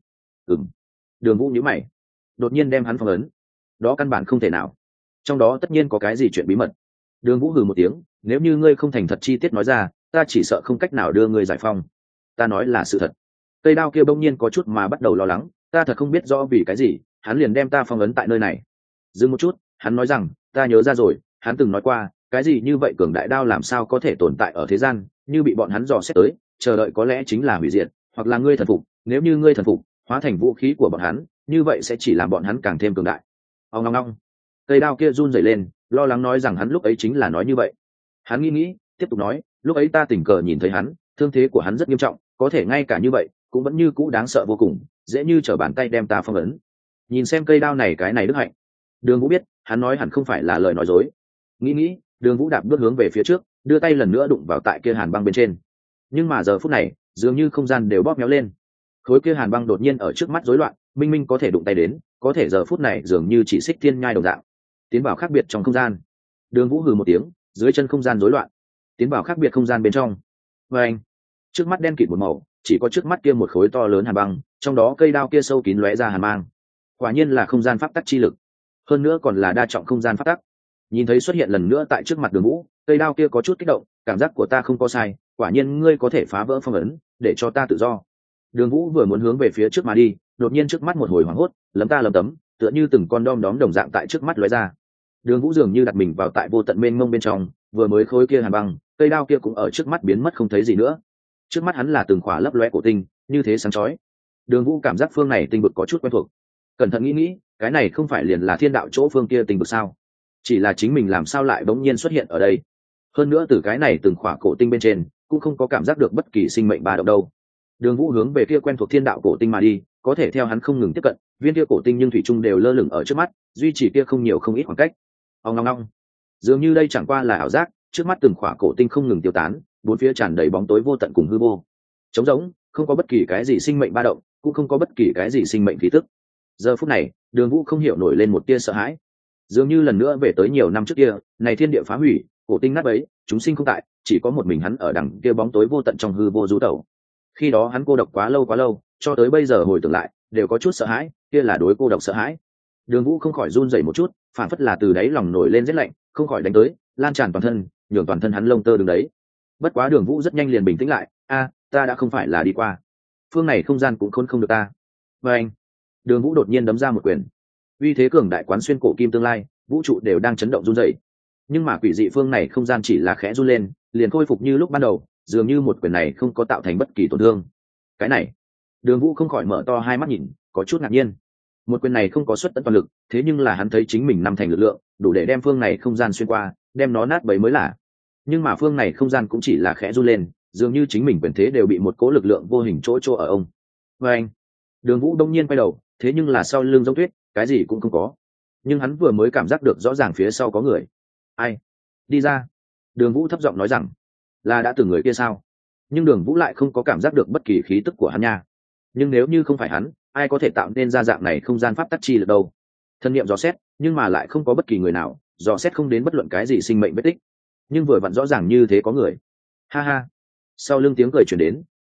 Đường Vũ nhíu mày. Đột nhiên đem hắn phong ấn, đó căn bản không thể nào, trong đó tất nhiên có cái gì chuyện bí mật. Đường Vũ hừ một tiếng, nếu như ngươi không thành thật chi tiết nói ra, ta chỉ sợ không cách nào đưa ngươi giải phong. Ta nói là sự thật. Cây đao kia bỗng nhiên có chút mà bắt đầu lo lắng, ta thật không biết rõ vì cái gì hắn liền đem ta phong ấn tại nơi này. Dừng một chút, hắn nói rằng, ta nhớ ra rồi, hắn từng nói qua cái gì như vậy cường đại đao làm sao có thể tồn tại ở thế gian, như bị bọn hắn dò xét tới, chờ đợi có lẽ chính là hủy diệt, hoặc là ngươi thần phục, nếu như ngươi thần phục hóa thành vũ khí của bọn hắn, như vậy sẽ chỉ làm bọn hắn càng thêm cường đại. Ông ngong ngong. Cây đao kia run rẩy lên, lo lắng nói rằng hắn lúc ấy chính là nói như vậy. Hắn nghĩ tiếp tục nói, lúc ấy ta tình cờ nhìn thấy hắn, thương thế của hắn rất nghiêm trọng, có thể ngay cả như vậy cũng vẫn như cũ đáng sợ vô cùng, dễ như trở bàn tay đem ta phong ấn. Nhìn xem cây đao này cái này đức hạnh. Đường Vũ biết hắn nói hẳn không phải là lời nói dối. Nghĩ Đường Vũ đạp bước hướng về phía trước, đưa tay lần nữa đụng vào tại kia hàn băng bên trên. Nhưng mà giờ phút này dường như không gian đều bóp méo lên, khối kia hàn băng đột nhiên ở trước mắt rối loạn, minh minh có thể đụng tay đến, có thể giờ phút này dường như chỉ xích thiên nhai đồng dạng, tiến vào khác biệt trong không gian. Đường Vũ hừ một tiếng, dưới chân không gian rối loạn, tiến vào khác biệt không gian bên trong. Và anh, trước mắt đen kịt một màu, chỉ có trước mắt kia một khối to lớn hàn băng, trong đó cây đao kia sâu kín lóe ra hàn mang. Quả nhiên là không gian pháp tắc chi lực, hơn nữa còn là đa trọng không gian pháp tắc. Nhìn thấy xuất hiện lần nữa tại trước mặt Đường Vũ, cây đao kia có chút kích động, cảm giác của ta không có sai, quả nhiên ngươi có thể phá vỡ phong ấn, để cho ta tự do. Đường Vũ vừa muốn hướng về phía trước mà đi, đột nhiên trước mắt một hồi hoảng hốt, lấm tấm, tựa như từng con đom đóm đồng dạng tại trước mắt lóe ra. Đường Vũ dường như đặt mình vào tại vô tận mênh mông bên trong, vừa mới khối kia hàn băng, cây đao kia cũng ở trước mắt biến mất không thấy gì nữa. Trước mắt hắn là từng khỏa lấp lóe cổ tinh, như thế sáng chói. Đường Vũ cảm giác phương này tinh vực có chút quen thuộc. Cẩn thận nghĩ, cái này không phải liền là thiên đạo chỗ phương kia tinh vực sao? Chỉ là chính mình làm sao lại bỗng nhiên xuất hiện ở đây? Hơn nữa từ cái này từng khỏa cổ tinh bên trên, cũng không có cảm giác được bất kỳ sinh mệnh ba động đâu. Đường Vũ hướng về kia quen thuộc thiên đạo cổ tinh mà đi, có thể theo hắn không ngừng tiếp cận, viên kia cổ tinh nhưng thủy chung đều lơ lửng ở trước mắt, duy trì kia không nhiều không ít khoảng cách. Ong ong ong. Dường như đây chẳng qua là ảo giác, trước mắt từng khỏa cổ tinh không ngừng tiêu tán, bốn phía tràn đầy bóng tối vô tận cùng hư vô. Trống rỗng, không có bất kỳ cái gì sinh mệnh ba động, cũng không có bất kỳ cái gì sinh mệnh khí tức. Giờ phút này, Đường Vũ không hiểu nổi lên một tia sợ hãi. Dường như lần nữa về tới nhiều năm trước kia, này thiên địa phá hủy, cổ tinh nát bấy, chúng sinh không tại, chỉ có một mình hắn ở đằng kia bóng tối vô tận trong hư vô du tẩu. Khi đó hắn cô độc quá lâu, cho tới bây giờ hồi tưởng lại, đều có chút sợ hãi, kia là đối cô độc sợ hãi. Đường Vũ không khỏi run rẩy một chút, phản phất là từ đáy lòng nổi lên rét lạnh, không khỏi đánh tới, lan tràn toàn thân, nhường toàn thân hắn lông tơ đứng đấy. Bất quá Đường Vũ rất nhanh liền bình tĩnh lại, ta đã không phải là đi qua, phương này không gian cũng khốn không được ta. Và anh, Đường Vũ đột nhiên đấm ra một quyền, uy thế cường đại quán xuyên cổ kim tương lai, vũ trụ đều đang chấn động run rẩy. Nhưng mà quỷ dị phương này không gian chỉ là khẽ run lên, liền khôi phục như lúc ban đầu, dường như một quyền này không có tạo thành bất kỳ tổn thương. Cái này, Đường Vũ không khỏi mở to hai mắt nhìn, có chút ngạc nhiên. Một quyền này không có xuất tận toàn lực, thế nhưng là hắn thấy chính mình năm thành lực lượng, đủ để đem phương này không gian xuyên qua, đem nó nát bấy mới là. Nhưng mà phương này không gian cũng chỉ là khẽ run lên, dường như chính mình quyền thế đều bị một cỗ lực lượng vô hình chỗ ở ông. Và anh, Đường Vũ đông nhiên quay đầu, thế nhưng là sau lưng giống tuyết, cái gì cũng không có. Nhưng hắn vừa mới cảm giác được rõ ràng phía sau có người. Ai? Đi ra. Đường Vũ thấp giọng nói rằng, là đã từng người kia sao? Nhưng Đường Vũ lại không có cảm giác được bất kỳ khí tức của hắn nha. Nhưng nếu như không phải hắn, ai có thể tạo nên ra dạng này không gian pháp tắc chi lực đâu? Thân niệm dò xét, nhưng mà lại không có bất kỳ người nào dò xét không đến bất luận cái gì sinh mệnh vết tích. Nhưng vừa vặn rõ ràng như thế có người. Ha ha. Sau lưng tiếng cười truyền đến,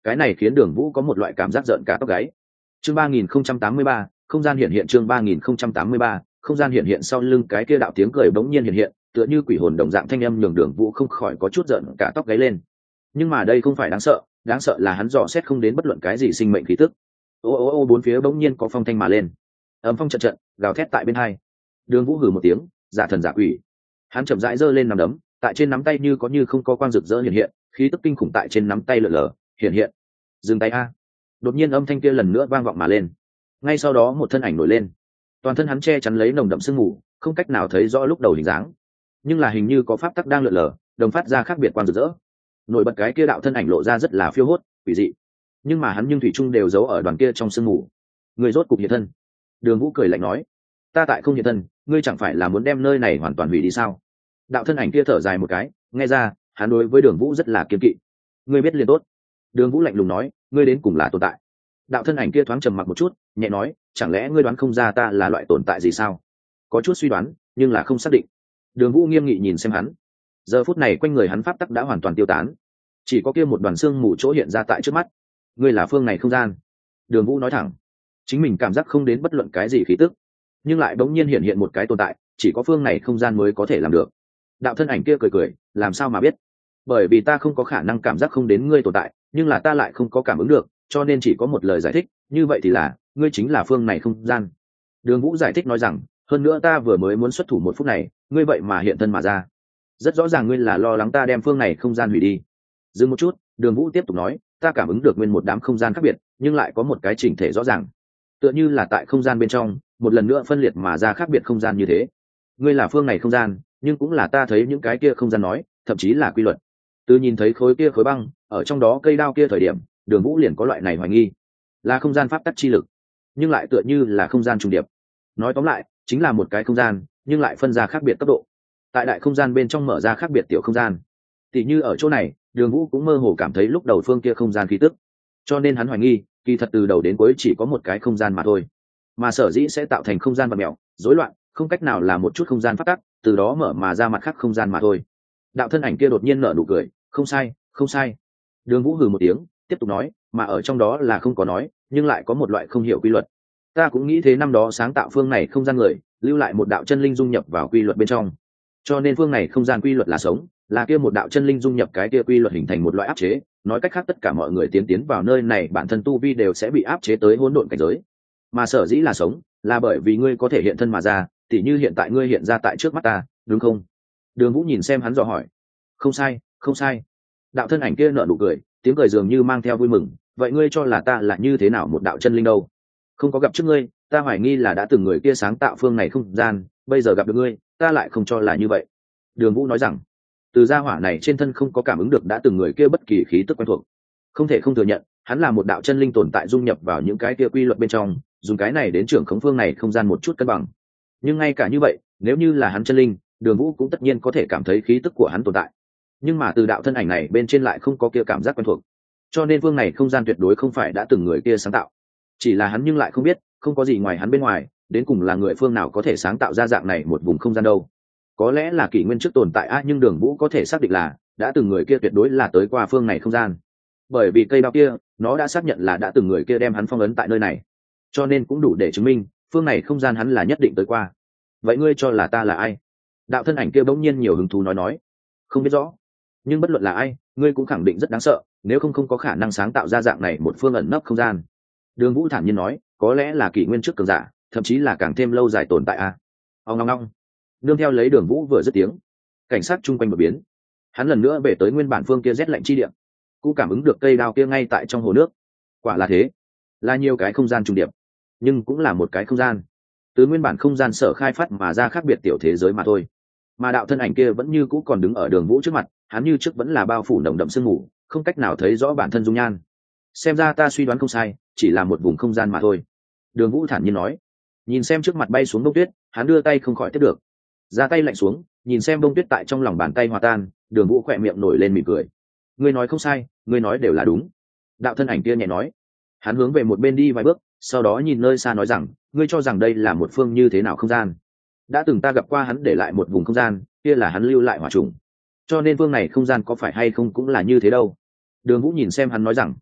cái này khiến Đường Vũ có một loại cảm giác giận cả tóc gáy. Chương 3083, không gian hiện hiện. Chương 3083, không gian hiện hiện. Sau lưng cái kia đạo tiếng cười bỗng nhiên hiện hiện, tựa như quỷ hồn đồng dạng thanh âm nhường Đường Vũ không khỏi có chút giận cả tóc gáy lên. Nhưng mà đây không phải đáng sợ là hắn dò xét không đến bất luận cái gì sinh mệnh khí tức. Ô, bốn phía bỗng nhiên có phong thanh mà lên, âm phong trận trận gào thét tại bên hai. Đường Vũ hừ một tiếng, giả thần giả quỷ. Hắn chậm rãi giơ lên nắm đấm, tại trên nắm tay như có như không có quang rực rỡ hiện hiện, khí tức kinh khủng tại trên nắm tay lờ lờ hiện hiện. Dừng tay a! Đột nhiên âm thanh kia lần nữa vang vọng mà lên. Ngay sau đó một thân ảnh nổi lên, toàn thân hắn che chắn lấy nồng đậm sương mù, không cách nào thấy rõ lúc đầu hình dáng, nhưng là hình như có pháp tắc đang lượn lờ, đồng phát ra khác biệt quang rực rỡ. Nổi bật cái kia đạo thân ảnh lộ ra rất là phiêu hốt, quỷ dị, nhưng mà hắn nhưng thủy chung đều giấu ở đoàn kia trong sương mù. Người rốt cục hiện thân. Đường Vũ cười lạnh nói, ta tại không hiện thân, ngươi chẳng phải là muốn đem nơi này hoàn toàn hủy đi sao? Đạo thân ảnh kia thở dài một cái, nghe ra hắn đối với Đường Vũ rất là kiên kỵ. Ngươi biết liền tốt. Đường Vũ lạnh lùng nói, ngươi đến cùng là tồn tại. Đạo thân ảnh kia thoáng trầm mặc một chút, nhẹ nói, chẳng lẽ ngươi đoán không ra ta là loại tồn tại gì sao? Có chút suy đoán, nhưng là không xác định. Đường Vũ nghiêm nghị nhìn xem hắn. Giờ phút này quanh người hắn pháp tắc đã hoàn toàn tiêu tán, chỉ có kia một đoàn xương mù chỗ hiện ra tại trước mắt. Ngươi là phương này không gian. Đường Vũ nói thẳng, chính mình cảm giác không đến bất luận cái gì khí tức, nhưng lại bỗng nhiên hiện hiện một cái tồn tại, chỉ có phương này không gian mới có thể làm được. Đạo thân ảnh kia cười cười, làm sao mà biết? Bởi vì ta không có khả năng cảm giác không đến ngươi tồn tại, nhưng là ta lại không có cảm ứng được, cho nên chỉ có một lời giải thích, như vậy thì là ngươi chính là phương này không gian. Đường Vũ giải thích nói rằng, hơn nữa ta vừa mới muốn xuất thủ một phút này, ngươi vậy mà hiện thân mà ra, rất rõ ràng ngươi là lo lắng ta đem phương này không gian hủy đi. Dừng một chút, Đường Vũ tiếp tục nói, ta cảm ứng được nguyên một đám không gian khác biệt, nhưng lại có một cái chỉnh thể rõ ràng, tựa như là tại không gian bên trong một lần nữa phân liệt mà ra khác biệt không gian như thế. Ngươi là phương này không gian, nhưng cũng là ta thấy những cái kia không gian nói, thậm chí là quy luật. Từ nhìn thấy khối kia khối băng ở trong đó cây đao kia thời điểm, Đường Vũ liền có loại này hoài nghi, là không gian pháp tắc chi lực, nhưng lại tựa như là không gian trùng điệp. Nói tóm lại, chính là một cái không gian, nhưng lại phân ra khác biệt tốc độ. Tại đại không gian bên trong mở ra khác biệt tiểu không gian. Tỉ như ở chỗ này, Đường Vũ cũng mơ hồ cảm thấy lúc đầu phương kia không gian khí tức, cho nên hắn hoài nghi, kỳ thật từ đầu đến cuối chỉ có một cái không gian mà thôi, mà sở dĩ sẽ tạo thành không gian bạt mèo, rối loạn, không cách nào là một chút không gian phát tắc, từ đó mở mà ra mặt khác không gian mà thôi. Đạo thân ảnh kia đột nhiên nở nụ cười, không sai, không sai. Đường Vũ hừ một tiếng, tiếp tục nói, mà ở trong đó là không có nói, nhưng lại có một loại không hiểu quy luật. Ta cũng nghĩ thế, năm đó sáng tạo phương này không gian người, lưu lại một đạo chân linh dung nhập vào quy luật bên trong, cho nên phương này không gian quy luật là sống, là kia một đạo chân linh dung nhập cái kia quy luật hình thành một loại áp chế. Nói cách khác, tất cả mọi người tiến vào nơi này, bản thân tu vi đều sẽ bị áp chế tới hỗn độn cảnh giới. Mà sở dĩ là sống, là bởi vì ngươi có thể hiện thân mà ra, tỉ như hiện tại ngươi hiện ra tại trước mắt ta, đúng không? Đường Vũ nhìn xem hắn dò hỏi. Không sai, không sai. Đạo thân ảnh kia nở nụ cười, tiếng cười dường như mang theo vui mừng. Vậy ngươi cho là ta là như thế nào một đạo chân linh đâu? Không có gặp trước ngươi, ta hoài nghi là đã từng người kia sáng tạo phương này không gian, bây giờ gặp được ngươi, ta lại không cho là như vậy. Đường Vũ nói rằng, từ gia hỏa này trên thân không có cảm ứng được đã từng người kia bất kỳ khí tức quen thuộc, không thể không thừa nhận hắn là một đạo chân linh tồn tại dung nhập vào những cái kia quy luật bên trong, dùng cái này đến trưởng khống phương này không gian một chút cân bằng. Nhưng ngay cả như vậy, nếu như là hắn chân linh, Đường Vũ cũng tất nhiên có thể cảm thấy khí tức của hắn tồn tại, nhưng mà từ đạo thân ảnh này bên trên lại không có kia cảm giác quen thuộc, cho nên phương này không gian tuyệt đối không phải đã từng người kia sáng tạo. Chỉ là hắn nhưng lại không biết, không có gì ngoài hắn bên ngoài, đến cùng là người phương nào có thể sáng tạo ra dạng này một vùng không gian đâu. Có lẽ là kỷ nguyên trước tồn tại nhưng Đường Vũ có thể xác định là đã từng người kia tuyệt đối là tới qua phương này không gian, bởi vì cây đao kia nó đã xác nhận là đã từng người kia đem hắn phong ấn tại nơi này, cho nên cũng đủ để chứng minh phương này không gian hắn là nhất định tới qua. Vậy ngươi cho là ta là ai? Đạo thân ảnh kia bỗng nhiên nhiều hứng thú nói, không biết rõ, nhưng bất luận là ai, ngươi cũng khẳng định rất đáng sợ, nếu không có khả năng sáng tạo ra dạng này một phương ẩn nấp không gian. Đường Vũ thản nhiên nói, có lẽ là kỷ nguyên trước cường giả, thậm chí là càng thêm lâu dài tồn tại a. Ông ngong. Nương theo lấy Đường Vũ vừa dứt tiếng, cảnh sát chung quanh một biến, hắn lần nữa về tới nguyên bản phương kia rét lạnh chi địa, cũng cảm ứng được cây đao kia ngay tại trong hồ nước. Quả là thế, là nhiều cái không gian trùng điệp, nhưng cũng là một cái không gian, từ nguyên bản không gian sở khai phát mà ra khác biệt tiểu thế giới mà thôi. Mà đạo thân ảnh kia vẫn như cũ còn đứng ở Đường Vũ trước mặt, hắn như trước vẫn là bao phủ nồng đậm sương mù, không cách nào thấy rõ bản thân dung nhan. Xem ra ta suy đoán không sai, chỉ là một vùng không gian mà thôi. Đường Vũ thản nhiên nói. Nhìn xem trước mặt bay xuống bông tuyết, hắn đưa tay không khỏi tiếp được, ra tay lạnh xuống, nhìn xem bông tuyết tại trong lòng bàn tay hòa tan. Đường Vũ khỏe miệng nổi lên mỉm cười. Ngươi nói không sai, ngươi nói đều là đúng. Đạo thân ảnh kia nhẹ nói. Hắn hướng về một bên đi vài bước, sau đó nhìn nơi xa nói rằng, ngươi cho rằng đây là một phương như thế nào không gian? Đã từng ta gặp qua hắn để lại một vùng không gian, kia là hắn lưu lại hỏa trùng, cho nên phương này không gian có phải hay không cũng là như thế đâu. Đường Vũ nhìn xem hắn nói rằng,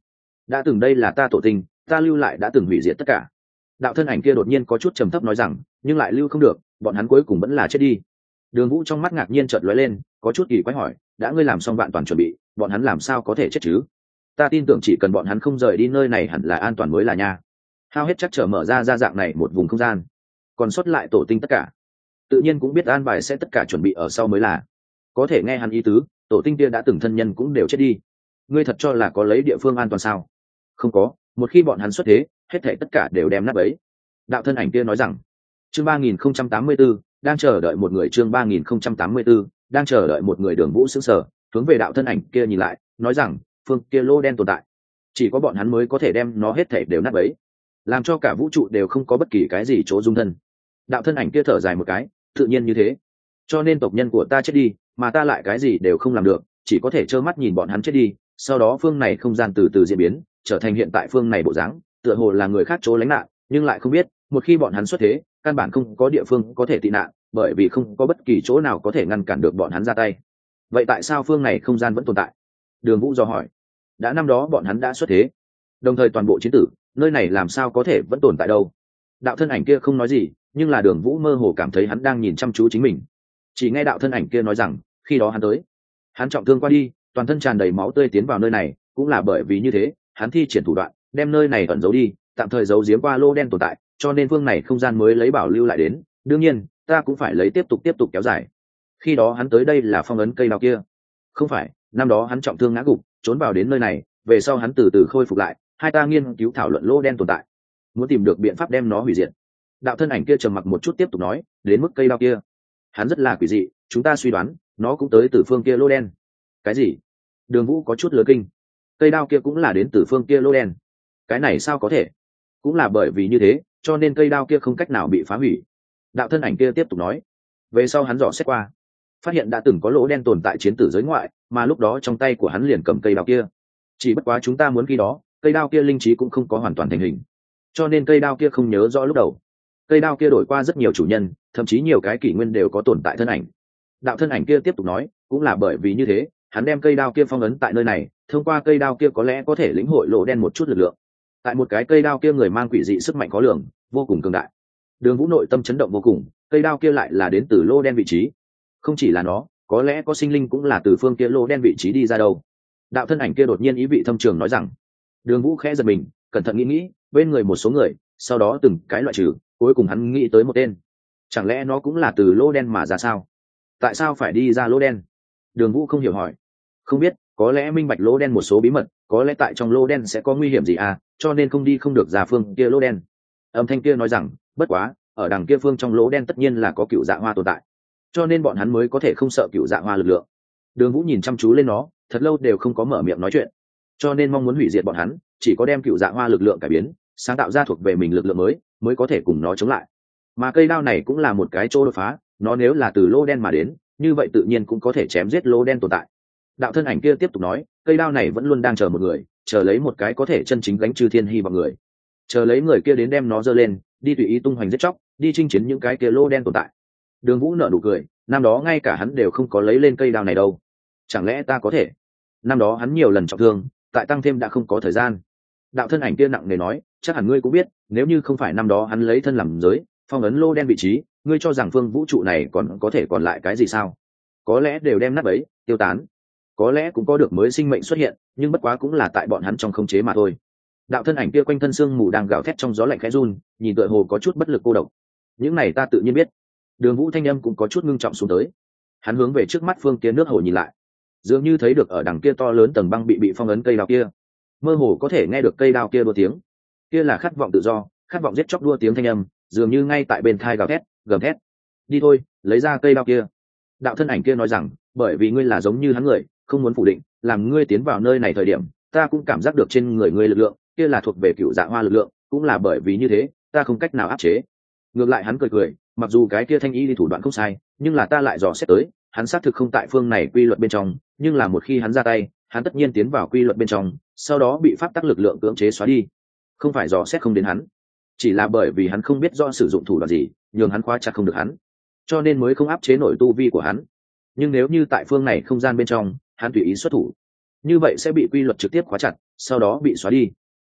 đã từng đây là ta tổ tinh, ta lưu lại đã từng hủy diệt tất cả. Đạo thân ảnh kia đột nhiên có chút trầm thấp nói rằng, nhưng lại lưu không được, bọn hắn cuối cùng vẫn là chết đi. Đường Vũ trong mắt ngạc nhiên chợt lóe lên, có chút kỳ quái hỏi, đã ngươi làm xong vạn toàn chuẩn bị, bọn hắn làm sao có thể chết chứ? Ta tin tưởng chỉ cần bọn hắn không rời đi nơi này hẳn là an toàn mới là nha. Hao hết chắc trở mở ra dạng này một vùng không gian, còn sót lại tổ tinh tất cả, tự nhiên cũng biết an bài sẽ tất cả chuẩn bị ở sau mới là. Có thể nghe hắn ý tứ, tổ tinh kia đã từng thân nhân cũng đều chết đi. Ngươi thật cho là có lấy địa phương an toàn sao? Không có, một khi bọn hắn xuất thế, hết thảy tất cả đều đem nát bấy. Đạo thân ảnh kia nói rằng, chương 3084, đang chờ đợi một người. Chương 3084, đang chờ đợi một người. Đường Vũ sững sờ, hướng về đạo thân ảnh kia nhìn lại, nói rằng, phương kia lô đen tồn tại, chỉ có bọn hắn mới có thể đem nó hết thảy đều nát bấy, làm cho cả vũ trụ đều không có bất kỳ cái gì chỗ dung thân. Đạo thân ảnh kia thở dài một cái, tự nhiên như thế. Cho nên tộc nhân của ta chết đi, mà ta lại cái gì đều không làm được, chỉ có thể trơ mắt nhìn bọn hắn chết đi, sau đó phương này không gian từ từ diễn biến, trở thành hiện tại phương này bộ dáng, tựa hồ là người khác chỗ lánh nạn, nhưng lại không biết, một khi bọn hắn xuất thế, căn bản không có địa phương có thể tị nạn, bởi vì không có bất kỳ chỗ nào có thể ngăn cản được bọn hắn ra tay. Vậy tại sao phương này không gian vẫn tồn tại? Đường Vũ do hỏi. Đã năm đó bọn hắn đã xuất thế, đồng thời toàn bộ chiến tử, nơi này làm sao có thể vẫn tồn tại đâu? Đạo thân ảnh kia không nói gì, nhưng là Đường Vũ mơ hồ cảm thấy hắn đang nhìn chăm chú chính mình. Chỉ nghe đạo thân ảnh kia nói rằng, khi đó hắn tới, hắn trọng thương qua đi, toàn thân tràn đầy máu tươi tiến vào nơi này, cũng là bởi vì như thế, hắn thi triển thủ đoạn, đem nơi này ẩn giấu đi, tạm thời giấu giếm qua lô đen tồn tại, cho nên phương này không gian mới lấy bảo lưu lại đến. Đương nhiên, ta cũng phải lấy tiếp tục kéo dài. Khi đó hắn tới đây là phong ấn cây đao kia. Không phải, năm đó hắn trọng thương ngã gục, trốn vào đến nơi này, về sau hắn từ từ khôi phục lại, hai ta nghiên cứu thảo luận lô đen tồn tại, muốn tìm được biện pháp đem nó hủy diệt. Đạo thân ảnh kia trầm mặc một chút tiếp tục nói, đến mức cây đao kia, hắn rất là quỷ dị, chúng ta suy đoán, nó cũng tới từ phương kia lô đen. Cái gì? Đường Vũ có chút lừa kinh. Cây đao kia cũng là đến từ phương kia lô đen? Cái này sao có thể? Cũng là bởi vì như thế, cho nên cây đao kia không cách nào bị phá hủy. Đạo thân ảnh kia tiếp tục nói, về sau hắn dò xét qua, phát hiện đã từng có lỗ đen tồn tại chiến tử giới ngoại, mà lúc đó trong tay của hắn liền cầm cây đao kia. Chỉ bất quá chúng ta muốn khi đó, cây đao kia linh trí cũng không có hoàn toàn thành hình, cho nên cây đao kia không nhớ rõ lúc đầu. Cây đao kia đổi qua rất nhiều chủ nhân, thậm chí nhiều cái kỷ nguyên đều có tồn tại thân ảnh. Đạo thân ảnh kia tiếp tục nói, cũng là bởi vì như thế, hắn đem cây đao kia phong ấn tại nơi này, thông qua cây đao kia có lẽ có thể lĩnh hội lỗ đen một chút lực lượng. Tại một cái cây đao kia người mang quỷ dị sức mạnh khó lường, vô cùng cường đại. Đường Vũ nội tâm chấn động vô cùng, cây đao kia lại là đến từ lô đen vị trí. Không chỉ là nó, có lẽ có sinh linh cũng là từ phương kia lô đen vị trí đi ra đâu. Đạo thân ảnh kia đột nhiên ý vị thâm trường nói rằng. Đường Vũ khẽ giật mình, cẩn thận nghĩ bên người một số người, sau đó từng cái loại trừ, cuối cùng hắn nghĩ tới một tên. Chẳng lẽ nó cũng là từ lô đen mà ra sao? Tại sao phải đi ra lô đen? Đường Vũ không hiểu hỏi. Không biết, có lẽ minh bạch lô đen một số bí mật, có lẽ tại trong lô đen sẽ có nguy hiểm gì à, cho nên không đi không được ra phương kia lô đen. Âm thanh kia nói rằng, bất quá, ở đằng kia phương trong lỗ đen tất nhiên là có cựu dạ hoa tồn tại, cho nên bọn hắn mới có thể không sợ cựu dạ hoa lực lượng. Đường Vũ nhìn chăm chú lên nó, thật lâu đều không có mở miệng nói chuyện, cho nên mong muốn hủy diệt bọn hắn, chỉ có đem cựu dạ hoa lực lượng cải biến, sáng tạo ra thuộc về mình lực lượng mới có thể cùng nó chống lại. Mà cây đao này cũng là một cái chỗ đột phá, nó nếu là từ lô đen mà đến, như vậy tự nhiên cũng có thể chém giết lô đen tồn tại. Đạo thân ảnh kia tiếp tục nói, cây đao này vẫn luôn đang chờ một người, chờ lấy một cái có thể chân chính gánh chư thiên hy vọng người, chờ lấy người kia đến đem nó giơ lên, đi tùy ý tung hoành giết chóc, đi chinh chiến những cái kia lô đen tồn tại. Đường Vũ nở nụ cười, năm đó ngay cả hắn đều không có lấy lên cây đao này đâu, chẳng lẽ ta có thể? Năm đó hắn nhiều lần trọng thương, tại tăng thêm đã không có thời gian. Đạo thân ảnh kia nặng nề nói, chắc hẳn ngươi cũng biết, nếu như không phải năm đó hắn lấy thân làm giới, phong ấn lô đen vị trí, ngươi cho rằng phương vũ trụ này còn có thể còn lại cái gì sao? Có lẽ đều đem nát bấy, tiêu tán. Có lẽ cũng có được mới sinh mệnh xuất hiện, nhưng bất quá cũng là tại bọn hắn trong khống chế mà thôi. Đạo thân ảnh kia quanh thân xương mù đang gào thét trong gió lạnh khẽ run, nhìn tựa hồ có chút bất lực cô độc. Những này ta tự nhiên biết. Đường Vũ thanh âm cũng có chút ngưng trọng xuống tới. Hắn hướng về trước mắt phương kia nước hồ nhìn lại, dường như thấy được ở đằng kia to lớn tầng băng bị phong ấn cây đao kia, mơ hồ có thể nghe được cây đao kia đua tiếng. Kia là khát vọng tự do, khát vọng giết chóc đua tiếng thanh âm, dường như ngay tại bên thai gào thét, gầm thét. Đi thôi, lấy ra cây đao kia. Đạo thân ảnh kia nói rằng, bởi vì ngươi là giống như hắn người, không muốn phủ định, làm ngươi tiến vào nơi này thời điểm, ta cũng cảm giác được trên người ngươi lực lượng, kia là thuộc về cựu dạ hoa lực lượng, cũng là bởi vì như thế, ta không cách nào áp chế. Ngược lại hắn cười cười, mặc dù cái kia thanh y đi thủ đoạn không sai, nhưng là ta lại dò xét tới, hắn xác thực không tại phương này quy luật bên trong, nhưng là một khi hắn ra tay, hắn tất nhiên tiến vào quy luật bên trong, sau đó bị pháp tắc lực lượng cưỡng chế xóa đi. Không phải dò xét không đến hắn, chỉ là bởi vì hắn không biết do sử dụng thủ đoạn gì, nhường hắn khóa chặt không được hắn, cho nên mới không áp chế nổi tu vi của hắn. Nhưng nếu như tại phương này không gian bên trong, hắn tùy ý xuất thủ, như vậy sẽ bị quy luật trực tiếp khóa chặt, sau đó bị xóa đi.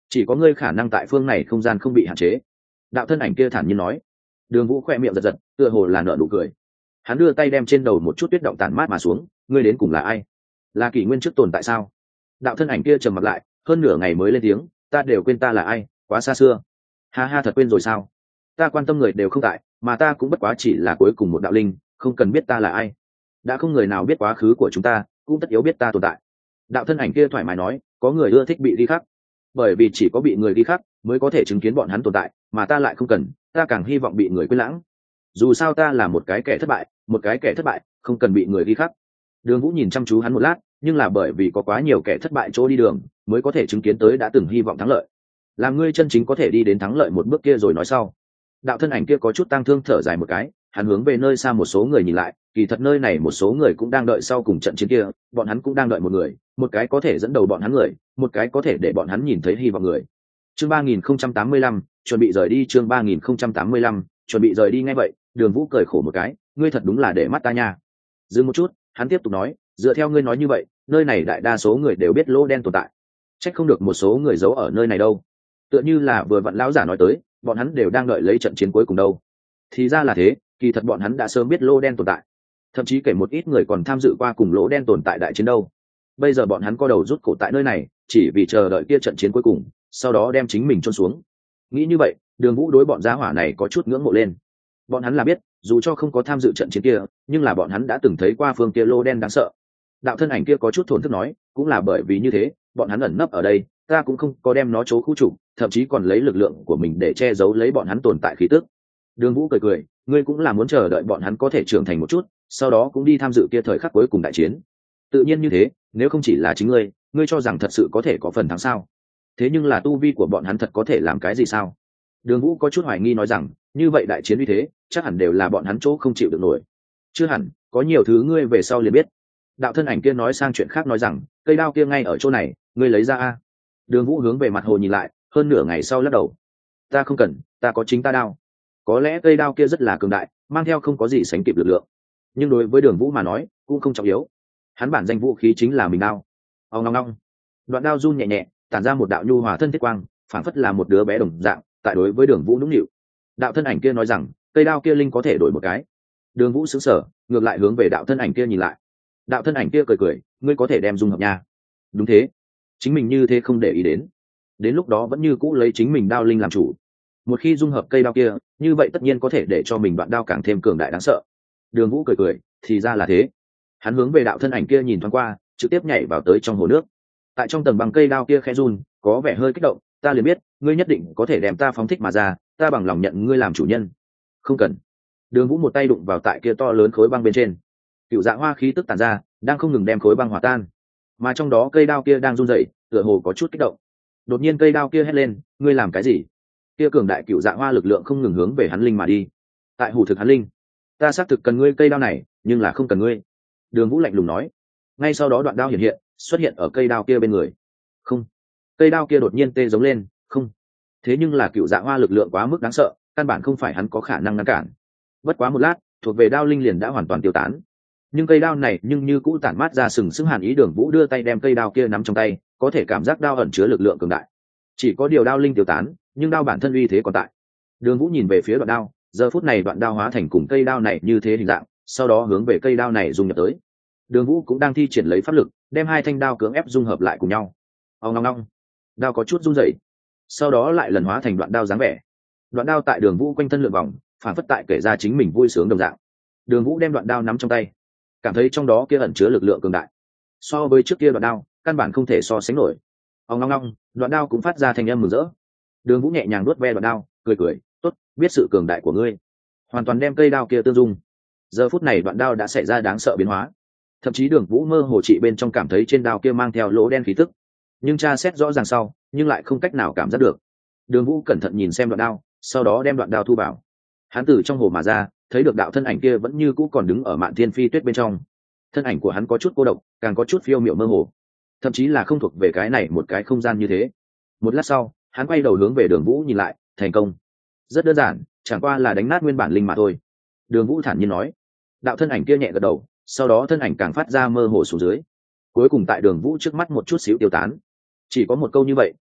chỉ có ngươi khả năng tại phương này không gian không bị hạn chế. Đạo thân ảnh kia thản nhiên nói. Đường Vũ khoe miệng giật giật, tựa hồ là nở nụ cười. Hắn đưa tay đem trên đầu một chút tuyết động tản mát mà xuống. Ngươi đến cùng là ai? Là kỷ nguyên trước tồn tại sao? Đạo thân ảnh kia trầm mặt lại, hơn nửa ngày mới lên tiếng. Ta đều quên ta là ai, quá xa xưa. Ha ha, thật quên rồi sao? Ta quan tâm người đều không tại, mà ta cũng bất quá chỉ là cuối cùng một đạo linh, không cần biết ta là ai. Đã không người nào biết quá khứ của chúng ta, cũng tất yếu biết ta tồn tại. Đạo thân ảnh kia thoải mái nói. Có người ưa thích bị ghi khắc, bởi vì chỉ có bị người ghi khắc mới có thể chứng kiến bọn hắn tồn tại, mà ta lại không cần, ta càng hy vọng bị người quên lãng. Dù sao ta là một cái kẻ thất bại, một cái kẻ thất bại không cần bị người ghi khắc. Đường Vũ nhìn chăm chú hắn một lát, nhưng là bởi vì có quá nhiều kẻ thất bại chỗ đi đường, mới có thể chứng kiến tới đã từng hy vọng thắng lợi. Làm ngươi chân chính có thể đi đến thắng lợi một bước kia rồi nói sau. Đạo thân ảnh kia có chút tang thương thở dài một cái, hắn hướng về nơi xa một số người nhìn lại, kỳ thật nơi này một số người cũng đang đợi sau cùng trận chiến kia, bọn hắn cũng đang đợi một người, một cái có thể dẫn đầu bọn hắn người, một cái có thể để bọn hắn nhìn thấy hy vọng người. Chương 3085, chuẩn bị rời đi. Chương 3085, chuẩn bị rời đi. Ngay vậy, Đường Vũ cười khổ một cái, ngươi thật đúng là để mắt ta nha. Dừng một chút, hắn tiếp tục nói, dựa theo ngươi nói như vậy, nơi này đại đa số người đều biết lỗ đen tồn tại, trách không được một số người giấu ở nơi này đâu. Tựa như là vừa vặn lão giả nói tới, bọn hắn đều đang đợi lấy trận chiến cuối cùng đâu. Thì ra là thế, kỳ thật bọn hắn đã sớm biết lỗ đen tồn tại, thậm chí kể một ít người còn tham dự qua cùng lỗ đen tồn tại đại chiến đâu. Bây giờ bọn hắn co đầu rút cổ tại nơi này, chỉ vì chờ đợi kia trận chiến cuối cùng, sau đó đem chính mình chôn xuống. Nghĩ như vậy, Đường Vũ đối bọn gia hỏa này có chút ngưỡng mộ lên. Bọn hắn là biết, dù cho không có tham dự trận chiến kia, nhưng là bọn hắn đã từng thấy qua phương kia lô đen đáng sợ. Đạo thân ảnh kia có chút thổn thức nói, cũng là bởi vì như thế, bọn hắn ẩn nấp ở đây, ta cũng không có đem nó chỗ khu trục, thậm chí còn lấy lực lượng của mình để che giấu lấy bọn hắn tồn tại khí tức. Đường Vũ cười cười, ngươi cũng là muốn chờ đợi bọn hắn có thể trưởng thành một chút, sau đó cũng đi tham dự kia thời khắc cuối cùng đại chiến. Tự nhiên như thế, nếu không chỉ là chính ngươi cho rằng thật sự có thể có phần thắng sao? Thế nhưng là tu vi của bọn hắn thật có thể làm cái gì sao? Đường Vũ có chút hoài nghi nói rằng, như vậy đại chiến như thế, chắc hẳn đều là bọn hắn chỗ không chịu được nổi. Chưa hẳn, có nhiều thứ ngươi về sau liền biết. Đạo thân ảnh kia nói sang chuyện khác nói rằng, cây đao kia ngay ở chỗ này, ngươi lấy ra a. Đường Vũ hướng về mặt hồ nhìn lại, hơn nửa ngày sau lắc đầu. Ta không cần, ta có chính ta đao. Có lẽ cây đao kia rất là cường đại, mang theo không có gì sánh kịp lực lượng, nhưng đối với Đường Vũ mà nói, cũng không trọng yếu. Hắn bản danh vũ khí chính là mình đao. Ông long long, đoạn đao run nhẹ nhẹ, tản ra một đạo nhu hòa thân thiết quang, phảng phất là một đứa bé đồng dạng. Tại đối với Đường Vũ nũng nịu. Đạo thân ảnh kia nói rằng, cây đao kia linh có thể đổi một cái. Đường Vũ sững sờ, ngược lại hướng về đạo thân ảnh kia nhìn lại. Đạo thân ảnh kia cười cười, ngươi có thể đem dung hợp nha. Đúng thế, chính mình như thế không để ý đến lúc đó vẫn như cũ lấy chính mình đao linh làm chủ. Một khi dung hợp cây đao kia, như vậy tất nhiên có thể để cho mình đoạn đao càng thêm cường đại đáng sợ. Đường Vũ cười cười, thì ra là thế. Hắn hướng về đạo thân ảnh kia nhìn thoáng qua, trực tiếp nhảy vào tới trong hồ nước. Tại trong tầng bằng cây đao kia khẽ run, có vẻ hơi kích động. Ta liền biết, ngươi nhất định có thể đem ta phóng thích mà ra, ta bằng lòng nhận ngươi làm chủ nhân. Không cần. Đường Vũ một tay đụng vào tại kia to lớn khối băng bên trên. Cựu Dạ Hoa khí tức tản ra, đang không ngừng đem khối băng hòa tan, mà trong đó cây đao kia đang run rẩy, tựa hồ có chút kích động. Đột nhiên cây đao kia hét lên, ngươi làm cái gì? Kia cường đại Cựu Dạ Hoa lực lượng không ngừng hướng về hắn linh mà đi. Tại hủ thực hắn linh, ta xác thực cần ngươi cây đao này, nhưng là không cần ngươi. Đường Vũ lạnh lùng nói. Ngay sau đó đoạn đao hiện hiện, xuất hiện ở cây đao kia bên người. Không. Cây đao kia đột nhiên tê giống lên, không. Thế nhưng là Cựu Dạ Hoa lực lượng quá mức đáng sợ, căn bản không phải hắn có khả năng ngăn cản. Bất quá một lát, thuộc về đao linh liền đã hoàn toàn tiêu tán. Nhưng cây đao này nhưng như cũ tản mát ra sừng sững hàn ý. Đường Vũ đưa tay đem cây đao kia nắm trong tay, có thể cảm giác đao ẩn chứa lực lượng cường đại. Chỉ có điều đao linh tiêu tán, nhưng đao bản thân uy thế còn tại. Đường Vũ nhìn về phía đoạn đao, giờ phút này đoạn đao hóa thành cùng cây đao này như thế hình dạng, sau đó hướng về cây đao này dung nhập tới. Đường Vũ cũng đang thi triển lấy pháp lực, đem hai thanh đao cưỡng ép dung hợp lại cùng nhau. Ong long long, đao có chút run rẩy, sau đó lại lần hóa thành đoạn đao dáng vẻ. Đoạn đao tại Đường Vũ quanh thân lượn vòng, phản phất tại kể ra chính mình vui sướng đồng dạng. Đường Vũ đem đoạn đao nắm trong tay, cảm thấy trong đó kia ẩn chứa lực lượng cường đại. So với trước kia đoạn đao, căn bản không thể so sánh nổi. Ong long long, đoạn đao cũng phát ra thanh âm mừng rỡ. Đường Vũ nhẹ nhàng nuốt ve đoạn đao, cười cười, tốt, biết sự cường đại của ngươi. Hoàn toàn đem cây đao kia tương dung. Giờ phút này đoạn đao đã xảy ra đáng sợ biến hóa. Thậm chí Đường Vũ mơ hồ trị bên trong cảm thấy trên đao kia mang theo lỗ đen khí tức, nhưng tra xét rõ ràng sau, nhưng lại không cách nào cảm giác được. Đường Vũ cẩn thận nhìn xem đoạn đao, sau đó đem đoạn đao thu vào. Hắn từ trong hồ mà ra, thấy được đạo thân ảnh kia vẫn như cũ còn đứng ở Mạn Thiên Phi Tuyết bên trong. Thân ảnh của hắn có chút cô độc, càng có chút phiêu miểu mơ hồ, thậm chí là không thuộc về cái này một cái không gian như thế. Một lát sau, hắn quay đầu hướng về Đường Vũ nhìn lại, thành công. Rất đơn giản, chẳng qua là đánh nát nguyên bản linh mà thôi. Đường Vũ thản nhiên nói. Đạo thân ảnh kia nhẹ gật đầu, sau đó thân ảnh càng phát ra mơ hồ xuống dưới, cuối cùng tại Đường Vũ trước mắt một chút xíu tiêu tán. Chỉ có một câu như vậy,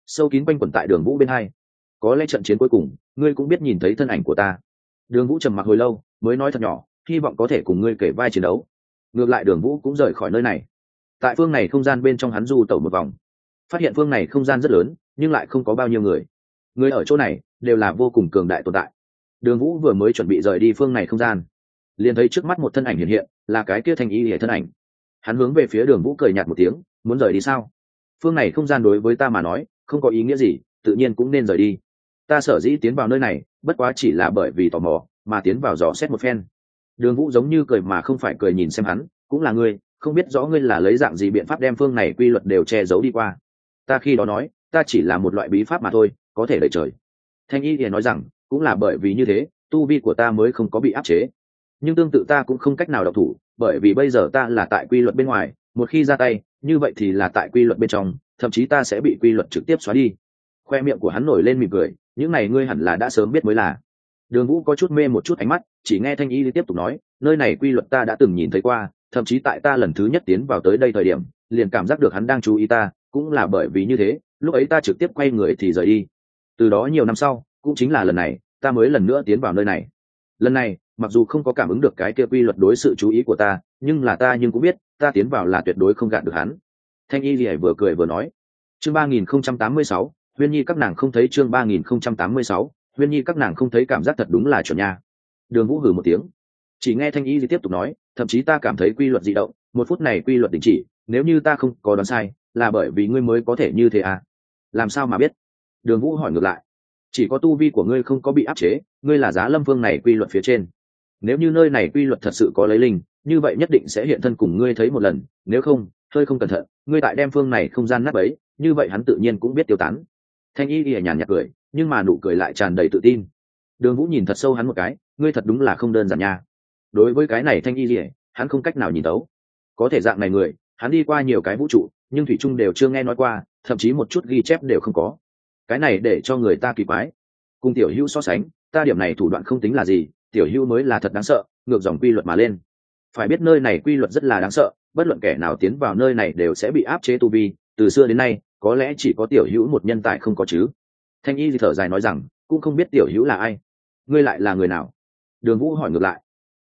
sâu kín quanh quẩn tại Đường Vũ bên hai. Có lẽ trận chiến cuối cùng ngươi cũng biết nhìn thấy thân ảnh của ta. Đường Vũ trầm mặc hồi lâu mới nói thật nhỏ, hy vọng có thể cùng ngươi kể vai chiến đấu. Ngược lại Đường Vũ cũng rời khỏi nơi này. Tại phương này không gian bên trong hắn du tẩu một vòng, phát hiện phương này không gian rất lớn nhưng lại không có bao nhiêu người ở chỗ này đều là vô cùng cường đại tồn tại. Đường Vũ vừa mới chuẩn bị rời đi phương này không gian, liền thấy trước mắt một thân ảnh hiện hiện, là cái kia Thanh Y Lìa thân ảnh. Hắn hướng về phía Đường Vũ cười nhạt một tiếng, muốn rời đi sao? Phương này không gian đối với ta mà nói không có ý nghĩa gì, tự nhiên cũng nên rời đi. Ta sở dĩ tiến vào nơi này bất quá chỉ là bởi vì tò mò mà tiến vào dò xét một phen. Đường Vũ giống như cười mà không phải cười nhìn xem hắn, cũng là ngươi, không biết rõ ngươi là lấy dạng gì biện pháp đem phương này quy luật đều che giấu đi qua. Ta khi đó nói ta chỉ là một loại bí pháp mà thôi, có thể đẩy trời. Thanh Y thì nói rằng cũng là bởi vì như thế tu vi của ta mới không có bị áp chế, nhưng tương tự ta cũng không cách nào độc thủ, bởi vì bây giờ ta là tại quy luật bên ngoài, một khi ra tay như vậy thì là tại quy luật bên trong, thậm chí ta sẽ bị quy luật trực tiếp xóa đi. Khoe miệng của hắn nổi lên mỉm cười, những này ngươi hẳn là đã sớm biết mới là. Đường Vũ có chút mê một chút ánh mắt, chỉ nghe Thanh Y tiếp tục nói, nơi này quy luật ta đã từng nhìn thấy qua, thậm chí tại ta lần thứ nhất tiến vào tới đây thời điểm liền cảm giác được hắn đang chú ý ta, cũng là bởi vì như thế lúc ấy ta trực tiếp quay người thì rời đi. Từ đó nhiều năm sau, cũng chính là lần này ta mới lần nữa tiến vào nơi này. Lần này mặc dù không có cảm ứng được cái kia quy luật đối sự chú ý của ta, nhưng cũng biết ta tiến vào là tuyệt đối không gạt được hắn. Thanh Y Lìa vừa cười vừa nói. Chương 3086, Huyên Nhi các nàng không thấy. Chương 3086, Huyên Nhi các nàng không thấy, cảm giác thật đúng là chuẩn nha. Đường Vũ hừ một tiếng. Chỉ nghe Thanh Y Lìa tiếp tục nói, thậm chí ta cảm thấy quy luật dị động, một phút này quy luật đình chỉ, nếu như ta không có đoán sai, là bởi vì ngươi mới có thể như thế à? Làm sao mà biết? Đường Vũ hỏi ngược lại. Chỉ có tu vi của ngươi không có bị áp chế, ngươi là Giá Lâm Vương này quy luật phía trên. Nếu như nơi này quy luật thật sự có lấy linh, như vậy nhất định sẽ hiện thân cùng ngươi thấy một lần, nếu không, hơi không cẩn thận, ngươi tại đem phương này không gian nát bấy, như vậy hắn tự nhiên cũng biết tiêu tán. Thanh Y Lìa nhàn nhạt cười, nhưng mà nụ cười lại tràn đầy tự tin. Đường Vũ nhìn thật sâu hắn một cái, ngươi thật đúng là không đơn giản nha. Đối với cái này Thanh Y Lìa, hắn không cách nào nhìn tấu. Có thể dạng này người, hắn đi qua nhiều cái vũ trụ, nhưng thủy chung đều chưa nghe nói qua, thậm chí một chút ghi chép đều không có. Cái này để cho người ta kỳ quái. Cùng Tiểu Hữu so sánh, ta điểm này thủ đoạn không tính là gì, Tiểu Hữu mới là thật đáng sợ, ngược dòng quy luật mà lên. Phải biết nơi này quy luật rất là đáng sợ, bất luận kẻ nào tiến vào nơi này đều sẽ bị áp chế tu vi, từ xưa đến nay có lẽ chỉ có Tiểu Hữu một nhân tài không có chứ. Thanh Y thì thở dài nói rằng, cũng không biết Tiểu Hữu là ai. Ngươi lại là người nào? Đường Vũ hỏi ngược lại.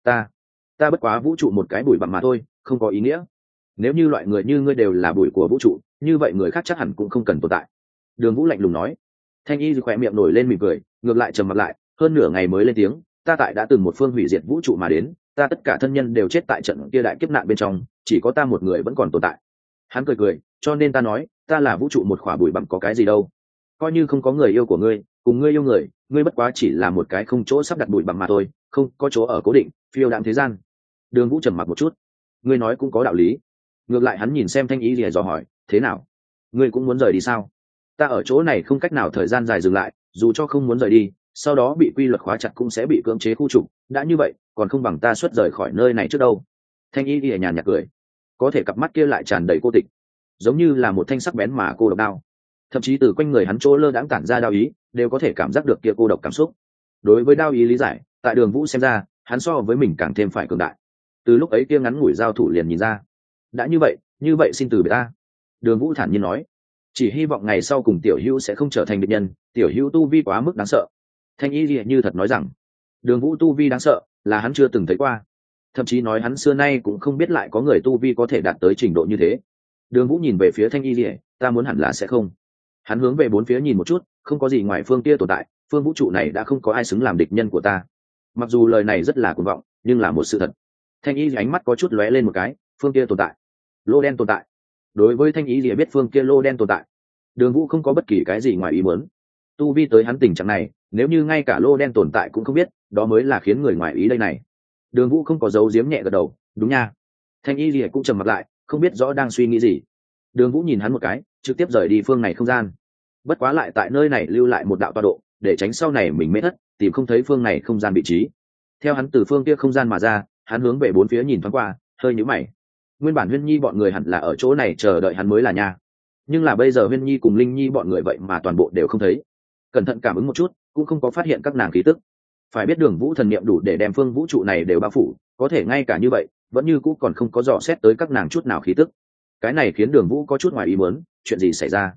Ta bất quá vũ trụ một cái bụi bặm mà thôi, không có ý nghĩa. Nếu như loại người như ngươi đều là bụi của vũ trụ, như vậy người khác chắc hẳn cũng không cần tồn tại. Đường Vũ lạnh lùng nói. Thanh Y khỏe miệng nổi lên mỉm cười, ngược lại trầm mặt lại, hơn nửa ngày mới lên tiếng, ta tại đã từng một phương hủy diệt vũ trụ mà đến, ta tất cả thân nhân đều chết tại trận kia đại kiếp nạn bên trong, chỉ có ta một người vẫn còn tồn tại. Hắn cười cười, cho nên ta nói, ta là vũ trụ một khỏa bụi bặm có cái gì đâu. Coi như không có người yêu của ngươi, cùng ngươi yêu người, ngươi bất quá chỉ là một cái không chỗ sắp đặt bụi bặm mà thôi, không có chỗ ở cố định, phiêu đạm thế gian. Đường Vũ trầm mặc một chút, ngươi nói cũng có đạo lý. Ngược lại hắn nhìn xem Thanh Y rìa dò hỏi, thế nào, ngươi cũng muốn rời đi sao? Ta ở chỗ này không cách nào thời gian dài dừng lại, dù cho không muốn rời đi, sau đó bị quy luật khóa chặt cũng sẽ bị cưỡng chế khu trục, đã như vậy còn không bằng ta xuất rời khỏi nơi này trước đâu. Thanh Y rìa nhàn nhạt cười, có thể cặp mắt kia lại tràn đầy cô tịch, giống như là một thanh sắc bén mà cô độc đao, thậm chí từ quanh người hắn chỗ lơ đãng tản ra đao ý đều có thể cảm giác được kia cô độc cảm xúc. Đối với đao ý lý giải, tại Đường Vũ xem ra hắn so với mình càng thêm phải cường đại, từ lúc ấy kia ngắn ngủi giao thủ liền nhìn ra. Đã như vậy xin từ biệt ta. Đường Vũ thản nhiên nói, chỉ hy vọng ngày sau cùng Tiểu Hữu sẽ không trở thành địch nhân, Tiểu Hữu tu vi quá mức đáng sợ. Thanh Y lìa như thật nói rằng, Đường Vũ tu vi đáng sợ là hắn chưa từng thấy qua, thậm chí nói hắn xưa nay cũng không biết lại có người tu vi có thể đạt tới trình độ như thế. Đường Vũ nhìn về phía Thanh Y lìa, ta muốn hẳn là sẽ không. Hắn hướng về bốn phía nhìn một chút, không có gì ngoài phương kia tồn tại, phương vũ trụ này đã không có ai xứng làm địch nhân của ta. Mặc dù lời này rất là cuồng vọng, nhưng là một sự thật. Thanh Y ánh mắt có chút lóe lên một cái, phương kia tồn tại, lô đen tồn tại. Đối với Thanh Y lìa biết phương kia lô đen tồn tại, Đường Vũ không có bất kỳ cái gì ngoài ý muốn. Tu vi tới hắn tình trạng này, nếu như ngay cả lô đen tồn tại cũng không biết, đó mới là khiến người ngoài ý đây này. Đường Vũ không có giấu giếm, nhẹ gật đầu, đúng nha. Thanh Y lìa cũng trầm mặt lại, không biết rõ đang suy nghĩ gì. Đường Vũ nhìn hắn một cái, trực tiếp rời đi phương này không gian. Bất quá lại tại nơi này lưu lại một đạo tọa độ, để tránh sau này mình mê thất, tìm không thấy phương này không gian vị trí. Theo hắn từ phương kia không gian mà ra, hắn hướng về bốn phía nhìn thoáng qua, hơi nhíu mày. Nguyên bản Huyên Nhi bọn người hẳn là ở chỗ này chờ đợi hắn mới là nha, nhưng là bây giờ Huyên Nhi cùng Linh Nhi bọn người vậy mà toàn bộ đều không thấy. Cẩn thận cảm ứng một chút, cũng không có phát hiện các nàng khí tức. Phải biết Đường Vũ thần niệm đủ để đem phương vũ trụ này đều bao phủ, có thể ngay cả như vậy vẫn như cũ còn không có dò xét tới các nàng chút nào khí tức. Cái này khiến Đường Vũ có chút ngoài ý muốn, chuyện gì xảy ra?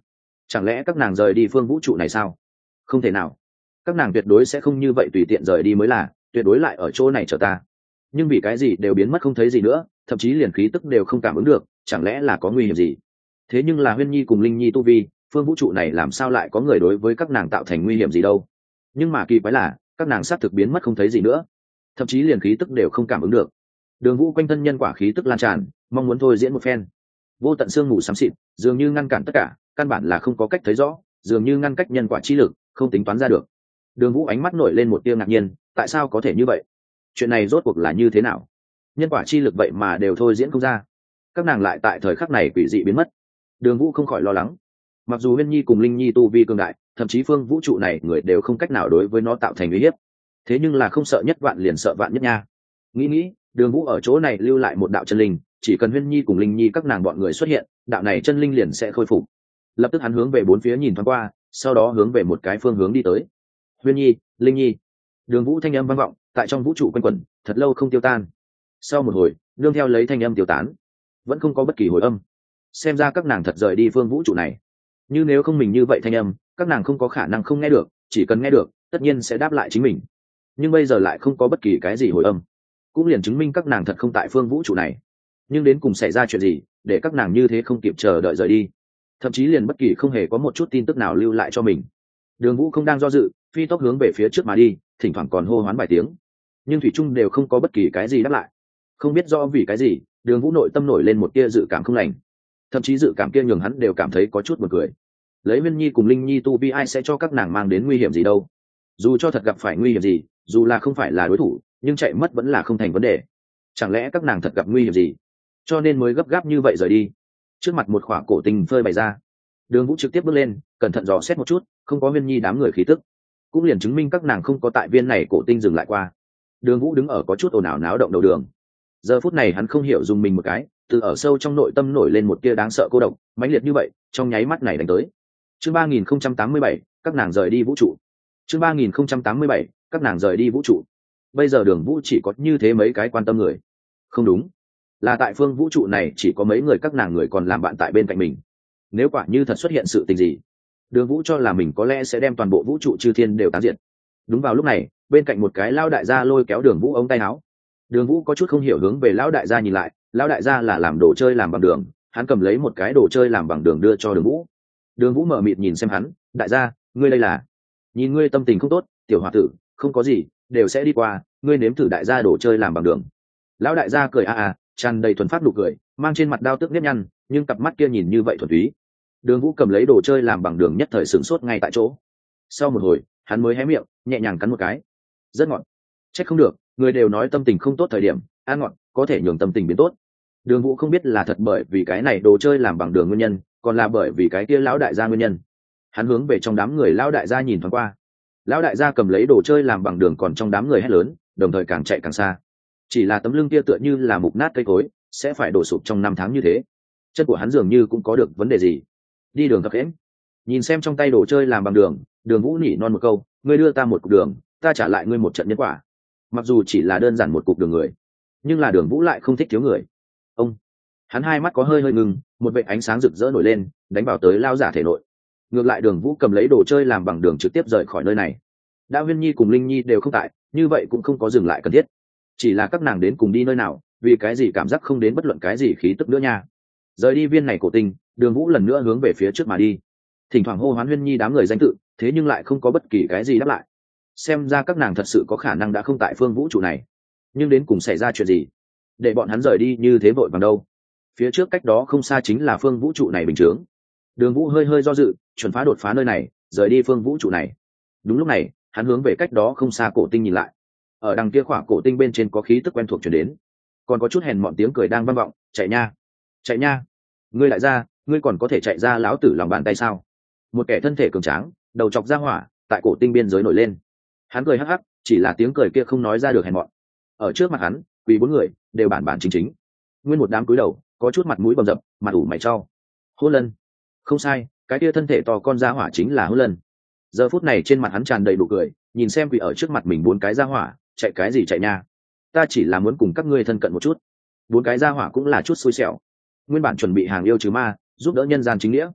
Chẳng lẽ các nàng rời đi phương vũ trụ này sao? Không thể nào, các nàng tuyệt đối sẽ không như vậy tùy tiện rời đi mới là, tuyệt đối lại ở chỗ này chờ ta. Nhưng vì cái gì đều biến mất không thấy gì nữa, thậm chí liền khí tức đều không cảm ứng được, chẳng lẽ là có nguy hiểm gì? Thế nhưng là Huyên Nhi cùng Linh Nhi tu vi, phương vũ trụ này làm sao lại có người đối với các nàng tạo thành nguy hiểm gì đâu? Nhưng mà kỳ quái là các nàng xác thực biến mất không thấy gì nữa, thậm chí liền khí tức đều không cảm ứng được. Đường Vũ quanh thân nhân quả khí tức lan tràn, mong muốn thôi diễn một phen. Vô tận sương mù xám xịt, dường như ngăn cản tất cả, căn bản là không có cách thấy rõ, dường như ngăn cách nhân quả chi lực, không tính toán ra được. Đường Vũ ánh mắt nổi lên một tia ngạc nhiên, tại sao có thể như vậy? Chuyện này rốt cuộc là như thế nào? Nhân quả chi lực vậy mà đều thôi diễn không ra, các nàng lại tại thời khắc này quỷ dị biến mất. Đường Vũ không khỏi lo lắng. Mặc dù Huyên Nhi cùng Linh Nhi tu vi cường đại, thậm chí phương vũ trụ này người đều không cách nào đối với nó tạo thành uy hiếp, thế nhưng là không sợ nhất vạn liền sợ vạn nhất nha. Nghĩ, Đường Vũ ở chỗ này lưu lại một đạo chân linh, chỉ cần Huyên Nhi cùng Linh Nhi các nàng bọn người xuất hiện, đạo này chân linh liền sẽ khôi phục. Lập tức hắn hướng về bốn phía nhìn thoáng qua, sau đó hướng về một cái phương hướng đi tới. Huyên Nhi, Linh Nhi. Đường Vũ thanh âm vang vọng tại trong vũ trụ quanh quẩn, thật lâu không tiêu tan. Sau một hồi, nương theo lấy thanh âm tiêu tán, vẫn không có bất kỳ hồi âm. Xem ra các nàng thật rời đi phương vũ trụ này. Như nếu không mình như vậy thanh âm, các nàng không có khả năng không nghe được, chỉ cần nghe được, tất nhiên sẽ đáp lại chính mình. Nhưng bây giờ lại không có bất kỳ cái gì hồi âm, cũng liền chứng minh các nàng thật không tại phương vũ trụ này. Nhưng đến cùng xảy ra chuyện gì để các nàng như thế không kịp chờ đợi rời đi, thậm chí liền bất kỳ không hề có một chút tin tức nào lưu lại cho mình. Đường Vũ không đang do dự, phi tốc hướng về phía trước mà đi, thỉnh thoảng còn hô hoán vài tiếng, nhưng thủy trung đều không có bất kỳ cái gì đáp lại. Không biết do vì cái gì, Đường Vũ nội tâm nổi lên một tia dự cảm không lành, thậm chí dự cảm kia nhường hắn đều cảm thấy có chút buồn cười. Lấy Huyên Nhi cùng Linh Nhi tu vi, ai sẽ cho các nàng mang đến nguy hiểm gì đâu? Dù cho thật gặp phải nguy hiểm gì, dù là không phải là đối thủ, nhưng chạy mất vẫn là không thành vấn đề. Chẳng lẽ các nàng thật gặp nguy hiểm gì, cho nên mới gấp gáp như vậy rời đi? Trước mặt một khỏa cổ tinh phơi bày ra, Đường Vũ trực tiếp bước lên, cẩn thận dò xét một chút, không có Huyên Nhi đám người khí tức, cũng liền chứng minh các nàng không có tại viên này cổ tinh dừng lại qua. Đường Vũ đứng ở có chút ồn ào náo động đầu đường. Giờ phút này hắn không hiểu dùng mình một cái, từ ở sâu trong nội tâm nổi lên một tia đáng sợ cô độc, mãnh liệt như vậy, trong nháy mắt này đánh tới. Chương 3087, các nàng rời đi vũ trụ. Chương 3087, các nàng rời đi vũ trụ. Bây giờ Đường Vũ chỉ có như thế mấy cái quan tâm người. Không đúng, là tại phương vũ trụ này chỉ có mấy người các nàng người còn làm bạn tại bên cạnh mình. Nếu quả như thật xuất hiện sự tình gì, Đường Vũ cho là mình có lẽ sẽ đem toàn bộ vũ trụ chư thiên đều tán diệt. Đúng vào lúc này, bên cạnh một cái lão đại gia lôi kéo Đường Vũ ống tay áo. Đường Vũ có chút không hiểu hướng về lão đại gia nhìn lại, lão đại gia là làm đồ chơi làm bằng đường, hắn cầm lấy một cái đồ chơi làm bằng đường đưa cho Đường Vũ. Đường Vũ mở mịt nhìn xem hắn, đại gia, ngươi đây là? Nhìn ngươi tâm tình không tốt, tiểu hòa tử, không có gì, đều sẽ đi qua, ngươi nếm thử đại gia đồ chơi làm bằng đường. Lão đại gia cười tràn đầy thuần phát nụ cười, mang trên mặt đao tức nếp nhăn, nhưng cặp mắt kia nhìn như vậy thuần túy. Đường Vũ cầm lấy đồ chơi làm bằng đường nhất thời sửng sốt ngay tại chỗ. Sau một hồi, hắn mới hé miệng, nhẹ nhàng cắn một cái. Rất ngọt. Trách không được, người đều nói tâm tình không tốt thời điểm, ăn ngọt có thể nhường tâm tình biến tốt. Đường Vũ không biết là thật bởi vì cái này đồ chơi làm bằng đường nguyên nhân, còn là bởi vì cái kia lão đại gia nguyên nhân. Hắn hướng về trong đám người lão đại gia nhìn thoáng qua. Lão đại gia cầm lấy đồ chơi làm bằng đường còn trong đám người hét lớn, đồng thời càng chạy càng xa. Chỉ là tấm lưng kia tựa như là mục nát cây cối, sẽ phải đổ sụp trong 5 tháng như thế. Chân của hắn dường như cũng có được vấn đề gì. Đi đường khập khiễng. Nhìn xem trong tay đồ chơi làm bằng đường, Đường Vũ nỉ non một câu, ngươi đưa ta một cục đường, ta trả lại ngươi một trận nhân quả. Mặc dù chỉ là đơn giản một cục đường người, nhưng là Đường Vũ lại không thích thiếu người. Ông, hắn hai mắt có hơi hơi ngừng, một vệt ánh sáng rực rỡ nổi lên, đánh vào tới lao giả thể nội. Ngược lại Đường Vũ cầm lấy đồ chơi làm bằng đường trực tiếp rời khỏi nơi này. Đã Huyên Nhi cùng Linh Nhi đều không tại, như vậy cũng không có dừng lại cần thiết. Chỉ là các nàng đến cùng đi nơi nào, vì cái gì cảm giác không đến bất luận cái gì khí tức nữa nha. Rời đi viên này cổ tinh, Đường Vũ lần nữa hướng về phía trước mà đi, thỉnh thoảng hô hoán Huyên Nhi đám người danh tự, thế nhưng lại không có bất kỳ cái gì đáp lại. Xem ra các nàng thật sự có khả năng đã không tại phương vũ trụ này. Nhưng đến cùng xảy ra chuyện gì để bọn hắn rời đi như thế vội vàng đâu? Phía trước cách đó không xa chính là phương vũ trụ này bình chướng. Đường Vũ hơi hơi do dự, chuẩn phá đột phá nơi này, rời đi phương vũ trụ này. Đúng lúc này, hắn hướng về cách đó không xa cổ tinh nhìn lại. Ở đằng kia khỏa cổ tinh bên trên có khí tức quen thuộc truyền đến, còn có chút hèn mọn tiếng cười đang vang vọng, chạy nha, chạy nha, ngươi lại ra, ngươi còn có thể chạy ra lão tử lòng bàn tay sao? Một kẻ thân thể cường tráng, đầu chọc ra hỏa, tại cổ tinh biên giới nổi lên. Hắn cười hắc hắc, chỉ là tiếng cười kia không nói ra được hèn mọn. Ở trước mặt hắn, quỳ 4 người, đều bản bản chính chính. Nguyên một đám cúi đầu, có chút mặt mũi bầm dập, mặt ủ mày trao. Hôn Lân, không sai, cái kia thân thể to con ra hỏa chính là Hôn Lân. Giờ phút này trên mặt hắn tràn đầy nụ cười, nhìn xem quỳ ở trước mặt mình 4 cái ra hỏa, chạy cái gì chạy nha? Ta chỉ là muốn cùng các ngươi thân cận một chút. 4 cái ra hỏa cũng là chút xui xẻo. Nguyên bản chuẩn bị hàng yêu trừ ma, giúp đỡ nhân gian chính nghĩa,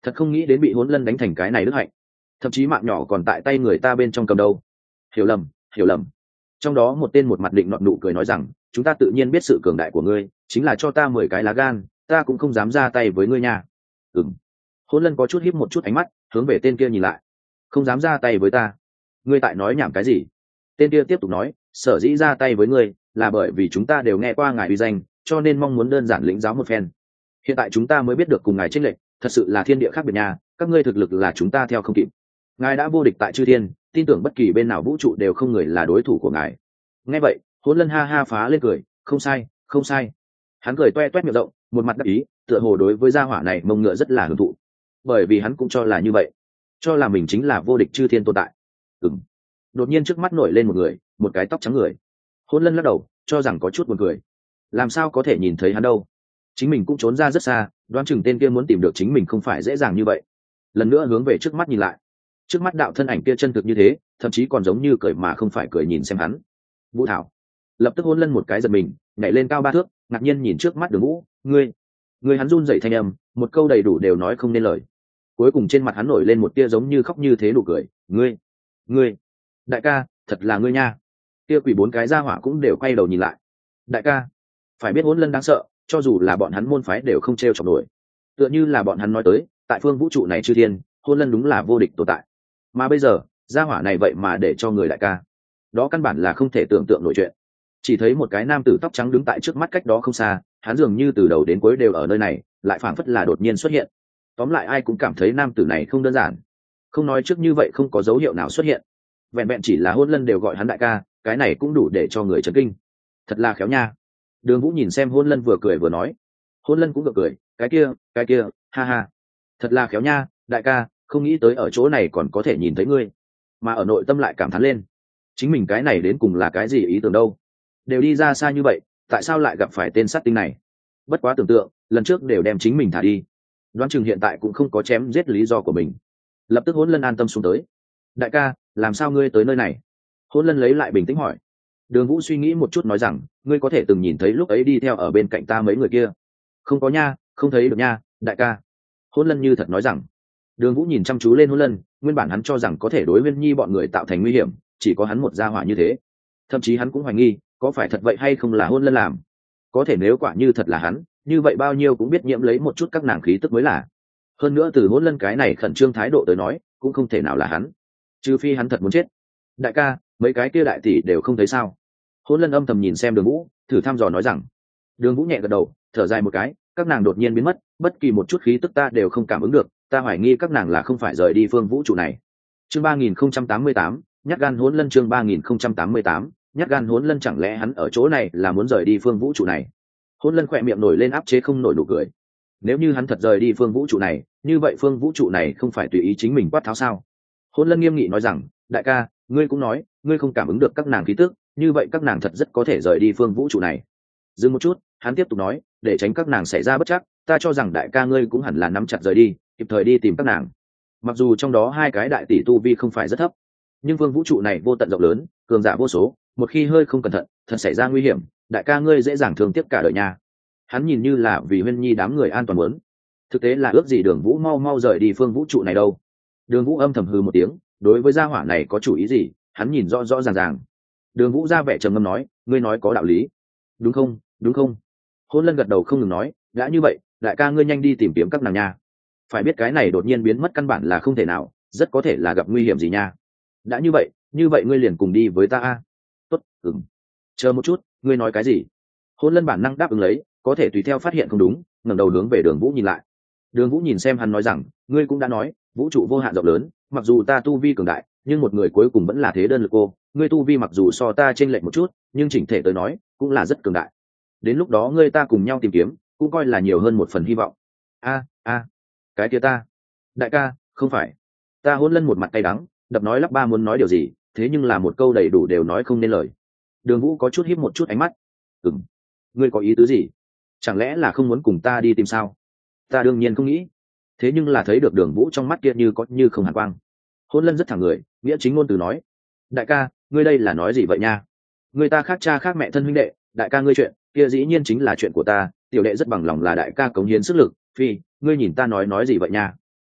thật không nghĩ đến bị hôn lân đánh thành cái này đức hạnh, thậm chí mạng nhỏ còn tại tay người ta bên trong cầm đâu. Hiểu lầm, hiểu lầm. Trong đó một tên một mặt định nọt nụ cười nói rằng, chúng ta tự nhiên biết sự cường đại của ngươi, chính là cho ta 10 cái lá gan, ta cũng không dám ra tay với ngươi nha. Hôn lân có chút híp một chút ánh mắt, hướng về tên kia nhìn lại. Không dám ra tay với ta? Ngươi tại nói nhảm cái gì? Tên kia tiếp tục nói, sở dĩ ra tay với ngươi là bởi vì chúng ta đều nghe qua ngài uy danh, cho nên mong muốn đơn giản lĩnh giáo một phen. Hiện tại chúng ta mới biết được cùng ngài chênh lệch, thật sự là thiên địa khác biệt nhà, các ngươi thực lực là chúng ta theo không kịp. Ngài đã vô địch tại chư thiên, tin tưởng bất kỳ bên nào vũ trụ đều không người là đối thủ của ngài. Nghe vậy, Hỗn Lân ha ha phá lên cười, không sai, không sai. Hắn cười toe toét miệng rộng, một mặt đắc ý, tựa hồ đối với gia hỏa này mông ngựa rất là hưởng thụ, bởi vì hắn cũng cho là như vậy, cho là mình chính là vô địch chư thiên tồn tại. Đột nhiên trước mắt nổi lên một người, một cái tóc trắng người. Hỗn Lân lắc đầu, cho rằng có chút buồn cười. Làm sao có thể nhìn thấy hắn đâu? Chính mình cũng trốn ra rất xa, đoán chừng tên kia muốn tìm được chính mình không phải dễ dàng như vậy. Lần nữa hướng về trước mắt nhìn lại, trước mắt đạo thân ảnh kia chân thực như thế, thậm chí còn giống như cười mà không phải cười nhìn xem hắn. Vũ Thảo. Lập tức Hỗn Lân một cái giật mình, nhảy lên cao 3 thước, ngạc nhiên nhìn trước mắt Đường Vũ. Ngươi hắn run rẩy thanh âm, một câu đầy đủ đều nói không nên lời. Cuối cùng trên mặt hắn nổi lên một tia giống như khóc như thế nụ cười. Ngươi, đại ca, thật là ngươi nha. Kia quỷ 4 cái gia hỏa cũng đều quay đầu nhìn lại. Đại ca, phải biết Hỗn Lân đáng sợ, cho dù là bọn hắn môn phái đều không trêu chọc nổi. Tựa như là bọn hắn nói tới, tại phương vũ trụ này chư thiên, Hỗn Lân đúng là vô địch tồn tại. Mà bây giờ, gia hỏa này vậy mà để cho người đại ca, đó căn bản là không thể tưởng tượng nổi chuyện. Chỉ thấy một cái nam tử tóc trắng đứng tại trước mắt cách đó không xa, hắn dường như từ đầu đến cuối đều ở nơi này, lại phảng phất là đột nhiên xuất hiện. Tóm lại ai cũng cảm thấy nam tử này không đơn giản. Không nói trước như vậy không có dấu hiệu nào xuất hiện, vẹn vẹn chỉ là Hỗn Lân đều gọi hắn đại ca, cái này cũng đủ để cho người chấn kinh. Thật là khéo nha. Đường Vũ nhìn xem Hỗn Lân vừa cười vừa nói. Hỗn Lân cũng cười, cái kia, ha ha. Thật là khéo nha, đại ca, không nghĩ tới ở chỗ này còn có thể nhìn thấy ngươi. Mà ở nội tâm lại cảm thán lên. Chính mình cái này đến cùng là cái gì ý tưởng đâu? Đều đi ra xa như vậy, tại sao lại gặp phải tên sát tinh này? Bất quá tưởng tượng, lần trước đều đem chính mình thả đi. Đoán chừng hiện tại cũng không có chém giết lý do của mình. Lập tức Hỗn Lân an tâm xuống tới. Đại ca, làm sao ngươi tới nơi này? Hỗn Lân lấy lại bình tĩnh hỏi. Đường Vũ suy nghĩ một chút nói rằng, ngươi có thể từng nhìn thấy lúc ấy đi theo ở bên cạnh ta mấy người kia. Không có nha, không thấy được nha, đại ca. Hỗn Lân như thật nói rằng. Đường Vũ nhìn chăm chú lên Hỗn Lân, nguyên bản hắn cho rằng có thể đối Huyên Nhi bọn người tạo thành nguy hiểm, chỉ có hắn một gia hỏa như thế. Thậm chí hắn cũng hoài nghi, có phải thật vậy hay không là Hỗn Lân làm. Có thể nếu quả như thật là hắn, như vậy bao nhiêu cũng biết nhiễm lấy một chút các nàng khí tức mới là. Hơn nữa từ Hỗn Lân cái này khẩn trương thái độ tới nói, cũng không thể nào là hắn. Trừ phi hắn thật muốn chết. Đại ca, mấy cái kia đại tỷ đều không thấy sao? Hỗn Lân âm thầm nhìn xem Đường Vũ, thử thăm dò nói rằng. Đường Vũ nhẹ gật đầu, thở dài một cái, các nàng đột nhiên biến mất, bất kỳ một chút khí tức ta đều không cảm ứng được, ta hoài nghi các nàng là không phải rời đi phương vũ trụ này. Chương 3088, nhát gan Hỗn Lân. Chương 3088, nhát gan Hỗn Lân. Chẳng lẽ hắn ở chỗ này là muốn rời đi phương vũ trụ này? Hỗn Lân khỏe miệng nổi lên áp chế không nổi nụ cười. Nếu như hắn thật rời đi phương vũ trụ này, như vậy phương vũ trụ này không phải tùy ý chính mình quát tháo sao? Hỗn Lân nghiêm nghị nói rằng, đại ca, ngươi cũng nói, ngươi không cảm ứng được các nàng khí tức, như vậy các nàng thật rất có thể rời đi phương vũ trụ này. Dừng một chút, hắn tiếp tục nói, để tránh các nàng xảy ra bất trắc, ta cho rằng đại ca ngươi cũng hẳn là nắm chặt rời đi, kịp thời đi tìm các nàng. Mặc dù trong đó 2 cái đại tỷ tu vi không phải rất thấp, nhưng phương vũ trụ này vô tận rộng lớn, cường giả vô số, một khi hơi không cẩn thận, thật xảy ra nguy hiểm, đại ca ngươi dễ dàng thương tiếc cả đời nhà. Hắn nhìn như là vì Huyên Nhi đám người an toàn muốn, thực tế là ước gì Đường Vũ mau mau rời đi phương vũ trụ này đâu. Đường Vũ âm thầm hừ một tiếng, đối với gia hỏa này có chủ ý gì, hắn nhìn rõ rõ ràng ràng. Đường Vũ ra vẻ trầm ngâm nói, ngươi nói có đạo lý, đúng không, đúng không? Hỗn Lân gật đầu không ngừng nói, đã như vậy, đại ca ngươi nhanh đi tìm kiếm các nàng nha. Phải biết cái này đột nhiên biến mất căn bản là không thể nào, rất có thể là gặp nguy hiểm gì nha. Đã như vậy ngươi liền cùng đi với ta a. Tốt, chờ một chút, ngươi nói cái gì? Hỗn Lân bản năng đáp ứng lấy, có thể tùy theo phát hiện không đúng, ngẩng đầu hướng về Đường Vũ nhìn lại. Đường Vũ nhìn xem hắn nói rằng, ngươi cũng đã nói, vũ trụ vô hạn rộng lớn, mặc dù ta tu vi cường đại, nhưng một người cuối cùng vẫn là thế đơn lực cô. Ngươi tu vi mặc dù so ta chênh lệch một chút, nhưng chỉnh thể tới nói, cũng là rất cường đại. Đến lúc đó ngươi ta cùng nhau tìm kiếm, cũng coi là nhiều hơn một phần hy vọng. Cái kia ta, đại ca, không phải. Ta Hỗn Lân một mặt cay đắng, đập nói lắp ba muốn nói điều gì, thế nhưng là một câu đầy đủ đều nói không nên lời. Đường Vũ có chút híp một chút ánh mắt. Ngươi có ý tứ gì? Chẳng lẽ là không muốn cùng ta đi tìm sao? Ta đương nhiên không nghĩ. Thế nhưng là thấy được Đường Vũ trong mắt kia như có như không hàn quang. Hỗn Lân rất thẳng người, nghĩa chính ngôn từ nói, đại ca, ngươi đây là nói gì vậy nha? Người ta khác cha khác mẹ thân huynh đệ, đại ca ngươi chuyện kia dĩ nhiên chính là chuyện của ta, tiểu đệ rất bằng lòng là đại ca cống hiến sức lực. Phi, ngươi nhìn ta nói gì vậy nha?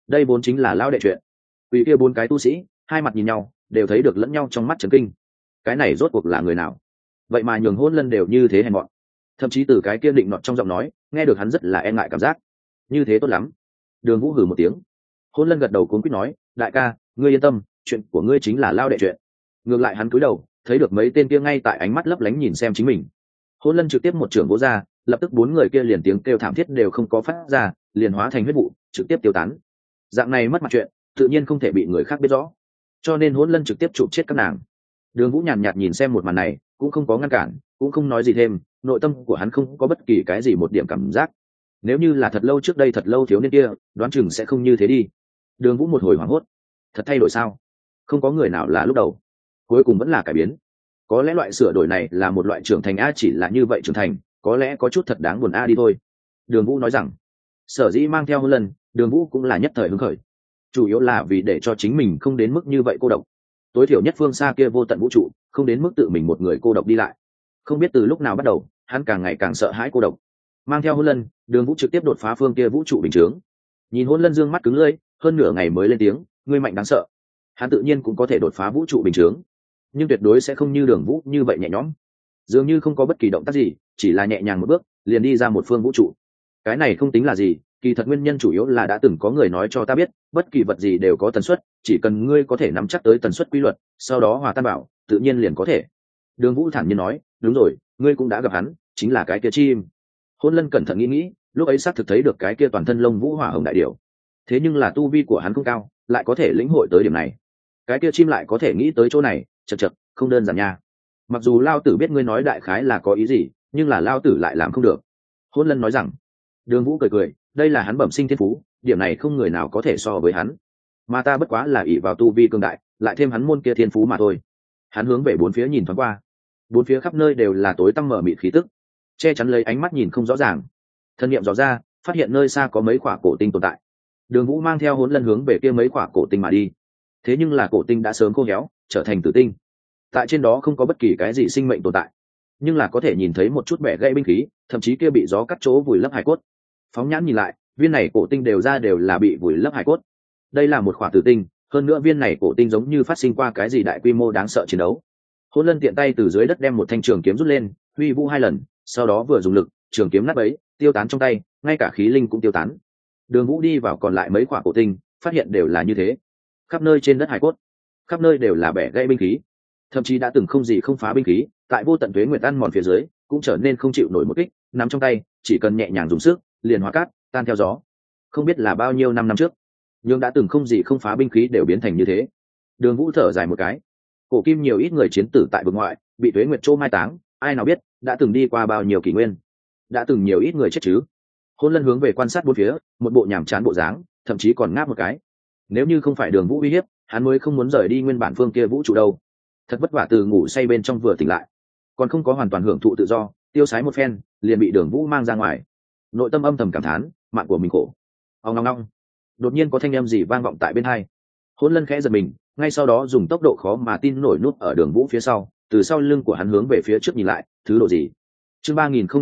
đây vốn chính là lao đệ chuyện. Vì kia 4 cái tu sĩ hai mặt nhìn nhau, đều thấy được lẫn nhau trong mắt chấn kinh. Cái này rốt cuộc là người nào? Vậy mà nhường Hôn Lân đều như thế hèn mọn. Thậm chí từ cái kia định nọt trong giọng nói, nghe được hắn rất là e ngại cảm giác. Như thế tốt lắm. Đường Vũ hừ một tiếng. Hôn Lân gật đầu cuống quýt nói, đại ca, ngươi yên tâm, chuyện của ngươi chính là lao đệ chuyện. Ngược lại hắn cúi đầu, thấy được mấy tên kia ngay tại ánh mắt lấp lánh nhìn xem chính mình. Hôn Lân trực tiếp một trường vỗ ra, lập tức 4 người kia liền tiếng kêu thảm thiết đều không có phát ra, liền hóa thành huyết vụ, trực tiếp tiêu tán. Dạng này mất mặt chuyện, tự nhiên không thể bị người khác biết rõ, cho nên Hôn Lân trực tiếp chụp chết các nàng. Đường Vũ nhàn nhạt nhìn xem một màn này, cũng không có ngăn cản, cũng không nói gì thêm, nội tâm của hắn không có bất kỳ cái gì một điểm cảm giác. Nếu như là thật lâu trước đây, thật lâu thiếu niên kia, đoán chừng sẽ không như thế đi. Đường Vũ một hồi hoảng hốt, thật thay đổi sao? Không có người nào là lúc đầu, cuối cùng vẫn là cải biến. Có lẽ loại sửa đổi này là một loại trưởng thành a, chỉ là như vậy trưởng thành, có lẽ có chút thật đáng buồn a đi thôi. Đường Vũ nói rằng, sở dĩ mang theo Hôn Lân, Đường Vũ cũng là nhất thời hứng khởi, chủ yếu là vì để cho chính mình không đến mức như vậy cô độc. Tối thiểu nhất phương xa kia vô tận vũ trụ, không đến mức tự mình một người cô độc đi lại. Không biết từ lúc nào bắt đầu, hắn càng ngày càng sợ hãi cô độc. Mang theo Hôn Lân, Đường Vũ trực tiếp đột phá phương kia vũ trụ bình chướng. Nhìn Hôn Lân dương mắt cứng lưỡi, hơn nửa ngày mới lên tiếng, ngươi mạnh đáng sợ. Hắn tự nhiên cũng có thể đột phá vũ trụ bình chướng, nhưng tuyệt đối sẽ không như Đường Vũ như vậy nhẹ nhõm. Dường như không có bất kỳ động tác gì, chỉ là nhẹ nhàng một bước, liền đi ra một phương vũ trụ. Cái này không tính là gì, kỳ thật nguyên nhân chủ yếu là đã từng có người nói cho ta biết, bất kỳ vật gì đều có tần suất, chỉ cần ngươi có thể nắm chắc tới tần suất quy luật, sau đó hòa tan bảo, tự nhiên liền có thể. Đường Vũ thản nhiên nói, đúng rồi, ngươi cũng đã gặp hắn, chính là cái kia chim. Hôn Lân cẩn thận nghĩ nghĩ, lúc ấy xác thực thấy được cái kia toàn thân lông vũ hỏa hồng đại điểu. Thế nhưng là tu vi của hắn không cao, lại có thể lĩnh hội tới điểm này. Cái kia chim lại có thể nghĩ tới chỗ này, chật chật, không đơn giản nha. Mặc dù Lao Tử biết ngươi nói đại khái là có ý gì, nhưng là Lao Tử lại làm không được. Hôn Lân nói rằng. Đường Vũ cười cười, đây là hắn bẩm sinh thiên phú, điểm này không người nào có thể so với hắn. Mà ta bất quá là ỷ vào tu vi cường đại, lại thêm hắn môn kia thiên phú mà thôi. Hắn hướng về bốn phía nhìn thoáng qua, bốn phía khắp nơi đều là tối tăm mở mịt khí tức, che chắn lấy ánh mắt nhìn không rõ ràng. Thân niệm dò ra, phát hiện nơi xa có mấy quả cổ tinh tồn tại. Đường Vũ mang theo Hỗn Lân hướng về kia mấy quả cổ tinh mà đi. Thế nhưng là cổ tinh đã sớm khô héo, trở thành tử tinh. Tại trên đó không có bất kỳ cái gì sinh mệnh tồn tại, nhưng là có thể nhìn thấy một chút bẻ gãy binh khí, thậm chí kia bị gió cắt chỗ vùi lấp hải cốt. Phóng nhãn nhìn lại, viên này cổ tinh đều là bị vùi lấp hải cốt. Đây là một quả tử tinh, hơn nữa viên này cổ tinh giống như phát sinh qua cái gì đại quy mô đáng sợ chiến đấu. Hỗn Lân tiện tay từ dưới đất đem một thanh trường kiếm rút lên, huy vũ 2 lần, sau đó vừa dùng lực, trường kiếm nát bấy, tiêu tán trong tay, ngay cả khí linh cũng tiêu tán. Đường Vũ đi vào còn lại mấy quả cổ tinh, phát hiện đều là như thế. Khắp nơi trên đất hải cốt, khắp nơi đều là bẻ gãy binh khí, thậm chí đã từng không gì không phá binh khí, tại vô tận tuế nguyệt ăn mòn phía dưới, cũng trở nên không chịu nổi một kích, nắm trong tay, chỉ cần nhẹ nhàng dùng sức, liền hóa cát, tan theo gió. Không biết là bao nhiêu năm trước, nhưng đã từng không gì không phá binh khí đều biến thành như thế. Đường Vũ thở dài một cái. Cổ kim nhiều ít người chiến tử tại vực ngoại, bị tuế nguyệt trô mai táng, ai nào biết đã từng đi qua bao nhiêu kỷ nguyên, đã từng nhiều ít người chết chứ. Hôn Lân hướng về quan sát bốn phía, một bộ nhàm chán bộ dáng, thậm chí còn ngáp một cái. Nếu như không phải Đường Vũ uy hiếp, hắn mới không muốn rời đi nguyên bản phương kia vũ trụ đâu. Thật vất vả từ ngủ say bên trong vừa tỉnh lại, còn không có hoàn toàn hưởng thụ tự do, tiêu sái một phen, liền bị Đường Vũ mang ra ngoài. Nội tâm âm thầm cảm thán, mạng của mình khổ. Ong ong ong. Đột nhiên có thanh âm gì vang vọng tại bên tai. Hôn Lân khẽ giật mình, ngay sau đó dùng tốc độ khó mà tin nổi nút ở Đường Vũ phía sau, từ sau lưng của hắn hướng về phía trước nhìn lại, thứ độ gì? Chương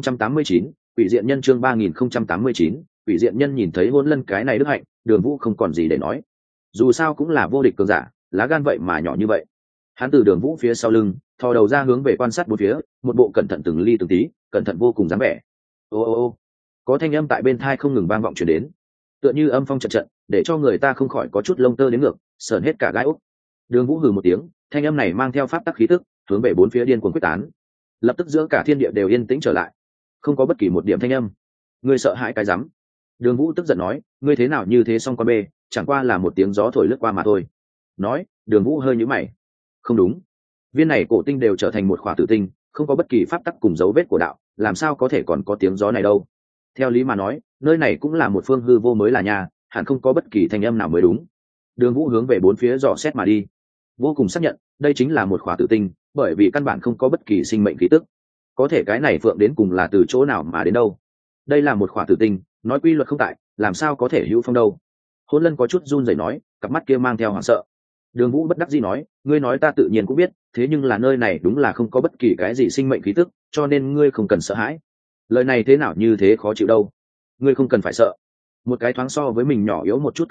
3089, Quỷ Diện Nhân. Chương 3089, Quỷ Diện Nhân. Nhìn thấy Hôn Lân cái này đức hạnh, Đường Vũ không còn gì để nói. Dù sao cũng là vô địch cường giả, lá gan vậy mà nhỏ như vậy. Hắn từ Đường Vũ phía sau lưng, thò đầu ra hướng về quan sát bốn phía, một bộ cẩn thận từng ly từng tí, cẩn thận vô cùng dáng vẻ. Ô ô ô, có thanh âm tại bên tai không ngừng vang vọng truyền đến, tựa như âm phong trận trận, để cho người ta không khỏi có chút lông tơ đến ngược, sờn hết cả gai ốc. Đường Vũ hừ một tiếng, thanh âm này mang theo pháp tắc khí tức, hướng về bốn phía điên cuồng quyết tán. Lập tức giữa cả thiên địa đều yên tĩnh trở lại, không có bất kỳ một điểm thanh âm. Ngươi sợ hãi cái rắm? Đường Vũ tức giận nói, ngươi thế nào như thế song con bê, chẳng qua là một tiếng gió thổi lướt qua mà thôi. Nói, Đường Vũ hơi nhíu mày. Không đúng, viên này cổ tinh đều trở thành một khỏa tử tinh, không có bất kỳ pháp tắc cùng dấu vết của đạo, làm sao có thể còn có tiếng gió này đâu? Theo lý mà nói, nơi này cũng là một phương hư vô mới là nhà, hẳn không có bất kỳ thanh âm nào mới đúng. Đường Vũ hướng về bốn phía dò xét mà đi, vô cùng xác nhận đây chính là một khỏa tử tinh, bởi vì căn bản không có bất kỳ sinh mệnh khí tức. Có thể cái này phượng đến cùng là từ chỗ nào mà đến đâu? Đây là một khỏa tử tinh, nói quy luật không tại, làm sao có thể hữu phong đâu? Hôn Lân có chút run rẩy nói, cặp mắt kia mang theo hoảng sợ. Đường Vũ bất đắc dĩ nói, ngươi nói ta tự nhiên cũng biết, thế nhưng là nơi này đúng là không có bất kỳ cái gì sinh mệnh khí tức, cho nên ngươi không cần sợ hãi. Lời này thế nào như thế khó chịu đâu? Ngươi không cần phải sợ. Một cái thoáng so với mình nhỏ yếu một chút cường giả,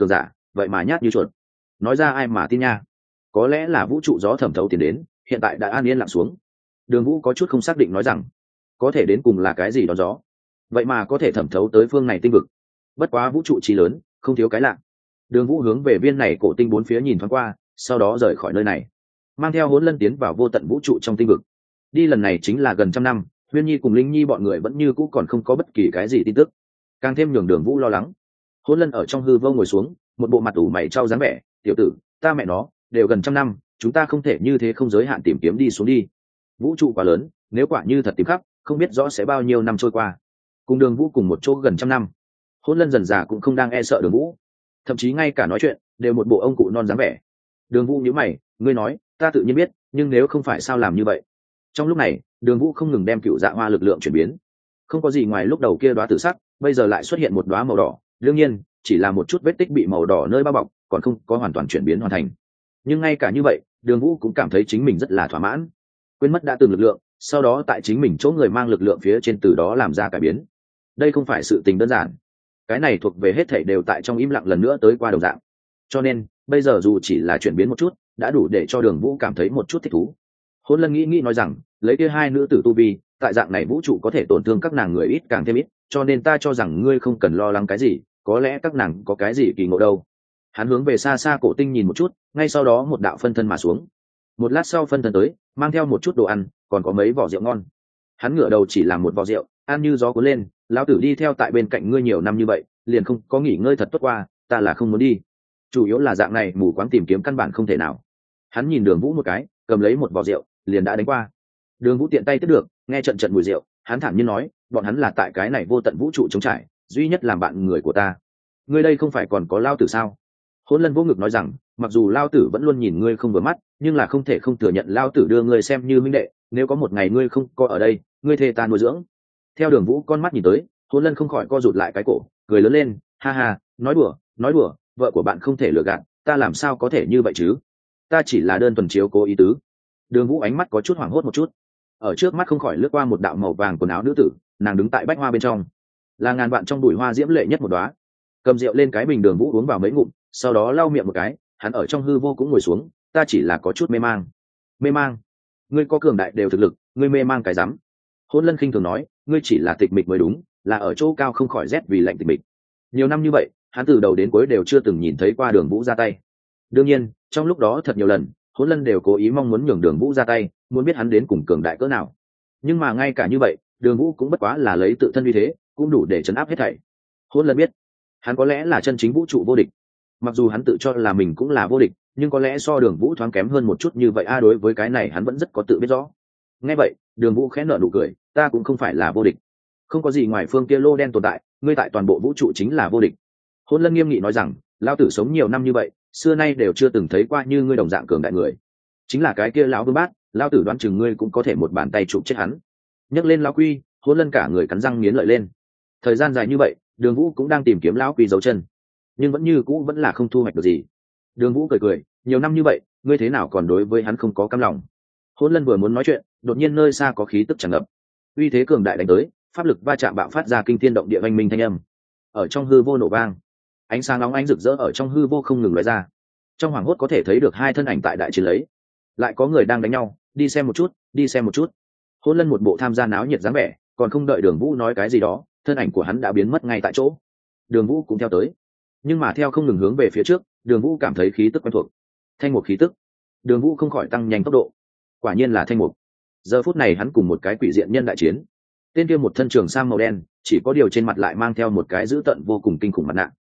vậy mà nhát như chuột. Nói ra ai mà tin nha. Có lẽ là vũ trụ gió thẩm thấu tiến đến, hiện tại đã an yên lặng xuống. Đường Vũ có chút không xác định nói rằng, có thể đến cùng là cái gì đó gió, vậy mà có thể thẩm thấu tới phương này tinh vực. Bất quá vũ trụ trí lớn, không thiếu cái lạ. Đường Vũ hướng về viên này cổ tinh bốn phía nhìn thoáng qua, sau đó rời khỏi nơi này, mang theo Hỗn Lân tiến vào vô tận vũ trụ trong tinh vực. Đi lần này chính là gần trăm năm, Huyên Nhi cùng Linh Nhi bọn người vẫn như cũ còn không có bất kỳ cái gì tin tức, càng thêm nhường Đường Vũ lo lắng. Hỗn Lân ở trong hư vô ngồi xuống, một bộ mặt ủ mày trao dáng vẻ, tiểu tử, ta mẹ nó, đều gần trăm năm, chúng ta không thể như thế không giới hạn tìm kiếm đi xuống đi. Vũ trụ quá lớn, nếu quả như thật tìm khắp, không biết rõ sẽ bao nhiêu năm trôi qua. Cùng Đường Vũ cùng một chỗ gần trăm năm, Hỗn Lân dần dà cũng không đang e sợ Đường Vũ, thậm chí ngay cả nói chuyện đều một bộ ông cụ non dáng vẻ. Đường Vũ nhíu mày, ngươi nói, ta tự nhiên biết, nhưng nếu không phải sao làm như vậy. Trong lúc này, Đường Vũ không ngừng đem cựu dạ hoa lực lượng chuyển biến, không có gì ngoài lúc đầu kia đóa tử sắc, bây giờ lại xuất hiện một đóa màu đỏ, đương nhiên chỉ là một chút vết tích bị màu đỏ nơi bao bọc, còn không có hoàn toàn chuyển biến hoàn thành. Nhưng ngay cả như vậy, Đường Vũ cũng cảm thấy chính mình rất là thỏa mãn, quên mất đã từng lực lượng, sau đó tại chính mình chỗ người mang lực lượng phía trên từ đó làm ra cải biến. Đây không phải sự tình đơn giản, cái này thuộc về hết thảy đều tại trong im lặng lần nữa tới qua đồng dạng. Cho nên bây giờ dù chỉ là chuyển biến một chút, đã đủ để cho Đường Vũ cảm thấy một chút thích thú. Hỗn Lân nghĩ nói rằng, lấy kia hai nữ tử tu vi, tại dạng này vũ trụ có thể tổn thương các nàng người ít càng thêm ít, cho nên ta cho rằng ngươi không cần lo lắng cái gì, có lẽ các nàng có cái gì kỳ ngộ đâu. Hắn hướng về xa xa cổ tinh nhìn một chút, ngay sau đó một đạo phân thân mà xuống. Một lát sau phân thân tới, mang theo một chút đồ ăn, còn có mấy vỏ rượu ngon. Hắn ngửa đầu chỉ làm một vỏ rượu, ăn như gió cuốn lên, lão tử đi theo tại bên cạnh ngươi nhiều năm như vậy, liền không có nghỉ ngơi thật tốt qua, ta là không muốn đi. Chủ yếu là dạng này mù quáng tìm kiếm căn bản không thể nào. Hắn nhìn Đường Vũ một cái, cầm lấy một vỏ rượu, liền đã đánh qua. Đường Vũ tiện tay tiếp được, nghe trận trận mùi rượu, hắn thản nhiên nói, bọn hắn là tại cái này vô tận vũ trụ trống trải, duy nhất làm bạn người của ta. Ngươi đây không phải còn có lao tử sao? Hỗn Lân vô ngực nói rằng, mặc dù lao tử vẫn luôn nhìn ngươi không vừa mắt, nhưng là không thể không thừa nhận lao tử đưa ngươi xem như minh đệ, nếu có một ngày ngươi không có ở đây, ngươi thề ta nuôi dưỡng. Theo Đường Vũ con mắt nhìn tới, Hỗn Lân không khỏi co rụt lại cái cổ, cười lớn lên, ha ha, nói đùa, vợ của bạn không thể lừa gạt, ta làm sao có thể như vậy chứ? Ta chỉ là đơn thuần chiếu cố ý tứ. Đường Vũ ánh mắt có chút hoảng hốt một chút, ở trước mắt không khỏi lướt qua một đạo màu vàng quần áo nữ tử, nàng đứng tại bách hoa bên trong, là ngàn vạn trong bụi hoa diễm lệ nhất một đóa. Cầm rượu lên cái bình, Đường Vũ uống vào mấy ngụm, sau đó lau miệng một cái, hắn ở trong hư vô cũng ngồi xuống, ta chỉ là có chút mê mang. Mê mang? Ngươi có cường đại đều thực lực, ngươi mê mang cái rắm. Hỗn Lân khinh thường nói, ngươi chỉ là tịch mịch mới đúng, là ở chỗ cao không khỏi rét vì lạnh tịch mịch. Nhiều năm như vậy, hắn từ đầu đến cuối đều chưa từng nhìn thấy qua Đường Vũ ra tay. Đương nhiên, trong lúc đó thật nhiều lần, Hỗn Lân đều cố ý mong muốn nhường Đường Vũ ra tay, muốn biết hắn đến cùng cường đại cỡ nào. Nhưng mà ngay cả như vậy, Đường Vũ cũng bất quá là lấy tự thân uy thế, cũng đủ để chấn áp hết thảy. Hỗn Lân biết, hắn có lẽ là chân chính vũ trụ vô địch. Mặc dù hắn tự cho là mình cũng là vô địch, nhưng có lẽ so Đường Vũ thoáng kém hơn một chút như vậy a, đối với cái này hắn vẫn rất có tự biết rõ. Nghe vậy, Đường Vũ khẽ nở nụ cười, ta cũng không phải là vô địch. Không có gì ngoài phương kia lô đen tồn tại, ngươi tại toàn bộ vũ trụ chính là vô địch. Hỗn Lân nghiêm nghị nói rằng, lão tử sống nhiều năm như vậy, xưa nay đều chưa từng thấy qua như ngươi đồng dạng cường đại người. Chính là cái kia lão vương bát, lão tử đoán chừng ngươi cũng có thể một bàn tay chụp chết hắn. Nhấc lên lão quy, Hỗn Lân cả người cắn răng nghiến lợi lên. Thời gian dài như vậy, Đường Vũ cũng đang tìm kiếm lão quy dấu chân, nhưng vẫn như cũ vẫn là không thu hoạch được gì. Đường Vũ cười cười, nhiều năm như vậy, ngươi thế nào còn đối với hắn không có cam lòng? Hỗn Lân vừa muốn nói chuyện, đột nhiên nơi xa có khí tức tràn ngập, uy thế cường đại đánh tới, pháp lực va chạm bạo phát ra kinh thiên động địa oanh minh thanh âm. Ở trong hư vô nổ vang, ánh sáng nóng ánh rực rỡ ở trong hư vô không ngừng lóe ra. Trong hoàng hốt có thể thấy được hai thân ảnh tại đại chiến lấy, lại có người đang đánh nhau, đi xem một chút, đi xem một chút. Hỗn Lân một bộ tham gia náo nhiệt dáng vẻ, còn không đợi Đường Vũ nói cái gì đó, thân ảnh của hắn đã biến mất ngay tại chỗ. Đường Vũ cũng theo tới, nhưng mà theo không ngừng hướng về phía trước, Đường Vũ cảm thấy khí tức quen thuộc, thanh mục khí tức. Đường Vũ không khỏi tăng nhanh tốc độ, quả nhiên là thanh mục. Giờ phút này hắn cùng một cái quỷ diện nhân đại chiến, tên kia một thân trường sam màu đen, chỉ có điều trên mặt lại mang theo một cái dữ tợn vô cùng kinh khủng mặt nạ.